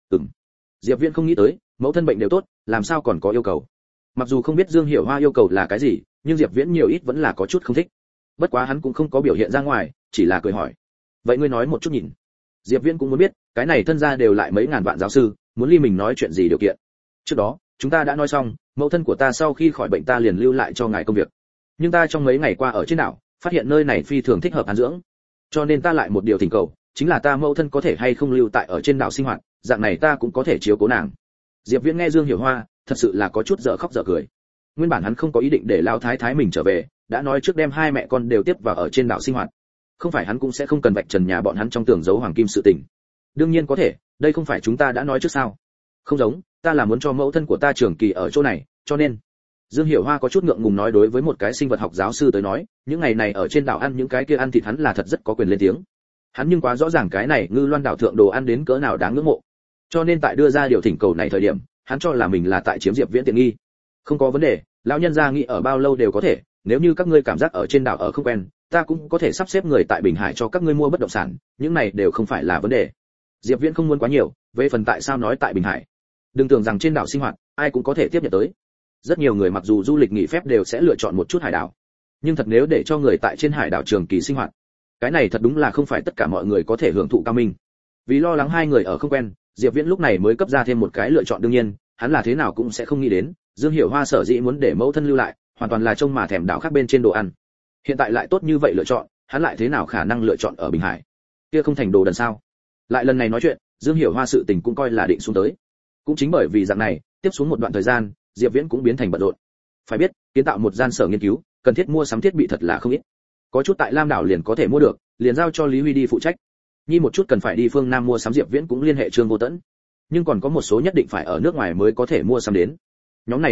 A: Diệp Viễn không nghĩ tới, mẫu thân bệnh đều tốt, làm sao còn có yêu cầu? Mặc dù không biết Dương Hiểu Hoa yêu cầu là cái gì, nhưng Diệp Viễn nhiều ít vẫn là có chút không thích. Bất quá hắn cũng không có biểu hiện ra ngoài, chỉ là cười hỏi. Vậy ngươi nói một chút nhìn. Diệp Viễn cũng muốn biết, cái này thân gia đều lại mấy ngàn vạn giáo sư, muốn ly mình nói chuyện gì điều kiện. Trước đó, chúng ta đã nói xong, mẫu thân của ta sau khi khỏi bệnh ta liền lưu lại cho ngài công việc. Nhưng ta trong mấy ngày qua ở trên đảo, phát hiện nơi này phi thường thích hợp an dưỡng. Cho nên ta lại một điều thỉnh cầu, chính là ta mẫu thân có thể hay không lưu tại ở trên đảo sinh hoạt, dạng này ta cũng có thể chiếu cố nàng. Diệp Viễn nghe Dương Hiểu Hoa, thật sự là có chút dở khóc dở cười. Nguyên bản hắn không có ý định để lao thái thái mình trở về, đã nói trước đem hai mẹ con đều tiếp vào ở trên đảo sinh hoạt. Không phải hắn cũng sẽ không cần vạch trần nhà bọn hắn trong tường giấu hoàng kim sự tình. Đương nhiên có thể, đây không phải chúng ta đã nói trước sao? Không giống, ta là muốn cho mẫu thân của ta trường kỳ ở chỗ này, cho nên. Dương Hiểu Hoa có chút ngượng ngùng nói đối với một cái sinh vật học giáo sư tới nói, những ngày này ở trên đảo ăn những cái kia ăn thịt hắn là thật rất có quyền lên tiếng. Hắn nhưng quá rõ ràng cái này Ngư Loan đảo thượng đồ ăn đến cỡ nào đáng ngưỡng mộ. Cho nên tại đưa ra điều thỉnh cầu này thời điểm, hắn cho là mình là tại chiếm Diệp Viễn tiện nghi. Không có vấn đề, lão nhân gia nghĩ ở bao lâu đều có thể, nếu như các ngươi cảm giác ở trên đảo ở không quen, ta cũng có thể sắp xếp người tại Bình Hải cho các ngươi mua bất động sản, những này đều không phải là vấn đề. Diệp Viễn không muốn quá nhiều, về phần tại sao nói tại Bình Hải, đừng tưởng rằng trên đảo sinh hoạt ai cũng có thể tiếp nhận tới. Rất nhiều người mặc dù du lịch nghỉ phép đều sẽ lựa chọn một chút hải đảo, nhưng thật nếu để cho người tại trên hải đảo trường kỳ sinh hoạt, cái này thật đúng là không phải tất cả mọi người có thể hưởng thụ cao minh. Vì lo lắng hai người ở không quen, Diệp Viễn lúc này mới cấp ra thêm một cái lựa chọn, đương nhiên, hắn là thế nào cũng sẽ không nghĩ đến, Dương Hiểu Hoa sở dĩ muốn để mẫu thân lưu lại, hoàn toàn là trông mà thèm đảo khác bên trên đồ ăn. Hiện tại lại tốt như vậy lựa chọn, hắn lại thế nào khả năng lựa chọn ở Bình Hải? Kia không thành đồ đần sao? Lại lần này nói chuyện, Dương Hiểu Hoa sự tình cũng coi là định xuống tới. Cũng chính bởi vì dạng này, tiếp xuống một đoạn thời gian, Diệp Viễn cũng biến thành bận rộn. Phải biết, kiến tạo một gian sở nghiên cứu, cần thiết mua sắm thiết bị thật là không ít. Có chút tại Lam đảo liền có thể mua được, liền giao cho Lý Huy đi phụ trách. Nhi một chút cần phải đi phương Nam mua sắm, Diệp Viễn cũng liên hệ Trương Vô Tẫn. Nhưng còn có một số nhất định phải ở nước ngoài mới có thể mua sắm đến. Nhóm này thiết bị,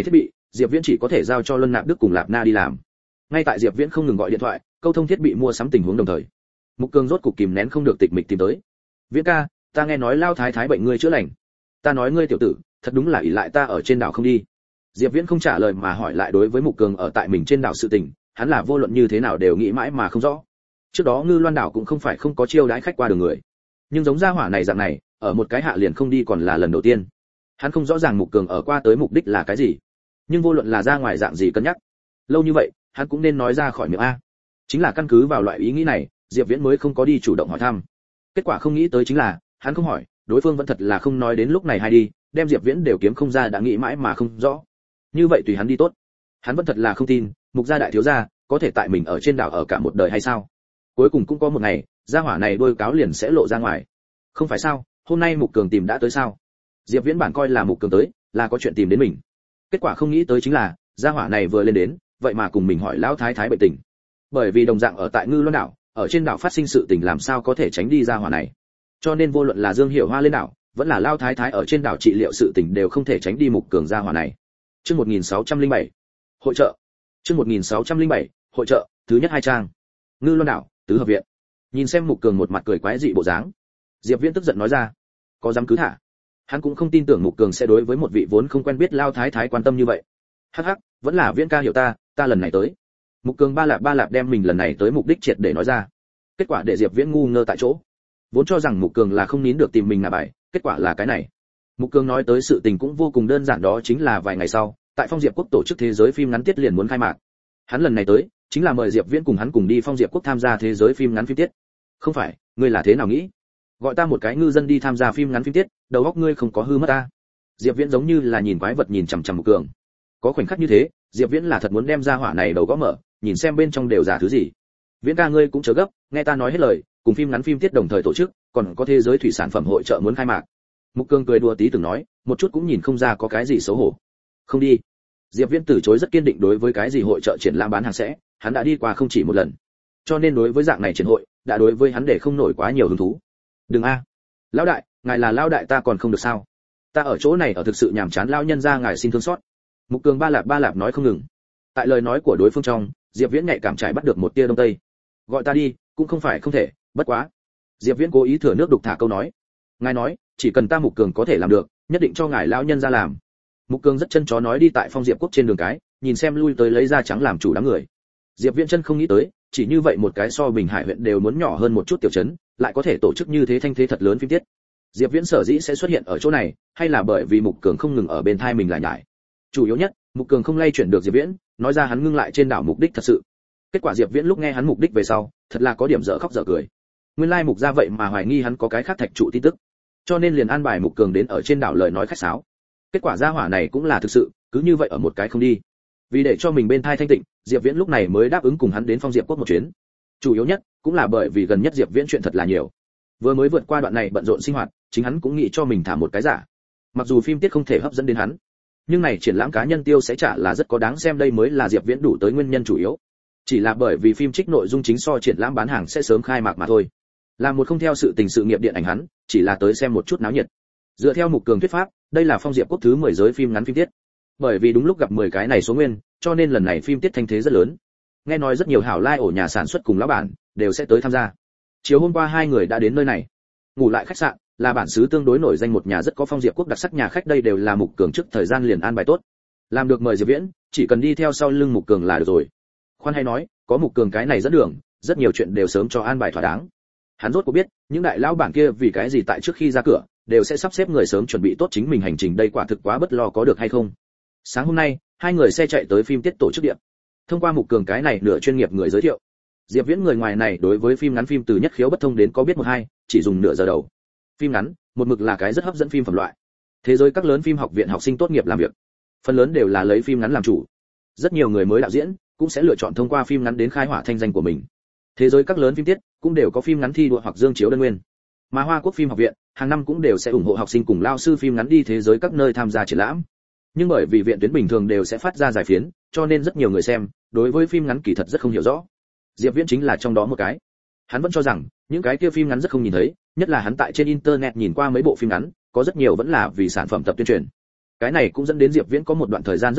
A: Diệp Viễn chỉ có thể giao cho Luân Nạp Đức cùng Lạp Na đi làm. Ngay tại Diệp Viễn không ngừng gọi điện thoại, câu thông thiết bị mua sắm tình huống đồng thời, Mục Cường rốt cục kìm nén không được tịch mịch tìm tới. Viễn ca, ta nghe nói Lao Thái Thái bệnh ngươi chữa lành. Ta nói ngươi tiểu tử, thật đúng là ỷ lại ta ở trên đảo không đi. Diệp Viễn không trả lời mà hỏi lại đối với Mục Cường ở tại mình trên đảo sự tình, hắn là vô luận như thế nào đều nghĩ mãi mà không rõ. Trước đó Ngư Loan đảo cũng không phải không có chiêu đãi khách qua đường người, nhưng giống gia hỏa này dạng này, ở một cái hạ liền không đi còn là lần đầu tiên. Hắn không rõ ràng Mục Cường ở qua tới mục đích là cái gì, nhưng vô luận là ra ngoài dạng gì cân nhắc, lâu như vậy, hắn cũng nên nói ra khỏi miệng a. Chính là căn cứ vào loại ý nghĩ này, Diệp Viễn mới không có đi chủ động hỏi thăm. Kết quả không nghĩ tới chính là, hắn không hỏi, đối phương vẫn thật là không nói đến lúc này hay đi, đem Diệp Viễn đều kiếm không ra đã nghĩ mãi mà không rõ. Như vậy tùy hắn đi tốt. Hắn vẫn thật là không tin, Mục gia đại thiếu gia có thể tại mình ở trên đảo ở cả một đời hay sao? Cuối cùng cũng có một ngày, gia hỏa này đôi cáo liền sẽ lộ ra ngoài. Không phải sao, hôm nay Mục Cường tìm đã tới sao? Diệp Viễn bản coi là Mục Cường tới, là có chuyện tìm đến mình. Kết quả không nghĩ tới chính là, gia hỏa này vừa lên đến, vậy mà cùng mình hỏi lão thái thái bệnh tình. Bởi vì đồng dạng ở tại Ngư Loan đảo, ở trên đảo phát sinh sự tình làm sao có thể tránh đi gia hỏa này. Cho nên vô luận là Dương Hiểu Hoa lên đảo, vẫn là Lão thái thái ở trên đảo trị liệu sự tình đều không thể tránh đi Mục Cường gia hỏa này. Chương 1607. Hội trợ. Chương 1607. Hội trợ, thứ nhất hai trang. Ngư Loan đảo, tứ hợp viện. Nhìn xem Mục Cường một mặt cười quái dị bộ dáng, Diệp Viễn tức giận nói ra, có dám cứ thả. Hắn cũng không tin tưởng Mục Cường sẽ đối với một vị vốn không quen biết Lão thái thái quan tâm như vậy. Hắc hắc, vẫn là Viễn ca hiểu ta lần này tới. Mục Cường ba lạp đem mình lần này tới mục đích triệt để nói ra. Kết quả để Diệp Viễn ngu ngơ tại chỗ. Vốn cho rằng Mục Cường là không nín được tìm mình ngả bài, kết quả là cái này. Mục Cường nói tới sự tình cũng vô cùng đơn giản, đó chính là vài ngày sau, tại Phong Diệp Quốc tổ chức thế giới phim ngắn tiết liền muốn khai mạc. Hắn lần này tới, chính là mời Diệp Viễn cùng hắn cùng đi Phong Diệp Quốc tham gia thế giới phim ngắn phim tiết. Không phải, ngươi là thế nào nghĩ? Gọi ta một cái ngư dân đi tham gia phim ngắn phim tiết, đầu óc ngươi không có hư mất ta? Diệp Viễn giống như là nhìn quái vật nhìn chằm chằm Mục Cường. Có khoảnh khắc như thế, Diệp Viễn là thật muốn đem ra hỏa này đầu gõ mở, nhìn xem bên trong đều giả thứ gì. Viễn ca ngươi cũng chớ gấp, nghe ta nói hết lời, cùng phim ngắn phim tiết đồng thời tổ chức, còn có thế giới thủy sản phẩm hội trợ muốn khai mạc. Mục Cường cười đùa tí từng nói, một chút cũng nhìn không ra có cái gì xấu hổ. Không đi. Diệp Viễn từ chối rất kiên định, đối với cái gì hội trợ triển lãm bán hàng sẽ, hắn đã đi qua không chỉ một lần. Cho nên đối với dạng này triển hội, đã đối với hắn để không nổi quá nhiều hứng thú. Đừng a. Lão đại, ngài là lão đại ta còn không được sao? Ta ở chỗ này ở thực sự nhàm chán, lão nhân gia ngài xin thương xót. Mục Cường ba lạp nói không ngừng. Tại lời nói của đối phương trong, Diệp Viễn nhạy cảm trải bắt được một tia đông tây. Gọi ta đi, cũng không phải không thể, bất quá. Diệp Viễn cố ý thừa nước đục thả câu nói. Ngài nói, chỉ cần ta Mục Cường có thể làm được, nhất định cho ngài lão nhân ra làm. Mục Cường rất chân chó nói đi tại Phong Diệp Quốc trên đường cái, nhìn xem lui tới lấy da trắng làm chủ đám người. Diệp Viễn chân không nghĩ tới, chỉ như vậy một cái so Bình Hải huyện đều muốn nhỏ hơn một chút tiểu trấn, lại có thể tổ chức như thế thanh thế thật lớn phim tiết. Diệp Viễn sở dĩ sẽ xuất hiện ở chỗ này, hay là bởi vì Mục Cường không ngừng ở bên thai mình lại nhải. Chủ yếu nhất, Mục Cường không lay chuyển được Diệp Viễn, nói ra hắn ngưng lại trên đảo mục đích thật sự. Kết quả Diệp Viễn lúc nghe hắn mục đích về sau, thật là có điểm dở khóc dở cười. Nguyên lai Mục gia vậy mà hoài nghi hắn có cái khác thạch trụ tin tức, cho nên liền an bài Mục Cường đến ở trên đảo lời nói khách sáo. Kết quả gia hỏa này cũng là thực sự, cứ như vậy ở một cái không đi. Vì để cho mình bên thai thanh tịnh, Diệp Viễn lúc này mới đáp ứng cùng hắn đến Phong Diệp Quốc một chuyến. Chủ yếu nhất, cũng là bởi vì gần nhất Diệp Viễn chuyện thật là nhiều. Vừa mới vượt qua đoạn này bận rộn sinh hoạt, chính hắn cũng nghĩ cho mình thả một cái giả. Mặc dù phim tiết không thể hấp dẫn đến hắn, nhưng này triển lãm cá nhân tiêu sẽ trả là rất có đáng xem, đây mới là Diệp Viễn đủ tới nguyên nhân chủ yếu. Chỉ là bởi vì phim trích nội dung chính so triển lãm bán hàng sẽ sớm khai mạc mà thôi. Là một không theo sự tình sự nghiệp điện ảnh hắn, chỉ là tới xem một chút náo nhiệt. Dựa theo Mục Cường thuyết pháp, đây là Phong Diệp Quốc thứ 10 giới phim ngắn phim tiết. Bởi vì đúng lúc gặp 10 cái này số nguyên, cho nên lần này phim tiết thanh thế rất lớn. Nghe nói rất nhiều hảo lai ổ nhà sản xuất cùng lão bản đều sẽ tới tham gia. Chiều hôm qua hai người đã đến nơi này, ngủ lại khách sạn, là bản xứ tương đối nổi danh một nhà rất có Phong Diệp Quốc đặc sắc nhà khách, đây đều là Mục Cường trước thời gian liền an bài tốt. Làm được mời Diệp Viễn, chỉ cần đi theo sau lưng Mục Cường là được rồi. Khoan hay nói, có Mục Cường cái này dẫn đường, rất nhiều chuyện đều sớm cho an bài thỏa đáng. Hắn rốt cuộc biết, những đại lão bản kia vì cái gì tại trước khi ra cửa, đều sẽ sắp xếp người sớm chuẩn bị tốt chính mình hành trình, đây quả thực quá bất lo có được hay không. Sáng hôm nay, hai người xe chạy tới phim tiết tổ chức điện. Thông qua Mục Cường cái này nửa chuyên nghiệp người giới thiệu, Diệp Viễn người ngoài này đối với phim ngắn phim từ nhất khiếu bất thông đến có biết một hai, chỉ dùng nửa giờ đầu. Phim ngắn, một mực là cái rất hấp dẫn phim phẩm loại. Thế giới các lớn phim học viện học sinh tốt nghiệp làm việc, phần lớn đều là lấy phim ngắn làm chủ. Rất nhiều người mới đạo diễn cũng sẽ lựa chọn thông qua phim ngắn đến khai hỏa thanh danh của mình. Thế giới các lớn phim tiết cũng đều có phim ngắn thi đua hoặc dương chiếu đơn nguyên. Mà Hoa Quốc phim học viện hàng năm cũng đều sẽ ủng hộ học sinh cùng lao sư phim ngắn đi thế giới các nơi tham gia triển lãm. Nhưng bởi vì viện tuyến bình thường đều sẽ phát ra giải phiến, cho nên rất nhiều người xem đối với phim ngắn kỳ thật rất không hiểu rõ. Diệp Viễn chính là trong đó một cái. Hắn vẫn cho rằng những cái kia phim ngắn rất không nhìn thấy, nhất là hắn tại trên internet nhìn qua mấy bộ phim ngắn, có rất nhiều vẫn là vì sản phẩm tập tuyên truyền. Cái này cũng dẫn đến Diệp Viễn có một đoạn thời gian rất dài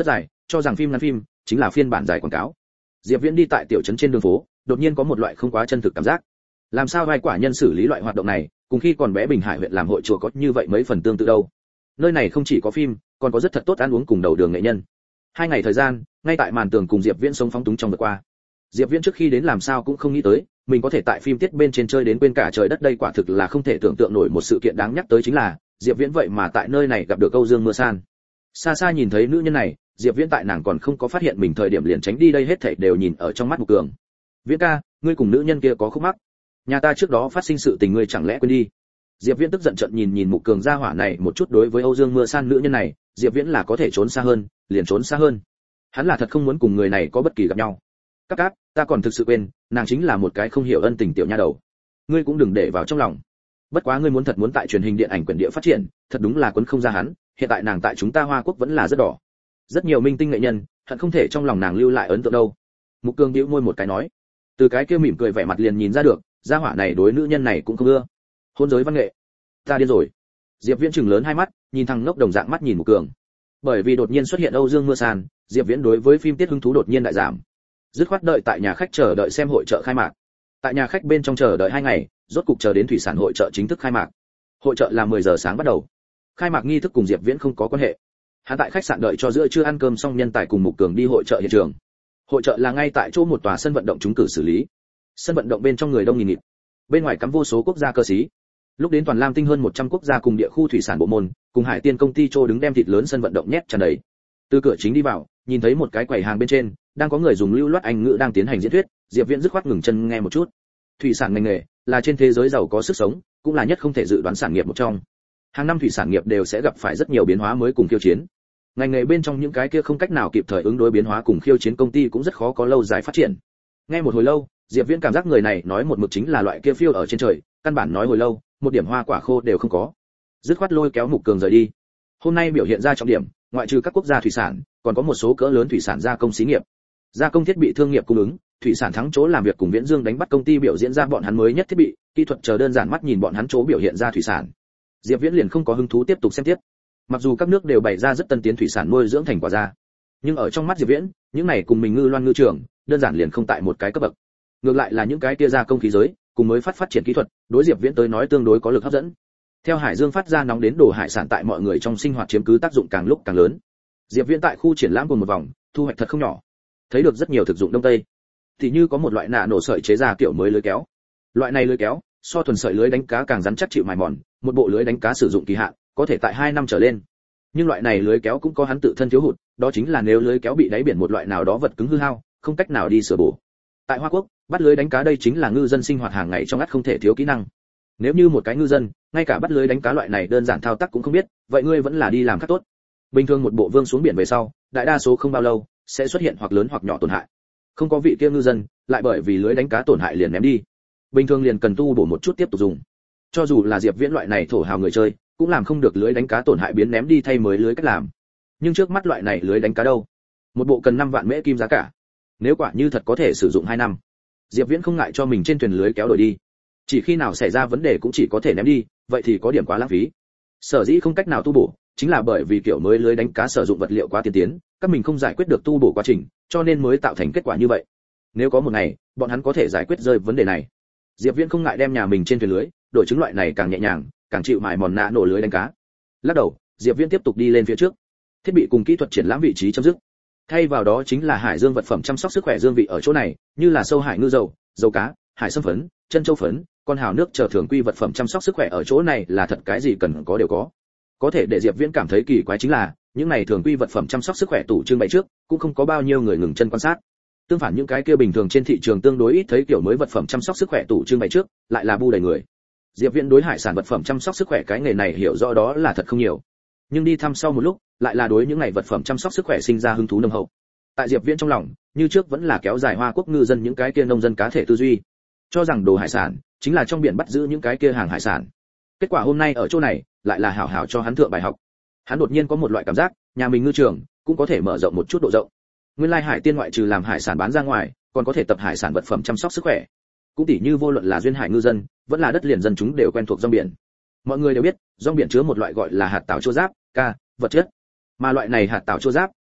A: cho rằng phim ngắn phim chính là phiên bản dài quảng cáo. Diệp Viễn đi tại tiểu trấn trên đường phố, đột nhiên có một loại không quá chân thực cảm giác. Làm sao vai quả nhân xử lý loại hoạt động này, cùng khi còn bé Bình Hải huyện làm hội chùa có như vậy mấy phần tương tự đâu. Nơi này không chỉ có phim, còn có rất thật tốt ăn uống cùng đầu đường nghệ nhân. 2 ngày thời gian, ngay tại màn tường cùng Diệp Viễn sống phóng túng trong vượt qua. Diệp Viễn trước khi đến làm sao cũng không nghĩ tới, mình có thể tại phim tiết bên trên chơi đến quên cả trời đất, đây quả thực là không thể tưởng tượng nổi. Một sự kiện đáng nhắc tới chính là, Diệp Viễn vậy mà tại nơi này gặp được Âu Dương Mưa San. Xa xa nhìn thấy nữ nhân này, Diệp Viễn tại nàng còn không có phát hiện mình thời điểm liền tránh đi, đây hết thảy đều nhìn ở trong mắt Mục Cường. Viễn ca, ngươi cùng nữ nhân kia có khúc mắc. Nhà ta trước đó phát sinh sự tình ngươi chẳng lẽ quên đi? Diệp Viễn tức giận trợn nhìn Mục Cường gia hỏa này một chút. Đối với Âu Dương Mưa San nữ nhân này, Diệp Viễn là có thể trốn xa hơn, liền trốn xa hơn. Hắn là thật không muốn cùng người này có bất kỳ gặp nhau. Cáp cáp, ta còn thực sự quên, nàng chính là một cái không hiểu ân tình tiểu nha đầu. Ngươi cũng đừng để vào trong lòng. Bất quá ngươi thật muốn tại truyền hình điện ảnh quyển địa phát triển, thật đúng là quấn không ra hắn. Hiện tại nàng tại chúng ta Hoa Quốc vẫn là rất đỏ. Rất nhiều minh tinh nghệ nhân, hận không thể trong lòng nàng lưu lại ấn tượng đâu. Mục Cường bĩu môi một cái nói, từ cái kia mỉm cười vẻ mặt liền nhìn ra được, gia hỏa này đối nữ nhân này cũng không ưa. Hôn giới văn nghệ, ta điên rồi. Diệp Viễn trừng lớn hai mắt, nhìn thằng ngốc đồng dạng mắt nhìn Mục Cường. Bởi vì đột nhiên xuất hiện Âu Dương Mưa San, Diệp Viễn đối với phim tiết hứng thú đột nhiên đại giảm. Dứt khoát đợi tại nhà khách chờ đợi xem hội chợ khai mạc. Tại nhà khách bên trong chờ đợi 2 ngày, rốt cục chờ đến thủy sản hội chợ chính thức khai mạc. Hội chợ là 10 giờ sáng bắt đầu. Khai mạc nghi thức cùng Diệp Viễn không có quan hệ. Hắn tại khách sạn đợi cho giữa trưa ăn cơm xong, nhân tài cùng Mục Cường đi hội chợ hiện trường. Hội chợ là ngay tại chỗ một tòa sân vận động trúng cử xử lý. Sân vận động bên trong người đông nghìn nghịt. Bên ngoài cắm vô số quốc gia cơ sĩ. Lúc đến toàn Lam Tinh hơn 100 quốc gia cùng địa khu thủy sản bộ môn, cùng Hải Tiên công ty trô đứng đem thịt lớn sân vận động nhét tràn đầy. Từ cửa chính đi vào, nhìn thấy một cái quầy hàng bên trên, đang có người dùng lưu loát Anh ngữ đang tiến hành diễn thuyết. Diệp Viễn dứt khoát ngừng chân nghe một chút. Thủy sản ngành nghề là trên thế giới giàu có sức sống, cũng là nhất không thể dự đoán sản nghiệp một trong. Hàng năm thủy sản nghiệp đều sẽ gặp phải rất nhiều biến hóa mới cùng khiêu chiến. Ngành nghề bên trong những cái kia không cách nào kịp thời ứng đối biến hóa cùng khiêu chiến công ty cũng rất khó có lâu dài phát triển. Nghe một hồi lâu, Diệp Viễn cảm giác người này nói một mực chính là loại kia phiêu ở trên trời, căn bản nói hồi lâu, một điểm hoa quả khô đều không có. Dứt khoát lôi kéo Mục Cường rời đi. Hôm nay biểu hiện ra trọng điểm, ngoại trừ các quốc gia thủy sản, còn có một số cỡ lớn thủy sản gia công xí nghiệp, gia công thiết bị thương nghiệp cung ứng, thủy sản thắng chỗ làm việc cùng Viễn Dương đánh bắt công ty biểu diễn ra bọn hắn mới nhất thiết bị, kỹ thuật chờ đơn giản mắt nhìn bọn hắn chỗ biểu hiện ra thủy sản. Diệp Viễn liền không có hứng thú tiếp tục xem tiếp. Mặc dù các nước đều bày ra rất tân tiến thủy sản nuôi dưỡng thành quả ra, nhưng ở trong mắt Diệp Viễn, những này cùng mình ngư loan ngư trường, đơn giản liền không tại một cái cấp bậc. Ngược lại là những cái kia gia công khí giới, cùng mới phát triển kỹ thuật, đối Diệp Viễn tới nói tương đối có lực hấp dẫn. Theo hải dương phát ra nóng đến đồ hải sản tại mọi người trong sinh hoạt chiếm cứ tác dụng càng lúc càng lớn. Diệp Viễn tại khu triển lãm cùng một vòng, thu hoạch thật không nhỏ. Thấy được rất nhiều thực dụng đông tây. Thì như có một loại nạ nổ sợi chế ra kiểu mới lưới kéo. Loại này lưới kéo, so thuần sợi lưới đánh cá càng rắn chắc chịu mài mòn, một bộ lưới đánh cá sử dụng kỳ hạn có thể tại 2 năm trở lên. Nhưng loại này lưới kéo cũng có hắn tự thân thiếu hụt, đó chính là nếu lưới kéo bị đáy biển một loại nào đó vật cứng hư hao, không cách nào đi sửa bổ. Tại Hoa Quốc, bắt lưới đánh cá đây chính là ngư dân sinh hoạt hàng ngày trong ắt không thể thiếu kỹ năng. Nếu như một cái ngư dân, ngay cả bắt lưới đánh cá loại này đơn giản thao tác cũng không biết, vậy ngươi vẫn là đi làm khác tốt. Bình thường một bộ vương xuống biển về sau, đại đa số không bao lâu sẽ xuất hiện hoặc lớn hoặc nhỏ tổn hại. Không có vị kia ngư dân, lại bởi vì lưới đánh cá tổn hại liền ném đi. Bình thường liền cần tu bổ một chút tiếp tục dùng. Cho dù là Diệp Viễn loại này thổ hào người chơi, cũng làm không được lưới đánh cá tổn hại biến ném đi thay mới lưới cách làm. Nhưng trước mắt loại này lưới đánh cá đâu? Một bộ cần 5 vạn mễ kim giá cả. Nếu quả như thật có thể sử dụng 2 năm, Diệp Viễn không ngại cho mình trên thuyền lưới kéo đổi đi. Chỉ khi nào xảy ra vấn đề cũng chỉ có thể ném đi, vậy thì có điểm quá lãng phí. Sở dĩ không cách nào tu bổ, chính là bởi vì kiểu mới lưới đánh cá sử dụng vật liệu quá tiên tiến, các mình không giải quyết được tu bổ quá trình, cho nên mới tạo thành kết quả như vậy. Nếu có một ngày, bọn hắn có thể giải quyết rơi vấn đề này, Diệp Viễn không ngại đem nhà mình trên thuyền lưới đổi chứng loại này càng nhẹ nhàng, càng chịu mài mòn nạ nổ lưới đánh cá. Lắc đầu, Diệp Viễn tiếp tục đi lên phía trước. Thiết bị cùng kỹ thuật triển lãm vị trí chấm dứt. Thay vào đó chính là hải dương vật phẩm chăm sóc sức khỏe dương vị ở chỗ này, như là sâu hải ngư dầu, dầu cá, hải sâm phấn, chân châu phấn, con hào nước chờ thường quy vật phẩm chăm sóc sức khỏe ở chỗ này là thật cái gì cần có đều có. Có thể để Diệp Viễn cảm thấy kỳ quái chính là, những này thường quy vật phẩm chăm sóc sức khỏe tủ trưng bày trước, cũng không có bao nhiêu người ngừng chân quan sát. Tương phản những cái kia bình thường trên thị trường tương đối ít thấy kiểu mới vật phẩm chăm sóc sức khỏe tủ trưng bày trước, lại là bu đầy người. Diệp Viễn đối hải sản vật phẩm chăm sóc sức khỏe cái nghề này hiểu rõ đó là thật không nhiều. Nhưng đi thăm sau một lúc, lại là đối những này vật phẩm chăm sóc sức khỏe sinh ra hứng thú nồng hậu. Tại Diệp Viễn trong lòng, như trước vẫn là kéo dài Hoa Quốc ngư dân những cái kia nông dân cá thể tư duy, cho rằng đồ hải sản chính là trong biển bắt giữ những cái kia hàng hải sản. Kết quả hôm nay ở chỗ này, lại là hảo hảo cho hắn thượng bài học. Hắn đột nhiên có một loại cảm giác, nhà mình ngư trường cũng có thể mở rộng một chút độ rộng. Nguyên lai Hải Tiên ngoại trừ làm hải sản bán ra ngoài, còn có thể tập hải sản vật phẩm chăm sóc sức khỏe. Cũng tỉ như vô luận là duyên hải ngư dân, vẫn là đất liền dân chúng đều quen thuộc rong biển. Mọi người đều biết, rong biển chứa một loại gọi là hạt tảo chua giáp, K, vật chất. Mà loại này hạt tảo chua giáp, K,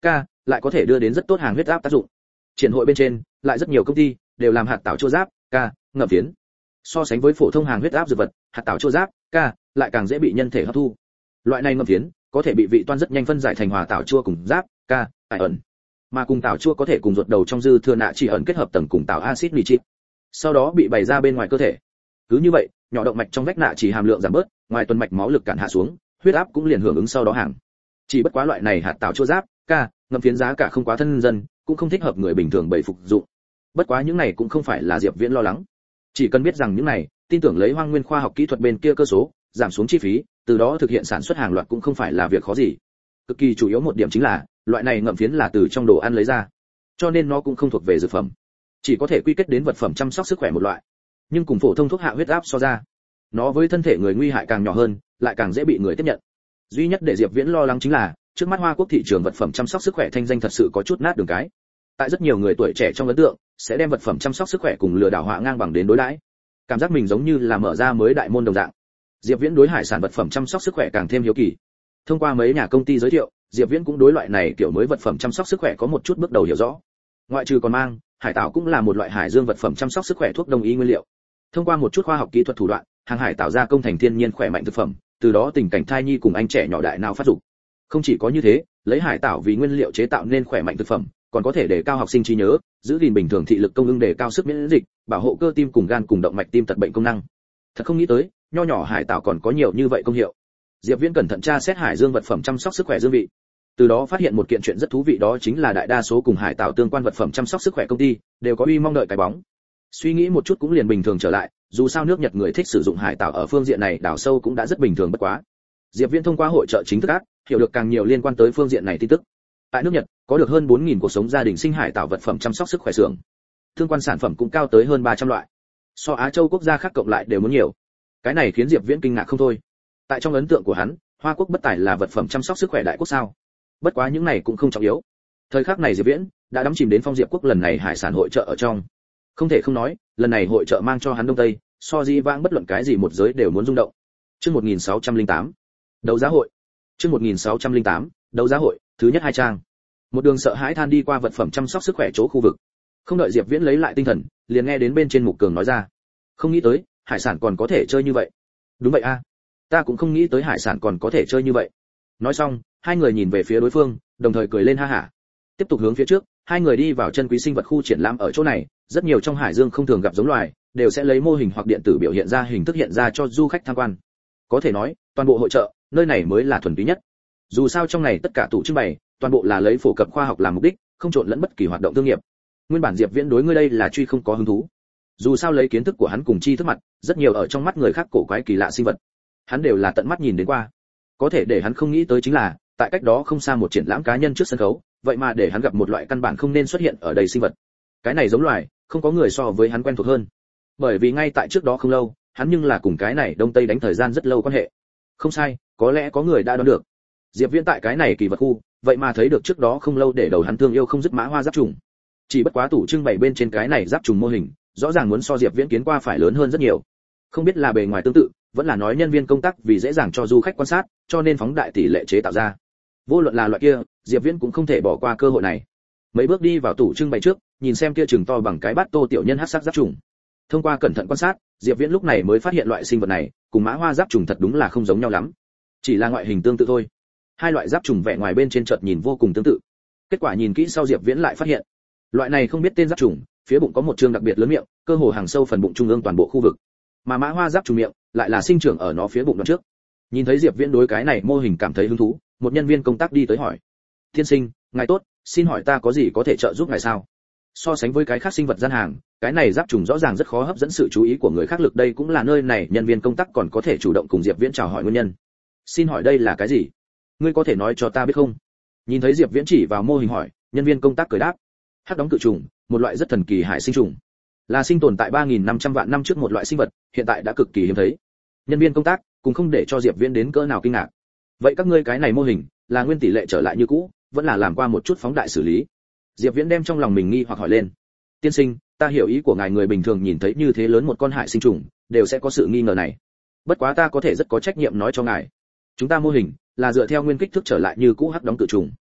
A: lại có thể đưa đến rất tốt hàng huyết áp tác dụng. Triển hội bên trên, lại rất nhiều công ty đều làm hạt tảo chua giáp, ca, ngậm phiến. So sánh với phổ thông hàng huyết áp dược vật, hạt tảo chua giáp, ca, lại càng dễ bị nhân thể hấp thu. Loại này ngậm phiến có thể bị vị toan rất nhanh phân giải thành hòa tảo chua cùng giáp, ca, ải ẩn. Mà cùng tảo chua có thể cùng ruột đầu trong dư thừa nạ chỉ ẩn kết hợp tầng cùng tảo axit nitric. Sau đó bị bày ra bên ngoài cơ thể. Cứ như vậy, nhỏ động mạch trong vách nạ chỉ hàm lượng giảm bớt, ngoài tuần mạch máu lực cản hạ xuống, huyết áp cũng liền hưởng ứng sau đó hàng. Chỉ bất quá loại này hạt tảo chua giáp, ca, ngậm phiến giá cả không quá thân dân, cũng không thích hợp người bình thường bày phục dụng. Bất quá những này cũng không phải là Diệp Viễn lo lắng. Chỉ cần biết rằng những này, tin tưởng lấy Hoang Nguyên khoa học kỹ thuật bên kia cơ số, giảm xuống chi phí, từ đó thực hiện sản xuất hàng loạt cũng không phải là việc khó gì. Cực kỳ chủ yếu một điểm chính là, loại này ngậm phiến là từ trong đồ ăn lấy ra, cho nên nó cũng không thuộc về dược phẩm, chỉ có thể quy kết đến vật phẩm chăm sóc sức khỏe một loại. Nhưng cùng phổ thông thuốc hạ huyết áp so ra, nó với thân thể người nguy hại càng nhỏ hơn, lại càng dễ bị người tiếp nhận. Duy nhất để Diệp Viễn lo lắng chính là, trước mắt Hoa Quốc thị trường vật phẩm chăm sóc sức khỏe thanh danh thật sự có chút nát đường cái. Tại rất nhiều người tuổi trẻ trong ấn tượng, sẽ đem vật phẩm chăm sóc sức khỏe cùng lừa đảo họa ngang bằng đến đối đãi. Cảm giác mình giống như là mở ra mới đại môn đồng dạng. Diệp Viễn đối hải sản vật phẩm chăm sóc sức khỏe càng thêm hiếu kỳ. Thông qua mấy nhà công ty giới thiệu, Diệp Viễn cũng đối loại này kiểu mới vật phẩm chăm sóc sức khỏe có một chút bước đầu hiểu rõ. Ngoại trừ còn mang, hải tảo cũng là một loại hải dương vật phẩm chăm sóc sức khỏe thuốc đông y nguyên liệu. Thông qua một chút khoa học kỹ thuật thủ đoạn, hàng hải tạo ra công thành thiên nhiên khỏe mạnh thực phẩm, từ đó tình cảnh thai nhi cùng anh trẻ nhỏ đại nào phát dục. Không chỉ có như thế, lấy hải tảo vì nguyên liệu chế tạo nên khỏe mạnh thực phẩm, còn có thể để cao học sinh trí nhớ, giữ gìn bình thường thị lực công ưng, để cao sức miễn dịch, bảo hộ cơ tim cùng gan cùng động mạch tim tật bệnh công năng. Thật không nghĩ tới, nho nhỏ hải tảo còn có nhiều như vậy công hiệu. Diệp Viễn cẩn thận tra xét hải dương vật phẩm chăm sóc sức khỏe dương vị. Từ đó phát hiện một kiện chuyện rất thú vị, đó chính là đại đa số cùng hải tảo tương quan vật phẩm chăm sóc sức khỏe công ty đều có uy mong đợi cái bóng. Suy nghĩ một chút cũng liền bình thường trở lại, dù sao nước Nhật người thích sử dụng hải tảo ở phương diện này đào sâu cũng đã rất bình thường bất quá. Diệp Viễn thông qua hội chợ chính thức ác, hiểu được càng nhiều liên quan tới phương diện này tin tức. Tại nước Nhật, có được hơn 4000 cuộc sống gia đình sinh hải tảo vật phẩm chăm sóc sức khỏe xưởng. Tương quan sản phẩm cũng cao tới hơn 300 loại. So Á Châu quốc gia khác cộng lại đều muốn nhiều. Cái này khiến Diệp Viễn kinh ngạc không thôi. Tại trong ấn tượng của hắn, Hoa Quốc bất tài là vật phẩm chăm sóc sức khỏe đại quốc sao? Bất quá những này cũng không trọng yếu. Thời khắc này Diệp Viễn đã đắm chìm đến Phong Diệp quốc lần này hải sản hội chợ ở trong. Không thể không nói, lần này hội chợ mang cho hắn Đông Tây, so di vãng bất luận cái gì một giới đều muốn rung động. Chương 1608. Đấu giá hội. Chương 1608. Đấu giá hội, thứ nhất hai trang. Một đường sợ hãi than đi qua vật phẩm chăm sóc sức khỏe chỗ khu vực. Không đợi Diệp Viễn lấy lại tinh thần, liền nghe đến bên trên Mục Cường nói ra: "Không nghĩ tới, hải sản còn có thể chơi như vậy." "Đúng vậy a, ta cũng không nghĩ tới hải sản còn có thể chơi như vậy." Nói xong, hai người nhìn về phía đối phương, đồng thời cười lên ha hả. Tiếp tục hướng phía trước, hai người đi vào chân quý sinh vật khu triển lãm. Ở chỗ này, rất nhiều trong hải dương không thường gặp giống loài, đều sẽ lấy mô hình hoặc điện tử biểu hiện ra hình thức hiện ra cho du khách tham quan. Có thể nói, toàn bộ hội chợ, nơi này mới là thuần túy nhất. Dù sao trong này tất cả tủ trưng bày, toàn bộ là lấy phổ cập khoa học làm mục đích, không trộn lẫn bất kỳ hoạt động thương nghiệp. Nguyên bản Diệp Viễn đối ngươi đây là truy không có hứng thú. Dù sao lấy kiến thức của hắn cùng chi thức mặt, rất nhiều ở trong mắt người khác cổ quái kỳ lạ sinh vật, hắn đều là tận mắt nhìn đến qua. Có thể để hắn không nghĩ tới chính là, tại cách đó không xa một triển lãm cá nhân trước sân khấu, vậy mà để hắn gặp một loại căn bản không nên xuất hiện ở đây sinh vật. Cái này giống loài, không có người so với hắn quen thuộc hơn. Bởi vì ngay tại trước đó không lâu, hắn nhưng là cùng cái này Đông Tây đánh thời gian rất lâu quan hệ. Không sai, có lẽ có người đã đoán được. Diệp Viễn tại cái này kỳ vật khu, vậy mà thấy được trước đó không lâu để đầu hắn thương yêu không dứt mã hoa giáp trùng. Chỉ bất quá tủ trưng bày bên trên cái này giáp trùng mô hình, rõ ràng muốn so Diệp Viễn kiến qua phải lớn hơn rất nhiều. Không biết là bề ngoài tương tự, vẫn là nói nhân viên công tác vì dễ dàng cho du khách quan sát, cho nên phóng đại tỷ lệ chế tạo ra. Vô luận là loại kia, Diệp Viễn cũng không thể bỏ qua cơ hội này. Mấy bước đi vào tủ trưng bày trước, nhìn xem kia chừng to bằng cái bát tô tiểu nhân hắc sắc giáp trùng. Thông qua cẩn thận quan sát, Diệp Viễn lúc này mới phát hiện loại sinh vật này cùng mã hoa giáp trùng thật đúng là không giống nhau lắm, chỉ là ngoại hình tương tự thôi. Hai loại giáp trùng vẻ ngoài bên trên chợt nhìn vô cùng tương tự. Kết quả nhìn kỹ sau Diệp Viễn lại phát hiện, loại này không biết tên giáp trùng, phía bụng có một trương đặc biệt lớn miệng, cơ hồ hàng sâu phần bụng trung ương toàn bộ khu vực. Mà mã hoa giáp trùng miệng lại là sinh trưởng ở nó phía bụng đoạn trước. Nhìn thấy Diệp Viễn đối cái này mô hình cảm thấy hứng thú, một nhân viên công tác đi tới hỏi: "Tiên sinh, ngài tốt, xin hỏi ta có gì có thể trợ giúp ngài sao?" So sánh với cái khác sinh vật gian hàng, cái này giáp trùng rõ ràng rất khó hấp dẫn sự chú ý của người khác, lực đây cũng là nơi này nhân viên công tác còn có thể chủ động cùng Diệp Viễn chào hỏi nguyên nhân. "Xin hỏi đây là cái gì? Ngươi có thể nói cho ta biết không?" Nhìn thấy Diệp Viễn chỉ vào mô hình hỏi, nhân viên công tác cười đáp: "Hắc đóng cự trùng, một loại rất thần kỳ hải sinh trùng, là sinh tồn tại 3500 vạn năm trước một loại sinh vật, hiện tại đã cực kỳ hiếm thấy." Nhân viên công tác cũng không để cho Diệp Viễn đến cỡ nào kinh ngạc. "Vậy các ngươi cái này mô hình là nguyên tỷ lệ trở lại như cũ, vẫn là làm qua một chút phóng đại xử lý?" Diệp Viễn đem trong lòng mình nghi hoặc hỏi lên. "Tiên sinh, ta hiểu ý của ngài, người bình thường nhìn thấy như thế lớn một con hải sinh trùng, đều sẽ có sự nghi ngờ này. Bất quá ta có thể rất có trách nhiệm nói cho ngài, chúng ta mô hình là dựa theo nguyên kích thước trở lại như cũ hắc đóng cự trùng.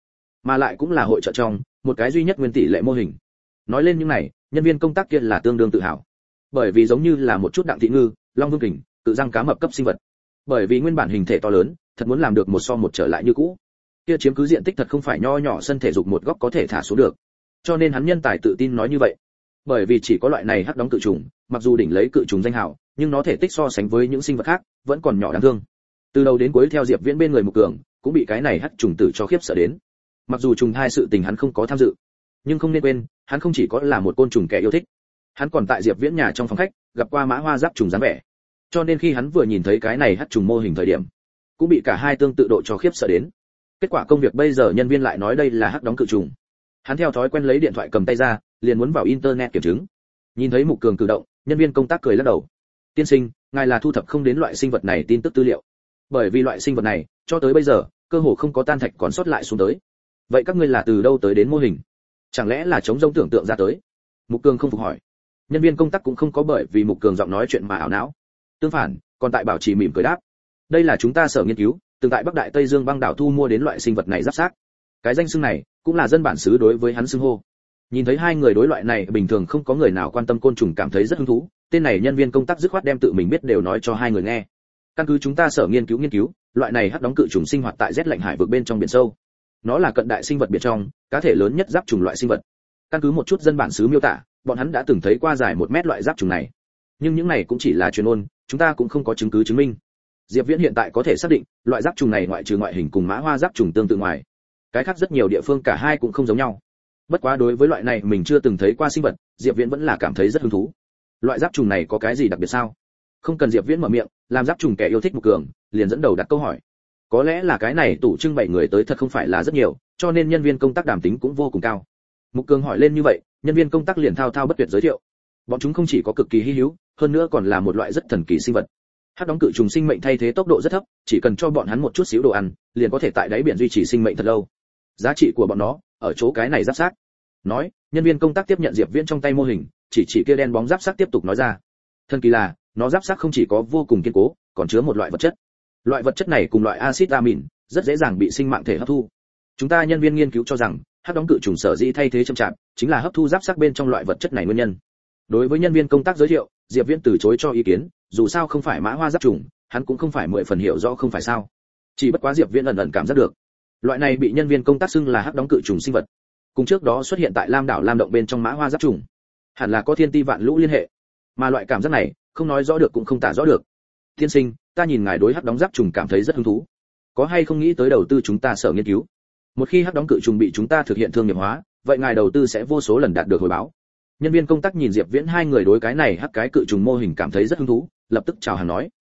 A: mà lại cũng là hội trợ trong một cái duy nhất nguyên tỷ lệ mô hình. Nói lên những này, nhân viên công tác kia là tương đương tự hào, bởi vì giống như là một chút đặng thị ngư, long vương kình, tự răng cá mập cấp sinh vật. Bởi vì nguyên bản hình thể to lớn, thật muốn làm được một so một trở lại như cũ, kia chiếm cứ diện tích thật không phải nho nhỏ sân thể dục một góc có thể thả xuống được. Cho nên hắn nhân tài tự tin nói như vậy. Bởi vì chỉ có loại này hắc đóng cự trùng, mặc dù đỉnh lấy cự trùng danh hào, nhưng nó thể tích so sánh với những sinh vật khác vẫn còn nhỏ đáng thương. Từ đầu đến cuối theo Diệp Viễn bên người Mục Cường, cũng bị cái này hắc trùng tử cho khiếp sợ đến. Mặc dù trùng hai sự tình hắn không có tham dự, nhưng không nên quên, hắn không chỉ có là một côn trùng kẻ yêu thích, hắn còn tại Diệp Viễn nhà trong phòng khách gặp qua mã hoa giáp trùng dáng vẻ. Cho nên khi hắn vừa nhìn thấy cái này hắc trùng mô hình thời điểm, cũng bị cả hai tương tự độ cho khiếp sợ đến. Kết quả công việc bây giờ nhân viên lại nói đây là hắc đóng cự trùng. Hắn theo thói quen lấy điện thoại cầm tay ra, liền muốn vào internet kiểm chứng. Nhìn thấy Mục Cường cử động, nhân viên công tác cười lắc đầu. Tiên sinh, ngài là thu thập không đến loại sinh vật này tin tức tư liệu. Bởi vì loại sinh vật này, cho tới bây giờ, cơ hồ không có tan thạch còn sót lại xuống tới. Vậy các ngươi là từ đâu tới đến mô hình? Chẳng lẽ là chống rông tưởng tượng ra tới? Mục Cường không phục hỏi. Nhân viên công tác cũng không có bởi vì Mục Cường giọng nói chuyện mà ảo não. Tương phản, còn tại bảo trì mỉm cười đáp. Đây là chúng ta sở nghiên cứu, từng tại Bắc Đại Tây Dương băng đảo thu mua đến loại sinh vật này giáp xác. Cái danh xưng này, cũng là dân bản xứ đối với hắn xưng hô. Nhìn thấy hai người đối loại này bình thường không có người nào quan tâm côn trùng cảm thấy rất hứng thú, tên này nhân viên công tác dứt khoát đem tự mình biết đều nói cho hai người nghe. Căn cứ chúng ta sở nghiên cứu, loại này hắc đóng cự trùng sinh hoạt tại rét lạnh hải vực bên trong biển sâu. Nó là cận đại sinh vật biển trong, cá thể lớn nhất giáp trùng loại sinh vật. Căn cứ một chút dân bản xứ miêu tả, bọn hắn đã từng thấy qua dài 1 mét loại giáp trùng này. Nhưng những này cũng chỉ là truyền ngôn, chúng ta cũng không có chứng cứ chứng minh. Diệp Viễn hiện tại có thể xác định, loại giáp trùng này ngoại trừ ngoại hình cùng mã hoa giáp trùng tương tự ngoài, cái khác rất nhiều địa phương cả hai cũng không giống nhau. Bất quá đối với loại này mình chưa từng thấy qua sinh vật, Diệp Viễn vẫn là cảm thấy rất hứng thú. Loại giáp trùng này có cái gì đặc biệt sao? Không cần Diệp Viễn mở miệng, làm giáp trùng kẻ yêu thích Mục Cường, liền dẫn đầu đặt câu hỏi. Có lẽ là cái này tủ trưng bày người tới thật không phải là rất nhiều, cho nên nhân viên công tác đảm tính cũng vô cùng cao. Mục Cường hỏi lên như vậy, nhân viên công tác liền thao thao bất tuyệt giới thiệu. Bọn chúng không chỉ có cực kỳ hi hữu, hơn nữa còn là một loại rất thần kỳ sinh vật. Hắc đóng cự trùng sinh mệnh thay thế tốc độ rất thấp, chỉ cần cho bọn hắn một chút xíu đồ ăn, liền có thể tại đáy biển duy trì sinh mệnh thật lâu. Giá trị của bọn nó ở chỗ cái này giáp xác. Nói, nhân viên công tác tiếp nhận Diệp Viễn trong tay mô hình, chỉ kia đen bóng giáp xác tiếp tục nói ra. Thần kỳ là, nó giáp xác không chỉ có vô cùng kiên cố, còn chứa một loại vật chất. Loại vật chất này cùng loại axit amin, rất dễ dàng bị sinh mạng thể hấp thu. Chúng ta nhân viên nghiên cứu cho rằng, hắc đóng cự trùng sở dĩ thay thế chậm chạp, chính là hấp thu giáp xác bên trong loại vật chất này nguyên nhân. Đối với nhân viên công tác giới thiệu, Diệp Viễn từ chối cho ý kiến, dù sao không phải mã hoa giáp trùng, hắn cũng không phải 10 phần hiểu rõ không phải sao. Chỉ bất quá Diệp Viễn ẩn ẩn cảm giác được, loại này bị nhân viên công tác xưng là hắc đóng cự trùng sinh vật, cùng trước đó xuất hiện tại Lam đảo Lam động bên trong mã hoa giáp trùng, hẳn là có thiên ti vạn lũ liên hệ. Mà loại cảm giác này, không nói rõ được cũng không tả rõ được. Tiên sinh, ta nhìn ngài đối hắc đóng giáp trùng cảm thấy rất hứng thú, có hay không nghĩ tới đầu tư chúng ta sở nghiên cứu? Một khi hắc đóng cự trùng bị chúng ta thực hiện thương nghiệp hóa, vậy ngài đầu tư sẽ vô số lần đạt được hồi báo. Nhân viên công tác nhìn Diệp Viễn hai người đối cái này hắc cái cự trùng mô hình cảm thấy rất hứng thú, lập tức chào hàng nói,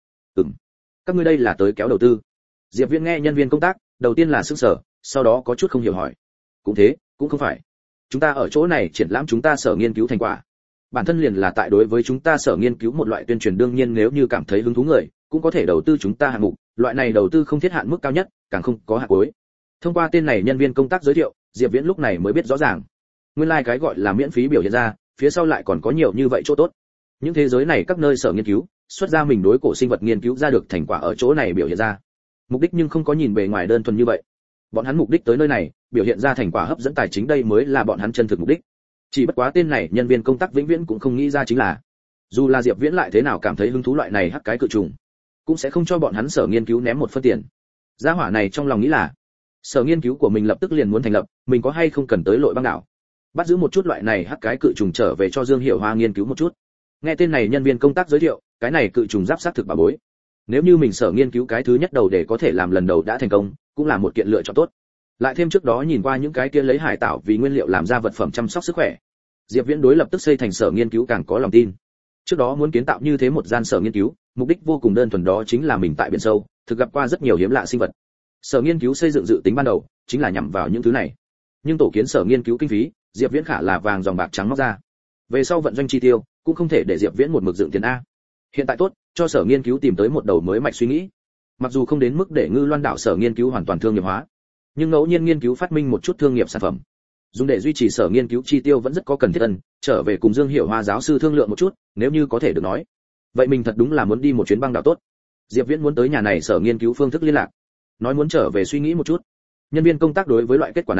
A: các ngươi đây là tới kéo đầu tư? Diệp Viễn nghe nhân viên công tác, đầu tiên là sững sờ, sau đó có chút không hiểu hỏi, cũng thế, cũng không phải. Chúng ta ở chỗ này triển lãm chúng ta sở nghiên cứu thành quả, bản thân liền là tại đối với chúng ta sở nghiên cứu một loại tuyên truyền, đương nhiên nếu như cảm thấy hứng thú người, cũng có thể đầu tư chúng ta hạng mục, loại này đầu tư không thiết hạn mức cao nhất, càng không có hạn cuối. Thông qua tên này nhân viên công tác giới thiệu, Diệp Viễn lúc này mới biết rõ ràng, nguyên lai cái gọi là miễn phí biểu hiện ra, phía sau lại còn có nhiều như vậy chỗ tốt. Những thế giới này các nơi sở nghiên cứu, xuất ra mình đối cổ sinh vật nghiên cứu ra được thành quả ở chỗ này biểu hiện ra. Mục đích nhưng không có nhìn bề ngoài đơn thuần như vậy. Bọn hắn mục đích tới nơi này, biểu hiện ra thành quả hấp dẫn tài chính, đây mới là bọn hắn chân thực mục đích. Chỉ bất quá tên này nhân viên công tác vĩnh viễn cũng không nghĩ ra chính là, dù là Diệp Viễn lại thế nào cảm thấy hứng thú loại này hắc cái cự trùng, cũng sẽ không cho bọn hắn sở nghiên cứu ném một phân tiền. Gia hỏa này trong lòng nghĩ là, sở nghiên cứu của mình lập tức liền muốn thành lập, mình có hay không cần tới lội băng đảo, bắt giữ một chút loại này hắc cái cự trùng trở về cho Dương Hiểu Hoa nghiên cứu một chút. Nghe tên này nhân viên công tác giới thiệu, cái này cự trùng giáp xác thực bà bối. Nếu như mình sở nghiên cứu cái thứ nhất đầu để có thể làm lần đầu đã thành công, cũng là một kiện lựa chọn tốt. Lại thêm trước đó nhìn qua những cái kia lấy hải tảo vì nguyên liệu làm ra vật phẩm chăm sóc sức khỏe, Diệp Viễn đối lập tức xây thành sở nghiên cứu càng có lòng tin. Trước đó muốn kiến tạo như thế một gian sở nghiên cứu, mục đích vô cùng đơn thuần, đó chính là mình tại biển sâu, thực gặp qua rất nhiều hiếm lạ sinh vật. Sở nghiên cứu xây dựng dự tính ban đầu chính là nhằm vào những thứ này. Nhưng tổ kiến sở nghiên cứu kinh phí, Diệp Viễn khả là vàng dòng bạc trắng móc ra. Về sau vận doanh chi tiêu, cũng không thể để Diệp Viễn một mực dựng tiền a. Hiện tại tốt, cho sở nghiên cứu tìm tới một đầu mới mạch suy nghĩ. Mặc dù không đến mức để Ngư Loan đảo sở nghiên cứu hoàn toàn thương nghiệp hóa, nhưng ngẫu nhiên nghiên cứu phát minh một chút thương nghiệp sản phẩm, dùng để duy trì sở nghiên cứu chi tiêu vẫn rất có cần thiết. Trở về cùng Dương Hiểu Hoa giáo sư thương lượng một chút, nếu như có thể được nói, vậy mình thật đúng là muốn đi một chuyến băng đảo tốt. Diệp Viễn muốn tới nhà này sở nghiên cứu phương thức liên lạc, nói muốn trở về suy nghĩ một chút. Nhân viên công tác đối với loại kết quả này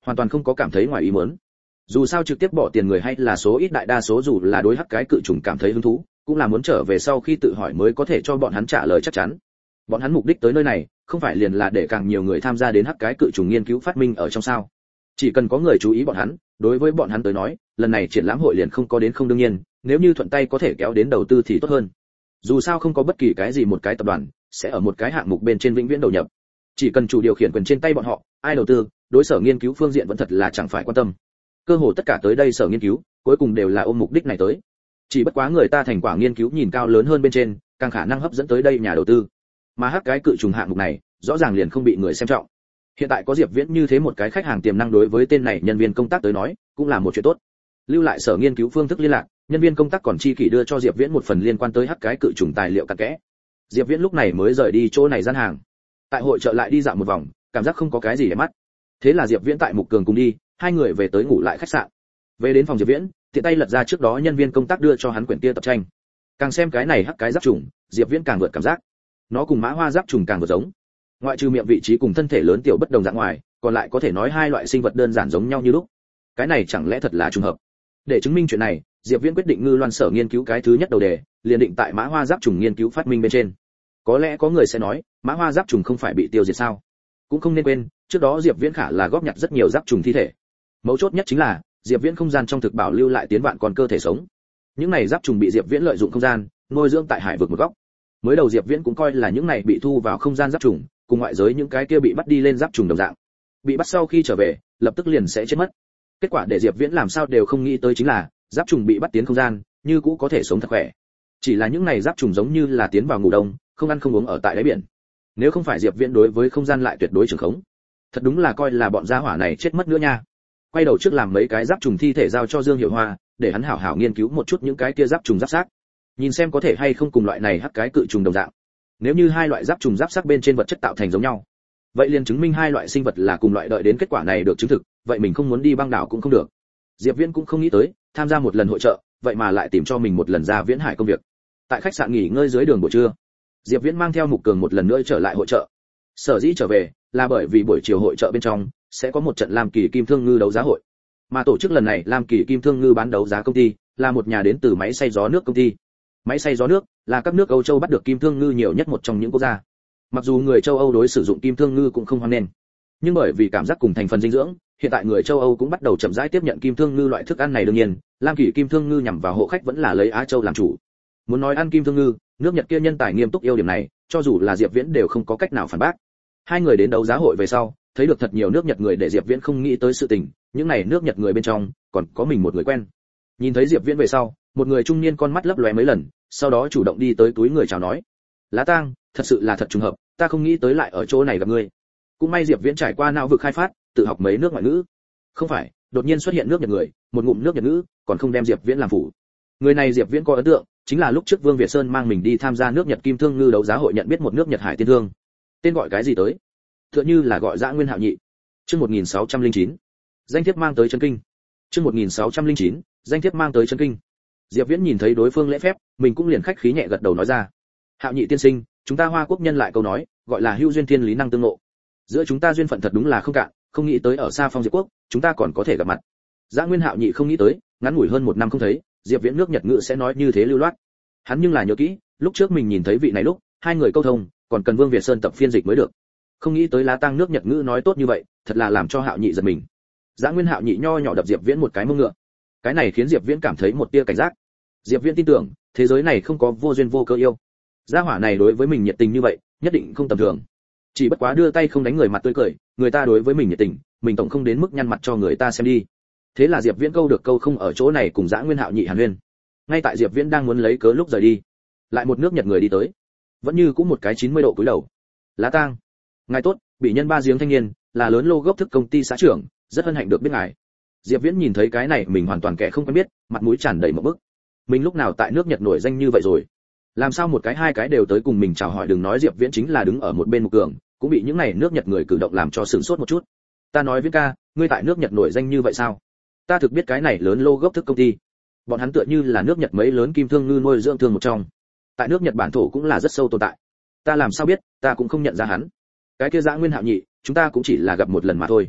A: hoàn toàn không có cảm thấy ngoài ý muốn. Dù sao trực tiếp bỏ tiền người hay là số ít đại đa số dù là đối hắc cái cự trùng cảm thấy hứng thú, cũng là muốn trở về sau khi tự hỏi mới có thể cho bọn hắn trả lời chắc chắn. Bọn hắn mục đích tới nơi này, không phải liền là để càng nhiều người tham gia đến hắc cái cự trùng nghiên cứu phát minh ở trong sao? Chỉ cần có người chú ý bọn hắn, đối với bọn hắn tới nói, lần này triển lãm hội liền không có đến không đương nhiên, nếu như thuận tay có thể kéo đến đầu tư thì tốt hơn. Dù sao không có bất kỳ cái gì một cái tập đoàn sẽ ở một cái hạng mục bên trên vĩnh viễn đầu nhập. Chỉ cần chủ điều khiển quyền trên tay bọn họ, ai đầu tư, đối sở nghiên cứu phương diện vẫn thật là chẳng phải quan tâm. Cơ hồ tất cả tới đây sở nghiên cứu, cuối cùng đều là ôm mục đích này tới. Chỉ bất quá người ta thành quả nghiên cứu nhìn cao lớn hơn bên trên, càng khả năng hấp dẫn tới đây nhà đầu tư. Mà hắc cái cự trùng hạng mục này, rõ ràng liền không bị người xem trọng. Hiện tại có Diệp Viễn như thế một cái khách hàng tiềm năng đối với tên này nhân viên công tác tới nói, cũng là một chuyện tốt. Lưu lại sở nghiên cứu phương thức liên lạc, nhân viên công tác còn chi kỷ đưa cho Diệp Viễn một phần liên quan tới hắc cái cự trùng tài liệu cặn kẽ. Diệp Viễn lúc này mới rời đi chỗ này gian hàng. Tại hội chợ lại đi dạo một vòng, cảm giác không có cái gì để mắt. Thế là Diệp Viễn tại Mục Cường cùng đi, hai người về tới ngủ lại khách sạn. Về đến phòng Diệp Viễn, tiện tay lật ra trước đó nhân viên công tác đưa cho hắn quyển kia tập tranh. Càng xem cái này hắc cái giáp trùng, Diệp Viễn càng vượt cảm giác. Nó cùng mã hoa giáp trùng càng vượt giống. Ngoại trừ miệng vị trí cùng thân thể lớn tiểu bất đồng dạng ngoài, còn lại có thể nói hai loại sinh vật đơn giản giống nhau như lúc. Cái này chẳng lẽ thật là trùng hợp? Để chứng minh chuyện này, Diệp Viễn quyết định ngư loan sở nghiên cứu cái thứ nhất đầu đề, liền định tại mã hoa giáp trùng nghiên cứu phát minh bên trên. Có lẽ có người sẽ nói, mã hoa giáp trùng không phải bị tiêu diệt sao? Cũng không nên quên, trước đó Diệp Viễn khả là góp nhặt rất nhiều giáp trùng thi thể. Mấu chốt nhất chính là, Diệp Viễn không gian trong thực bảo lưu lại tiến vạn con cơ thể sống. Những này giáp trùng bị Diệp Viễn lợi dụng không gian, nuôi dưỡng tại hải vực một góc. Mới đầu Diệp Viễn cũng coi là những này bị thu vào không gian giáp trùng, cùng ngoại giới những cái kia bị bắt đi lên giáp trùng đồng dạng. Bị bắt sau khi trở về, lập tức liền sẽ chết mất. Kết quả để Diệp Viễn làm sao đều không nghĩ tới chính là, giáp trùng bị bắt tiến không gian, như cũ có thể sống thật khỏe. Chỉ là những này giáp trùng giống như là tiến vào ngủ đông, không ăn không uống ở tại đáy biển. Nếu không phải Diệp Viễn đối với không gian lại tuyệt đối trường khống, thật đúng là coi là bọn gia hỏa này chết mất nữa nha. Quay đầu trước làm mấy cái giáp trùng thi thể giao cho Dương Hiểu Hoa, để hắn hảo hảo nghiên cứu một chút những cái kia giáp trùng giáp xác, nhìn xem có thể hay không cùng loại này hắc cái cự trùng đồng dạng. Nếu như hai loại giáp trùng giáp xác bên trên vật chất tạo thành giống nhau, vậy liền chứng minh hai loại sinh vật là cùng loại, đợi đến kết quả này được chứng thực, vậy mình không muốn đi băng đảo cũng không được. Diệp Viễn cũng không nghĩ tới, tham gia một lần hội chợ, vậy mà lại tìm cho mình một lần ra viễn hải công việc. Tại khách sạn nghỉ ngơi dưới đường buổi trưa, Diệp Viễn mang theo Mục Cường một lần nữa trở lại hội chợ. Sở dĩ trở về là bởi vì buổi chiều hội chợ bên trong sẽ có một trận Lam Kỳ Kim Thương Ngư đấu giá hội. Mà tổ chức lần này Lam Kỳ Kim Thương Ngư bán đấu giá công ty là một nhà đến từ máy xay gió nước công ty. Máy xay gió nước là các nước Âu Châu bắt được kim thương ngư nhiều nhất một trong những quốc gia. Mặc dù người châu Âu đối sử dụng kim thương ngư cũng không hoan nghênh, nhưng bởi vì cảm giác cùng thành phần dinh dưỡng, hiện tại người châu Âu cũng bắt đầu chậm rãi tiếp nhận kim thương ngư loại thức ăn này. Đương nhiên, Lam Kỳ Kim Thương Ngư nhằm vào hộ khách vẫn là lấy Á Châu làm chủ. Muốn nói ăn kim thương ngư, nước Nhật kia nhân tài nghiêm túc yêu điểm này, cho dù là Diệp Viễn đều không có cách nào phản bác. Hai người đến đấu giá hội về sau, thấy được thật nhiều nước Nhật người để Diệp Viễn không nghĩ tới sự tình, những này nước Nhật người bên trong, còn có mình một người quen. Nhìn thấy Diệp Viễn về sau, một người trung niên con mắt lấp lóe mấy lần, sau đó chủ động đi tới túi người chào nói: "Lá Tang, thật sự là thật trùng hợp, ta không nghĩ tới lại ở chỗ này gặp ngươi." Cũng may Diệp Viễn trải qua não vực khai phát, tự học mấy nước ngoại ngữ. Không phải, đột nhiên xuất hiện nước Nhật người, một ngụm nước Nhật ngữ, còn không đem Diệp Viễn làm phụ. Người này Diệp Viễn có ấn tượng, chính là lúc trước Vương Việt Sơn mang mình đi tham gia nước Nhật Kim Thương Ngư đấu giá hội nhận biết một nước Nhật Hải Tiên Thương. Tên gọi cái gì tới? Tựa như là gọi Dã Nguyên Hạo Nhị. Chương 1609. Danh thiếp mang tới chấn kinh. Chương 1609. Danh thiếp mang tới chấn kinh. Diệp Viễn nhìn thấy đối phương lễ phép, mình cũng liền khách khí nhẹ gật đầu nói ra: "Hạo Nhị tiên sinh, chúng ta Hoa Quốc nhân lại câu nói, gọi là hữu duyên thiên lý năng tương ngộ. Giữa chúng ta duyên phận thật đúng là không cạn, không nghĩ tới ở xa Phong Diệp quốc, chúng ta còn có thể gặp mặt." Dã Nguyên Hạo Nhị không nghĩ tới, ngắn ngủi hơn một năm không thấy, Diệp Viễn nước Nhật ngữ sẽ nói như thế lưu loát. Hắn nhưng là nhớ kỹ, lúc trước mình nhìn thấy vị này lúc, hai người câu thông, còn cần Vương Việt Sơn tập phiên dịch mới được. Không nghĩ tới Lá Tăng nước Nhật ngữ nói tốt như vậy, thật là làm cho Hạo Nhị giật mình. Dã Nguyên Hạo Nhị nho nhỏ đập Diệp Viễn một cái mông ngựa. Cái này khiến Diệp Viễn cảm thấy một tia cảnh giác. Diệp Viễn tin tưởng, thế giới này không có vô duyên vô cớ yêu. Gia hỏa này đối với mình nhiệt tình như vậy, nhất định không tầm thường. Chỉ bất quá đưa tay không đánh người mặt tươi cười, người ta đối với mình nhiệt tình, mình tổng không đến mức nhăn mặt cho người ta xem đi. Thế là Diệp Viễn câu được câu không ở chỗ này cùng Dã Nguyên Hạo Nhị hàn huyên. Ngay tại Diệp Viễn đang muốn lấy cớ lúc rời đi, lại một nước Nhật người đi tới, vẫn như cũng một cái 90 độ cúi đầu. "Lá Tang, ngài tốt, bị nhân ba giếng thanh niên, là lớn lô gốc thức công ty xã trưởng, rất hân hạnh được biết ngài." Diệp Viễn nhìn thấy cái này mình hoàn toàn kẻ không quen biết, mặt mũi tràn đầy một bức. Mình lúc nào tại nước Nhật nổi danh như vậy rồi? Làm sao một cái hai cái đều tới cùng mình chào hỏi, đừng nói Diệp Viễn chính là đứng ở một bên Mục Cường, cũng bị những này nước Nhật người cử động làm cho sửng sốt một chút. "Ta nói Viễn ca, ngươi tại nước Nhật nổi danh như vậy sao?" "Ta thực biết cái này lớn lô gốc thức công ty. Bọn hắn tựa như là nước Nhật mấy lớn kim thương ngư nuôi dưỡng thương một trong. Tại nước Nhật bản thổ cũng là rất sâu tồn tại. Ta làm sao biết, ta cũng không nhận ra hắn. Cái kia Dã Nguyên Hạo Nhị, chúng ta cũng chỉ là gặp một lần mà thôi."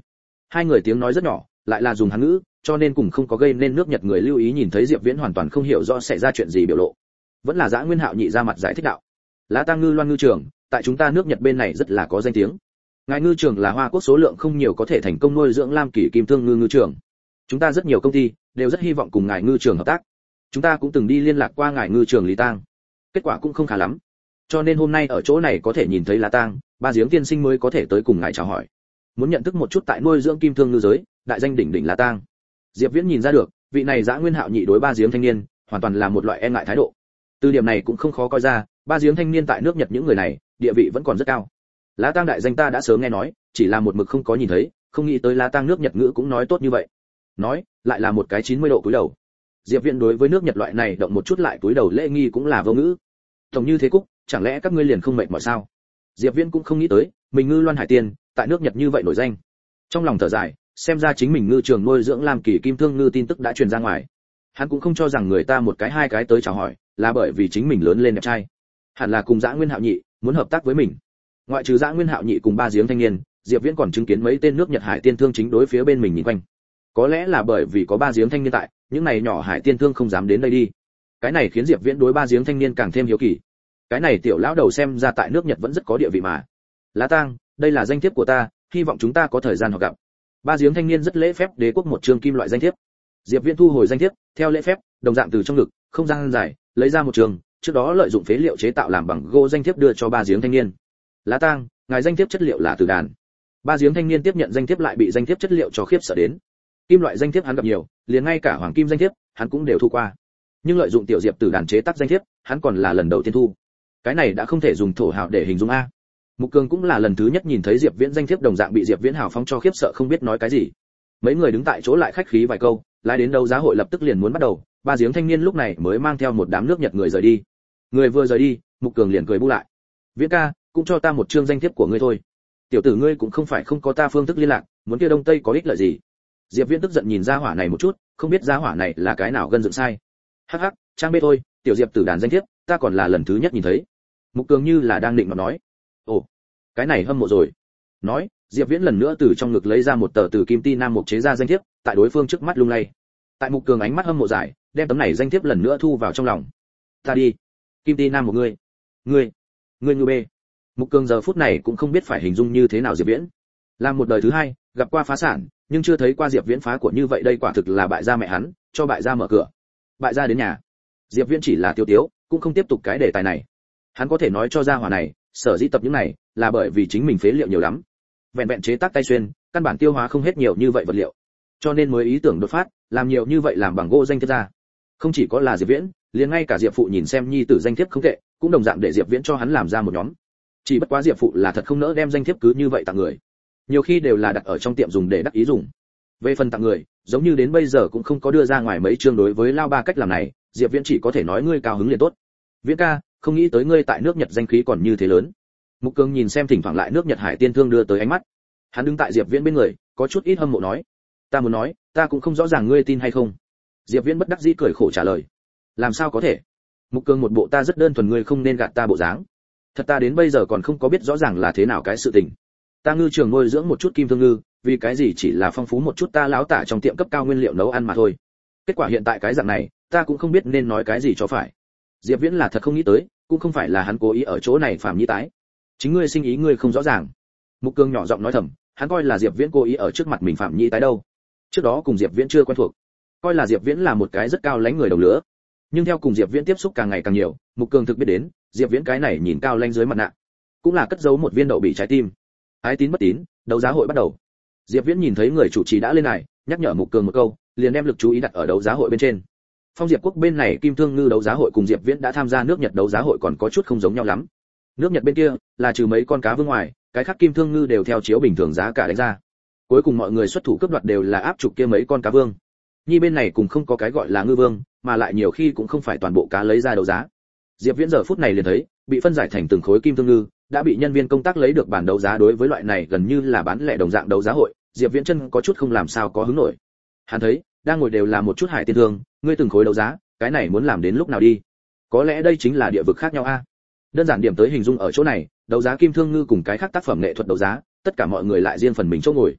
A: Hai người tiếng nói rất nhỏ, lại là dùng Hán ngữ, cho nên cùng không có gây nên nước Nhật người lưu ý nhìn thấy Diệp Viễn hoàn toàn không hiểu rõ xảy ra chuyện gì biểu lộ. Vẫn là Dã Nguyên Hạo nhị ra mặt giải thích đạo: "Lá Tang Ngư Loan ngư trường, tại chúng ta nước Nhật bên này rất là có danh tiếng. Ngài ngư trường là Hoa Quốc số lượng không nhiều có thể thành công nuôi dưỡng lam kỷ kim thương ngư ngư trường. Chúng ta rất nhiều công ty đều rất hy vọng cùng ngài ngư trường hợp tác. Chúng ta cũng từng đi liên lạc qua ngài ngư trường Lý Tang, kết quả cũng không khá lắm. Cho nên hôm nay ở chỗ này có thể nhìn thấy Lá Tang, Ba Giếng tiên sinh mới có thể tới cùng ngài chào hỏi. Muốn nhận thức một chút tại nuôi dưỡng kim thương ngư giới, đại danh đỉnh đỉnh Lá Tang." Diệp Viễn nhìn ra được, vị này Dã Nguyên Hạo nhị đối Ba Giếng thanh niên, hoàn toàn là một loại e ngại thái độ. Từ điểm này cũng không khó coi ra, Ba Giếng thanh niên tại nước Nhật những người này, địa vị vẫn còn rất cao. Lá Tang đại danh ta đã sớm nghe nói, chỉ là một mực không có nhìn thấy, không nghĩ tới Lá Tang nước Nhật ngữ cũng nói tốt như vậy. Nói, lại là một cái 90 độ cúi đầu. Diệp Viễn đối với nước Nhật loại này động một chút lại cúi đầu lễ nghi cũng là vô ngữ. Tổng như thế cúc, chẳng lẽ các ngươi liền không mệt mỏi sao? Diệp Viễn cũng không nghĩ tới, mình ngư Loan Hải Tiên, tại nước Nhật như vậy nổi danh. Trong lòng thở dài, xem ra chính mình ngư trường nuôi dưỡng lam kỳ kim thương ngư tin tức đã truyền ra ngoài. Hắn cũng không cho rằng người ta một cái hai cái tới chào hỏi, là bởi vì chính mình lớn lên đẹp trai. Hẳn là cùng Dã Nguyên Hạo nhị muốn hợp tác với mình. Ngoại trừ Dã Nguyên Hạo nhị cùng Ba Giếng thanh niên, Diệp Viễn còn chứng kiến mấy tên nước Nhật Hải Tiên thương chính đối phía bên mình nhìn quanh. Có lẽ là bởi vì có Ba Giếng thanh niên tại, những này nhỏ Hải Tiên thương không dám đến đây đi. Cái này khiến Diệp Viễn đối Ba Giếng thanh niên càng thêm hiếu kỳ. Cái này tiểu lão đầu xem ra tại nước Nhật vẫn rất có địa vị mà. Lá Tang, đây là danh thiếp của ta, hy vọng chúng ta có thời gian họp gặp. Ba Giếng thanh niên rất lễ phép đế quốc một trường kim loại danh thiếp. Diệp Viễn thu hồi danh thiếp, theo lễ phép, đồng dạng từ trong ngực, không gian dài, lấy ra một trường, trước đó lợi dụng phế liệu chế tạo làm bằng gỗ danh thiếp đưa cho Ba Giếng thanh niên. Lá Tang, ngài danh thiếp chất liệu là từ đàn. Ba Giếng thanh niên tiếp nhận danh thiếp lại bị danh thiếp chất liệu cho khiếp sợ đến. Kim loại danh thiếp hắn gặp nhiều, liền ngay cả hoàng kim danh thiếp, hắn cũng đều thu qua. Nhưng lợi dụng tiểu diệp từ đàn chế tác danh thiếp, hắn còn là lần đầu tiên thu. Cái này đã không thể dùng thổ hào để hình dung a. Mục Cường cũng là lần thứ nhất nhìn thấy Diệp Viễn danh thiếp đồng dạng bị Diệp Viễn hào phóng cho khiếp sợ không biết nói cái gì. Mấy người đứng tại chỗ lại khách khí vài câu, lái đến đấu giá hội lập tức liền muốn bắt đầu, Ba Giếng thanh niên lúc này mới mang theo một đám nước Nhật người rời đi. Người vừa rời đi, Mục Cường liền cười bu lại. "Viễn ca, cũng cho ta một chương danh thiếp của ngươi thôi. Tiểu tử ngươi cũng không phải không có ta phương thức liên lạc, muốn kia đông tây có ích lợi gì?" Diệp Viễn tức giận nhìn ra hỏa này một chút, không biết ra hỏa này là cái nào gân dựng sai. "Hắc hắc, trang bê thôi, tiểu Diệp tử đàn danh thiếp, ta còn là lần thứ nhất nhìn thấy." Mục Cường như là đang định mà nói. "Ồ, cái này hâm mộ rồi." Nói, Diệp Viễn lần nữa từ trong ngực lấy ra một tờ từ kim ti nam mục chế ra danh thiếp, tại đối phương trước mắt lung lay. Tại Mục Cường ánh mắt hâm mộ giải, đem tấm này danh thiếp lần nữa thu vào trong lòng. "Ta đi, kim ti nam một ngươi, ngươi ngư bê." Mục Cường giờ phút này cũng không biết phải hình dung như thế nào Diệp Viễn. Làm một đời thứ hai, gặp qua phá sản, nhưng chưa thấy qua Diệp Viễn phá của như vậy, đây quả thực là bại gia mẹ hắn, cho bại gia mở cửa. Bại gia đến nhà. Diệp Viễn chỉ là tiêu tiếu, cũng không tiếp tục cái đề tài này. Hắn có thể nói cho gia hỏa này, sở dĩ tập những này là bởi vì chính mình phế liệu nhiều lắm. Vẹn vẹn chế tác tay xuyên, căn bản tiêu hóa không hết nhiều như vậy vật liệu. Cho nên mới ý tưởng đột phát, làm nhiều như vậy làm bằng gỗ danh thiếp ra. Không chỉ có là Diệp Viễn, liền ngay cả Diệp phụ nhìn xem nhi tử danh thiếp không tệ, cũng đồng dạng để Diệp Viễn cho hắn làm ra một nhóm. Chỉ bất quá Diệp phụ là thật không nỡ đem danh thiếp cứ như vậy tặng người. Nhiều khi đều là đặt ở trong tiệm dùng để đắc ý dùng. Về phần tặng người, giống như đến bây giờ cũng không có đưa ra ngoài mấy chương đối với lao ba cách làm này, Diệp Viễn chỉ có thể nói ngươi cao hứng liền tốt. Viễn ca, không nghĩ tới ngươi tại nước Nhật danh khí còn như thế lớn. Mục Cường nhìn xem thỉnh thoảng lại nước Nhật Hải Tiên thương đưa tới ánh mắt. Hắn đứng tại Diệp Viễn bên người, có chút ít hâm mộ nói: "Ta muốn nói, ta cũng không rõ ràng ngươi tin hay không." Diệp Viễn bất đắc dĩ cười khổ trả lời: "Làm sao có thể? Mục Cường một bộ ta rất đơn thuần ngươi không nên gạt ta bộ dáng. Thật ta đến bây giờ còn không có biết rõ ràng là thế nào cái sự tình. Ta ngư trường nuôi dưỡng một chút kim thương ngư, vì cái gì chỉ là phong phú một chút ta láo tả trong tiệm cấp cao nguyên liệu nấu ăn mà thôi. Kết quả hiện tại cái dạng này, ta cũng không biết nên nói cái gì cho phải." Diệp Viễn là thật không nghĩ tới, cũng không phải là hắn cố ý ở chỗ này Phạm Nhi tái. Chính ngươi sinh ý ngươi không rõ ràng. Mục Cường nhỏ giọng nói thầm, hắn coi là Diệp Viễn cố ý ở trước mặt mình Phạm Nhi tái đâu. Trước đó cùng Diệp Viễn chưa quen thuộc, coi là Diệp Viễn là một cái rất cao lãnh người đồng lứa. Nhưng theo cùng Diệp Viễn tiếp xúc càng ngày càng nhiều, Mục Cường thực biết đến, Diệp Viễn cái này nhìn cao lãnh dưới mặt nạ, cũng là cất giấu một viên đậu bị trái tim. Ái tín bất tín, đấu giá hội bắt đầu. Diệp Viễn nhìn thấy người chủ trì đã lên này, nhắc nhở Mục Cường một câu, liền đem lực chú ý đặt ở đấu giá hội bên trên. Phong Diệp quốc bên này kim thương ngư đấu giá hội cùng Diệp Viễn đã tham gia nước Nhật đấu giá hội còn có chút không giống nhau lắm. Nước Nhật bên kia là trừ mấy con cá vương ngoài, cái khác kim thương ngư đều theo chiếu bình thường giá cả đánh ra. Cuối cùng mọi người xuất thủ cướp đoạt đều là áp trục kia mấy con cá vương. Nhi bên này cũng không có cái gọi là ngư vương, mà lại nhiều khi cũng không phải toàn bộ cá lấy ra đấu giá. Diệp Viễn giờ phút này liền thấy, bị phân giải thành từng khối kim thương ngư, đã bị nhân viên công tác lấy được bản đấu giá. Đối với loại này gần như là bán lẻ đồng dạng đấu giá hội, Diệp Viễn chân có chút không làm sao có hứng nổi. Hắn thấy, đang ngồi đều là một chút hải tiên thương, ngươi từng khối đấu giá, cái này muốn làm đến lúc nào đi? Có lẽ đây chính là địa vực khác nhau a. Đơn giản điểm tới hình dung ở chỗ này, đấu giá kim thương ngư cùng cái khác tác phẩm nghệ thuật đấu giá, tất cả mọi người lại riêng phần mình chỗ ngồi.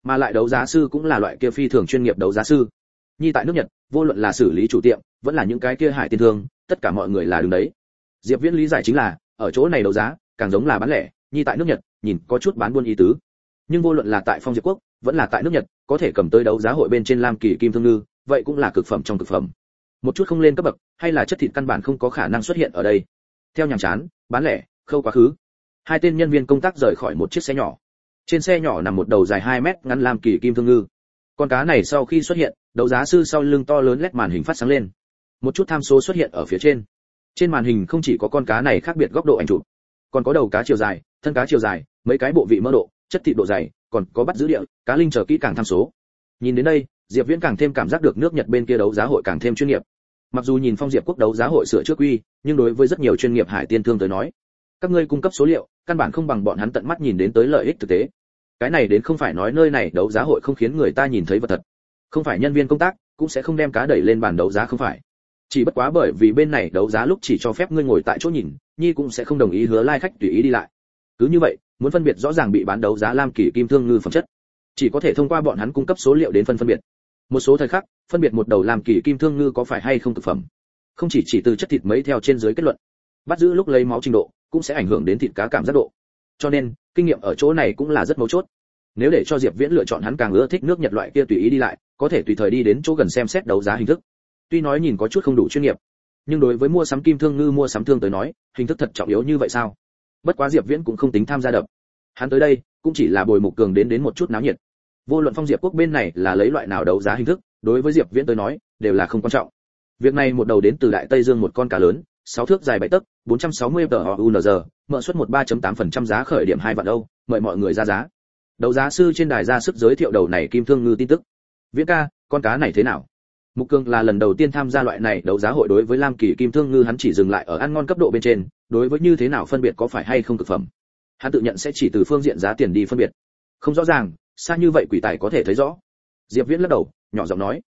A: mà lại đấu giá sư cũng là loại kia phi thường chuyên nghiệp đấu giá sư. Nhi tại nước Nhật, vô luận là xử lý chủ tiệm, vẫn là những cái kia hải tiên thương, tất cả mọi người là đứng đấy. Diệp Viễn lý giải chính là, ở chỗ này đấu giá, càng giống là bán lẻ, Nhi tại nước Nhật, nhìn có chút bán buôn ý tứ. Nhưng vô luận là tại Phong Diệp Quốc, vẫn là tại nước Nhật, có thể cầm tới đấu giá hội bên trên lam kỳ kim thương ngư, vậy cũng là cực phẩm trong cực phẩm. Một chút không lên cấp bậc, hay là chất thịt căn bản không có khả năng xuất hiện ở đây. Theo nhàm chán, bán lẻ, khâu quá khứ. Hai tên nhân viên công tác rời khỏi một chiếc xe nhỏ. Trên xe nhỏ nằm một đầu dài 2 mét ngắn lam kỳ kim thương ngư. Con cá này sau khi xuất hiện, đấu giá sư sau lưng to lớn led màn hình phát sáng lên. Một chút tham số xuất hiện ở phía trên. Trên màn hình không chỉ có con cá này khác biệt góc độ ảnh chụp, còn có đầu cá chiều dài, thân cá chiều dài, mấy cái bộ vị mỡ độ, chất thịt độ dày, còn có bắt giữ địa, cá linh chờ kỹ càng tham số. Nhìn đến đây, Diệp Viễn càng thêm cảm giác được nước Nhật bên kia đấu giá hội càng thêm chuyên nghiệp. Mặc dù nhìn Phong Diệp Quốc đấu giá hội sửa trước quy, nhưng đối với rất nhiều chuyên nghiệp hải tiên thương tới nói, các ngươi cung cấp số liệu, căn bản không bằng bọn hắn tận mắt nhìn đến tới lợi ích thực tế. Cái này đến không phải nói nơi này đấu giá hội không khiến người ta nhìn thấy vật thật, không phải nhân viên công tác cũng sẽ không đem cá đẩy lên bàn đấu giá không phải. Chỉ bất quá bởi vì bên này đấu giá lúc chỉ cho phép ngươi ngồi tại chỗ nhìn, Nhi cũng sẽ không đồng ý hứa lai khách tùy ý đi lại. Cứ như vậy, muốn phân biệt rõ ràng bị bán đấu giá lam kỳ kim thương ngư phẩm chất, chỉ có thể thông qua bọn hắn cung cấp số liệu đến phân biệt. Một số thời khắc, phân biệt một đầu lam kỳ kim thương ngư có phải hay không thực phẩm, không chỉ từ chất thịt mấy theo trên dưới kết luận, bắt giữ lúc lấy máu trình độ cũng sẽ ảnh hưởng đến thịt cá cảm giác độ. Cho nên, kinh nghiệm ở chỗ này cũng là rất mấu chốt. Nếu để cho Diệp Viễn lựa chọn, hắn càng ưa thích nước Nhật loại kia tùy ý đi lại, có thể tùy thời đi đến chỗ gần xem xét đấu giá hình thức. Tuy nói nhìn có chút không đủ chuyên nghiệp, nhưng đối với mua sắm kim thương ngư mua sắm thương tới nói, hình thức thật trọng yếu như vậy sao? Bất quá Diệp Viễn cũng không tính tham gia đập. Hắn tới đây cũng chỉ là bồi Mục Cường đến một chút náo nhiệt. Vô luận Phong Diệp Quốc bên này là lấy loại nào đấu giá hình thức, đối với Diệp Viễn tới nói, đều là không quan trọng. Việc này một đầu đến từ Đại Tây Dương một con cá lớn, 6 thước dài 7 tấc, 460 TOUNZ, mỡ suất 13.8% giá khởi điểm 2 vạn Âu, mời mọi người ra giá. Đấu giá sư trên đài ra sức giới thiệu đầu này kim thương ngư tin tức. Viễn ca, con cá này thế nào? Mục Cường là lần đầu tiên tham gia loại này đấu giá hội, đối với lam kỳ kim thương ngư hắn chỉ dừng lại ở ăn ngon cấp độ bên trên, đối với như thế nào phân biệt có phải hay không thực phẩm, hắn tự nhận sẽ chỉ từ phương diện giá tiền đi phân biệt. Không rõ ràng, xa như vậy quỷ tài có thể thấy rõ. Diệp Viễn lắc đầu, nhỏ giọng nói,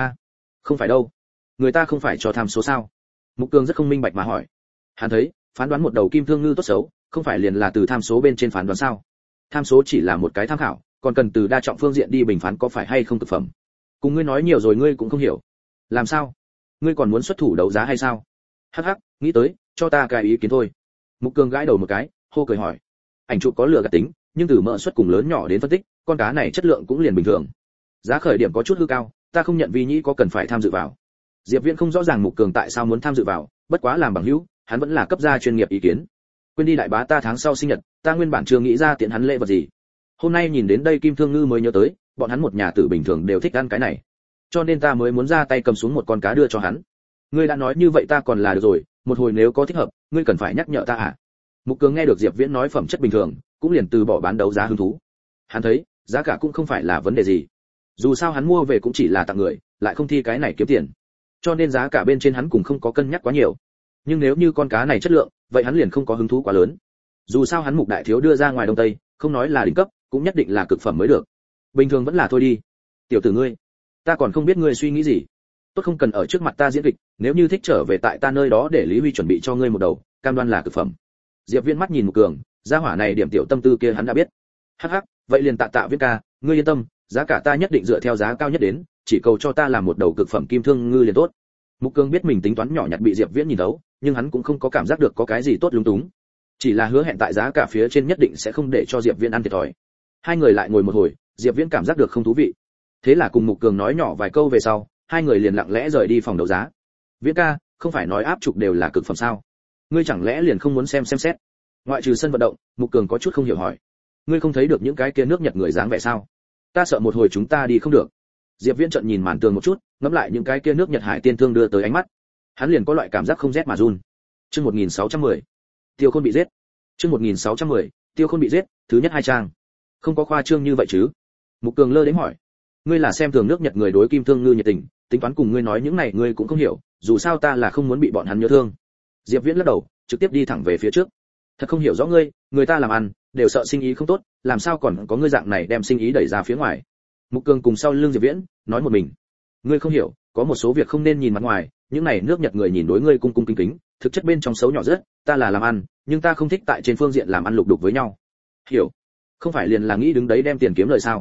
A: không phải đâu, người ta không phải cho tham số sao? Mục Cường rất không minh bạch mà hỏi. Hắn thấy, phán đoán một đầu kim thương ngư tốt xấu, không phải liền là từ tham số bên trên phán đoán sao? Tham số chỉ là một cái tham khảo, còn cần từ đa trọng phương diện đi bình phán có phải hay không thực phẩm. Cùng ngươi nói nhiều rồi ngươi cũng không hiểu. Làm sao? Ngươi còn muốn xuất thủ đấu giá hay sao? Hắc hắc, nghĩ tới, cho ta cái ý kiến thôi. Mục Cường gãi đầu một cái, hô cười hỏi. Ảnh chụp có lừa gạt tính, nhưng từ mỡ suất cùng lớn nhỏ đến phân tích, con cá này chất lượng cũng liền bình thường. Giá khởi điểm có chút hư cao, ta không nhận vì nhĩ có cần phải tham dự vào. Diệp Viễn không rõ ràng Mục Cường tại sao muốn tham dự vào, bất quá làm bằng hữu, hắn vẫn là cấp ra chuyên nghiệp ý kiến. Quên đi đại bá ta tháng sau sinh nhật, ta nguyên bản chưa nghĩ ra tiện hắn lễ vật gì. Hôm nay nhìn đến đây kim thương ngư mới nhớ tới, bọn hắn một nhà tử bình thường đều thích ăn cái này. Cho nên ta mới muốn ra tay cầm xuống một con cá đưa cho hắn. Ngươi đã nói như vậy ta còn là được rồi, một hồi nếu có thích hợp, ngươi cần phải nhắc nhở ta à? Mục Cường nghe được Diệp Viễn nói phẩm chất bình thường, cũng liền từ bỏ bán đấu giá hứng thú. Hắn thấy, giá cả cũng không phải là vấn đề gì. Dù sao hắn mua về cũng chỉ là tặng người, lại không thi cái này kiếm tiền. Cho nên giá cả bên trên hắn cũng không có cân nhắc quá nhiều. Nhưng nếu như con cá này chất lượng, vậy hắn liền không có hứng thú quá lớn. Dù sao hắn Mục đại thiếu đưa ra ngoài Đông Tây, không nói là đỉnh cấp, cũng nhất định là cực phẩm mới được. Bình thường vẫn là thôi đi. Tiểu tử ngươi, ta còn không biết ngươi suy nghĩ gì. Tốt không cần ở trước mặt ta diễn kịch, nếu như thích trở về tại ta nơi đó để Lý Huy chuẩn bị cho ngươi một đầu, cam đoan là cực phẩm. Diệp Viễn mắt nhìn Mục Cường, gia hỏa này điểm tiểu tâm tư kia hắn đã biết. Hắc hắc, vậy liền tạ Viễn ca, ngươi yên tâm, giá cả ta nhất định dựa theo giá cao nhất đến, chỉ cầu cho ta làm một đầu cực phẩm kim thương ngư liền tốt. Mục Cường biết mình tính toán nhỏ nhặt bị Diệp Viễn nhìn thấu, nhưng hắn cũng không có cảm giác được có cái gì tốt lung túng. Chỉ là hứa hẹn tại giá cả phía trên nhất định sẽ không để cho Diệp Viễn ăn thiệt thòi. Hai người lại ngồi một hồi, Diệp Viễn cảm giác được không thú vị. Thế là cùng Mục Cường nói nhỏ vài câu về sau, hai người liền lặng lẽ rời đi phòng đấu giá. Viễn ca, không phải nói áp trục đều là cực phẩm sao? Ngươi chẳng lẽ liền không muốn xem xét? Ngoại trừ sân vận động, Mục Cường có chút không hiểu hỏi. Ngươi không thấy được những cái kia nước Nhật người dáng vẻ sao? Ta sợ một hồi chúng ta đi không được. Diệp Viễn trợn nhìn màn tường một chút, ngắm lại những cái kia nước Nhật hải tiên thương đưa tới ánh mắt. Hắn liền có loại cảm giác không rét mà run. Chương 1610. Tiêu Khôn bị giết. Chương 1610. Tiêu Khôn bị giết, thứ nhất 2 trang. Không có khoa trương như vậy chứ? Mục Cường lơ đến hỏi. Ngươi là xem thường nước Nhật người đối kim thương ngư nhiệt tình, tính toán cùng ngươi nói những này ngươi cũng không hiểu, dù sao ta là không muốn bị bọn hắn nhớ thương. Diệp Viễn lắc đầu, trực tiếp đi thẳng về phía trước. Thật không hiểu rõ ngươi, người ta làm ăn đều sợ sinh ý không tốt, làm sao còn có ngươi dạng này đem sinh ý đẩy ra phía ngoài. Mục Cường cùng sau lưng Diệp Viễn, nói một mình. Ngươi không hiểu, có một số việc không nên nhìn mặt ngoài, những này nước Nhật người nhìn đối ngươi cung cung kính kính, thực chất bên trong xấu nhỏ rất, ta là làm ăn, nhưng ta không thích tại trên phương diện làm ăn lục đục với nhau. Hiểu? Không phải liền là nghĩ đứng đấy đem tiền kiếm lời sao?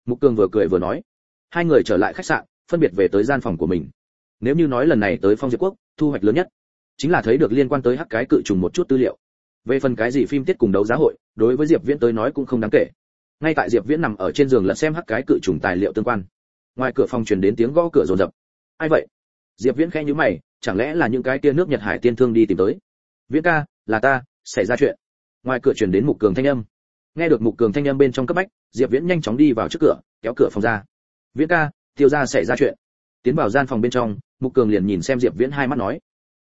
A: Mục Cường vừa cười vừa nói. Hai người trở lại khách sạn, phân biệt về tới gian phòng của mình. Nếu như nói lần này tới Phong Diệp Quốc, thu hoạch lớn nhất chính là thấy được liên quan tới hắc cái cự trùng một chút tư liệu. Về phần cái gì phim tiết cùng đấu giá hội, đối với Diệp Viễn tới nói cũng không đáng kể. Ngay tại Diệp Viễn nằm ở trên giường lật xem hắc cái cự trùng tài liệu tương quan, ngoài cửa phòng truyền đến tiếng gõ cửa rồn rập. Ai vậy? Diệp Viễn khẽ nhíu mày, chẳng lẽ là những cái kia nước Nhật Hải tiên thương đi tìm tới? Viễn ca, là ta, xảy ra chuyện. Ngoài cửa truyền đến Mục Cường thanh âm. Nghe được Mục Cường thanh âm bên trong cấp bách, Diệp Viễn nhanh chóng đi vào trước cửa, kéo cửa phòng ra. Viễn ca, Tiêu gia xảy ra chuyện. Tiến vào gian phòng bên trong, Mục Cường liền nhìn xem Diệp Viễn hai mắt nói,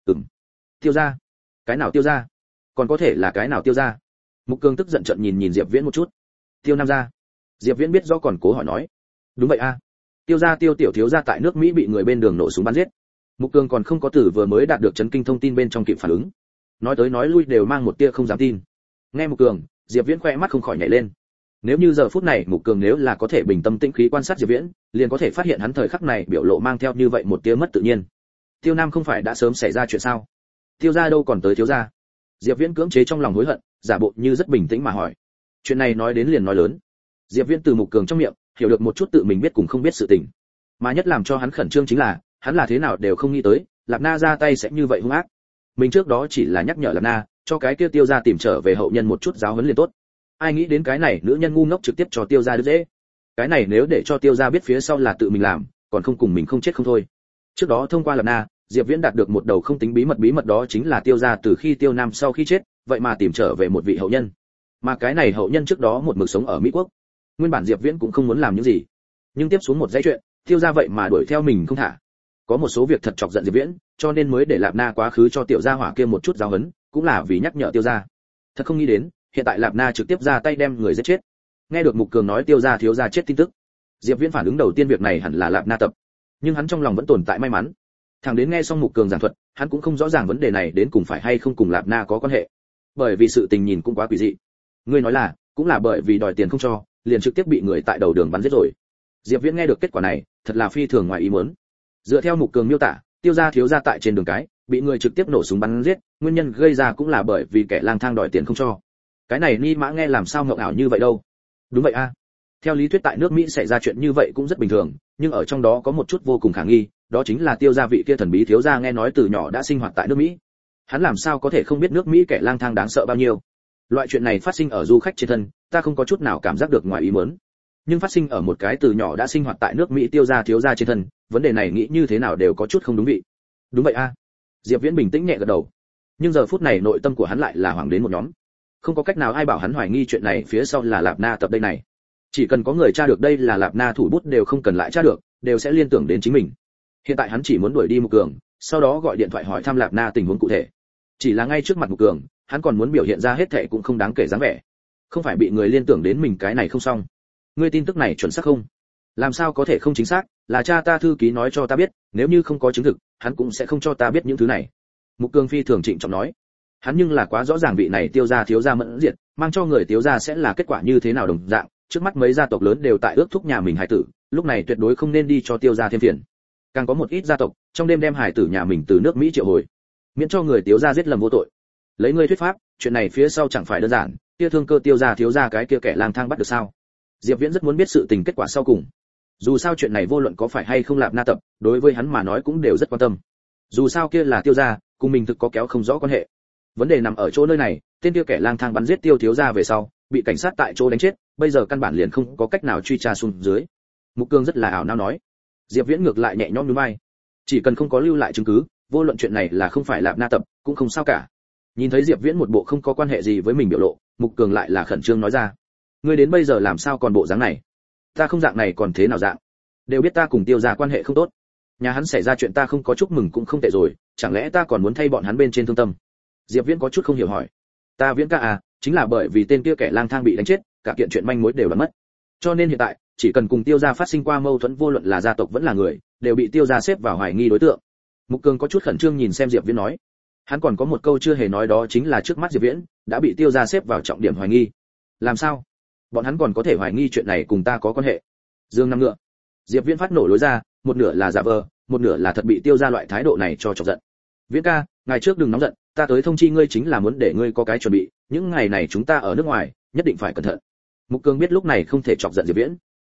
A: Tiêu gia? Cái nào Tiêu gia? Còn có thể là cái nào Tiêu gia? Mục Cường tức giận trợn nhìn Diệp Viễn một chút. Tiêu Nam gia? Diệp Viễn biết rõ còn cố hỏi nói. Đúng vậy a. Tiêu gia Tiêu tiểu thiếu gia tại nước Mỹ bị người bên đường nổ súng bắn giết. Mục Cường còn không có tử vừa mới đạt được chấn kinh thông tin bên trong kịp phản ứng. Nói tới nói lui đều mang một tia không dám tin. Nghe Mục Cường, Diệp Viễn khỏe mắt không khỏi nhảy lên. Nếu như giờ phút này Mục Cường nếu là có thể bình tâm tĩnh khí quan sát Diệp Viễn, liền có thể phát hiện hắn thời khắc này biểu lộ mang theo như vậy một tia mất tự nhiên. Tiêu Nam không phải đã sớm xảy ra chuyện sao? Tiêu gia đâu còn tới thiếu gia? Diệp Viễn cưỡng chế trong lòng hối hận, giả bộ như rất bình tĩnh mà hỏi. Chuyện này nói đến liền nói lớn. Diệp Viễn từ Mục Cường trong miệng hiểu được một chút tự mình biết cùng không biết sự tình. Mà nhất làm cho hắn khẩn trương chính là, hắn là thế nào đều không nghĩ tới, Lạp Na ra tay sẽ như vậy hung ác. Mình trước đó chỉ là nhắc nhở Lạp Na, cho cái kia Tiêu gia tìm trở về hậu nhân một chút giáo huấn liền tốt. Ai nghĩ đến cái này nữ nhân ngu ngốc trực tiếp cho Tiêu gia đứt dễ. Cái này nếu để cho Tiêu gia biết phía sau là tự mình làm, còn không cùng mình không chết không thôi. Trước đó thông qua Lạp Na, Diệp Viễn đạt được một đầu không tính bí mật đó chính là Tiêu gia từ khi Tiêu Nam sau khi chết, vậy mà tìm trở về một vị hậu nhân. Mà cái này hậu nhân trước đó một mực sống ở Mỹ quốc. Nguyên bản Diệp Viễn cũng không muốn làm những gì, nhưng tiếp xuống một dãy chuyện, Tiêu gia vậy mà đuổi theo mình không thả. Có một số việc thật chọc giận Diệp Viễn, cho nên mới để Lạp Na quá khứ cho tiểu gia hỏa kia một chút giáo huấn, cũng là vì nhắc nhở Tiêu gia. Thật không nghĩ đến, hiện tại Lạp Na trực tiếp ra tay đem người giết chết. Nghe được Mục Cường nói Tiêu gia thiếu gia chết tin tức, Diệp Viễn phản ứng đầu tiên việc này hẳn là Lạp Na tập, nhưng hắn trong lòng vẫn tồn tại may mắn. Thằng đến nghe xong Mục Cường giảng thuật, hắn cũng không rõ ràng vấn đề này đến cùng phải hay không cùng Lạp Na có quan hệ, bởi vì sự tình nhìn cũng quá quỷ dị. Ngươi nói là, cũng là bởi vì đòi tiền không cho, liền trực tiếp bị người tại đầu đường bắn giết rồi. Diệp Viễn nghe được kết quả này, thật là phi thường ngoài ý muốn. Dựa theo Mục Cường miêu tả, Tiêu gia thiếu gia tại trên đường cái, bị người trực tiếp nổ súng bắn giết, nguyên nhân gây ra cũng là bởi vì kẻ lang thang đòi tiền không cho. Cái này ni mã nghe làm sao ngộng ảo như vậy đâu. Đúng vậy a. Theo lý thuyết tại nước Mỹ xảy ra chuyện như vậy cũng rất bình thường, nhưng ở trong đó có một chút vô cùng khả nghi, đó chính là Tiêu gia vị kia thần bí thiếu gia nghe nói từ nhỏ đã sinh hoạt tại nước Mỹ. Hắn làm sao có thể không biết nước Mỹ kẻ lang thang đáng sợ bao nhiêu? Loại chuyện này phát sinh ở du khách trên thân, ta không có chút nào cảm giác được ngoài ý muốn. Nhưng phát sinh ở một cái từ nhỏ đã sinh hoạt tại nước Mỹ Tiêu gia thiếu gia trên thân, vấn đề này nghĩ như thế nào đều có chút không đúng vị. Đúng vậy a. Diệp Viễn bình tĩnh nhẹ gật đầu. Nhưng giờ phút này nội tâm của hắn lại là hoảng đến một nhóm. Không có cách nào ai bảo hắn hoài nghi chuyện này phía sau là Lạp Na tập đây này. Chỉ cần có người tra được đây là Lạp Na thủ bút đều không cần lại tra được, đều sẽ liên tưởng đến chính mình. Hiện tại hắn chỉ muốn đuổi đi Mục Cường, sau đó gọi điện thoại hỏi thăm Lạp Na tình huống cụ thể. Chỉ là ngay trước mặt Mục Cường, hắn còn muốn biểu hiện ra hết thảy cũng không đáng kể dáng vẻ. Không phải bị người liên tưởng đến mình cái này không xong. Ngươi tin tức này chuẩn xác không? Làm sao có thể không chính xác, là cha ta thư ký nói cho ta biết, nếu như không có chứng thực, hắn cũng sẽ không cho ta biết những thứ này. Mục Cường phi thường trịnh trọng nói. Hắn nhưng là quá rõ ràng vị này Tiêu gia thiếu gia mẫn diệt, mang cho người Tiêu gia sẽ là kết quả như thế nào đồng dạng, trước mắt mấy gia tộc lớn đều tại ước thúc nhà mình hải tử, lúc này tuyệt đối không nên đi cho Tiêu gia thêm phiền. Càng có một ít gia tộc, trong đêm đem hải tử nhà mình từ nước Mỹ triệu hồi, miễn cho người Tiêu gia giết lầm vô tội. Lấy ngươi thuyết pháp, chuyện này phía sau chẳng phải đơn giản, kia thương cơ Tiêu gia thiếu gia cái kia kẻ lang thang bắt được sao? Diệp Viễn rất muốn biết sự tình kết quả sau cùng. Dù sao chuyện này vô luận có phải hay không Lạp Na tập, đối với hắn mà nói cũng đều rất quan tâm. Dù sao kia là Tiêu gia, cùng mình thực có kéo không rõ quan hệ. Vấn đề nằm ở chỗ nơi này, tên kia kẻ lang thang bắn giết Tiêu thiếu gia về sau, bị cảnh sát tại chỗ đánh chết, bây giờ căn bản liền không có cách nào truy tra xuống dưới. Mục Cường rất là ảo não nói. Diệp Viễn ngược lại nhẹ nhõm nhún vai. Chỉ cần không có lưu lại chứng cứ, vô luận chuyện này là không phải Lạp Na tập, cũng không sao cả. Nhìn thấy Diệp Viễn một bộ không có quan hệ gì với mình biểu lộ, Mục Cường lại là khẩn trương nói ra. Ngươi đến bây giờ làm sao còn bộ dáng này? Ta không dạng này còn thế nào dạng? Đều biết ta cùng Tiêu gia quan hệ không tốt. Nhà hắn xảy ra chuyện ta không có chúc mừng cũng không tệ rồi, chẳng lẽ ta còn muốn thay bọn hắn bên trên thương tâm? Diệp Viễn có chút không hiểu hỏi. Ta Viễn ca à, chính là bởi vì tên kia kẻ lang thang bị đánh chết, cả kiện chuyện manh mối đều đã mất. Cho nên hiện tại, chỉ cần cùng Tiêu gia phát sinh qua mâu thuẫn vô luận là gia tộc vẫn là người, đều bị Tiêu gia xếp vào hoài nghi đối tượng. Mục Cường có chút khẩn trương nhìn xem Diệp Viễn nói. Hắn còn có một câu chưa hề nói đó chính là trước mắt Diệp Viễn đã bị Tiêu gia xếp vào trọng điểm hoài nghi. Làm sao? Bọn hắn còn có thể hoài nghi chuyện này cùng ta có quan hệ? Dương năm ngựa. Diệp Viễn phát nổ lối ra, một nửa là giả vờ, một nửa là thật bị Tiêu gia loại thái độ này cho chọc giận. Viễn ca, ngày trước đừng nóng giận, ta tới thông chi ngươi chính là muốn để ngươi có cái chuẩn bị, những ngày này chúng ta ở nước ngoài, nhất định phải cẩn thận. Mục Cường biết lúc này không thể chọc giận Diệp Viễn,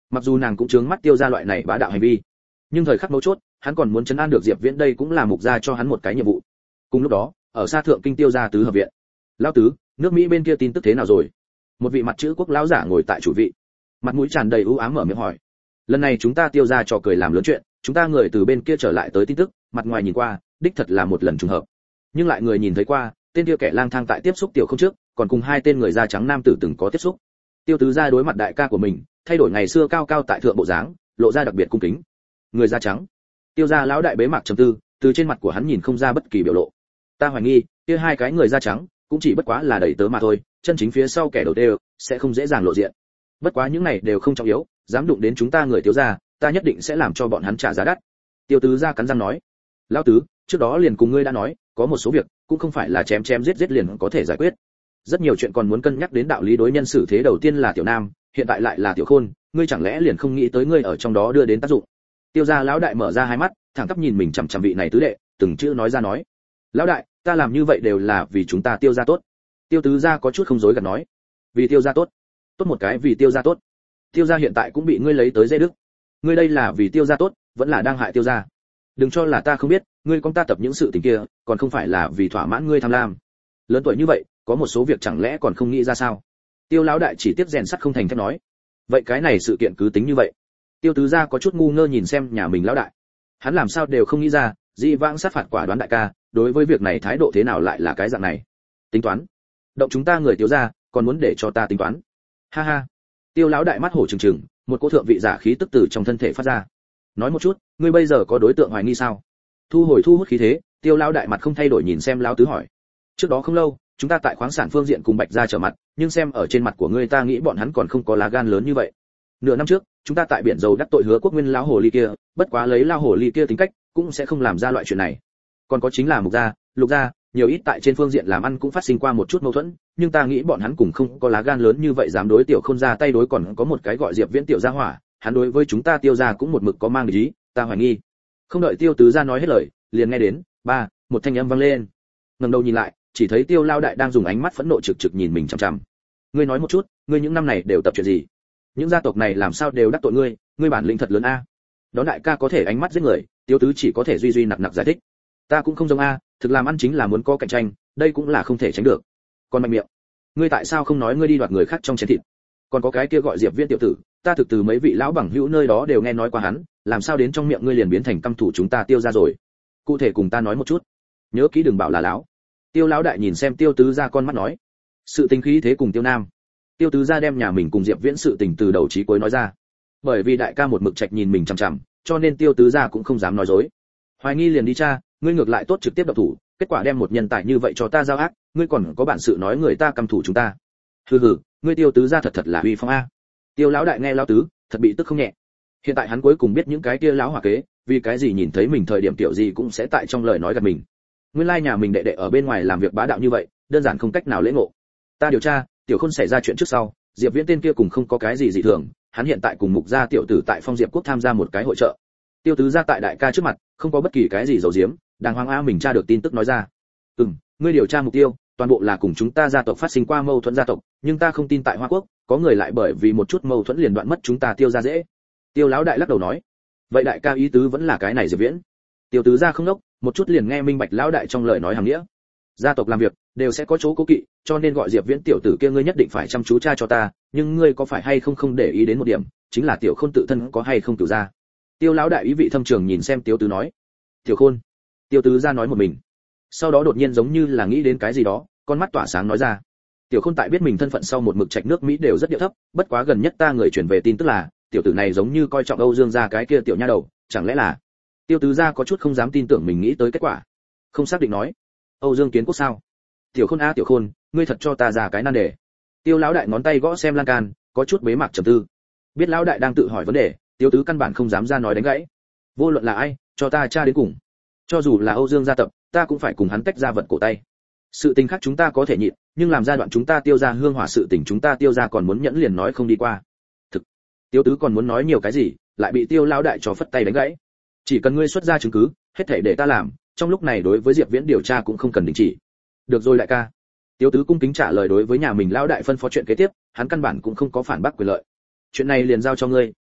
A: Mặc dù nàng cũng chướng mắt Tiêu gia loại này bá đạo hành vi, nhưng thời khắc mấu chốt, hắn còn muốn trấn an được Diệp Viễn, đây cũng là mục gia cho hắn một cái nhiệm vụ. Cùng lúc đó, ở xa thượng kinh Tiêu gia tứ hợp viện. Lão tứ, nước Mỹ bên kia tin tức thế nào rồi? Một vị mặt chữ quốc lão giả ngồi tại chủ vị, mặt mũi tràn đầy u ám mở miệng hỏi. Lần này chúng ta Tiêu gia trò cười làm lớn chuyện, chúng ta người từ bên kia trở lại tới tin tức, mặt ngoài nhìn qua, đích thật là một lần trùng hợp. Nhưng lại người nhìn thấy qua, tên kia kẻ lang thang tại tiếp xúc tiểu không trước, còn cùng hai tên người da trắng nam tử từng có tiếp xúc. Tiêu tứ gia đối mặt đại ca của mình, thay đổi ngày xưa cao cao tại thượng bộ dáng, lộ ra đặc biệt cung kính. Người da trắng. Tiêu gia lão đại bế mạc trầm tư, từ trên mặt của hắn nhìn không ra bất kỳ biểu lộ. Ta hoài nghi, kia hai cái người da trắng cũng chỉ bất quá là đẩy tớ mà thôi, chân chính phía sau kẻ đầu đều sẽ không dễ dàng lộ diện. Bất quá những này đều không trọng yếu, dám đụng đến chúng ta người Tiêu gia, ta nhất định sẽ làm cho bọn hắn trả giá đắt. Tiêu tứ gia cắn răng nói. Lão tứ, trước đó liền cùng ngươi đã nói, có một số việc cũng không phải là chém chém giết giết liền có thể giải quyết. Rất nhiều chuyện còn muốn cân nhắc đến đạo lý đối nhân xử thế, đầu tiên là Tiểu Nam, hiện tại lại là Tiểu Khôn, ngươi chẳng lẽ liền không nghĩ tới ngươi ở trong đó đưa đến tác dụng. Tiêu gia lão đại mở ra hai mắt, thẳng tắp nhìn mình chằm chằm vị này tứ đệ, từng chữ nói ra nói. Lão đại, ta làm như vậy đều là vì chúng ta Tiêu gia tốt. Tiêu tứ gia có chút không dối gạt nói. Vì Tiêu gia tốt? Tốt một cái vì Tiêu gia tốt. Tiêu gia hiện tại cũng bị ngươi lấy tới dễ đức. Ngươi đây là vì Tiêu gia tốt, vẫn là đang hại Tiêu gia. Đừng cho là ta không biết, ngươi con ta tập những sự tình kia, còn không phải là vì thỏa mãn ngươi tham lam. Lớn tuổi như vậy, có một số việc chẳng lẽ còn không nghĩ ra sao? Tiêu lão đại chỉ tiếp rèn sắt không thành thép nói. Vậy cái này sự kiện cứ tính như vậy. Tiêu tứ gia có chút ngu ngơ nhìn xem nhà mình lão đại. Hắn làm sao đều không nghĩ ra, Dĩ vãng sát phạt quả đoán đại ca, đối với việc này thái độ thế nào lại là cái dạng này? Tính toán? Động chúng ta người Tiêu gia, còn muốn để cho ta tính toán? Ha ha. Tiêu lão đại mắt hổ trừng trừng, một cỗ thượng vị giả khí tức từ trong thân thể phát ra. Nói một chút, ngươi bây giờ có đối tượng hoài nghi sao? Thu hút khí thế, Tiêu lão đại mặt không thay đổi nhìn xem lão tứ hỏi. Trước đó không lâu, chúng ta tại khoáng sản phương diện cùng Bạch gia trở mặt, nhưng xem ở trên mặt của ngươi ta nghĩ bọn hắn còn không có lá gan lớn như vậy. Nửa năm trước, chúng ta tại biển dầu đắc tội Hứa Quốc Nguyên lão hồ ly kia, bất quá lấy lão hồ ly kia tính cách, cũng sẽ không làm ra loại chuyện này. Còn có chính là Mục gia, Lục gia, nhiều ít tại trên phương diện làm ăn cũng phát sinh qua một chút mâu thuẫn, nhưng ta nghĩ bọn hắn cùng không có lá gan lớn như vậy dám đối Tiểu Khôn ra tay, đối còn có một cái gọi Diệp Viễn tiểu gia hỏa, hắn đối với chúng ta Tiêu gia cũng một mực có mang ý, ta hoài nghi. Không đợi Tiêu tứ gia nói hết lời, liền nghe đến một thanh âm vang lên. Ngẩng đầu nhìn lại, chỉ thấy Tiêu lao đại đang dùng ánh mắt phẫn nộ trực trực nhìn mình chằm chằm. Ngươi nói một chút, ngươi những năm này đều tập chuyện gì? Những gia tộc này làm sao đều đắc tội ngươi, ngươi bản lĩnh thật lớn a. Đó đại ca có thể ánh mắt giết người, Tiêu tứ chỉ có thể duy nặc nặc giải thích. Ta cũng không giống a, thực làm ăn chính là muốn có cạnh tranh, đây cũng là không thể tránh được. Còn mạnh miệng, ngươi tại sao không nói ngươi đi đoạt người khác trong chén thịt? Còn có cái kia gọi Diệp Viễn tiểu tử, ta thực từ mấy vị lão bằng hữu nơi đó đều nghe nói qua hắn, làm sao đến trong miệng ngươi liền biến thành căm thủ chúng ta Tiêu gia rồi? Cụ thể cùng ta nói một chút. Nhớ kỹ đừng bảo là lão. Tiêu lão đại nhìn xem Tiêu tứ gia con mắt nói. Sự tình khí thế cùng Tiêu Nam. Tiêu tứ gia đem nhà mình cùng Diệp Viễn sự tình từ đầu chí cuối nói ra. Bởi vì đại ca một mực trạch nhìn mình chằm chằm, cho nên Tiêu tứ gia cũng không dám nói dối. Hoài nghi liền đi tra, ngươi ngược lại tốt trực tiếp động thủ, kết quả đem một nhân tài như vậy cho ta giao ác, ngươi còn có bản sự nói người ta căm thủ chúng ta. Hừ hừ, ngươi Tiêu tứ gia thật là uy phong a. Tiêu lão đại nghe lão tứ, thật bị tức không nhẹ. Hiện tại hắn cuối cùng biết những cái kia lão hỏa kế, vì cái gì nhìn thấy mình thời điểm tiểu gì cũng sẽ tại trong lời nói gạt mình. Nguyên lai nhà mình đệ đệ ở bên ngoài làm việc bá đạo như vậy, đơn giản không cách nào lễ ngộ. Ta điều tra, Tiểu Khôn xảy ra chuyện trước sau, Diệp Viễn tên kia cùng không có cái gì dị thường, hắn hiện tại cùng Mục gia tiểu tử tại Phong Diệp Quốc tham gia một cái hội chợ. Tiêu tứ gia tại đại ca trước mặt, không có bất kỳ cái gì giấu giếm, đàng hoàng a mình tra được tin tức nói ra. Ngươi điều tra mục tiêu, toàn bộ là cùng chúng ta gia tộc phát sinh qua mâu thuẫn gia tộc, nhưng ta không tin tại Hoa Quốc, có người lại bởi vì một chút mâu thuẫn liền đoạn mất chúng ta Tiêu gia dễ. Tiêu lão đại lắc đầu nói, vậy đại ca ý tứ vẫn là cái này Diệp Viễn. Tiêu tứ gia không đốc, một chút liền nghe minh bạch lão đại trong lời nói hàng nghĩa. Gia tộc làm việc đều sẽ có chỗ cố kỵ, cho nên gọi Diệp Viễn tiểu tử kia ngươi nhất định phải chăm chú tra cho ta, nhưng ngươi có phải hay không để ý đến một điểm, chính là Tiểu Khôn tự thân có hay không tiểu gia. Tiêu lão đại ý vị thâm trường nhìn xem Tiêu tứ nói. Tiểu Khôn. Tiêu tứ gia nói một mình. Sau đó đột nhiên giống như là nghĩ đến cái gì đó, con mắt tỏa sáng nói ra. Tiểu Khôn tại biết mình thân phận sau một mực trạch nước Mỹ đều rất địa thấp, bất quá gần nhất ta người truyền về tin tức là, tiểu tử này giống như coi trọng Âu Dương gia cái kia tiểu nha đầu, chẳng lẽ là? Tiêu tứ gia có chút không dám tin tưởng mình nghĩ tới kết quả. Không xác định nói. Âu Dương Kiến Quốc sao? Tiểu Khôn a Tiểu Khôn, ngươi thật cho ta ra cái nan đề. Tiêu lão đại ngón tay gõ xem lan can, có chút bế mạc trầm tư. Biết lão đại đang tự hỏi vấn đề, Tiêu tứ căn bản không dám ra nói đánh gãy. Vô luận là ai, cho ta tra đến cùng. Cho dù là Âu Dương gia tập, ta cũng phải cùng hắn tách ra vật cổ tay. Sự tình khác chúng ta có thể nhịn, nhưng làm giai đoạn chúng ta Tiêu gia hương hỏa sự tình chúng ta Tiêu gia còn muốn nhẫn liền nói không đi qua. Thực, Tiêu tứ còn muốn nói nhiều cái gì, lại bị Tiêu lão đại cho phất tay đánh gãy. Chỉ cần ngươi xuất ra chứng cứ, hết thảy để ta làm, trong lúc này đối với Diệp Viễn điều tra cũng không cần đình chỉ. Được rồi đại ca. Tiêu tứ cung kính trả lời, đối với nhà mình lão đại phân phó chuyện kế tiếp, hắn căn bản cũng không có phản bác quyền lợi. Chuyện này liền giao cho ngươi,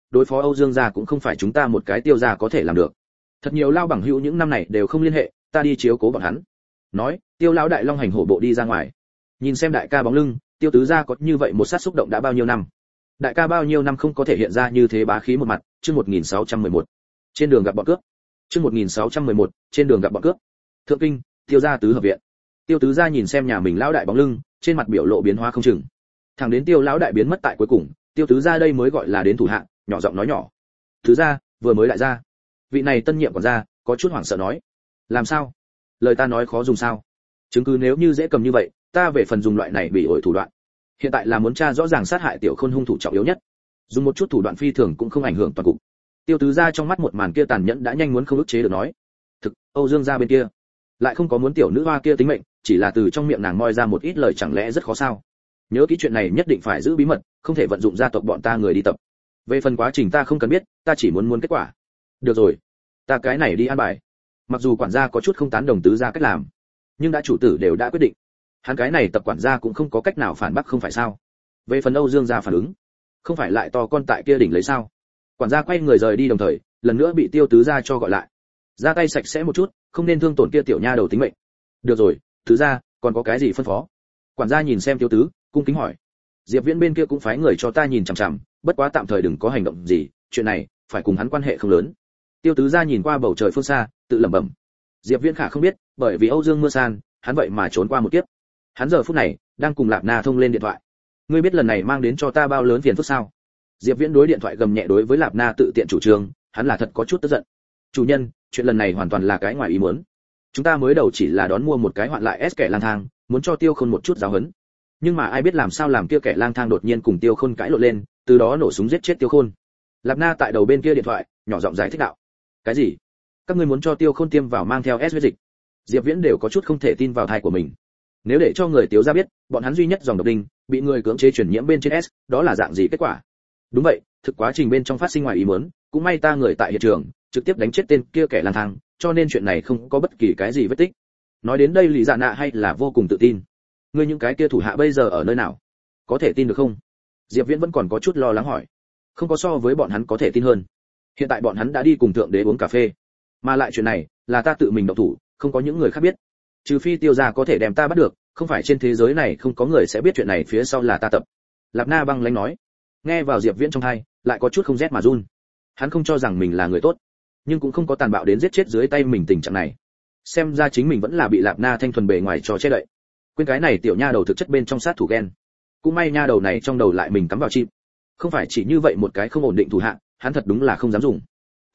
A: đối phó Âu Dương gia cũng không phải chúng ta một cái Tiêu gia có thể làm được. Thật nhiều lao bằng hữu những năm này đều không liên hệ, ta đi chiếu cố bọn hắn. Nói, Tiêu lão đại long hành hổ bộ đi ra ngoài. Nhìn xem đại ca bóng lưng, Tiêu tứ gia có như vậy một sát xúc động đã bao nhiêu năm. Đại ca bao nhiêu năm không có thể hiện ra như thế bá khí một mặt, chương 1611. Trên đường gặp bọn cướp. Chương 1611, trên đường gặp bọn cướp. Thượng kinh, Tiêu gia tứ hợp viện. Tiêu tứ gia nhìn xem nhà mình lão đại bóng lưng, trên mặt biểu lộ biến hóa không chừng. Thẳng đến Tiêu lão đại biến mất tại cuối cùng, Tiêu tứ gia đây mới gọi là đến thủ hạ, nhỏ giọng nói nhỏ. Tứ gia, vừa mới lại ra. Vị này tân nhiệm quản gia, có chút hoảng sợ nói. Làm sao? Lời ta nói khó dùng sao? Chứng cứ nếu như dễ cầm như vậy, ta về phần dùng loại này bị ổi thủ đoạn. Hiện tại là muốn tra rõ ràng sát hại Tiểu Khôn hung thủ trọng yếu nhất. Dùng một chút thủ đoạn phi thường cũng không ảnh hưởng toàn cục. Tiêu tứ gia trong mắt một màn kia tàn nhẫn đã nhanh muốn không ức chế được nói. Thực, Âu Dương gia bên kia lại không có muốn tiểu nữ hoa kia tính mệnh, chỉ là từ trong miệng nàng moi ra một ít lời chẳng lẽ rất khó sao? Nhớ kỹ chuyện này nhất định phải giữ bí mật, không thể vận dụng gia tộc bọn ta người đi tập. Về phần quá trình ta không cần biết, ta chỉ muốn kết quả. Được rồi, ta cái này đi an bài. Mặc dù quản gia có chút không tán đồng tứ gia cách làm, nhưng đã chủ tử đều đã quyết định, hắn cái này tập quản gia cũng không có cách nào phản bác không phải sao? Về phần Âu Dương gia phản ứng, không phải lại to con tại kia đỉnh lấy sao? Quản gia quay người rời đi đồng thời, lần nữa bị Tiêu tứ gia cho gọi lại. Ra tay sạch sẽ một chút, không nên thương tổn kia tiểu nha đầu tính mệnh. Được rồi, tứ gia, còn có cái gì phân phó? Quản gia nhìn xem Tiêu tứ, cung kính hỏi. Diệp Viễn bên kia cũng phái người cho ta nhìn chằm chằm, bất quá tạm thời đừng có hành động gì, chuyện này phải cùng hắn quan hệ không lớn. Tiêu tứ gia nhìn qua bầu trời phương xa, tự lẩm bẩm. Diệp Viễn khả không biết, bởi vì Âu Dương Mưa San, hắn vậy mà trốn qua một kiếp. Hắn giờ phút này đang cùng Lạp Na thông lên điện thoại. Ngươi biết lần này mang đến cho ta bao lớn phiền phức sao? Diệp Viễn đối điện thoại gầm nhẹ đối với Lạp Na tự tiện chủ trương, hắn là thật có chút tức giận. Chủ nhân, chuyện lần này hoàn toàn là cái ngoài ý muốn. Chúng ta mới đầu chỉ là đón mua một cái hoạn lại S kẻ lang thang, muốn cho Tiêu Khôn một chút giáo huấn. Nhưng mà ai biết làm sao làm kia kẻ lang thang đột nhiên cùng Tiêu Khôn cãi lộn lên, từ đó nổ súng giết chết Tiêu Khôn. Lạp Na tại đầu bên kia điện thoại, nhỏ giọng giải thích đạo. Cái gì? Các ngươi muốn cho Tiêu Khôn tiêm vào mang theo S huyết dịch? Diệp Viễn đều có chút không thể tin vào tai của mình. Nếu để cho người Tiếu gia biết, bọn hắn duy nhất dòng độc đinh bị người cưỡng chế truyền nhiễm bên trên S, đó là dạng gì kết quả? Đúng vậy, thực quá trình bên trong phát sinh ngoài ý muốn, cũng may ta người tại hiện trường, trực tiếp đánh chết tên kia kẻ lang thang, cho nên chuyện này không có bất kỳ cái gì vết tích. Nói đến đây Lý Dạ Nạ hay là vô cùng tự tin. Ngươi những cái kia thủ hạ bây giờ ở nơi nào? Có thể tin được không? Diệp Viễn vẫn còn có chút lo lắng hỏi. Không có so với bọn hắn có thể tin hơn. Hiện tại bọn hắn đã đi cùng thượng đế uống cà phê, mà lại chuyện này là ta tự mình động thủ, không có những người khác biết. Trừ phi Tiêu gia có thể đem ta bắt được, không phải trên thế giới này không có người sẽ biết chuyện này phía sau là ta tập. Lạp Na băng lãnh nói. Nghe vào Diệp Viễn trong tai, lại có chút không rét mà run. Hắn không cho rằng mình là người tốt, nhưng cũng không có tàn bạo đến giết chết dưới tay mình tình trạng này. Xem ra chính mình vẫn là bị Lạp Na thanh thuần bề ngoài cho che đậy. Quên cái này tiểu nha đầu thực chất bên trong sát thủ ghen. Cũng may nha đầu này trong đầu lại mình cắm vào chim. Không phải chỉ như vậy một cái không ổn định thủ hạ, hắn thật đúng là không dám dùng.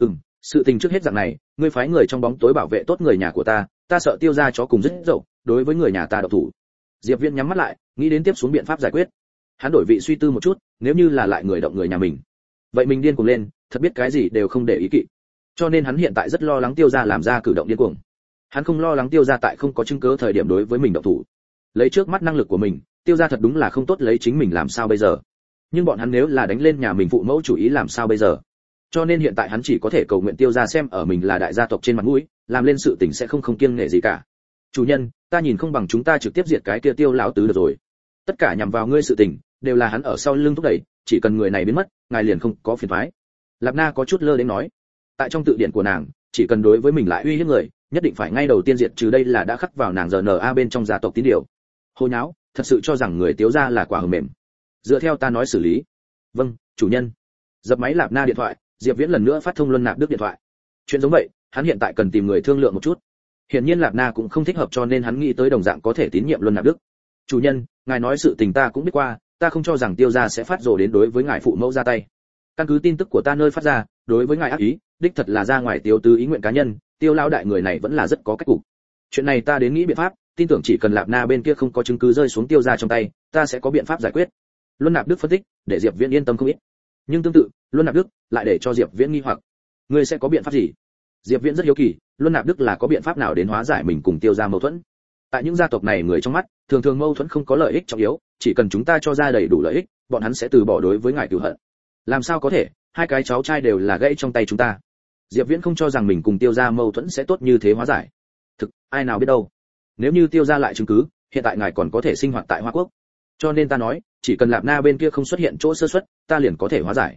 A: Sự tình trước hết dạng này, ngươi phái người trong bóng tối bảo vệ tốt người nhà của ta, ta sợ Tiêu gia chó cùng rất dậu, đối với người nhà ta độc thủ. Diệp Viễn nhắm mắt lại, nghĩ đến tiếp xuống biện pháp giải quyết. Hắn đổi vị suy tư một chút, nếu như là lại người động người nhà mình, vậy mình điên cuồng lên, thật biết cái gì đều không để ý kỵ. Cho nên hắn hiện tại rất lo lắng Tiêu gia làm ra cử động điên cuồng. Hắn không lo lắng Tiêu gia tại không có chứng cứ thời điểm đối với mình động thủ. Lấy trước mắt năng lực của mình, Tiêu gia thật đúng là không tốt lấy chính mình làm sao bây giờ. Nhưng bọn hắn nếu là đánh lên nhà mình phụ mẫu chủ ý làm sao bây giờ? Cho nên hiện tại hắn chỉ có thể cầu nguyện Tiêu gia xem ở mình là đại gia tộc trên mặt mũi, làm lên sự tình sẽ không kiêng nể gì cả. Chủ nhân, ta nhìn không bằng chúng ta trực tiếp diệt cái kia Tiêu lão tứ được rồi. Tất cả nhằm vào ngươi sự tình, đều là hắn ở sau lưng thúc đẩy, chỉ cần người này biến mất, ngài liền không có phiền toái. Lạp Na có chút lơ đến nói. Tại trong tự điển của nàng, chỉ cần đối với mình lại uy hiếp người, nhất định phải ngay đầu tiên diệt trừ, đây là đã khắc vào nàng RNA bên trong gia tộc tín điều. Hồ nháo, thật sự cho rằng người Tiếu gia là quả hờ mềm. Dựa theo ta nói xử lý. Vâng, chủ nhân. Dập máy Lạp Na điện thoại, Diệp Viễn lần nữa phát thông Luân Nạp Đức điện thoại. Chuyện giống vậy, hắn hiện tại cần tìm người thương lượng một chút. Hiển nhiên Lạp Na cũng không thích hợp, cho nên hắn nghĩ tới đồng dạng có thể tín nhiệm Luân Nạp Đức. Chủ nhân, ngài nói sự tình ta cũng biết qua, ta không cho rằng Tiêu gia sẽ phát rồ đến đối với ngài phụ mẫu ra tay. Căn cứ tin tức của ta nơi phát ra, đối với ngài ác ý, đích thật là ra ngoài Tiêu tứ ý nguyện cá nhân, Tiêu lão đại người này vẫn là rất có cách cục. Chuyện này ta đến nghĩ biện pháp, tin tưởng chỉ cần Lạp Na bên kia không có chứng cứ rơi xuống Tiêu gia trong tay, ta sẽ có biện pháp giải quyết. Luân Nạp Đức phân tích, để Diệp Viễn yên tâm không ít. Nhưng tương tự, Luân Nạp Đức lại để cho Diệp Viễn nghi hoặc. Ngươi sẽ có biện pháp gì? Diệp Viễn rất hiếu kỳ, Luân Nạp Đức là có biện pháp nào đến hóa giải mình cùng Tiêu gia mâu thuẫn? Tại những gia tộc này người trong mắt, thường thường mâu thuẫn không có lợi ích trọng yếu, chỉ cần chúng ta cho ra đầy đủ lợi ích, bọn hắn sẽ từ bỏ đối với ngài cửu hận. Làm sao có thể, hai cái cháu trai đều là gãy trong tay chúng ta. Diệp Viễn không cho rằng mình cùng Tiêu gia mâu thuẫn sẽ tốt như thế hóa giải. Thực, ai nào biết đâu. Nếu như Tiêu gia lại chứng cứ, hiện tại ngài còn có thể sinh hoạt tại Hoa Quốc. Cho nên ta nói, chỉ cần Lạp Na bên kia không xuất hiện chỗ sơ suất, ta liền có thể hóa giải.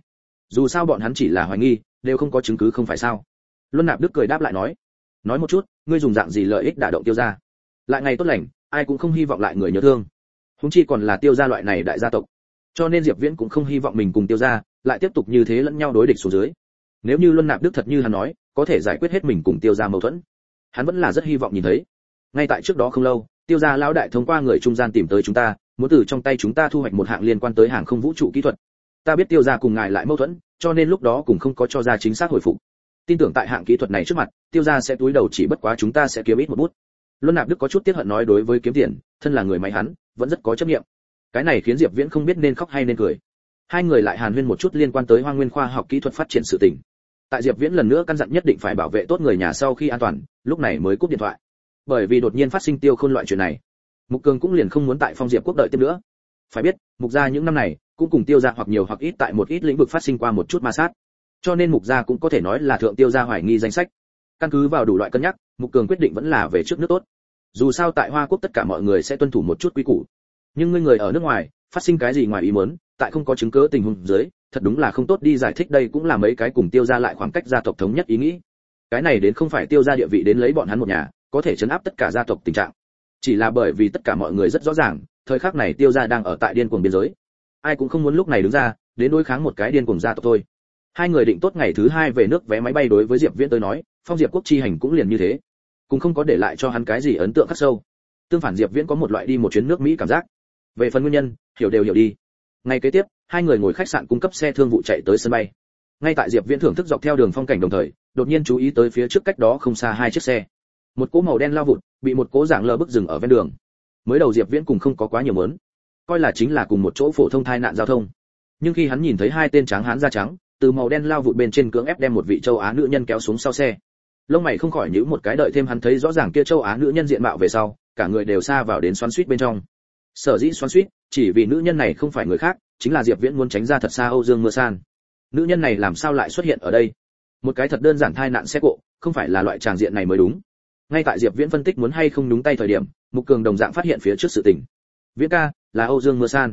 A: Dù sao bọn hắn chỉ là hoài nghi, đều không có chứng cứ không phải sao? Luân Nạp Đức cười đáp lại nói một chút, ngươi dùng dạng gì lợi ích đả động Tiêu gia? Lại ngày tốt lành, ai cũng không hy vọng lại người nhớ thương. Huống chi còn là Tiêu gia loại này đại gia tộc. Cho nên Diệp Viễn cũng không hy vọng mình cùng Tiêu gia lại tiếp tục như thế lẫn nhau đối địch xuống dưới. Nếu như Luân Nạp Đức thật như hắn nói, có thể giải quyết hết mình cùng Tiêu gia mâu thuẫn, hắn vẫn là rất hy vọng nhìn thấy. Ngay tại trước đó không lâu, Tiêu gia lão đại thông qua người trung gian tìm tới chúng ta, muốn từ trong tay chúng ta thu hoạch một hạng liên quan tới hàng không vũ trụ kỹ thuật. Ta biết Tiêu gia cùng ngài lại mâu thuẫn, cho nên lúc đó cũng không có cho ra chính xác hồi phục. Tin tưởng tại hạng kỹ thuật này trước mặt, Tiêu gia sẽ túi đầu, chỉ bất quá chúng ta sẽ kiếm ít một bút. Luân Nạp Đức có chút tiếc hận nói, đối với kiếm tiền, thân là người máy hắn vẫn rất có chấp niệm. Cái này khiến Diệp Viễn không biết nên khóc hay nên cười. Hai người lại hàn huyên một chút liên quan tới Hoa Nguyên khoa học kỹ thuật phát triển sự tình. Tại Diệp Viễn lần nữa căn dặn nhất định phải bảo vệ tốt người nhà sau khi an toàn, lúc này mới cúp điện thoại. Bởi vì đột nhiên phát sinh Tiêu Khôn loại chuyện này, Mục Cường cũng liền không muốn tại Phong Diệp Quốc đợi tiếp nữa. Phải biết, Mục gia những năm này cũng cùng Tiêu gia hoặc nhiều hoặc ít tại một ít lĩnh vực phát sinh qua một chút ma sát, cho nên Mục gia cũng có thể nói là thượng Tiêu gia hoài nghi danh sách. Căn cứ vào đủ loại cân nhắc, Mục Cường quyết định vẫn là về trước nước tốt. Dù sao tại Hoa Quốc tất cả mọi người sẽ tuân thủ một chút quy củ, nhưng người ở nước ngoài phát sinh cái gì ngoài ý muốn, tại không có chứng cứ tình huống dưới, thật đúng là không tốt đi giải thích. Đây cũng là mấy cái cùng Tiêu gia lại khoảng cách gia tộc thống nhất ý nghĩ. Cái này đến không phải Tiêu gia địa vị đến lấy bọn hắn một nhà có thể chấn áp tất cả gia tộc tình trạng, chỉ là bởi vì tất cả mọi người rất rõ ràng, thời khắc này Tiêu gia đang ở tại điên cuồng biên giới, ai cũng không muốn lúc này đứng ra đến đối kháng một cái điên cuồng gia tộc thôi. Hai người định tốt ngày thứ hai về nước vé máy bay, đối với Diệp Viễn tới nói, Phong Diệp Quốc chi hành cũng liền như thế, cũng không có để lại cho hắn cái gì ấn tượng khắc sâu. Tương phản, Diệp Viễn có một loại đi một chuyến nước Mỹ cảm giác. Về phần nguyên nhân, hiểu đi. Ngày kế tiếp, hai người ngồi khách sạn cung cấp xe thương vụ chạy tới sân bay. Ngay tại Diệp Viễn thưởng thức dọc theo đường phong cảnh đồng thời, đột nhiên chú ý tới phía trước cách đó không xa hai chiếc xe. Một cỗ màu đen lao vụt, bị một cỗ dạng lơ bức dừng ở ven đường. Mới đầu Diệp Viễn cũng không có quá nhiều mớn, coi là chính là cùng một chỗ phổ thông tai nạn giao thông. Nhưng khi hắn nhìn thấy hai tên tráng hán da trắng, từ màu đen lao vụt bên trên cưỡng ép đem một vị châu Á nữ nhân kéo xuống sau xe, lông mày không khỏi nhíu một cái. Đợi thêm hắn thấy rõ ràng kia châu Á nữ nhân diện mạo về sau, cả người đều sa vào đến xoắn xuýt bên trong. Sở dĩ xoắn xuýt, chỉ vì nữ nhân này không phải người khác, chính là Diệp Viễn muốn tránh ra thật xa Âu Dương Mưa San. Nữ nhân này làm sao lại xuất hiện ở đây? Một cái thật đơn giản tai nạn xe cộ, không phải là loại tràng diện này mới đúng. Ngay tại Diệp Viễn phân tích muốn hay không đúng tay thời điểm, Mục Cường đồng dạng phát hiện phía trước sự tình. Viễn ca, là Âu Dương Mưa San.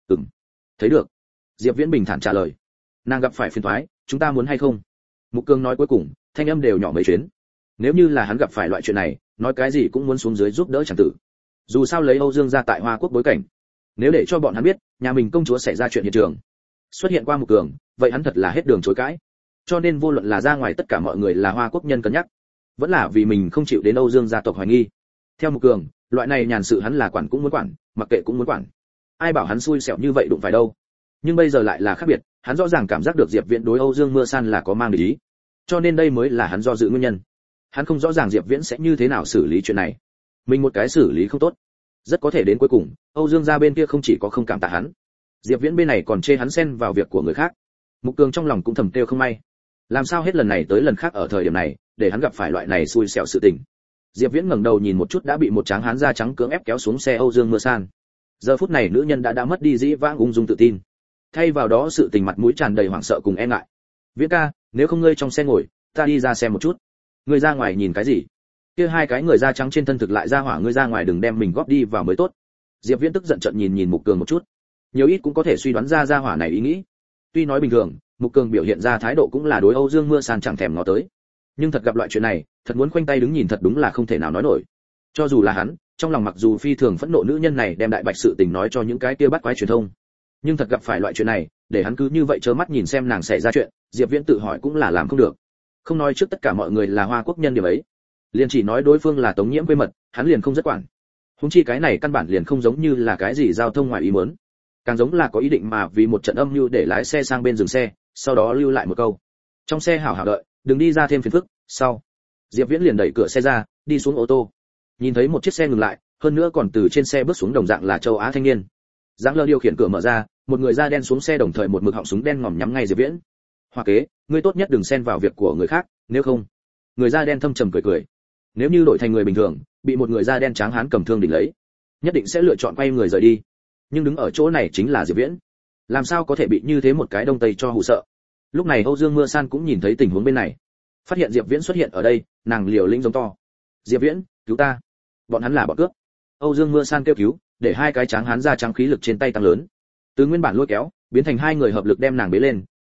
A: Thấy được. Diệp Viễn bình thản trả lời. Nàng gặp phải phiền toái, chúng ta muốn hay không? Mục Cường nói cuối cùng, thanh âm đều nhỏ mấy chuyến. Nếu như là hắn gặp phải loại chuyện này, nói cái gì cũng muốn xuống dưới giúp đỡ chẳng tử. Dù sao lấy Âu Dương gia tại Hoa Quốc bối cảnh, nếu để cho bọn hắn biết nhà mình công chúa xảy ra chuyện hiện trường, xuất hiện qua Mục Cường, vậy hắn thật là hết đường chối cãi. Cho nên vô luận là ra ngoài tất cả mọi người là Hoa Quốc nhân cân nhắc, vẫn là vì mình không chịu đến Âu Dương gia tộc hoài nghi. Theo Mục Cường, loại này nhàn sự hắn là quản cũng muốn quản, mặc kệ cũng muốn quản. Ai bảo hắn xui xẻo như vậy đụng phải đâu. Nhưng bây giờ lại là khác biệt, hắn rõ ràng cảm giác được Diệp Viễn đối Âu Dương Mưa San là có mang ý, cho nên đây mới là hắn do dự nguyên nhân. Hắn không rõ ràng Diệp Viễn sẽ như thế nào xử lý chuyện này. Mình một cái xử lý không tốt, rất có thể đến cuối cùng, Âu Dương gia bên kia không chỉ có không cảm tạ hắn, Diệp Viễn bên này còn chê hắn xen vào việc của người khác. Mục Cường trong lòng cũng thầm kêu không may. Làm sao hết lần này tới lần khác ở thời điểm này, để hắn gặp phải loại này xui xẻo sự tình. Diệp Viễn ngẩng đầu nhìn một chút đã bị một tráng hán da trắng cưỡng ép kéo xuống xe Âu Dương Mưa San. Giờ phút này nữ nhân đã mất đi dĩ vãng ung dung tự tin, thay vào đó sự tình mặt mũi tràn đầy hoảng sợ cùng e ngại. Viễn ca, nếu không ngươi trong xe ngồi, ta đi ra xem một chút. Ngươi ra ngoài nhìn cái gì? Kia hai cái người da trắng trên thân thực lại ra hỏa, ngươi ra ngoài đừng đem mình góp đi vào mới tốt. Diệp Viễn tức giận trợn nhìn Mục Cường một chút, nhiều ít cũng có thể suy đoán ra hỏa này ý nghĩ. Tuy nói bình thường, Mục Cường biểu hiện ra thái độ cũng là đối Âu Dương Mưa San chẳng thèm ngó tới, nhưng thật gặp loại chuyện này, thật muốn khoanh tay đứng nhìn thật đúng là không thể nào nói nổi. Cho dù là hắn, trong lòng mặc dù phi thường phẫn nộ nữ nhân này đem đại bạch sự tình nói cho những cái kia bắt quái truyền thông, nhưng thật gặp phải loại chuyện này, để hắn cứ như vậy trơ mắt nhìn xem nàng xảy ra chuyện, Diệp Viễn tự hỏi cũng là làm không được. Không nói trước tất cả mọi người là Hoa Quốc nhân điểm ấy, liền chỉ nói đối phương là Tống Nhiễm quê mật, hắn liền không rất quản. Huống chi cái này căn bản liền không giống như là cái gì giao thông ngoài ý muốn, càng giống là có ý định mà vì một trận âm mưu để lái xe sang bên dừng xe, sau đó lưu lại một câu: trong xe hảo hảo đợi, đừng đi ra thêm phiền phức. Sau, Diệp Viễn liền đẩy cửa xe ra, đi xuống ô tô. Nhìn thấy một chiếc xe ngừng lại, hơn nữa còn từ trên xe bước xuống đồng dạng là châu Á thanh niên. Giang Lơ điều khiển cửa mở ra, một người da đen xuống xe, đồng thời một mực họng súng đen ngòm nhắm ngay Diệp Viễn. Hoa kế, ngươi tốt nhất đừng xen vào việc của người khác, nếu không. Người da đen thâm trầm cười. Nếu như đổi thành người bình thường, bị một người da đen tráng hán cầm thương đỉnh lấy, nhất định sẽ lựa chọn quay người rời đi. Nhưng đứng ở chỗ này chính là Diệp Viễn, làm sao có thể bị như thế một cái đông tây cho hù sợ. Lúc này Âu Dương Mưa San cũng nhìn thấy tình huống bên này, phát hiện Diệp Viễn xuất hiện ở đây, nàng liều lĩnh giống to: Diệp Viễn, cứu ta, bọn hắn là bọn cướp. Âu Dương Mưa San kêu cứu, để hai cái tráng hán da trắng khí lực trên tay tăng lớn, từ nguyên bản lôi kéo biến thành hai người hợp lực đem nàng bế lên,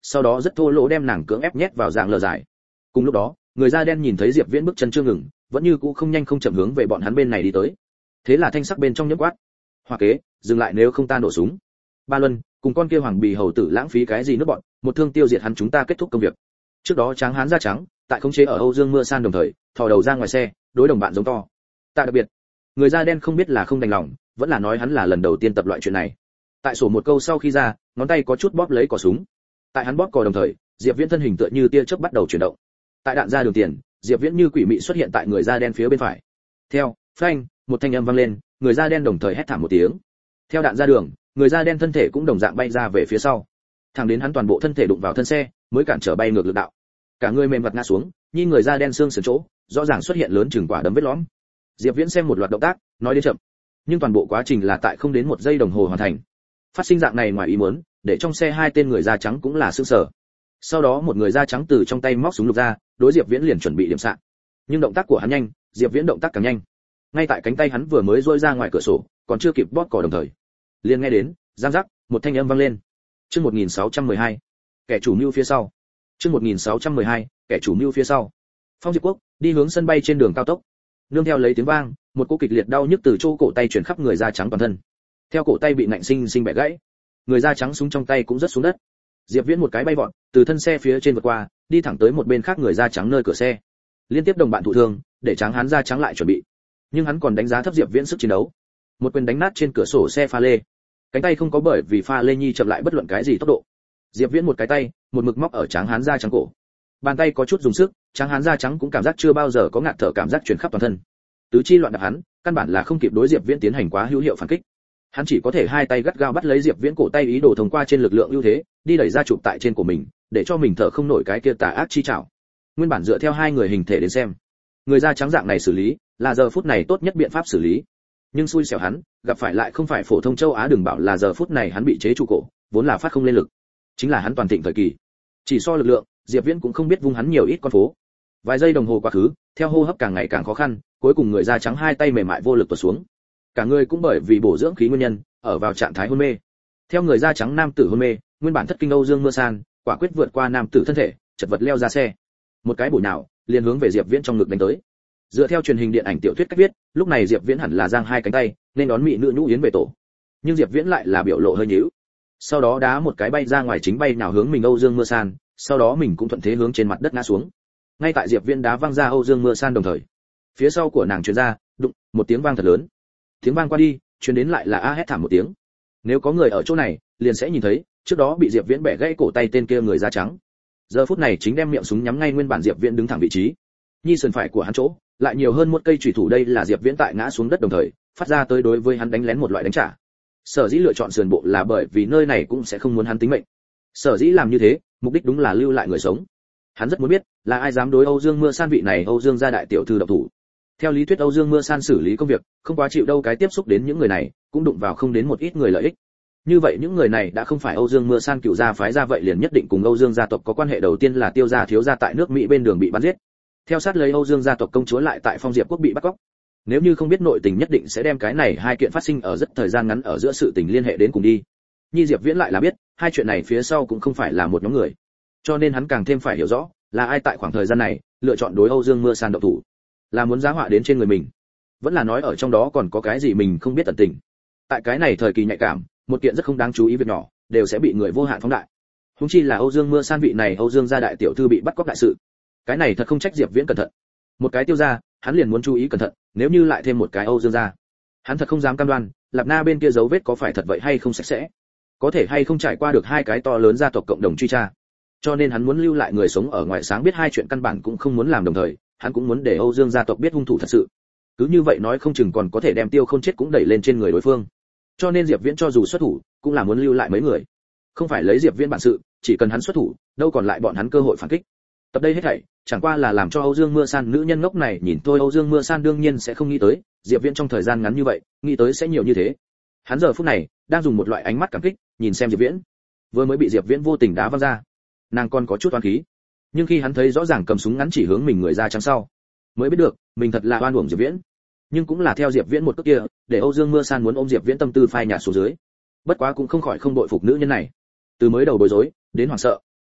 A: sau đó rất thô lỗ đem nàng cưỡng ép nhét vào dạng lờ dài. Cùng lúc đó, người da đen nhìn thấy Diệp Viễn bước chân chưa ngừng, vẫn như cũ không nhanh không chậm hướng về bọn hắn bên này đi tới. Thế là thanh sắc bên trong nhấc quát: "Hoa kế, dừng lại nếu không ta nổ súng." Ba Luân, cùng con kia hoàng bì hầu tử lãng phí cái gì nước bọn, một thương tiêu diệt hắn chúng ta kết thúc công việc. Trước đó Tráng Hán da trắng, tại khống chế ở Âu Dương Mưa San đồng thời, thò đầu ra ngoài xe, đối đồng bạn giống to. Tạ đặc biệt, người da đen không biết là không đành lòng, vẫn là nói hắn là lần đầu tiên tập loại chuyện này. Tại sổ một câu sau khi ra, ngón tay có chút bóp lấy cò súng. Tại hắn bóp cò đồng thời, Diệp Viễn thân hình tựa như tia chớp bắt đầu chuyển động. Tại đạn ra đường tiền, Diệp Viễn như quỷ mị xuất hiện tại người da đen phía bên phải. Theo, phanh, một thanh âm vang lên, người da đen đồng thời hét thảm một tiếng. Theo đạn ra đường, người da đen thân thể cũng đồng dạng bay ra về phía sau. Thẳng đến hắn toàn bộ thân thể đụng vào thân xe, mới cản trở bay ngược lực đạo. Cả người mềm vật ngã xuống, như người da đen xương sườn chỗ, rõ ràng xuất hiện lớn chừng quả đấm vết lõm. Diệp Viễn xem một loạt động tác, nói đến chậm, nhưng toàn bộ quá trình là tại không đến 1 giây đồng hồ hoàn thành. Phát sinh dạng này ngoài ý muốn, để trong xe 2 tên người da trắng cũng là sửng sở. Sau đó một người da trắng từ trong tay móc súng lục ra, đối Diệp Viễn liền chuẩn bị điểm xạ. Nhưng động tác của hắn nhanh, Diệp Viễn động tác càng nhanh. Ngay tại cánh tay hắn vừa mới duỗi ra ngoài cửa sổ, còn chưa kịp bóp cò đồng thời, liền nghe đến giang rắc, một thanh âm vang lên. Chương 1612, kẻ chủ mưu phía sau. Chương 1612, kẻ chủ mưu phía sau. Phong Diệp Quốc đi hướng sân bay trên đường cao tốc. Nương theo lấy tiếng vang, một cú kịch liệt đau nhức từ chỗ cổ tay truyền khắp người da trắng toàn thân. Theo cổ tay bị nạnh sinh bẻ gãy, người da trắng súng trong tay cũng rớt xuống đất. Diệp Viễn một cái bay vọt, từ thân xe phía trên vượt qua, đi thẳng tới một bên khác người da trắng nơi cửa xe. Liên tiếp đồng bạn thụ thương, để Tráng Hán da trắng lại chuẩn bị. Nhưng hắn còn đánh giá thấp Diệp Viễn sức chiến đấu. Một quyền đánh nát trên cửa sổ xe pha lê. Cánh tay không có bởi vì pha lê nhi chậm lại bất luận cái gì tốc độ. Diệp Viễn một cái tay, một mực móc ở Tráng Hán da trắng cổ. Bàn tay có chút dùng sức, Tráng Hán da trắng cũng cảm giác chưa bao giờ có ngạt thở cảm giác truyền khắp toàn thân. Tứ chi loạn đạp hắn, căn bản là không kịp đối Diệp Viễn tiến hành quá hữu hiệu phản kích. Hắn chỉ có thể hai tay gắt gao bắt lấy Diệp Viễn cổ tay ý đồ thông qua trên lực lượng ưu thế, đi đẩy ra chụp tại trên của mình, để cho mình thở không nổi cái kia tà ác chi chảo. Nguyên bản dựa theo hai người hình thể đến xem, người da trắng dạng này xử lý, là giờ phút này tốt nhất biện pháp xử lý. Nhưng xui xẻo hắn, gặp phải lại không phải phổ thông châu Á, đừng bảo là giờ phút này hắn bị chế trụ cổ, vốn là phát không lên lực. Chính là hắn toàn thịnh thời kỳ. Chỉ so lực lượng, Diệp Viễn cũng không biết vung hắn nhiều ít con phố. Vài giây đồng hồ quá khứ, theo hô hấp càng ngày càng khó khăn, cuối cùng người da trắng hai tay mềm mại vô lực tuột xuống. Cả người cũng bởi vì bổ dưỡng khí nguyên nhân, ở vào trạng thái hôn mê. Theo người da trắng nam tử hôn mê, nguyên bản thất kinh Âu Dương Mưa San, quả quyết vượt qua nam tử thân thể, chật vật leo ra xe. Một cái bổ nhào, liền hướng về Diệp Viễn trong ngực đánh tới. Dựa theo truyền hình điện ảnh tiểu thuyết cách viết, lúc này Diệp Viễn hẳn là giang hai cánh tay, nên đón mỹ nữ nhũ yến về tổ. Nhưng Diệp Viễn lại là biểu lộ hơi nhíu. Sau đó đá một cái bay ra ngoài chính bay nào hướng mình Âu Dương Mưa San, sau đó mình cũng thuận thế hướng trên mặt đất ngã xuống. Ngay tại Diệp Viễn đá văng ra Âu Dương Mưa San đồng thời, phía sau của nàng truyền ra, đụng, một tiếng vang thật lớn. Tiếng vang qua đi, truyền đến lại là a hét thảm một tiếng. Nếu có người ở chỗ này, liền sẽ nhìn thấy, trước đó bị Diệp Viễn bẻ gãy cổ tay tên kia người da trắng. Giờ phút này chính đem miệng súng nhắm ngay nguyên bản Diệp Viễn đứng thẳng vị trí. Nhi sườn phải của hắn chỗ, lại nhiều hơn một cây chủy thủ, đây là Diệp Viễn tại ngã xuống đất đồng thời, phát ra tới đối với hắn đánh lén một loại đánh trả. Sở dĩ lựa chọn sườn bộ là bởi vì nơi này cũng sẽ không muốn hắn tính mệnh. Sở dĩ làm như thế, mục đích đúng là lưu lại người sống. Hắn rất muốn biết, là ai dám đối Âu Dương Mưa San vị này Âu Dương gia đại tiểu thư động thủ. Theo lý thuyết Âu Dương Mưa San xử lý công việc, không quá chịu đâu cái tiếp xúc đến những người này, cũng đụng vào không đến một ít người lợi ích. Như vậy những người này đã không phải Âu Dương Mưa San cựu gia phái ra, vậy liền nhất định cùng Âu Dương gia tộc có quan hệ. Đầu tiên là Tiêu gia thiếu gia tại nước Mỹ bên đường bị bắn giết. Theo sát lấy Âu Dương gia tộc công chúa lại tại Phong Diệp Quốc bị bắt cóc. Nếu như không biết nội tình nhất định sẽ đem cái này hai kiện phát sinh ở rất thời gian ngắn ở giữa sự tình liên hệ đến cùng đi. Nhi Diệp Viễn lại là biết, hai chuyện này phía sau cũng không phải là một nhóm người. Cho nên hắn càng thêm phải hiểu rõ, là ai tại khoảng thời gian này lựa chọn đối Âu Dương Mưa San động thủ. Là muốn giá họa đến trên người mình, vẫn là nói ở trong đó còn có cái gì mình không biết tận tình. Tại cái này thời kỳ nhạy cảm, một kiện rất không đáng chú ý việc nhỏ đều sẽ bị người vô hạn phóng đại. Huống chi là Âu Dương Mưa San vị này Âu Dương gia đại tiểu thư bị bắt cóc đại sự. Cái này thật không trách Diệp Viễn cẩn thận. Một cái Tiêu gia, hắn liền muốn chú ý cẩn thận, nếu như lại thêm một cái Âu Dương gia, hắn thật không dám cam đoan, Lạp Na bên kia dấu vết có phải thật vậy hay không sạch sẽ, có thể hay không trải qua được hai cái to lớn gia tộc cộng đồng truy tra. Cho nên hắn muốn lưu lại người sống ở ngoài sáng biết hai chuyện căn bản cũng không muốn làm, đồng thời hắn cũng muốn để Âu Dương gia tộc biết hung thủ thật sự. Cứ như vậy nói không chừng còn có thể đem Tiêu Không chết cũng đẩy lên trên người đối phương. Cho nên Diệp Viễn cho dù xuất thủ, cũng là muốn lưu lại mấy người. Không phải lấy Diệp Viễn bản sự, chỉ cần hắn xuất thủ, đâu còn lại bọn hắn cơ hội phản kích. Tập đây hết thảy, chẳng qua là làm cho Âu Dương Mưa San nữ nhân ngốc này nhìn thôi. Âu Dương Mưa San đương nhiên sẽ không nghĩ tới, Diệp Viễn trong thời gian ngắn như vậy, nghĩ tới sẽ nhiều như thế. Hắn giờ phút này đang dùng một loại ánh mắt cảm kích, nhìn xem Diệp Viễn. Vừa mới bị Diệp Viễn vô tình đá văng ra, nàng còn có chút oán khí. Nhưng khi hắn thấy rõ ràng cầm súng ngắn chỉ hướng mình người da trắng sau, mới biết được, mình thật là oan uổng Diệp Viễn. Nhưng cũng là theo Diệp Viễn một cước kia, để Âu Dương Mưa San muốn ôm Diệp Viễn tâm tư phai nhạt xuống dưới. Bất quá cũng không khỏi không bội phục nữ nhân này. Từ mới đầu bối rối, đến hoảng sợ,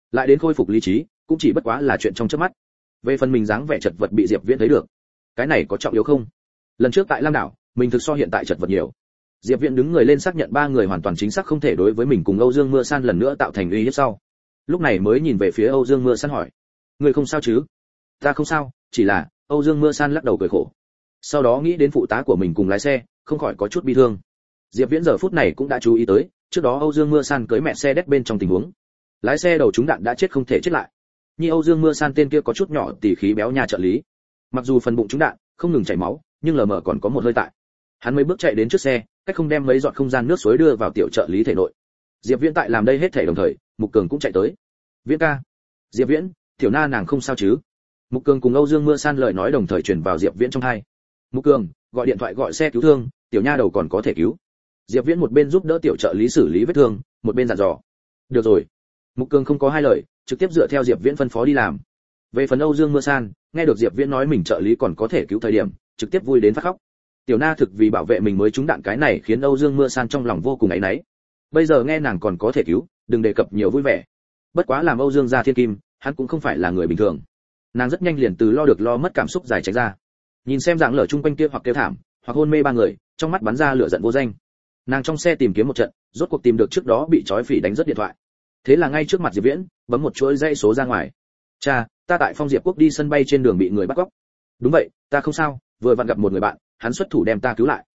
A: lại đến khôi phục lý trí cũng chỉ bất quá là chuyện trong chớp mắt. Về phần mình dáng vẻ chật vật bị Diệp Viễn thấy được, cái này có trọng yếu không? Lần trước tại Lam đảo mình thực so hiện tại chật vật nhiều. Diệp Viễn đứng người lên xác nhận ba người hoàn toàn chính xác không thể đối với mình cùng Âu Dương Mưa San lần nữa tạo thành uy hiếp sau. Lúc này mới nhìn về phía Âu Dương Mưa San hỏi: "Ngươi không sao chứ?" "Ta không sao, chỉ là..." Âu Dương Mưa San lắc đầu cười khổ. Sau đó nghĩ đến phụ tá của mình cùng lái xe, không khỏi có chút bi thương. Diệp Viễn giờ phút này cũng đã chú ý tới, trước đó Âu Dương Mưa San cưới mẹ xe đét bên trong tình huống. Lái xe đầu trúng đạn đã chết không thể chết lại. Như Âu Dương Mưa San tên kia có chút nhỏ tỉ khí béo nha trợ lý. Mặc dù phần bụng trúng đạn, không ngừng chảy máu, nhưng lờ mờ còn có một hơi tại. Hắn mấy bước chạy đến trước xe, cách không đem mấy giọt không gian nước suối đưa vào tiểu trợ lý thể nội. Diệp Viễn tại làm đây hết thể đồng thời, Mục Cường cũng chạy tới. "Viễn ca." "Diệp Viễn, tiểu na nàng không sao chứ?" Mục Cường cùng Âu Dương Mưa San lời nói đồng thời truyền vào Diệp Viễn trong tai. "Mục Cường, gọi điện thoại gọi xe cứu thương, tiểu nha đầu còn có thể cứu." Diệp Viễn một bên giúp đỡ tiểu trợ lý xử lý vết thương, một bên dặn dò. "Được rồi." Mục Cường không có hai lời, trực tiếp dựa theo Diệp Viễn phân phó đi làm. Về phần Âu Dương Mưa San, nghe được Diệp Viễn nói mình trợ lý còn có thể cứu thời điểm, trực tiếp vui đến phát khóc. Tiểu na thực vì bảo vệ mình mới trúng đạn, cái này khiến Âu Dương Mưa San trong lòng vô cùng áy náy. Bây giờ nghe nàng còn có thể cứu, đừng đề cập nhiều vui vẻ. Bất quá làm Âu Dương gia thiên kim, hắn cũng không phải là người bình thường. Nàng rất nhanh liền từ lo được lo mất cảm xúc giải tránh ra. Nhìn xem dạng lở chung quanh kia hoặc kêu thảm, hoặc hôn mê ba người, trong mắt bắn ra lửa giận vô danh. Nàng trong xe tìm kiếm một trận, rốt cuộc tìm được trước đó bị trói phỉ đánh rất điện thoại. Thế là ngay trước mặt Diệp Viễn, bấm một chuỗi dãy số ra ngoài. "Cha, ta tại Phong Diệp Quốc đi sân bay trên đường bị người bắt cóc." "Đúng vậy, ta không sao, vừa vặn gặp một người bạn, hắn xuất thủ đem ta cứu lại."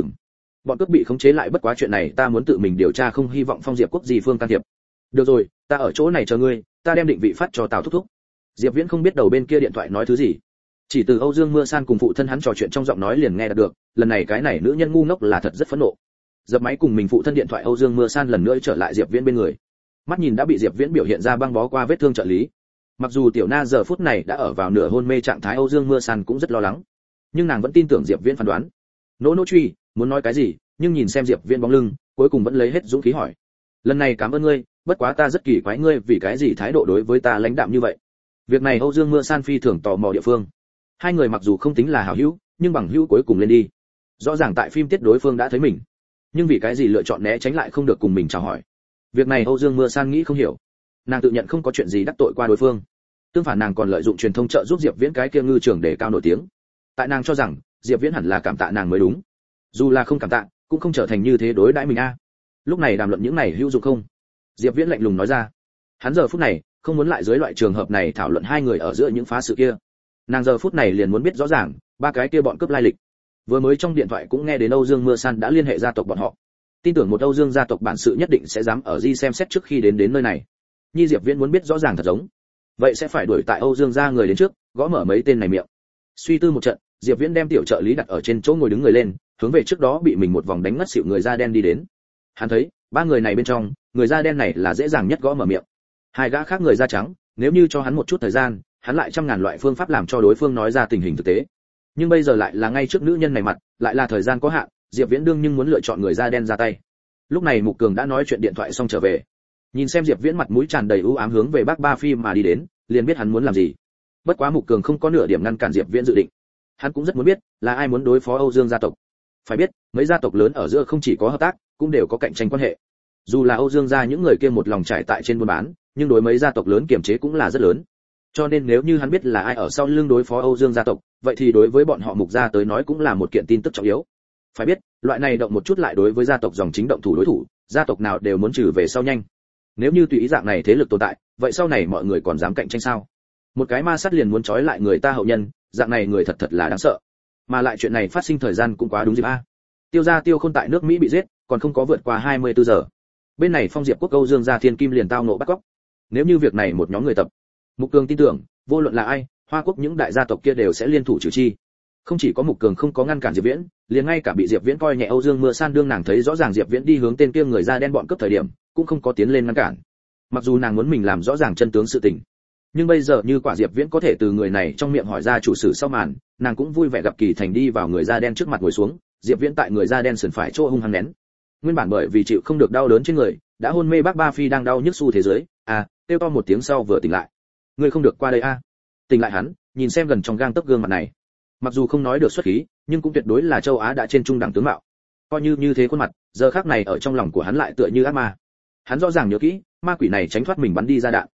A: Bọn cướp bị khống chế lại, bất quá chuyện này ta muốn tự mình điều tra, không hy vọng Phong Diệp Quốc gì phương can thiệp." "Được rồi, ta ở chỗ này chờ ngươi, ta đem định vị phát cho Tào thúc thúc." Diệp Viễn không biết đầu bên kia điện thoại nói thứ gì, chỉ từ Âu Dương Mưa San cùng phụ thân hắn trò chuyện trong giọng nói liền nghe được, lần này cái này nữ nhân ngu ngốc là thật rất phẫn nộ. Dập máy cùng mình phụ thân điện thoại, Âu Dương Mưa San lần nữa trở lại Diệp Viễn bên người. Mắt nhìn đã bị Diệp Viễn biểu hiện ra băng bó qua vết thương trợ lý. Mặc dù tiểu na giờ phút này đã ở vào nửa hôn mê trạng thái, Âu Dương Mưa San cũng rất lo lắng, nhưng nàng vẫn tin tưởng Diệp Viễn phán đoán. Nỗ truy muốn nói cái gì, nhưng nhìn xem Diệp Viễn bóng lưng, cuối cùng vẫn lấy hết dũng khí hỏi: "Lần này cảm ơn ngươi, bất quá ta rất kỳ quái ngươi vì cái gì thái độ đối với ta lãnh đạm như vậy?" Việc này Âu Dương Mưa San phi thường tò mò địa phương. Hai người mặc dù không tính là hảo hữu, nhưng bằng hữu cuối cùng lên đi. Rõ ràng tại phim tiết đối phương đã thấy mình, nhưng vì cái gì lựa chọn né tránh lại không được cùng mình chào hỏi. Việc này Âu Dương Mưa San nghĩ không hiểu. Nàng tự nhận không có chuyện gì đắc tội qua đối phương, tương phản nàng còn lợi dụng truyền thông trợ giúp Diệp Viễn cái kia ngư trưởng để cao nổi tiếng. Tại nàng cho rằng Diệp Viễn hẳn là cảm tạ nàng mới đúng, dù là không cảm tạ cũng không trở thành như thế đối đãi mình a. Lúc này đàm luận những này hữu dụng không? Diệp Viễn lạnh lùng nói ra. Hắn giờ phút này không muốn lại dưới loại trường hợp này thảo luận hai người ở giữa những phá sự kia. Nàng giờ phút này liền muốn biết rõ ràng ba cái kia bọn cướp lai lịch. Vừa mới trong điện thoại cũng nghe đến Âu Dương Mưa San đã liên hệ gia tộc bọn họ, tin tưởng một Âu Dương gia tộc bản sự nhất định sẽ dám ở di xem xét trước khi đến nơi này. Nhi Diệp Viễn muốn biết rõ ràng thật giống, vậy sẽ phải đuổi tại Âu Dương gia người đến trước, gõ mở mấy tên này miệng. Suy tư một trận, Diệp Viễn đem tiểu trợ lý đặt ở trên chỗ ngồi đứng người lên, hướng về trước đó bị mình một vòng đánh ngất xỉu người da đen đi đến. Hắn thấy ba người này bên trong, người da đen này là dễ dàng nhất gõ mở miệng. Hai gã khác người da trắng, nếu như cho hắn một chút thời gian, hắn lại trăm ngàn loại phương pháp làm cho đối phương nói ra tình hình thực tế. Nhưng bây giờ lại là ngay trước nữ nhân này mặt, lại là thời gian có hạn, Diệp Viễn đương nhưng muốn lựa chọn người da đen ra tay. Lúc này Mục Cường đã nói chuyện điện thoại xong trở về, nhìn xem Diệp Viễn mặt mũi tràn đầy u ám hướng về bác Ba Phi mà đi đến, liền biết hắn muốn làm gì. Bất quá Mục Cường không có nửa điểm ngăn cản Diệp Viễn dự định. Hắn cũng rất muốn biết là ai muốn đối phó Âu Dương gia tộc. Phải biết, mấy gia tộc lớn ở giữa không chỉ có hợp tác, cũng đều có cạnh tranh quan hệ. Dù là Âu Dương gia những người kia một lòng trải tại trên buôn bán, nhưng đối mấy gia tộc lớn kiềm chế cũng là rất lớn. Cho nên nếu như hắn biết là ai ở sau lưng đối phó Âu Dương gia tộc, vậy thì đối với bọn họ Mục gia tới nói cũng là một kiện tin tức trọng yếu. Phải biết, loại này động một chút lại đối với gia tộc dòng chính động thủ đối thủ, gia tộc nào đều muốn trừ về sau nhanh. Nếu như tùy ý dạng này thế lực tồn tại, vậy sau này mọi người còn dám cạnh tranh sao? Một cái ma sát liền muốn trói lại người ta hậu nhân, dạng này người thật thật là đáng sợ. Mà lại chuyện này phát sinh thời gian cũng quá đúng dịp a. Tiêu gia Tiêu Khôn tại nước Mỹ bị giết, còn không có vượt qua 24 giờ. Bên này Phong Diệp Quốc Âu Dương gia thiên kim liền tao ngộ bắt cóc. Nếu như việc này một nhóm người tập, Mục Cường tin tưởng, vô luận là ai, Hoa Quốc những đại gia tộc kia đều sẽ liên thủ trừ chi. Không chỉ có Mục Cường không có ngăn cản Diệp Viễn, liền ngay cả bị Diệp Viễn coi nhẹ Âu Dương Mưa San đương nàng thấy rõ ràng Diệp Viễn đi hướng tên kia người da đen bọn cướp thời điểm, cũng không có tiến lên ngăn cản. Mặc dù nàng muốn mình làm rõ ràng chân tướng sự tình, nhưng bây giờ như quả Diệp Viễn có thể từ người này trong miệng hỏi ra chủ sử sau màn, nàng cũng vui vẻ gặp Kỳ Thành đi vào người da đen trước mặt ngồi xuống. Diệp Viễn tại người da đen sườn phải chỗ hung hăng nén. Nguyên bản bởi vì chịu không được đau đớn trên người, đã hôn mê bác Ba Phi đang đau nhức xu thế giới, kêu to một tiếng sau vừa tỉnh lại. Ngươi không được qua đây a. Tỉnh lại hắn, nhìn xem gần trong gang tấc gương mặt này, mặc dù không nói được xuất khí, nhưng cũng tuyệt đối là châu Á đã trên trung đẳng tướng mạo. Coi như thế khuôn mặt, giờ khắc này ở trong lòng của hắn lại tựa như ác ma. Hắn rõ ràng nhớ kỹ, ma quỷ này tránh thoát mình bắn đi ra đạn.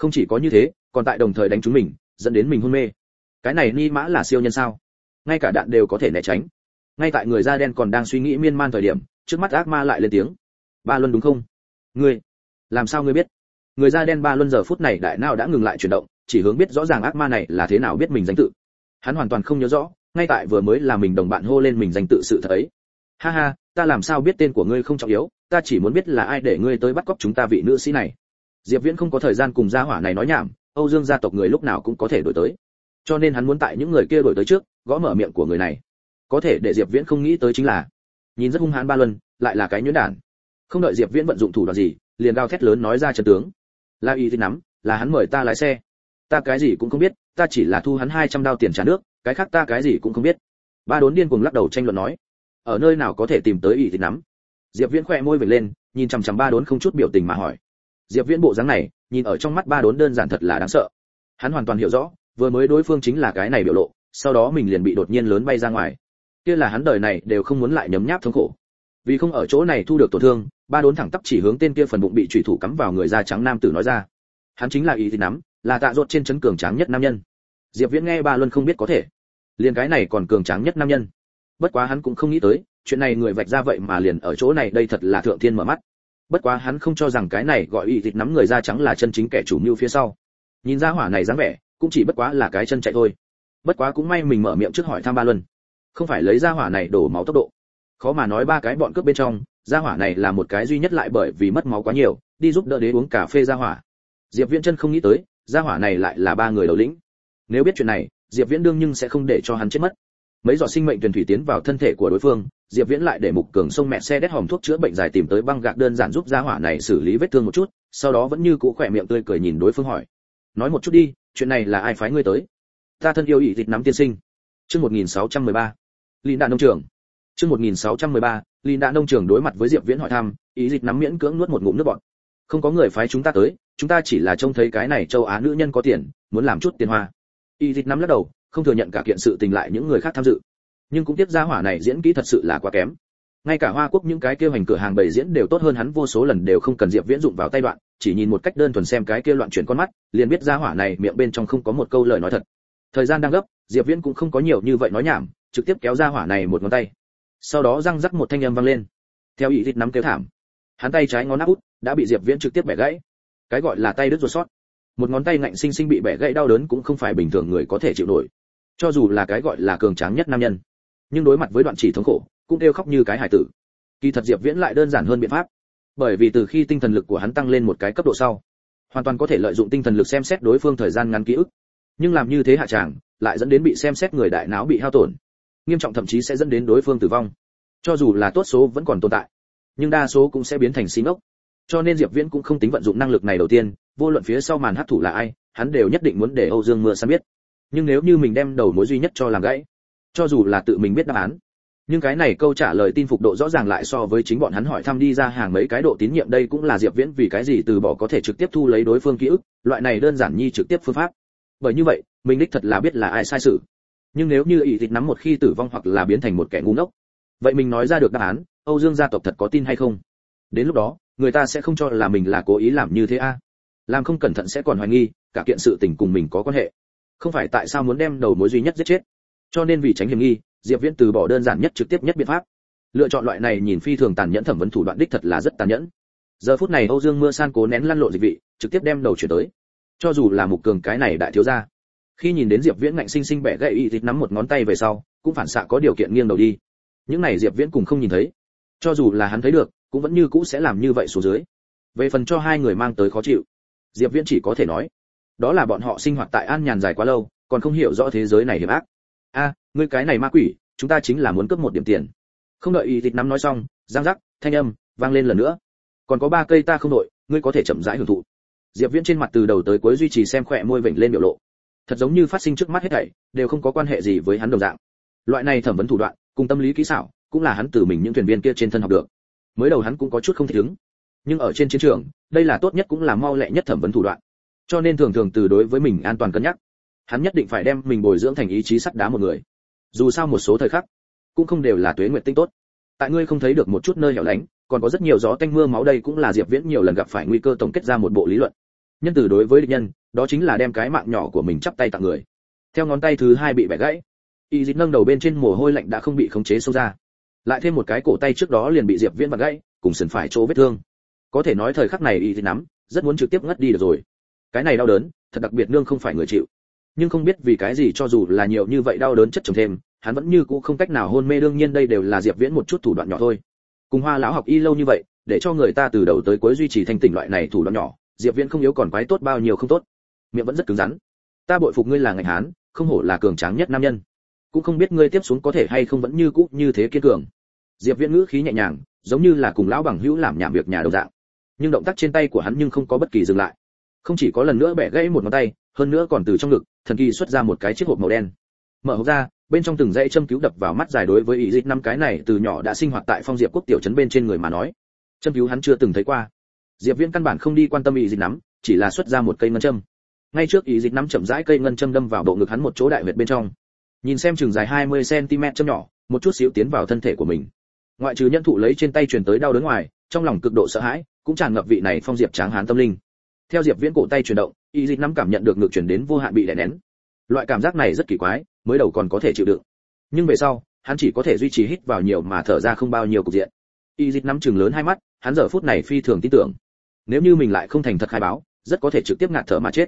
A: Không chỉ có như thế, còn tại đồng thời đánh trúng mình, dẫn đến mình hôn mê. Cái này ni mã là siêu nhân sao? Ngay cả đạn đều có thể né tránh. Ngay tại người da đen còn đang suy nghĩ miên man thời điểm, trước mắt ác ma lại lên tiếng. Ba Luân đúng không? Ngươi, làm sao ngươi biết? Người da đen Ba Luân giờ phút này đại não đã ngừng lại chuyển động, chỉ hướng biết rõ ràng ác ma này là thế nào biết mình danh tự. Hắn hoàn toàn không nhớ rõ, ngay tại vừa mới là mình đồng bạn hô lên mình danh tự sự thật ấy. Ha ha, ta làm sao biết tên của ngươi không trọng yếu, ta chỉ muốn biết là ai để ngươi tới bắt cóc chúng ta vị nữ sĩ này. Diệp Viễn không có thời gian cùng gia hỏa này nói nhảm, Âu Dương gia tộc người lúc nào cũng có thể đổi tới. Cho nên hắn muốn tại những người kia đổi tới trước, gõ mở miệng của người này. Có thể để Diệp Viễn không nghĩ tới chính là, nhìn rất hung hãn Ba Luân, lại là cái nhuyễn đản. Không đợi Diệp Viễn vận dụng thủ đoạn gì, liền gào thét lớn nói ra chân tướng. La Y thì nắm, là hắn mời ta lái xe. Ta cái gì cũng không biết, ta chỉ là thu hắn 200 đao tiền trả nước, cái khác ta cái gì cũng không biết. Ba Đốn điên cuồng lắc đầu tranh luận nói, ở nơi nào có thể tìm tới Y thì nắm. Diệp Viễn khẽ môi vểnh lên, nhìn chằm chằm Ba Đốn không chút biểu tình mà hỏi. Diệp Viễn bộ dáng này, nhìn ở trong mắt Ba Đốn đơn giản thật là đáng sợ. Hắn hoàn toàn hiểu rõ, vừa mới đối phương chính là cái này biểu lộ, sau đó mình liền bị đột nhiên lớn bay ra ngoài. Kia là hắn đời này đều không muốn lại nhấm nháp thống khổ. Vì không ở chỗ này thu được tổn thương, Ba Đốn thẳng tắp chỉ hướng tên kia phần bụng bị chủy thủ cắm vào người da trắng nam tử nói ra. Hắn chính là Y thì nắm, là tạ ruột trên chấn cường tráng nhất nam nhân. Diệp Viễn nghe Ba Luân không biết có thể, liền cái này còn cường tráng nhất nam nhân. Bất quá hắn cũng không nghĩ tới, chuyện này người vạch ra vậy mà liền ở chỗ này, đây thật là thượng thiên mở mắt. Bất quá hắn không cho rằng cái này gọi Y thịt nắm người da trắng là chân chính kẻ chủ mưu phía sau. Nhìn ra hỏa này dáng vẻ, cũng chỉ bất quá là cái chân chạy thôi. Bất quá cũng may mình mở miệng trước hỏi thăm Ba Luân, không phải lấy ra hỏa này đổ máu tốc độ. Khó mà nói ba cái bọn cướp bên trong, ra hỏa này là một cái duy nhất lại bởi vì mất máu quá nhiều, đi giúp đỡ đế uống cà phê ra hỏa. Diệp Viễn chân không nghĩ tới, ra hỏa này lại là ba người đầu lĩnh. Nếu biết chuyện này, Diệp Viễn đương nhưng sẽ không để cho hắn chết mất. Mấy giọt sinh mệnh truyền thủy tiến vào thân thể của đối phương, Diệp Viễn lại để Mục Cường xông mẹ xe đét hòm thuốc chữa bệnh dài tìm tới băng gạc đơn giản giúp ra hỏa này xử lý vết thương một chút, sau đó vẫn như cũ khỏe miệng tươi cười nhìn đối phương hỏi: "Nói một chút đi, chuyện này là ai phái ngươi tới?" "Ta thân yêu Y thịt nắm tiên sinh." Chương 1613. Linh đạn nông trường. Chương 1613. Linh đạn nông trường đối mặt với Diệp Viễn hỏi thăm, Y thịt nắm miễn cưỡng nuốt một ngụm nước bọt. "Không có người phái chúng ta tới, chúng ta chỉ là trông thấy cái này châu Á nữ nhân có tiền, muốn làm chút tiền hoa." Y thịt nắm lắc đầu, không thừa nhận cả kiện sự tình lại những người khác tham dự. Nhưng cũng tiếc ra hỏa này diễn kỹ thật sự là quá kém. Ngay cả Hoa Quốc những cái kia hành cửa hàng bày diễn đều tốt hơn hắn vô số lần, đều không cần Diệp Viễn dụng vào tay đoạn, chỉ nhìn một cách đơn thuần xem cái kia loạn chuyển con mắt, liền biết ra hỏa này miệng bên trong không có một câu lời nói thật. Thời gian đang gấp, Diệp Viễn cũng không có nhiều như vậy nói nhảm, trực tiếp kéo ra hỏa này một ngón tay. Sau đó răng rắc một thanh âm vang lên. Theo Y thịt nắm kêu thảm, hắn tay trái ngón áp út đã bị Diệp Viễn trực tiếp bẻ gãy. Cái gọi là tay đứt ruột sót, một ngón tay ngạnh sinh sinh bị bẻ gãy đau đớn cũng không phải bình thường người có thể chịu nổi. Cho dù là cái gọi là cường tráng nhất nam nhân, nhưng đối mặt với đoạn chỉ thống khổ, cũng kêu khóc như cái hải tử. Kỳ thật Diệp Viễn lại đơn giản hơn biện pháp, bởi vì từ khi tinh thần lực của hắn tăng lên một cái cấp độ sau, hoàn toàn có thể lợi dụng tinh thần lực xem xét đối phương thời gian ngắn ký ức. Nhưng làm như thế hạ tràng, lại dẫn đến bị xem xét người đại não bị hao tổn, nghiêm trọng thậm chí sẽ dẫn đến đối phương tử vong. Cho dù là tốt số vẫn còn tồn tại, nhưng đa số cũng sẽ biến thành si ngốc. Cho nên Diệp Viễn cũng không tính vận dụng năng lực này đầu tiên, vô luận phía sau màn hắc thủ là ai, hắn đều nhất định muốn để Âu Dương Mưa San biết. Nhưng nếu như mình đem đầu mối duy nhất cho làm gãy, cho dù là tự mình biết đáp án, nhưng cái này câu trả lời tin phục độ rõ ràng lại so với chính bọn hắn hỏi thăm đi ra hàng mấy cái độ tín nhiệm, đây cũng là Diệp Viễn vì cái gì từ bỏ có thể trực tiếp thu lấy đối phương ký ức, loại này đơn giản nhi trực tiếp phương pháp. Bởi như vậy, mình đích thật là biết là ai sai sự. Nhưng nếu như Y thịt nắm một khi tử vong hoặc là biến thành một kẻ ngu ngốc, vậy mình nói ra được đáp án, Âu Dương gia tộc thật có tin hay không? Đến lúc đó, người ta sẽ không cho là mình là cố ý làm như thế a. Làm không cẩn thận sẽ còn hoài nghi cả kiện sự tình cùng mình có quan hệ. Không phải tại sao muốn đem đầu mối duy nhất giết chết. Cho nên vì tránh hiểm nghi, Diệp Viễn từ bỏ đơn giản nhất trực tiếp nhất biện pháp. Lựa chọn loại này nhìn phi thường tàn nhẫn thẩm vấn thủ đoạn đích thật là rất tàn nhẫn. Giờ phút này Âu Dương Mưa San cố nén lăn lộn dịch vị, trực tiếp đem đầu chuyển tới. Cho dù là Mục Cường cái này đại thiếu gia, khi nhìn đến Diệp Viễn ngạnh sinh sinh bẻ gãy Y thịt nắm một ngón tay về sau, cũng phản xạ có điều kiện nghiêng đầu đi. Những này Diệp Viễn cũng không nhìn thấy. Cho dù là hắn thấy được, cũng vẫn như cũ sẽ làm như vậy xuống dưới. Về phần cho hai người mang tới khó chịu, Diệp Viễn chỉ có thể nói, đó là bọn họ sinh hoạt tại an nhàn dài quá lâu, còn không hiểu rõ thế giới này hiểm ác. Ngươi cái này ma quỷ, chúng ta chính là muốn cướp một điểm tiền. Không đợi Y thịt nắm nói xong, giang rắc, thanh âm vang lên lần nữa. Còn có 3 cây ta không đội, ngươi có thể chậm rãi hưởng thụ. Diệp Viễn trên mặt từ đầu tới cuối duy trì xem khỏe môi vểnh lên biểu lộ, thật giống như phát sinh trước mắt hết thảy đều không có quan hệ gì với hắn đồng dạng. Loại này thẩm vấn thủ đoạn cùng tâm lý kỹ xảo cũng là hắn từ mình những thuyền viên kia trên thân học được. Mới đầu hắn cũng có chút không thích ứng, nhưng ở trên chiến trường, đây là tốt nhất cũng là mau lẹ nhất thẩm vấn thủ đoạn. Cho nên thường thường từ đối với mình an toàn cân nhắc, hắn nhất định phải đem mình bồi dưỡng thành ý chí sắt đá một người. Dù sao một số thời khắc cũng không đều là tuế nguyệt tinh tốt. Tại ngươi không thấy được một chút nơi hẻo lánh, còn có rất nhiều gió tanh mưa máu, đây cũng là Diệp Viễn nhiều lần gặp phải nguy cơ tổng kết ra một bộ lý luận. Nhân từ đối với địch nhân, đó chính là đem cái mạng nhỏ của mình chắp tay tặng người. Theo ngón tay thứ 2 bị bẻ gãy, y dịch nâng đầu bên trên mồ hôi lạnh đã không bị khống chế xông ra, lại thêm một cái cổ tay trước đó liền bị Diệp Viễn vặn gãy, cùng sườn phải chỗ vết thương. Có thể nói thời khắc này y dịch nắm, rất muốn trực tiếp ngất đi được rồi. Cái này đau đớn, thật đặc biệt nương không phải người chịu. Nhưng không biết vì cái gì cho dù là nhiều như vậy đau đớn chất chồng thêm, hắn vẫn như cũ không cách nào hôn mê, đương nhiên đây đều là Diệp Viễn một chút thủ đoạn nhỏ thôi. Cùng Hoa lão học y lâu như vậy, để cho người ta từ đầu tới cuối duy trì thanh tỉnh loại này thủ đoạn nhỏ, Diệp Viễn không yếu còn quái tốt bao nhiêu không tốt. Miệng vẫn rất cứng rắn. Ta bội phục ngươi là ngạnh hán, không hổ là cường tráng nhất nam nhân. Cũng không biết ngươi tiếp xuống có thể hay không vẫn như cũ như thế kiên cường. Diệp Viễn ngữ khí nhẹ nhàng, giống như là cùng lão bằng hữu làm nhảm việc nhà đồng dạng. Nhưng động tác trên tay của hắn nhưng không có bất kỳ dừng lại. Không chỉ có lần nữa bẻ gãy một ngón tay, hơn nữa còn từ trong ngực, thần kỳ xuất ra một cái chiếc hộp màu đen. Mở hộp ra, bên trong từng dãy châm cứu đập vào mắt, dài đối với ý dịch 5 cái này từ nhỏ đã sinh hoạt tại Phong Diệp quốc tiểu trấn bên trên người mà nói, châm cứu hắn chưa từng thấy qua. Diệp Viễn căn bản không đi quan tâm ý dịch nắm, chỉ là xuất ra một cây ngân châm. Ngay trước ý dịch nắm chậm rãi cây ngân châm đâm vào bộ ngực hắn một chỗ đại huyệt bên trong. Nhìn xem chừng dài 20 cm châm nhỏ, một chút xíu tiến vào thân thể của mình. Ngoại trừ nhân thụ lấy trên tay truyền tới đau đớn ngoài, trong lòng cực độ sợ hãi, cũng tràn ngập vị này Phong Diệp tráng hán tâm linh. Theo Diệp Viễn cổ tay chuyển động, ý dịch nắm cảm nhận được ngực truyền đến vô hạn bị đè nén. Loại cảm giác này rất kỳ quái, mới đầu còn có thể chịu đựng, nhưng về sau, hắn chỉ có thể duy trì hít vào nhiều mà thở ra không bao nhiêu cục diện. Y dịch nắm chừng lớn hai mắt, hắn giờ phút này phi thường tin tưởng, nếu như mình lại không thành thật khai báo, rất có thể trực tiếp ngạt thở mà chết.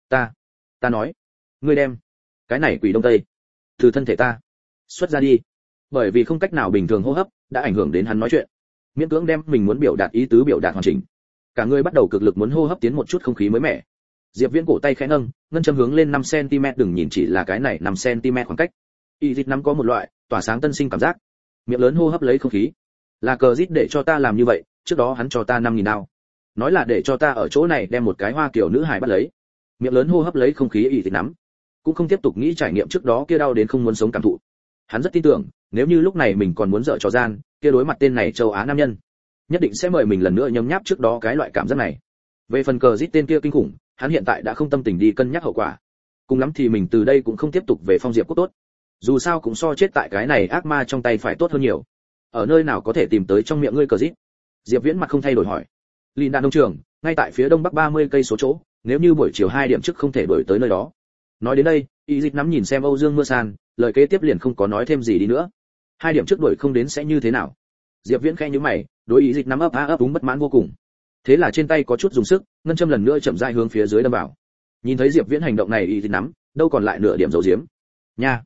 A: Ta nói, ngươi đem cái này quỷ đông tây từ thân thể ta xuất ra đi. Bởi vì không cách nào bình thường hô hấp, đã ảnh hưởng đến hắn nói chuyện, miễn cưỡng đem mình muốn biểu đạt ý tứ biểu đạt hoàn chỉnh. Cả người bắt đầu cực lực muốn hô hấp tiến một chút không khí mới mẻ. Diệp Viễn cổ tay khẽ nâng, ngân châm hướng lên 5 cm, đừng nhìn chỉ là cái này 5 cm khoảng cách. Y dịch nắm có một loại tỏa sáng tân sinh cảm giác, miệng lớn hô hấp lấy không khí. Là cờ rít để cho ta làm như vậy, trước đó hắn cho ta 5.000 đao, nói là để cho ta ở chỗ này đem một cái hoa kiểu nữ hài bắt lấy. Miệng lớn hô hấp lấy không khí, y dịch nắm cũng không tiếp tục nghĩ trải nghiệm trước đó kia đau đến không muốn sống cảm thụ. Hắn rất tin tưởng, nếu như lúc này mình còn muốn dở trò gian, kia đối mặt tên này châu Á nam nhân, nhất định sẽ mời mình lần nữa nhấm nháp trước đó cái loại cảm giác này. Về phần cờ rít tên kia kinh khủng, hắn hiện tại đã không tâm tình đi cân nhắc hậu quả. Cùng lắm thì mình từ đây cũng không tiếp tục về Phong Diệp quốc tốt. Dù sao cũng so chết tại cái này ác ma trong tay phải tốt hơn nhiều. Ở nơi nào có thể tìm tới trong miệng ngươi cờ rít? Diệp Viễn mặt không thay đổi hỏi. Lìn đạn nông trường, ngay tại phía đông bắc 30 cây số chỗ, nếu như buổi chiều 2 điểm trước không thể đuổi tới nơi đó. Nói đến đây, Y Dịch nắm nhìn xem Âu Dương Mưa San, lời kế tiếp liền không có nói thêm gì đi nữa. 2 điểm trước đuổi không đến sẽ như thế nào? Diệp Viễn khẽ nhíu mày, đối Y Dịch nắm ấp úng bất mãn vô cùng. Thế là trên tay có chút dùng sức, ngân châm lần nữa chậm rãi hướng phía dưới đâm vào. Nhìn thấy Diệp Viễn hành động này, Y Dịch nắm đâu còn lại nửa điểm giấu giếm. Nha,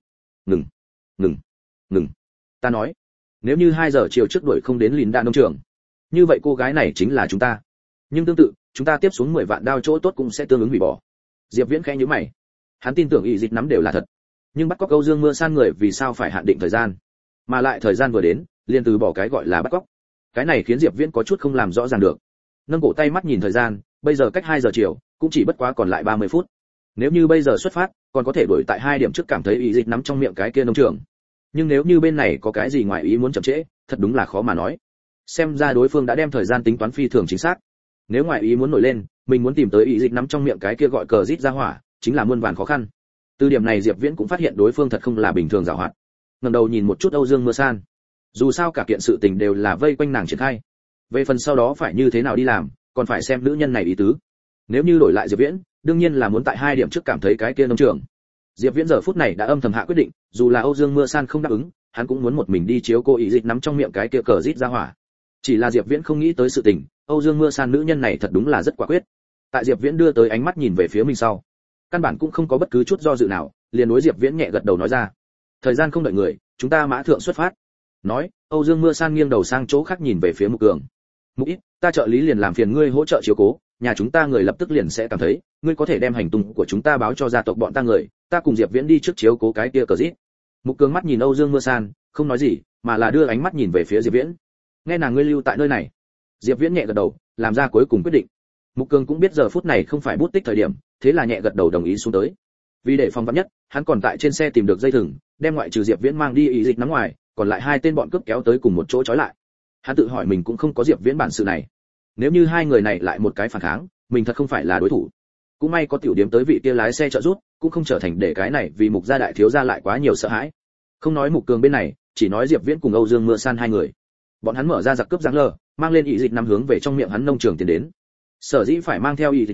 A: ngừng. Ta nói, nếu như 2 giờ chiều trước đuổi không đến Lìn đạn nông trường, như vậy cô gái này chính là chúng ta. Nhưng tương tự, chúng ta tiếp xuống 10 vạn đao chỗ tốt cũng sẽ tương ứng hủy bỏ. Diệp Viễn khẽ nhíu mày. Hắn tin tưởng Y Dịch nắm đều là thật, nhưng bắt cóc Âu Dương Mưa San người vì sao phải hạn định thời gian, mà lại thời gian vừa đến, liền từ bỏ cái gọi là bắt cóc. Cái này khiến Diệp Viễn có chút không làm rõ ràng được. Nâng cổ tay mắt nhìn thời gian, bây giờ cách 2 giờ chiều, cũng chỉ bất quá còn lại 30 phút. Nếu như bây giờ xuất phát, còn có thể đuổi tại 2 điểm trước cảm thấy Y Dịch nắm trong miệng cái kia nông trường. Nhưng nếu như bên này có cái gì ngoài ý muốn chậm trễ, thật đúng là khó mà nói. Xem ra đối phương đã đem thời gian tính toán phi thường chính xác. Nếu ngoài ý muốn nổi lên, mình muốn tìm tới Y Dịch nắm trong miệng cái kia gọi cờ rít ra hỏa, chính là muôn vàn khó khăn. Từ điểm này Diệp Viễn cũng phát hiện đối phương thật không là bình thường giàu hoạt. Ngẩng đầu nhìn một chút Âu Dương Mưa San. Dù sao cả kiện sự tình đều là vây quanh nàng triển khai. Về phần sau đó phải như thế nào đi làm, còn phải xem nữ nhân này ý tứ. Nếu như đổi lại Diệp Viễn, đương nhiên là muốn tại 2 điểm trước cảm thấy cái kia nông trường. Diệp Viễn giờ phút này đã âm thầm hạ quyết định, dù là Âu Dương Mưa San không đáp ứng, hắn cũng muốn một mình đi chiếu cô Y Dịch nắm trong miệng cái kia cờ rít ra hỏa. Chỉ là Diệp Viễn không nghĩ tới sự tình, Âu Dương Mưa San nữ nhân này thật đúng là rất quả quyết. Tại Diệp Viễn đưa tới ánh mắt nhìn về phía mình sau, căn bản cũng không có bất cứ chút do dự nào, liền đối Diệp Viễn nhẹ gật đầu nói ra: "Thời gian không đợi người, chúng ta mã thượng xuất phát." Nói, Âu Dương Mưa San nghiêng đầu sang chỗ khác nhìn về phía Mục Cường. "Mục Ít, ta trợ lý liền làm phiền ngươi hỗ trợ chiếu cố, nhà chúng ta người lập tức liền sẽ cảm thấy, ngươi có thể đem hành tung của chúng ta báo cho gia tộc bọn ta người, ta cùng Diệp Viễn đi trước chiếu cố cái kia cờ rít." Mục Cường mắt nhìn Âu Dương Mưa San, không nói gì, mà là đưa ánh mắt nhìn về phía Diệp Viễn. "Nghe nàng ngươi lưu tại nơi này." Diệp Viễn nhẹ gật đầu, làm ra cuối cùng quyết định. Mục Cường cũng biết giờ phút này không phải bút tích thời điểm, thế là nhẹ gật đầu đồng ý xuống tới. Vì để phòng vắn nhất, hắn còn tại trên xe tìm được dây thừng, đem ngoại trừ Diệp Viễn mang đi Y Dịch nắm ngoài, còn lại 2 tên bọn cướp kéo tới cùng một chỗ trói lại. Hắn tự hỏi mình cũng không có Diệp Viễn bản sự này. Nếu như 2 người này lại một cái phản kháng, mình thật không phải là đối thủ. Cũng may có tiểu điểm tới vị kia lái xe trợ giúp, cũng không trở thành để cái này vì Mục gia đại thiếu gia lại quá nhiều sợ hãi. Không nói Mục Cường bên này, chỉ nói Diệp Viễn cùng Âu Dương Mưa San 2 người. Bọn hắn mở ra giặc cướp giáng lờ, mang lên Y Dịch nắm hướng về trong miệng hắn nông trường tiến đến. Sở dĩ phải mang theo Y Dịch nắm,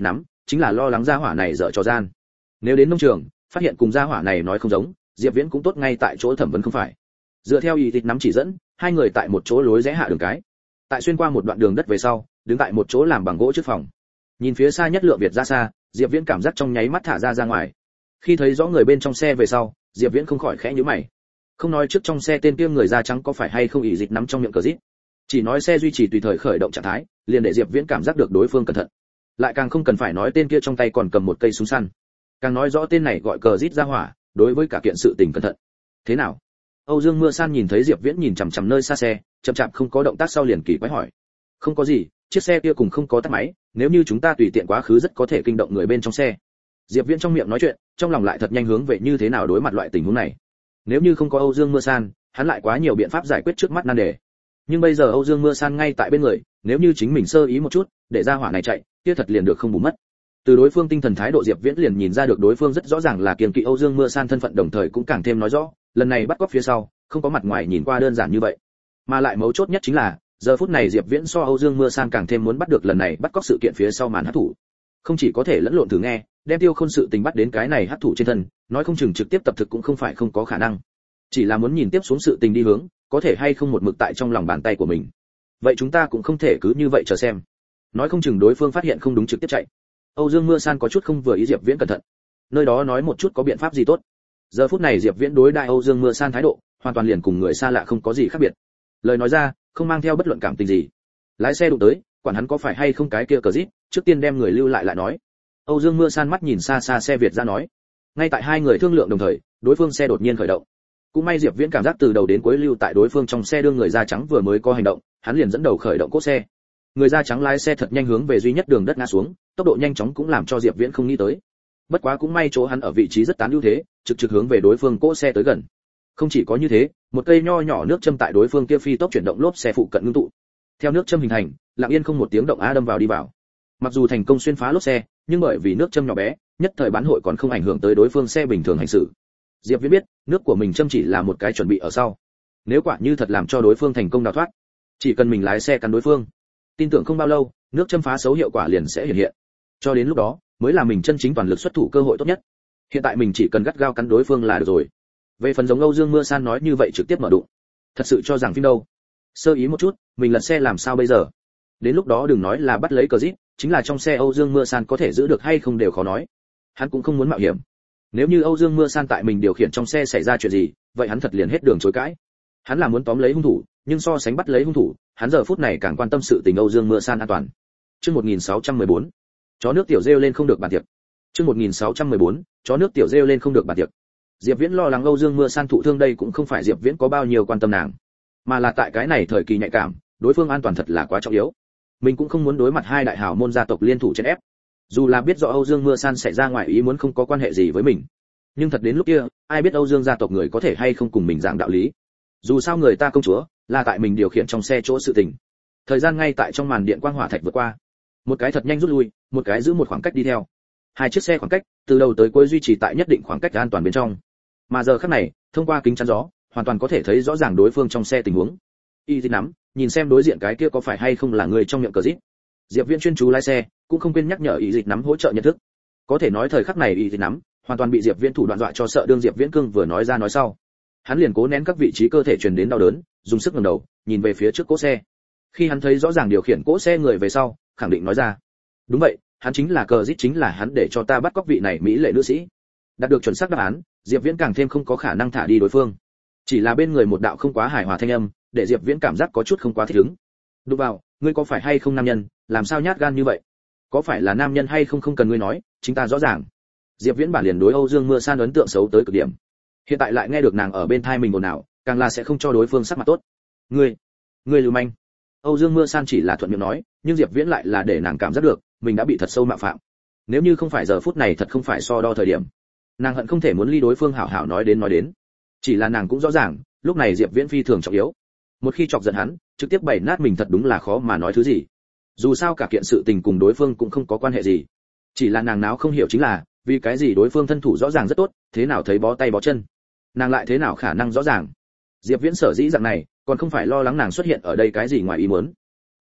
A: chính là lo lắng gia hỏa này dở trò gian. Nếu đến nông trường phát hiện cùng gia hỏa này nói không giống, Diệp Viễn cũng tốt ngay tại chỗ thẩm vấn không phải. Dựa theo ý tịch nắm chỉ dẫn, hai người tại một chỗ lối rẽ hạ đường cái. Tại xuyên qua một đoạn đường đất về sau, đứng tại một chỗ làm bằng gỗ trước phòng. Nhìn phía xa nhất Lượng Việt ra xa, Diệp Viễn cảm giác trong nháy mắt thả ra ngoài. Khi thấy rõ người bên trong xe về sau, Diệp Viễn không khỏi khẽ nhíu mày. Không nói trước trong xe tên kia người da trắng có phải hay không ỷ dịch nắm trong miệng cờ rít, chỉ nói xe duy trì tùy thời khởi động trạng thái, liền để Diệp Viễn cảm giác được đối phương cẩn thận. Lại càng không cần phải nói tên kia trong tay còn cầm một cây súng săn. Càng nói rõ tên này gọi cờ rít ra hỏa, đối với cả kiện sự tình cẩn thận. Thế nào? Âu Dương Mưa San nhìn thấy Diệp Viễn nhìn chằm chằm nơi xa xe, chậm chạp không có động tác sau liền kỳ quái hỏi. Không có gì, chiếc xe kia cùng không có tắt máy, nếu như chúng ta tùy tiện quá khứ rất có thể kinh động người bên trong xe. Diệp Viễn trong miệng nói chuyện, trong lòng lại thật nhanh hướng về như thế nào đối mặt loại tình huống này. Nếu như không có Âu Dương Mưa San, hắn lại quá nhiều biện pháp giải quyết trước mắt nan đề. Nhưng bây giờ Âu Dương Mưa San ngay tại bên người, nếu như chính mình sơ ý một chút, để ra hỏa này chạy, kia thật liền được không bù mất. Từ đối phương tinh thần thái độ Diệp Viễn liền nhìn ra được đối phương rất rõ ràng là kiêng kỵ Âu Dương Mưa San thân phận, đồng thời cũng càng thêm nói rõ, lần này bắt cóc phía sau, không có mặt ngoài nhìn qua đơn giản như vậy. Mà lại mấu chốt nhất chính là, giờ phút này Diệp Viễn so Âu Dương Mưa San càng thêm muốn bắt được lần này bắt cóc sự kiện phía sau màn hắc thủ. Không chỉ có thể lẫn lộn thử nghe, đem Tiêu Khôn sự tình bắt đến cái này hắc thủ trên thân, nói không chừng trực tiếp tập thực cũng không phải không có khả năng. Chỉ là muốn nhìn tiếp xuống sự tình đi hướng, có thể hay không một mực tại trong lòng bàn tay của mình. Vậy chúng ta cũng không thể cứ như vậy chờ xem. Nói không chừng đối phương phát hiện không đúng trực tiếp chạy. Âu Dương Mưa San có chút không vừa ý Diệp Viễn cẩn thận. Nơi đó nói một chút có biện pháp gì tốt. Giờ phút này Diệp Viễn đối đại Âu Dương Mưa San thái độ, hoàn toàn liền cùng người xa lạ không có gì khác biệt. Lời nói ra, không mang theo bất luận cảm tình gì. Lái xe đụng tới, quản hắn có phải hay không cái kia cờ rít, trước tiên đem người lưu lại lại nói. Âu Dương Mưa San mắt nhìn xa xa xe Việt ra nói. Ngay tại hai người thương lượng đồng thời, đối phương xe đột nhiên khởi động. Cũng may Diệp Viễn cảm giác từ đầu đến cuối lưu tại đối phương trong xe đương người da trắng vừa mới có hành động, hắn liền dẫn đầu khởi động cỗ xe. Người da trắng lái xe thật nhanh hướng về duy nhất đường đất ngã xuống, tốc độ nhanh chóng cũng làm cho Diệp Viễn không nghĩ tới. Bất quá cũng may chỗ hắn ở vị trí rất tán ưu thế, trực hướng về đối phương cỗ xe tới gần. Không chỉ có như thế, một cây nho nhỏ nước châm tại đối phương kia phi tốc chuyển động lốp xe phụ cận ngưng tụ. Theo nước châm hình thành, lặng yên không một tiếng động đâm vào đi vào. Mặc dù thành công xuyên phá lốp xe, nhưng bởi vì nước châm nhỏ bé, nhất thời bán hội còn không ảnh hưởng tới đối phương xe bình thường hành xử. Diệp Viễn biết, nước của mình châm chỉ là một cái chuẩn bị ở sau. Nếu quả như thật làm cho đối phương thành công đào thoát, chỉ cần mình lái xe cắn đối phương, tin tưởng không bao lâu, nước châm phá xấu hiệu quả liền sẽ hiện hiện. Cho đến lúc đó, mới là mình chân chính toàn lực xuất thủ cơ hội tốt nhất. Hiện tại mình chỉ cần gắt gao cắn đối phương là được rồi. Về phần giống Âu Dương Mưa San nói như vậy trực tiếp mở đụng, thật sự cho rằng phim đâu. Sơ ý một chút, mình lật xe làm sao bây giờ? Đến lúc đó đừng nói là bắt lấy cờ rít, chính là trong xe Âu Dương Mưa San có thể giữ được hay không đều khó nói. Hắn cũng không muốn mạo hiểm. Nếu như Âu Dương Mưa San tại mình điều khiển trong xe xảy ra chuyện gì, vậy hắn thật liền hết đường chối cãi. Hắn là muốn tóm lấy hung thủ, nhưng so sánh bắt lấy hung thủ, hắn giờ phút này càng quan tâm sự tình Âu Dương Mưa San an toàn. Chương 1614. Chó nước tiểu rêu lên không được bàn tiệc. Chương 1614. Chó nước tiểu rêu lên không được bàn tiệc. Diệp Viễn lo lắng Âu Dương Mưa San thụ thương đây cũng không phải Diệp Viễn có bao nhiêu quan tâm nàng, mà là tại cái này thời kỳ nhạy cảm, đối phương an toàn thật là quá trọng yếu. Mình cũng không muốn đối mặt hai đại hào môn gia tộc liên thủ chèn ép. Dù là biết rõ Âu Dương Mưa San xảy ra ngoài ý muốn không có quan hệ gì với mình, nhưng thật đến lúc kia, ai biết Âu Dương gia tộc người có thể hay không cùng mình giảng đạo lý. Dù sao người ta công chúa là tại mình điều khiển trong xe chỗ sự tình. Thời gian ngay tại trong màn điện quang hỏa thạch vượt qua, một cái thật nhanh rút lui, một cái giữ một khoảng cách đi theo. Hai chiếc xe khoảng cách từ đầu tới cuối duy trì tại nhất định khoảng cách an toàn bên trong. Mà giờ khắc này, thông qua kính chắn gió, hoàn toàn có thể thấy rõ ràng đối phương trong xe tình huống. Y thì nắm, nhìn xem đối diện cái kia có phải hay không là người trong miệng cờ rít. Diệp Viễn chuyên chú lái xe, cũng không quên nhắc nhở Y Dịch nắm hỗ trợ nhận thức. Có thể nói thời khắc này Y Dịch nắm hoàn toàn bị Diệp Viễn thủ đoạn dọa cho sợ, đương Diệp Viễn cương vừa nói ra nói sau, hắn liền cố nén các vị trí cơ thể truyền đến đau đớn, dùng sức ngẩng đầu, nhìn về phía trước cỗ xe. Khi hắn thấy rõ ràng điều khiển cỗ xe người về sau, khẳng định nói ra, đúng vậy, hắn chính là cờ rít, chính là hắn để cho ta bắt cóc vị này mỹ lệ nữ sĩ. Đạt được chuẩn xác đáp án, Diệp Viễn càng thêm không có khả năng thả đi đối phương. Chỉ là bên người một đạo không quá hài hòa thanh âm, để Diệp Viễn cảm giác có chút không quá thích ứng. Đụng vào, ngươi có phải hay không nam nhân, làm sao nhát gan như vậy? Có phải là nam nhân hay không không cần ngươi nói, chính ta rõ ràng. Diệp Viễn bản liền đối Âu Dương Mưa San ấn tượng xấu tới cực điểm. Hiện tại lại nghe được nàng ở bên tai mình ồn ào, càng là sẽ không cho đối phương sắc mặt tốt. Ngươi lưu manh. Âu Dương Mưa San chỉ là thuận miệng nói, nhưng Diệp Viễn lại là để nàng cảm giác được, mình đã bị thật sâu mạo phạm. Nếu như không phải giờ phút này thật không phải so đo thời điểm, nàng hận không thể muốn ly đối phương hảo hảo nói đến. Chỉ là nàng cũng rõ ràng, lúc này Diệp Viễn phi thường trọng yếu. Một khi chọc giận hắn, trực tiếp bày nát mình thật đúng là khó mà nói thứ gì. Dù sao cả kiện sự tình cùng đối phương cũng không có quan hệ gì. Chỉ là nàng náo không hiểu chính là, vì cái gì đối phương thân thủ rõ ràng rất tốt, thế nào thấy bó tay bó chân. Nàng lại thế nào khả năng rõ ràng. Diệp Viễn sở dĩ dạng này, còn không phải lo lắng nàng xuất hiện ở đây cái gì ngoài ý muốn.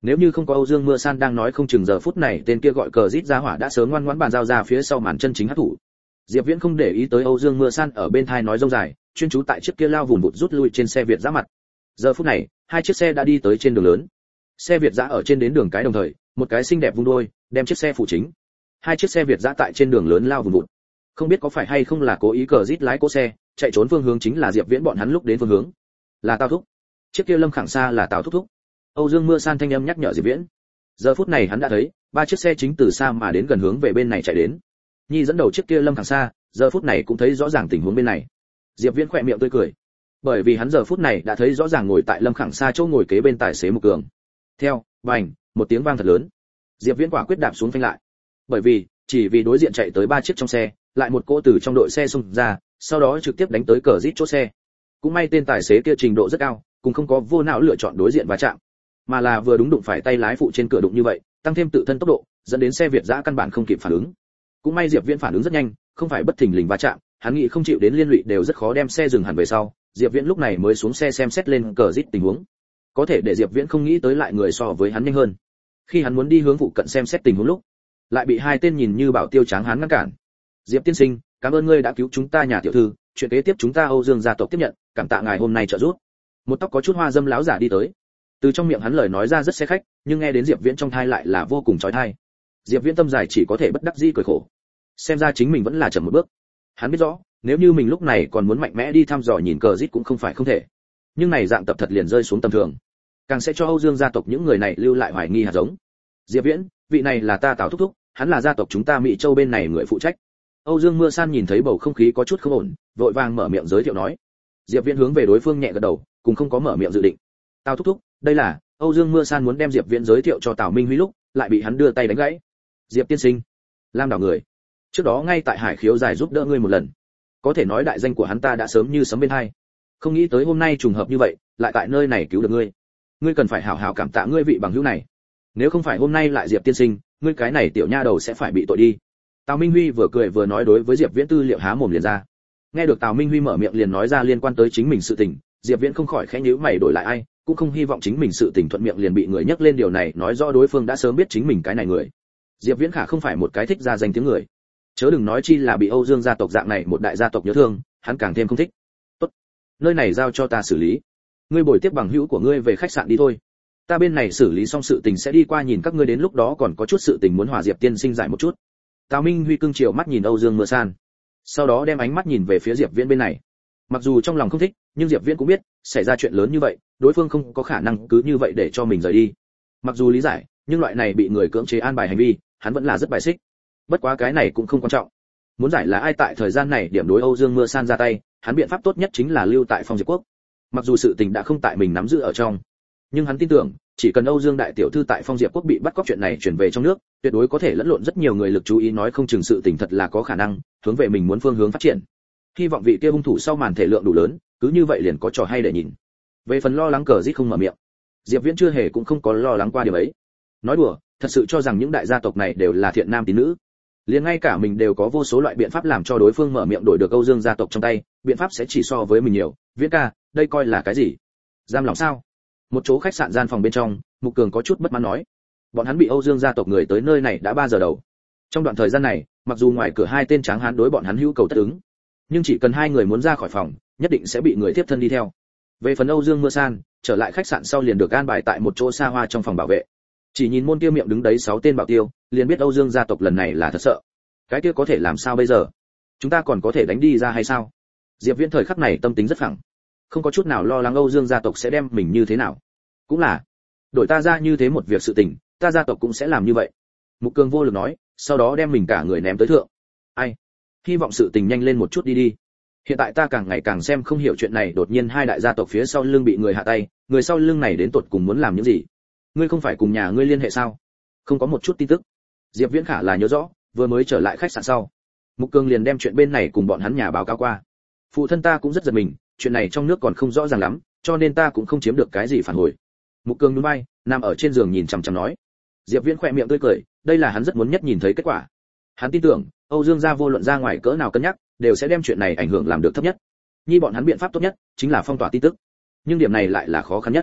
A: Nếu như không có Âu Dương Mưa San đang nói, không chừng giờ phút này tên kia gọi cờ rít ra hỏa đã sớm ngoan ngoãn bàn giao ra phía sau màn chân chính hắc thủ. Diệp Viễn không để ý tới Âu Dương Mưa San ở bên thai nói rông dài, chuyên chú tại chiếc kia lao vùn vụt rút lui trên xe Việt dã mặt. Giờ phút này, hai chiếc xe đã đi tới trên đường lớn. Xe Việt dã ở trên đến đường cái đồng thời, một cái xinh đẹp vung đôi, đem chiếc xe phụ chính. Hai chiếc xe Việt dã tại trên đường lớn lao vùn vụt. Không biết có phải hay không là cố ý cờ rít lái cỗ xe, chạy trốn phương hướng chính là Diệp Viễn bọn hắn lúc đến phương hướng. Là Tào thúc. Chiếc kia Lâm Khẳng Sa là Tào thúc thúc. Âu Dương Mưa San thanh âm nhắc nhở Diệp Viễn. Giờ phút này hắn đã thấy, ba chiếc xe chính từ xa mà đến gần hướng về bên này chạy đến. Nhi dẫn đầu chiếc kia Lâm Khẳng Sa, giờ phút này cũng thấy rõ ràng tình huống bên này. Diệp Viễn khẽ miệng tươi cười, bởi vì hắn giờ phút này đã thấy rõ ràng ngồi tại Lâm Khẳng Sa chỗ ngồi kế bên tài xế Mục Cường. Theo, bành, một tiếng vang thật lớn. Diệp Viễn quả quyết đạp xuống phanh lại, bởi vì chỉ vì đối diện chạy tới ba chiếc trong xe, lại một cỗ từ trong đội xe xông ra, sau đó trực tiếp đánh tới cờ rít chỗ xe. Cũng may tên tài xế kia trình độ rất cao, cũng không có vô não lựa chọn đối diện va chạm, mà là vừa đúng đụng phải tay lái phụ trên cửa đụng như vậy, tăng thêm tự thân tốc độ, dẫn đến xe Việt dã căn bản không kịp phản ứng. Cũng may Diệp Viễn phản ứng rất nhanh, không phải bất thình lình va chạm, hắn nghĩ không chịu đến liên lụy đều rất khó đem xe dừng hẳn về sau. Diệp Viễn lúc này mới xuống xe xem xét lên cờ rít tình huống. Có thể để Diệp Viễn không nghĩ tới lại người so với hắn nhanh hơn. Khi hắn muốn đi hướng phụ cận xem xét tình huống lúc, lại bị hai tên nhìn như bảo tiêu tráng hán ngăn cản. Diệp tiên sinh, cảm ơn ngươi đã cứu chúng ta nhà tiểu thư, chuyện kế tiếp chúng ta Âu Dương gia tộc tiếp nhận, cảm tạ ngài hôm nay trợ giúp. Một tóc có chút hoa dâm lão giả đi tới. Từ trong miệng hắn lời nói ra rất xe khách, nhưng nghe đến Diệp Viễn trong tai lại là vô cùng chói tai. Diệp Viễn tâm dài chỉ có thể bất đắc dĩ cười khổ. Xem ra chính mình vẫn là chậm một bước. Hắn biết rõ, nếu như mình lúc này còn muốn mạnh mẽ đi thăm dò nhìn cờ rít cũng không phải không thể. Nhưng này dạng tập thật liền rơi xuống tầm thường, càng sẽ cho Âu Dương gia tộc những người này lưu lại hoài nghi hạt giống. Diệp Viễn, vị này là ta Tào thúc thúc, hắn là gia tộc chúng ta Mỹ Châu bên này người phụ trách. Âu Dương Mưa San nhìn thấy bầu không khí có chút không ổn, vội vàng mở miệng giới thiệu nói. Diệp Viễn hướng về đối phương nhẹ gật đầu, cũng không có mở miệng dự định. Tào thúc thúc, đây là. Âu Dương Mưa San muốn đem Diệp Viễn giới thiệu cho Tào Minh Huy lúc, lại bị hắn đưa tay đánh gãy. Diệp tiên sinh, Lam đảo người, trước đó ngay tại Hải Khiếu Giải giúp đỡ ngươi một lần, có thể nói đại danh của hắn ta đã sớm như sấm bên tai. Không nghĩ tới hôm nay trùng hợp như vậy, lại tại nơi này cứu được ngươi. Ngươi cần phải hảo hảo cảm tạ ngươi vị bằng hữu này. Nếu không phải hôm nay lại Diệp tiên sinh, ngươi cái này tiểu nha đầu sẽ phải bị tội đi. Tào Minh Huy vừa cười vừa nói đối với Diệp Viễn tư liệu há mồm liền ra. Nghe được Tào Minh Huy mở miệng liền nói ra liên quan tới chính mình sự tình, Diệp Viễn không khỏi khẽ nhíu mày đổi lại ai, cũng không hy vọng chính mình sự tình thuận miệng liền bị người nhắc lên, điều này nói rõ đối phương đã sớm biết chính mình cái này người. Diệp Viễn khả không phải một cái thích ra danh tiếng người, chớ đừng nói chi là bị Âu Dương gia tộc dạng này một đại gia tộc nhớ thương, hắn càng thêm không thích. Tốt, nơi này giao cho ta xử lý, ngươi bồi tiếp bằng hữu của ngươi về khách sạn đi thôi. Ta bên này xử lý xong sự tình sẽ đi qua nhìn các ngươi, đến lúc đó còn có chút sự tình muốn hòa Diệp tiên sinh giải một chút. Tào Minh Huy cưng chiều mắt nhìn Âu Dương Mưa San, sau đó đem ánh mắt nhìn về phía Diệp Viễn bên này. Mặc dù trong lòng không thích, nhưng Diệp Viễn cũng biết, xảy ra chuyện lớn như vậy, đối phương không có khả năng cứ như vậy để cho mình rời đi. Mặc dù lý giải, nhưng loại này bị người cưỡng chế an bài hành vi, hắn vẫn là rất bài xích. Bất quá cái này cũng không quan trọng. Muốn giải là ai tại thời gian này điểm đối Âu Dương Mưa San ra tay, hắn biện pháp tốt nhất chính là lưu tại Phong Diệp Quốc. Mặc dù sự tình đã không tại mình nắm giữ ở trong, nhưng hắn tin tưởng, chỉ cần Âu Dương đại tiểu thư tại Phong Diệp Quốc bị bắt cóc chuyện này chuyển về trong nước, tuyệt đối có thể lẫn lộn rất nhiều người lực chú ý, nói không chừng sự tình thật là có khả năng hướng về mình muốn phương hướng phát triển. Hy vọng vị kia hung thủ sau màn thể lượng đủ lớn, cứ như vậy liền có trò hay để nhìn. Về phần lo lắng cờ rít không mở miệng, Diệp Viễn chưa hề cũng không có lo lắng qua điều ấy. Nói đùa, thật sự cho rằng những đại gia tộc này đều là thiện nam tín nữ. Liền ngay cả mình đều có vô số loại biện pháp làm cho đối phương mở miệng đổi được Âu Dương gia tộc trong tay, biện pháp sẽ chỉ so với mình nhiều. Viễn ca, đây coi là cái gì? Giam lỏng sao? Một chỗ khách sạn gian phòng bên trong, Mục Cường có chút bất mãn nói. Bọn hắn bị Âu Dương gia tộc người tới nơi này đã 3 giờ đầu. Trong đoạn thời gian này, mặc dù ngoài cửa hai tên tráng hán đối bọn hắn hữu cầu tất ứng, nhưng chỉ cần hai người muốn ra khỏi phòng, nhất định sẽ bị người tiếp thân đi theo. Về phần Âu Dương Mưa San, trở lại khách sạn sau liền được an bài tại một chỗ xa hoa trong phòng bảo vệ. Chỉ nhìn môn kia miệng đứng đấy 6 tên bảo tiêu, liền biết Âu Dương gia tộc lần này là thật sợ. Cái kia có thể làm sao bây giờ? Chúng ta còn có thể đánh đi ra hay sao? Diệp Viễn thời khắc này tâm tính rất phẳng, không có chút nào lo lắng Âu Dương gia tộc sẽ đem mình như thế nào. Cũng là, đổi ta ra như thế một việc sự tình, ta gia tộc cũng sẽ làm như vậy. Mục Cường vô lực nói, sau đó đem mình cả người ném tới thượng. Ai? Hy vọng sự tình nhanh lên một chút đi đi. Hiện tại ta càng ngày càng xem không hiểu chuyện này, đột nhiên hai đại gia tộc phía sau lưng bị người hạ tay, người sau lưng này đến tột cùng muốn làm những gì? Ngươi không phải cùng nhà ngươi liên hệ sao? Không có một chút tin tức. Diệp Viễn khả là nhớ rõ, vừa mới trở lại khách sạn sau, Mục Cường liền đem chuyện bên này cùng bọn hắn nhà báo cáo qua. Phụ thân ta cũng rất giật mình, chuyện này trong nước còn không rõ ràng lắm, cho nên ta cũng không chiếm được cái gì phản hồi. Mục Cường nhún vai, nằm ở trên giường nhìn chằm chằm nói. Diệp Viễn khẽ miệng tươi cười, đây là hắn rất muốn nhất nhìn thấy kết quả. Hắn tin tưởng, Âu Dương gia vô luận ra ngoài cỡ nào cân nhắc, đều sẽ đem chuyện này ảnh hưởng làm được thấp nhất. Nhi bọn hắn biện pháp tốt nhất chính là phong tỏa tin tức, nhưng điểm này lại là khó khăn nhất.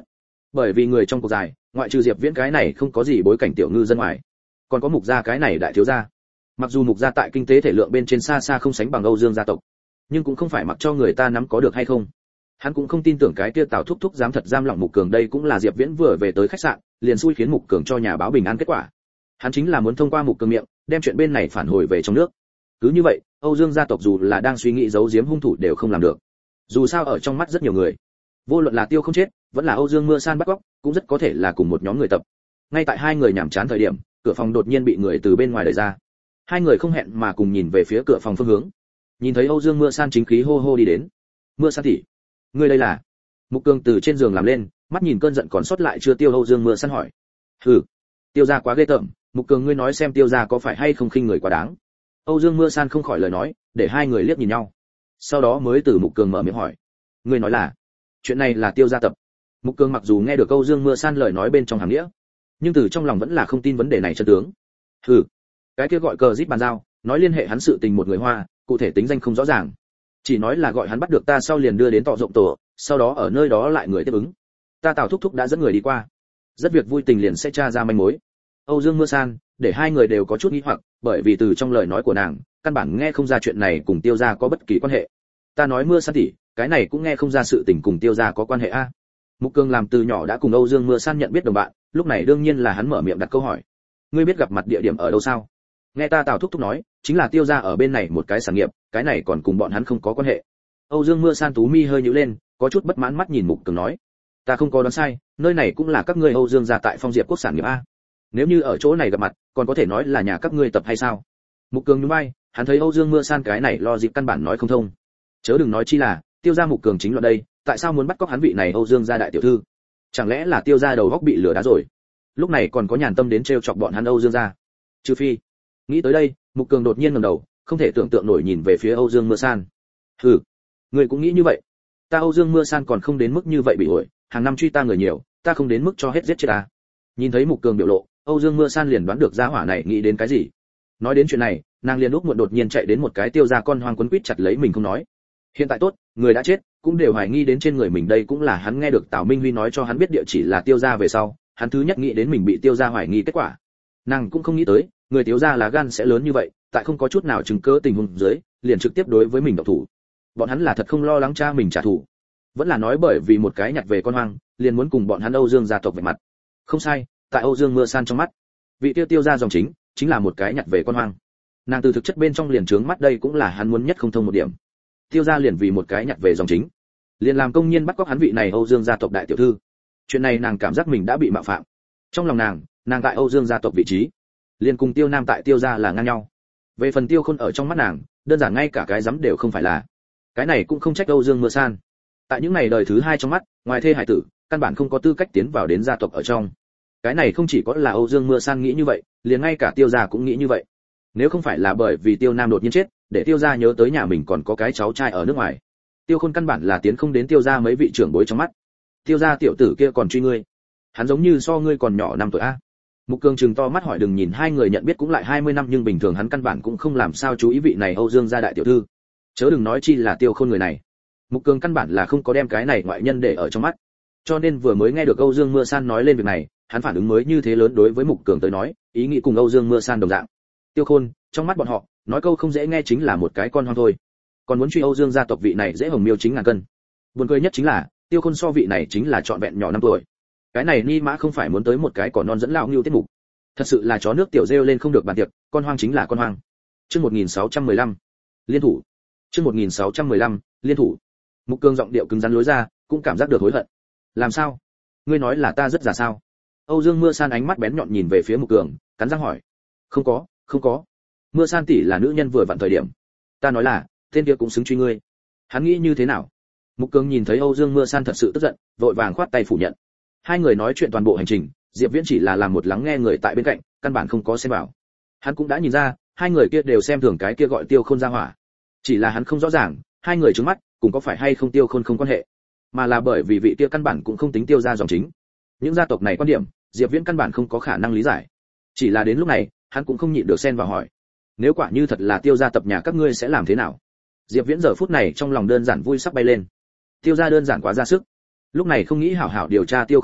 A: Bởi vì người trong cuộc dài, ngoại trừ Diệp Viễn cái này không có gì bối cảnh tiểu ngư dân ngoài, còn có Mục gia cái này đại thiếu gia. Mặc dù Mục gia tại kinh tế thể lượng bên trên xa xa không sánh bằng Âu Dương gia tộc, nhưng cũng không phải mặc cho người ta nắm có được hay không. Hắn cũng không tin tưởng cái kia Tào thúc thúc dám thật giam lỏng Mục Cường, đây cũng là Diệp Viễn vừa về tới khách sạn, liền xui khiến Mục Cường cho nhà báo bình an kết quả. Hắn chính là muốn thông qua Mục Cường miệng, đem chuyện bên này phản hồi về trong nước. Cứ như vậy, Âu Dương gia tộc dù là đang suy nghĩ giấu giếm hung thủ đều không làm được. Dù sao ở trong mắt rất nhiều người, vô luận là Tiêu không chết, vẫn là Âu Dương Mưa San bắt cóc, cũng rất có thể là cùng một nhóm người tập. Ngay tại hai người nhảm chán thời điểm, cửa phòng đột nhiên bị người từ bên ngoài đẩy ra. Hai người không hẹn mà cùng nhìn về phía cửa phòng phương hướng. Nhìn thấy Âu Dương Mưa San chính khí hô hô đi đến. "Mưa San tỷ, ngươi đây là?" Mục Cường từ trên giường làm lên, mắt nhìn cơn giận còn sót lại chưa tiêu Âu Dương Mưa San hỏi. "Hừ, Tiêu gia quá ghê tởm, Mục Cường ngươi nói xem Tiêu gia có phải hay không khinh người quá đáng." Âu Dương Mưa San không khỏi lời nói, để hai người liếc nhìn nhau. Sau đó mới từ Mục Cường mở miệng hỏi. "Ngươi nói là, chuyện này là Tiêu gia tập?" Mục Cường mặc dù nghe được Âu Dương Mưa San lời nói bên trong hàm nghĩa, nhưng từ trong lòng vẫn là không tin vấn đề này chân tướng. "Hừ, cái kia gọi cờ rít bàn giao, nói liên hệ hắn sự tình một người Hoa, cụ thể tính danh không rõ ràng. Chỉ nói là gọi hắn bắt được ta sau liền đưa đến tọ rộng tổ, sau đó ở nơi đó lại người tiếp ứng. Ta Tào thúc thúc đã dẫn người đi qua, rất việc vui tình liền sẽ tra ra manh mối." Âu Dương Mưa San, để hai người đều có chút nghi hoặc, bởi vì từ trong lời nói của nàng, căn bản nghe không ra chuyện này cùng Tiêu gia có bất kỳ quan hệ. "Ta nói Mưa San tỷ, cái này cũng nghe không ra sự tình cùng Tiêu gia có quan hệ a." Mục Cường làm từ nhỏ đã cùng Âu Dương Mưa San nhận biết đồng bạn, lúc này đương nhiên là hắn mở miệng đặt câu hỏi. "Ngươi biết gặp mặt địa điểm ở đâu sao?" "Nghe ta Tào thúc thúc nói, chính là Tiêu gia ở bên này một cái sản nghiệp, cái này còn cùng bọn hắn không có quan hệ." Âu Dương Mưa San tú mi hơi nhíu lên, có chút bất mãn mắt nhìn Mục Cường nói. "Ta không có đoán sai, nơi này cũng là các ngươi Âu Dương gia tại Phong Diệp Quốc sản nghiệp a. Nếu như ở chỗ này gặp mặt, còn có thể nói là nhà các ngươi tập hay sao?" Mục Cường nhún vai, hắn thấy Âu Dương Mưa San cái này lo dịp căn bản nói không thông. Chớ đừng nói chi là, Tiêu gia Mục Cường chính là đây, tại sao muốn bắt cóc hắn vị này Âu Dương gia đại tiểu thư? Chẳng lẽ là Tiêu gia đầu góc bị lửa đá rồi? Lúc này còn có nhàn tâm đến trêu chọc bọn hắn Âu Dương gia? Trừ phi. Nghĩ tới đây, Mục Cường đột nhiên ngẩng đầu, không thể tưởng tượng nổi nhìn về phía Âu Dương Mưa San. "Hừ, ngươi cũng nghĩ như vậy? Ta Âu Dương Mưa San còn không đến mức như vậy bị ổi, hàng năm truy ta người nhiều, ta không đến mức cho hết giết chết ta." Nhìn thấy Mục Cường biểu lộ, Âu Dương Mưa San liền đoán được gia hỏa này nghĩ đến cái gì. Nói đến chuyện này, nàng liền lúc muộn đột nhiên chạy đến một cái Tiêu gia con hoang quấn quýt chặt lấy mình không nói. Hiện tại tốt, người đã chết, cũng đều hoài nghi đến trên người mình, đây cũng là hắn nghe được Tào Minh Huy nói cho hắn biết địa chỉ là Tiêu gia về sau, hắn thứ nhất nghĩ đến mình bị Tiêu gia hoài nghi kết quả. Nàng cũng không nghĩ tới, người Tiêu gia là gan sẽ lớn như vậy, tại không có chút nào chứng cứ tình huống dưới, liền trực tiếp đối với mình động thủ. Bọn hắn là thật không lo lắng cha mình trả thù, vẫn là nói bởi vì một cái nhặt về con hoang, liền muốn cùng bọn hắn Âu Dương gia tộc vạch mặt. Không sai, tại Âu Dương Mưa San trong mắt, vị Tiêu gia dòng chính là một cái nhặt về con hoang. Nàng từ thực chất bên trong liền trướng mắt, đây cũng là hắn muốn nhất không thông một điểm. Tiêu gia liền vì một cái nhặt về dòng chính, liền làm công nhiên bắt cóc hắn vị này Âu Dương gia tộc đại tiểu thư. Chuyện này nàng cảm giác mình đã bị mạo phạm. Trong lòng nàng tại Âu Dương gia tộc vị trí, liền cùng Tiêu Nam tại Tiêu gia là ngang nhau. Về phần Tiêu Khôn ở trong mắt nàng, đơn giản ngay cả cái dám đều không phải là. Cái này cũng không trách Âu Dương Mưa San. Tại những ngày đời thứ hai trong mắt, ngoài thê hải tử, căn bản không có tư cách tiến vào đến gia tộc ở trong. Cái này không chỉ có là Âu Dương Mưa San nghĩ như vậy, liền ngay cả Tiêu gia cũng nghĩ như vậy. Nếu không phải là bởi vì Tiêu Nam đột nhiên chết, để Tiêu gia nhớ tới nhà mình còn có cái cháu trai ở nước ngoài, Tiêu Khôn căn bản là tiến không đến Tiêu gia mấy vị trưởng bối trong mắt. Tiêu gia tiểu tử kia còn truy ngươi, hắn giống như so ngươi còn nhỏ 5 tuổi a. Mục Cường trừng to mắt hỏi, đừng nhìn hai người nhận biết cũng lại 20 năm nhưng bình thường hắn căn bản cũng không làm sao chú ý vị này Âu Dương gia đại tiểu thư. Chớ đừng nói chi là Tiêu Khôn người này. Mục Cường căn bản là không có đem cái này ngoại nhân để ở trong mắt. Cho nên vừa mới nghe được Âu Dương Mưa San nói lên việc này, hắn phản ứng mới như thế lớn. Đối với Mục Cường tới nói, ý nghĩ cùng Âu Dương Mưa San đồng dạng. Tiêu Khôn, trong mắt bọn họ, nói câu không dễ nghe chính là một cái con hoang thôi. Còn muốn truy Âu Dương gia tộc vị này dễ hồng miêu chính ngàn cân. Buồn cười nhất chính là, Tiêu Khôn so vị này chính là trọn vẹn nhỏ 5 tuổi. Cái này ni mã không phải muốn tới một cái cỏ non dẫn lão ngưu tiết mục. Thật sự là chó nước tiểu rêu lên không được bàn tiệc, con hoang chính là con hoang. Chương 1615, liên thủ. Chương 1615, liên thủ. Mục Cường giọng điệu cứng rắn lối ra, cũng cảm giác được hối hận. Làm sao? Ngươi nói là ta rất già sao? Âu Dương Mưa San ánh mắt bén nhọn nhìn về phía Mục Cường, cắn răng hỏi. Không có. Mưa San tỷ là nữ nhân vừa vặn thời điểm. Ta nói là, tên kia cũng xứng truy ngươi. Hắn nghĩ như thế nào? Mục Cường nhìn thấy Âu Dương Mưa San thật sự tức giận, vội vàng khoát tay phủ nhận. Hai người nói chuyện toàn bộ hành trình, Diệp Viễn chỉ là làm một lắng nghe người tại bên cạnh, căn bản không có xem vào. Hắn cũng đã nhìn ra, hai người kia đều xem thường cái kia gọi Tiêu Khôn ra hỏa. Chỉ là hắn không rõ ràng, hai người trước mắt, cùng có phải hay không Tiêu Khôn không quan hệ, mà là bởi vì vị kia căn bản cũng không tính Tiêu gia dòng chính. Những gia tộc này quan điểm, Diệp Viễn căn bản không có khả năng lý giải. Chỉ là đến lúc này, hắn cũng không nhịn được xen vào hỏi. Nếu quả như thật là Tiêu gia tập nhà các ngươi sẽ làm thế nào? Diệp Viễn giờ phút này trong lòng đơn giản vui sắp bay lên. Tiêu gia đơn giản quá ra sức. Lúc này không nghĩ hảo hảo điều tra Tiêu không chết,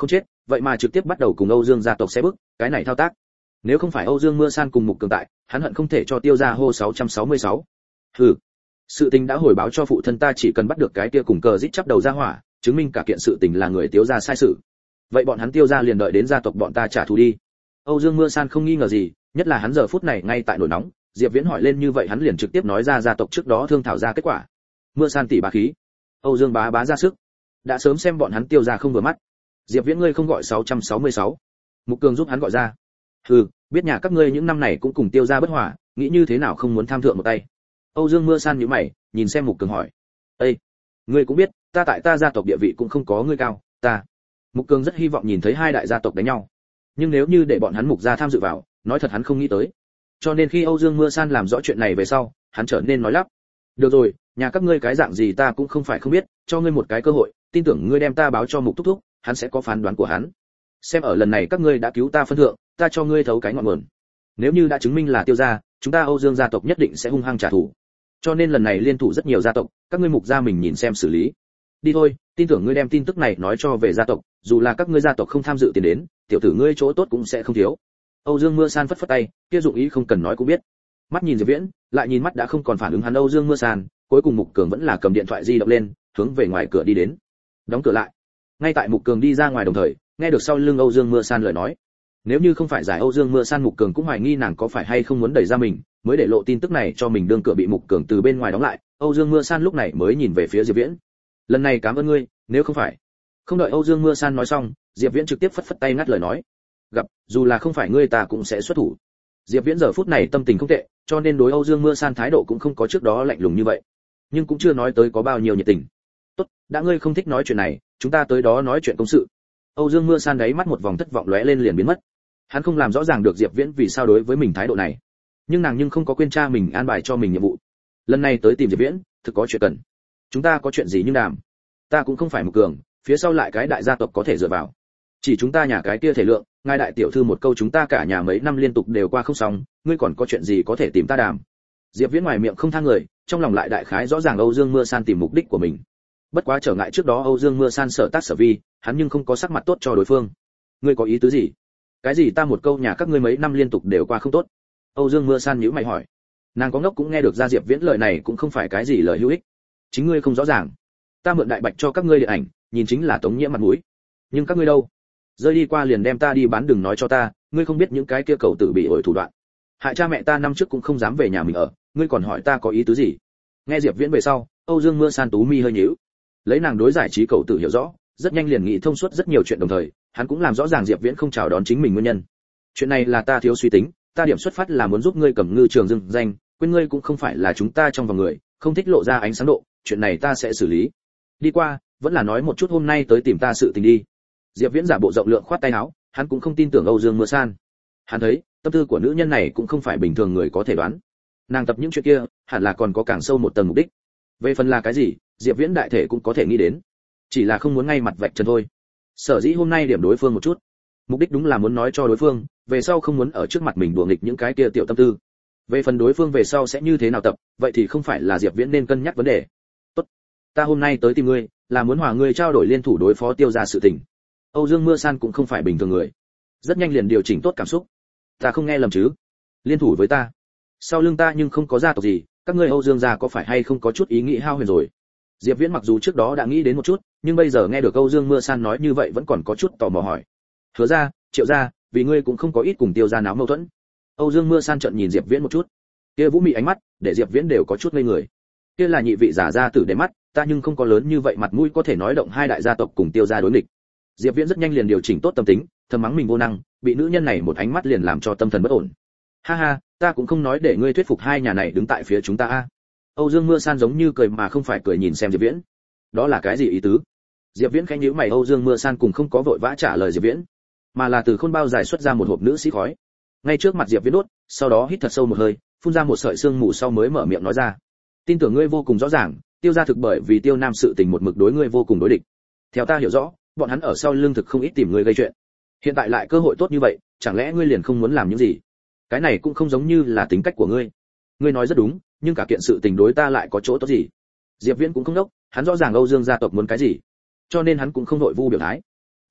A: vậy mà trực tiếp bắt đầu cùng Âu Dương gia tộc xé bước, cái này thao tác. Nếu không phải Âu Dương Mưa San cùng Mục Cường tại, hắn hận không thể cho Tiêu gia hô 666. Hừ, sự tình đã hồi báo cho phụ thân ta, chỉ cần bắt được cái kia cùng cờ rít chắp đầu ra hỏa, chứng minh cả kiện sự tình là người Tiêu gia sai sự. Vậy bọn hắn Tiêu gia liền đợi đến gia tộc bọn ta trả thù đi. Âu Dương Mưa San không nghi ngờ gì, nhất là hắn giờ phút này ngay tại nổi nóng, Diệp Viễn hỏi lên như vậy hắn liền trực tiếp nói ra gia tộc trước đó thương thảo ra kết quả. Mưa San tỷ bá khí, Âu Dương bá bá ra sức, đã sớm xem bọn hắn Tiêu gia không vừa mắt. Diệp Viễn ngươi không gọi 666. Mục Cường giúp hắn gọi ra. Hừ, biết nhà các ngươi những năm này cũng cùng Tiêu gia bất hòa, nghĩ như thế nào không muốn tham thượng một tay. Âu Dương Mưa San nhíu mày, nhìn xem Mục Cường hỏi. Ê, ngươi cũng biết, ta tại ta gia tộc địa vị cũng không có ngươi cao, ta. Mục Cường rất hy vọng nhìn thấy hai đại gia tộc đánh nhau. Nhưng nếu như để bọn hắn Mục gia tham dự vào, nói thật hắn không nghĩ tới. Cho nên khi Âu Dương Mưa San làm rõ chuyện này về sau, hắn trở nên nói lắp. Được rồi, nhà các ngươi cái dạng gì ta cũng không phải không biết, cho ngươi một cái cơ hội, tin tưởng ngươi đem ta báo cho Mục thúc thúc, hắn sẽ có phán đoán của hắn. Xem ở lần này các ngươi đã cứu ta phân thượng, ta cho ngươi thấu cái ngọn nguồn. Nếu như đã chứng minh là Tiêu gia, chúng ta Âu Dương gia tộc nhất định sẽ hung hăng trả thù. Cho nên lần này liên thủ rất nhiều gia tộc, các ngươi Mục gia mình nhìn xem xử lý. Đi thôi, tin tưởng ngươi đem tin tức này nói cho về gia tộc, dù là các ngươi gia tộc không tham dự tiền đến, tiểu tử ngươi chỗ tốt cũng sẽ không thiếu. Âu Dương Mưa San phất phất tay, kia dụng ý không cần nói cũng biết. Mắt nhìn Diệp Viễn, lại nhìn mắt đã không còn phản ứng hắn Âu Dương Mưa San, cuối cùng Mục Cường vẫn là cầm điện thoại di động lên, hướng về ngoài cửa đi đến. Đóng cửa lại. Ngay tại Mục Cường đi ra ngoài đồng thời, nghe được sau lưng Âu Dương Mưa San lời nói. Nếu như không phải giải Âu Dương Mưa San, Mục Cường cũng hoài nghi nàng có phải hay không muốn đẩy ra mình, mới để lộ tin tức này cho mình, đương cửa bị Mục Cường từ bên ngoài đóng lại, Âu Dương Mưa San lúc này mới nhìn về phía Diệp Viễn. Lần này cảm ơn ngươi, nếu không phải. Không đợi Âu Dương Mưa San nói xong, Diệp Viễn trực tiếp phất phất tay ngắt lời nói. Gặp, dù là không phải ngươi ta cũng sẽ xuất thủ. Diệp Viễn giờ phút này tâm tình không tệ, cho nên đối Âu Dương Mưa San thái độ cũng không có trước đó lạnh lùng như vậy, nhưng cũng chưa nói tới có bao nhiêu nhiệt tình. Tốt, đã ngươi không thích nói chuyện này, chúng ta tới đó nói chuyện công sự. Âu Dương Mưa San đáy mắt một vòng thất vọng lóe lên liền biến mất. Hắn không làm rõ ràng được Diệp Viễn vì sao đối với mình thái độ này, nhưng nàng nhưng không có quên cha mình an bài cho mình nhiệm vụ. Lần này tới tìm Diệp Viễn, thực có chuyện cần. Chúng ta có chuyện gì nhưng đàm. Ta cũng không phải Mục Cường, phía sau lại cái đại gia tộc có thể dựa vào. Chỉ chúng ta nhà cái kia thể lượng, ngài đại tiểu thư một câu chúng ta cả nhà mấy năm liên tục đều qua không xong, ngươi còn có chuyện gì có thể tìm ta đàm. Diệp Viễn ngoài miệng không tha người, trong lòng lại đại khái rõ ràng Âu Dương Mưa San tìm mục đích của mình. Bất quá trở ngại trước đó Âu Dương Mưa San sở tác sở vi, hắn nhưng không có sắc mặt tốt cho đối phương. Ngươi có ý tứ gì? Cái gì ta một câu nhà các ngươi mấy năm liên tục đều qua không tốt? Âu Dương Mưa San nhíu mày hỏi. Nàng có ngốc cũng nghe được ra Diệp Viễn lời này cũng không phải cái gì lời hữu ích. Chính ngươi không rõ ràng. Ta mượn đại bạch cho các ngươi điện ảnh, nhìn chính là Tống Nhiễm mặt mũi. Nhưng các ngươi đâu? Rơi đi qua liền đem ta đi bán, đừng nói cho ta, ngươi không biết những cái kia cầu tử bị ổi thủ đoạn. Hại cha mẹ ta năm trước cũng không dám về nhà mình ở, ngươi còn hỏi ta có ý tứ gì? Nghe Diệp Viễn về sau, Âu Dương Mưa San tú mi hơi nhíu. Lấy nàng đối giải trí cầu tử hiểu rõ, rất nhanh liền nghĩ thông suốt rất nhiều chuyện đồng thời, hắn cũng làm rõ ràng Diệp Viễn không chào đón chính mình nguyên nhân. Chuyện này là ta thiếu suy tính, ta điểm xuất phát là muốn giúp ngươi cầm ngư trường dưng danh, quên ngươi cũng không phải là chúng ta trong vòng người, không thích lộ ra ánh sáng độ, chuyện này ta sẽ xử lý. Đi qua, vẫn là nói một chút hôm nay tới tìm ta sự tình đi. Diệp Viễn giả bộ rộng lượng khoát tay áo, hắn cũng không tin tưởng Âu Dương Mưa San. Hắn thấy, tâm tư của nữ nhân này cũng không phải bình thường người có thể đoán. Nàng tập những chuyện kia, hẳn là còn có càng sâu một tầng mục đích. Về phần là cái gì, Diệp Viễn đại thể cũng có thể nghĩ đến, chỉ là không muốn ngay mặt vạch trần thôi. Sở dĩ hôm nay điểm đối phương một chút, mục đích đúng là muốn nói cho đối phương, về sau không muốn ở trước mặt mình đùa nghịch những cái kia tiểu tâm tư. Về phần đối phương về sau sẽ như thế nào tập, vậy thì không phải là Diệp Viễn nên cân nhắc vấn đề. Tốt, ta hôm nay tới tìm ngươi, là muốn hòa ngươi trao đổi liên thủ đối phó Tiêu gia sự tình. Âu Dương Mưa San cũng không phải bình thường người, rất nhanh liền điều chỉnh tốt cảm xúc. Ta không nghe lầm chứ? Liên thủ với ta? Sau lưng ta nhưng không có gia tộc gì, các ngươi Âu Dương gia có phải hay không có chút ý nghĩ hao huyền rồi? Diệp Viễn mặc dù trước đó đã nghĩ đến một chút, nhưng bây giờ nghe được Âu Dương Mưa San nói như vậy vẫn còn có chút tò mò hỏi. Hứa gia, Triệu gia, vì ngươi cũng không có ít cùng Tiêu gia náo mâu thuẫn. Âu Dương Mưa San trợn nhìn Diệp Viễn một chút, kia vũ mị ánh mắt, để Diệp Viễn đều có chút ngây người. Kia là nhị vị giả gia tử để mắt, ta nhưng không có lớn như vậy mặt mũi có thể nói động hai đại gia tộc cùng Tiêu gia đối nghịch. Diệp Viễn rất nhanh liền điều chỉnh tốt tâm tính, thầm mắng mình vô năng, bị nữ nhân này một ánh mắt liền làm cho tâm thần bất ổn. Ha ha, ta cũng không nói để ngươi thuyết phục hai nhà này đứng tại phía chúng ta a. Âu Dương Mưa San giống như cười mà không phải cười nhìn xem Diệp Viễn. Đó là cái gì ý tứ? Diệp Viễn khẽ nhíu mày, Âu Dương Mưa San cùng không có vội vã trả lời Diệp Viễn, mà là từ khôn bao dài xuất ra một hộp nữ sĩ khói. Ngay trước mặt Diệp Viễn đốt, sau đó hít thật sâu một hơi, phun ra một sợi sương mù sau mới mở miệng nói ra. Tin tưởng ngươi vô cùng rõ ràng, Tiêu gia thực bởi vì Tiêu Nam sự tình một mực đối ngươi vô cùng đối địch. Theo ta hiểu rõ, bọn hắn ở sau lưng thực không ít tìm ngươi gây chuyện. Hiện tại lại cơ hội tốt như vậy, chẳng lẽ ngươi liền không muốn làm những gì? Cái này cũng không giống như là tính cách của ngươi. Ngươi nói rất đúng, nhưng cả kiện sự tình đối ta lại có chỗ tốt gì? Diệp Viễn cũng không đốc, hắn rõ ràng Âu Dương gia tộc muốn cái gì, cho nên hắn cũng không nội vu biểu thái.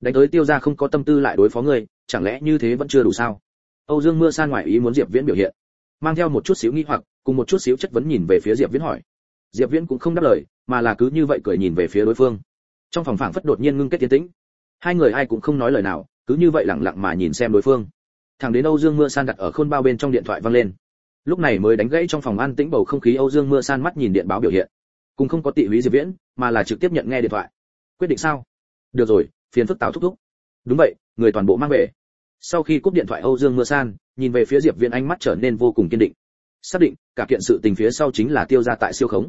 A: đánh tới Tiêu gia không có tâm tư lại đối phó ngươi, chẳng lẽ như thế vẫn chưa đủ sao? Âu Dương Mưa San ngoài ý muốn Diệp Viễn biểu hiện, mang theo một chút xíu nghi hoặc, cùng một chút xíu chất vấn nhìn về phía Diệp Viễn hỏi. Diệp Viễn cũng không đáp lời, mà là cứ như vậy cười nhìn về phía đối phương. Trong phòng phảng phất đột nhiên ngưng kết tiến tĩnh. Hai người ai cũng không nói lời nào, cứ như vậy lặng lặng mà nhìn xem đối phương. Thẳng đến Âu Dương Mưa San đặt ở khôn bao bên trong điện thoại vang lên. Lúc này mới đánh gãy trong phòng an tĩnh bầu không khí. Âu Dương Mưa San mắt nhìn điện báo biểu hiện, cũng không có tị húy Diệp Viễn, mà là trực tiếp nhận nghe điện thoại. Quyết định sao? Được rồi, phiền phức Tào thúc thúc. Đúng vậy, người toàn bộ mang về. Sau khi cúp điện thoại Âu Dương Mưa San nhìn về phía Diệp Viễn, ánh mắt trở nên vô cùng kiên định. Xác định, cả kiện sự tình phía sau chính là Tiêu gia tại siêu khống.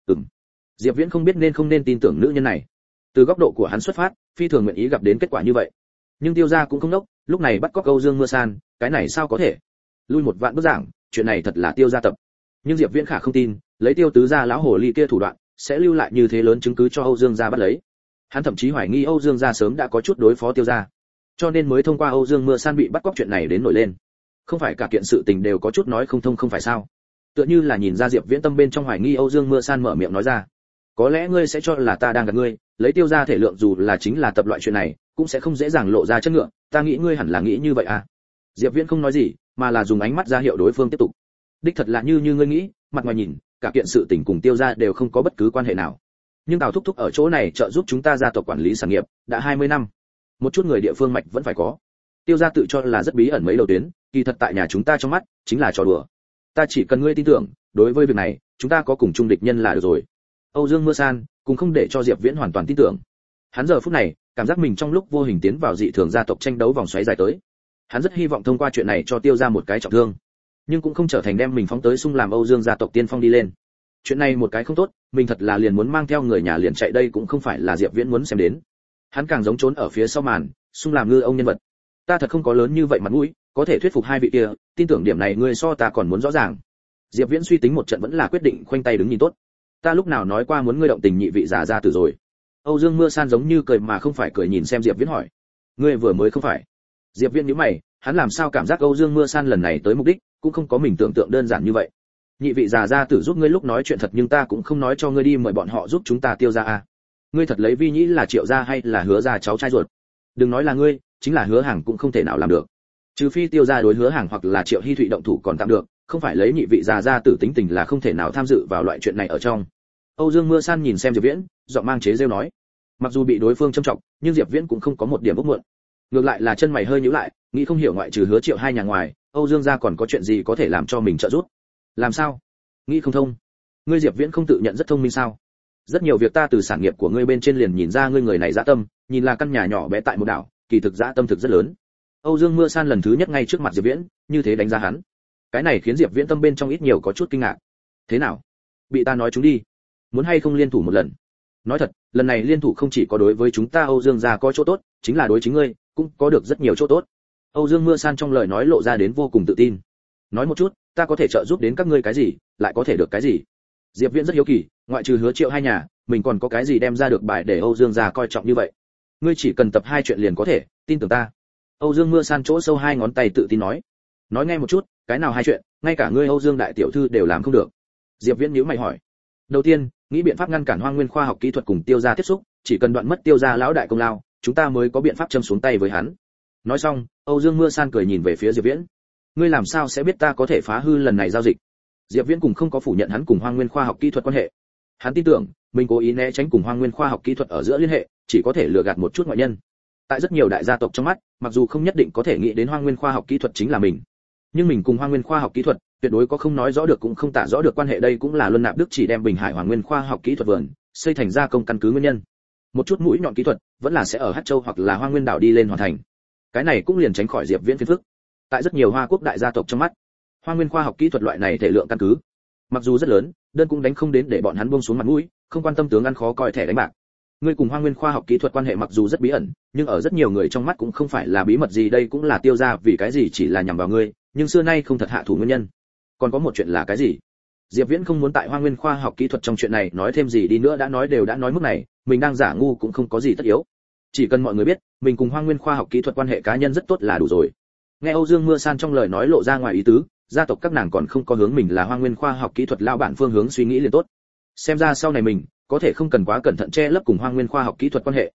A: Diệp Viễn không biết nên không nên tin tưởng nữ nhân này. Từ góc độ của hắn xuất phát, phi thường nguyện ý gặp đến kết quả như vậy. Nhưng Tiêu gia cũng không đốc, lúc này bắt cóc Âu Dương Mưa San, cái này sao có thể? Lui một vạn bước giảng, chuyện này thật là Tiêu gia tập. Nhưng Diệp Viễn khả không tin, lấy Tiêu tứ gia lão hồ ly kia thủ đoạn, sẽ lưu lại như thế lớn chứng cứ cho Âu Dương gia bắt lấy. Hắn thậm chí hoài nghi Âu Dương gia sớm đã có chút đối phó Tiêu gia, cho nên mới thông qua Âu Dương Mưa San bị bắt cóc chuyện này đến nổi lên. Không phải cả kiện sự tình đều có chút nói không thông không phải sao? Tựa như là nhìn ra Diệp Viễn tâm bên trong hoài nghi, Âu Dương Mưa San mở miệng nói ra. Có lẽ ngươi sẽ cho là ta đang gạt ngươi, lấy Tiêu gia thể lượng dù là chính là tập loại chuyện này, cũng sẽ không dễ dàng lộ ra chất ngựa, ta nghĩ ngươi hẳn là nghĩ như vậy à? Diệp Viễn không nói gì, mà là dùng ánh mắt ra hiệu đối phương tiếp tục. Đích thật là như ngươi nghĩ, mặt ngoài nhìn, cả kiện sự tình cùng Tiêu gia đều không có bất cứ quan hệ nào. Nhưng Tào thúc thúc ở chỗ này trợ giúp chúng ta gia tộc quản lý sản nghiệp, đã 20 năm. Một chút người địa phương mạch vẫn phải có. Tiêu gia tự cho là rất bí ẩn mấy đầu tuyến, kỳ thật tại nhà chúng ta trong mắt, chính là trò đùa. Ta chỉ cần ngươi tin tưởng, đối với việc này, chúng ta có cùng chung địch nhân là được rồi. Âu Dương Mưa San cũng không để cho Diệp Viễn hoàn toàn tin tưởng. Hắn giờ phút này, cảm giác mình trong lúc vô hình tiến vào dị thường gia tộc tranh đấu vòng xoáy dài tới. Hắn rất hy vọng thông qua chuyện này cho Tiêu gia một cái trọng thương, nhưng cũng không trở thành đem mình phóng tới xung làm Âu Dương gia tộc tiên phong đi lên. Chuyện này một cái không tốt, mình thật là liền muốn mang theo người nhà liền chạy, đây cũng không phải là Diệp Viễn muốn xem đến. Hắn càng giống trốn ở phía sau màn, xung làm ngư ông nhân vật. Ta thật không có lớn như vậy mặt mũi, có thể thuyết phục hai vị kia, tin tưởng điểm này ngươi so ta còn muốn rõ ràng. Diệp Viễn suy tính một trận vẫn là quyết định khoanh tay đứng nhìn tốt. Ta lúc nào nói qua muốn ngươi động tình nhị vị già gia tử rồi? Âu Dương Mưa San giống như cười mà không phải cười nhìn xem Diệp Viễn hỏi. Ngươi vừa mới không phải? Diệp Viễn nhíu mày, hắn làm sao cảm giác Âu Dương Mưa San lần này tới mục đích cũng không có mình tưởng tượng đơn giản như vậy. Nhị vị già gia tử giúp ngươi lúc nói chuyện thật, nhưng ta cũng không nói cho ngươi đi mời bọn họ giúp chúng ta Tiêu gia à? Ngươi thật lấy Vi Nhĩ là Triệu gia hay là Hứa gia cháu trai ruột? Đừng nói là ngươi, chính là Hứa Hàng cũng không thể nào làm được. Trừ phi Tiêu gia đối Hứa Hàng hoặc là Triệu Hi Thụy động thủ còn tạm được, không phải lấy nhị vị già gia tử tính tình là không thể nào tham dự vào loại chuyện này ở trong. Âu Dương Mưa San nhìn xem Diệp Viễn, giọng mang chế giễu nói. Mặc dù bị đối phương châm trọng, nhưng Diệp Viễn cũng không có một điểm ốc muộn. Ngược lại là chân mày hơi nhíu lại, nghĩ không hiểu ngoại trừ Hứa Triệu hai nhà ngoài, Âu Dương gia còn có chuyện gì có thể làm cho mình trợ giúp. Làm sao? Nghĩ không thông. Ngươi Diệp Viễn không tự nhận rất thông minh sao? Rất nhiều việc ta từ sản nghiệp của ngươi bên trên liền nhìn ra ngươi người này dã tâm, nhìn là căn nhà nhỏ bé tại một đảo, kỳ thực dã tâm thực rất lớn. Âu Dương Mưa San lần thứ nhất ngay trước mặt Diệp Viễn, như thế đánh giá hắn. Cái này khiến Diệp Viễn tâm bên trong ít nhiều có chút kinh ngạc. Thế nào? Bị ta nói chúng đi. Muốn hay không liên thủ một lần? Nói thật, lần này liên thủ không chỉ có đối với chúng ta Âu Dương gia có chỗ tốt, chính là đối chính ngươi cũng có được rất nhiều chỗ tốt. Âu Dương Mưa San trong lời nói lộ ra đến vô cùng tự tin. Nói một chút, ta có thể trợ giúp đến các ngươi cái gì, lại có thể được cái gì? Diệp Viễn rất hiếu kỳ, ngoại trừ Hứa Triệu hai nhà, mình còn có cái gì đem ra được bài để Âu Dương gia coi trọng như vậy? Ngươi chỉ cần tập 2 chuyện liền có thể, tin tưởng ta. Âu Dương Mưa San chỗ sâu 2 ngón tay tự tin nói. Nói nghe một chút, cái nào 2 chuyện, ngay cả ngươi Âu Dương đại tiểu thư đều làm không được. Diệp Viễn nhíu mày hỏi. Đầu tiên, nghĩ biện pháp ngăn cản Hoang Nguyên khoa học kỹ thuật cùng Tiêu gia tiếp xúc, chỉ cần đoạn mất Tiêu gia lão đại công lao, chúng ta mới có biện pháp châm xuống tay với hắn. Nói xong, Âu Dương Mưa San cười nhìn về phía Diệp Viễn. Ngươi làm sao sẽ biết ta có thể phá hư lần này giao dịch? Diệp Viễn cũng không có phủ nhận hắn cùng Hoang Nguyên khoa học kỹ thuật quan hệ. Hắn tin tưởng, mình cố ý né tránh cùng Hoang Nguyên khoa học kỹ thuật ở giữa liên hệ, chỉ có thể lừa gạt một chút ngoại nhân. Tại rất nhiều đại gia tộc trong mắt, mặc dù không nhất định có thể nghĩ đến Hoang Nguyên khoa học kỹ thuật chính là mình, nhưng mình cùng Hoang Nguyên khoa học kỹ thuật tuyệt đối có không nói rõ được cũng không tả rõ được quan hệ, đây cũng là Luân Nạp Đức chỉ đem Bình Hải Hoang Nguyên khoa học kỹ thuật vườn xây thành gia công căn cứ nguyên nhân. Một chút mũi nhọn kỹ thuật vẫn là sẽ ở Hắc Châu hoặc là Hoang Nguyên đảo đi lên hoàn thành. Cái này cũng liền tránh khỏi Diệp Viễn phiền phức. Tại rất nhiều Hoa quốc đại gia tộc trong mắt, Hoang Nguyên khoa học kỹ thuật loại này thể lượng căn cứ, mặc dù rất lớn, đơn cũng đánh không đến để bọn hắn buông xuống mặt mũi, không quan tâm tướng ăn khó coi thẻ đánh bạc. Ngươi cùng Hoang Nguyên khoa học kỹ thuật quan hệ mặc dù rất bí ẩn, nhưng ở rất nhiều người trong mắt cũng không phải là bí mật gì, đây cũng là Tiêu gia vì cái gì chỉ là nhằm vào ngươi, nhưng xưa nay không thật hạ thủ nguyên nhân. Còn có một chuyện là cái gì? Diệp Viễn không muốn tại Hoang Nguyên khoa học kỹ thuật trong chuyện này nói thêm gì đi nữa, đã nói mức này, mình đang giả ngu cũng không có gì tất yếu. Chỉ cần mọi người biết, mình cùng Hoang Nguyên khoa học kỹ thuật quan hệ cá nhân rất tốt là đủ rồi. Nghe Âu Dương Mưa San trong lời nói lộ ra ngoài ý tứ, gia tộc các nàng còn không có hướng mình là Hoang Nguyên khoa học kỹ thuật lao bản phương hướng suy nghĩ liền tốt. Xem ra sau này mình có thể không cần quá cẩn thận che lấp cùng Hoang Nguyên khoa học kỹ thuật quan hệ.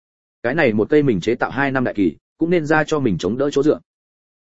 A: cái này một cây mình chế tạo 2 năm đại kỳ cũng nên ra cho mình chống đỡ chỗ dựa.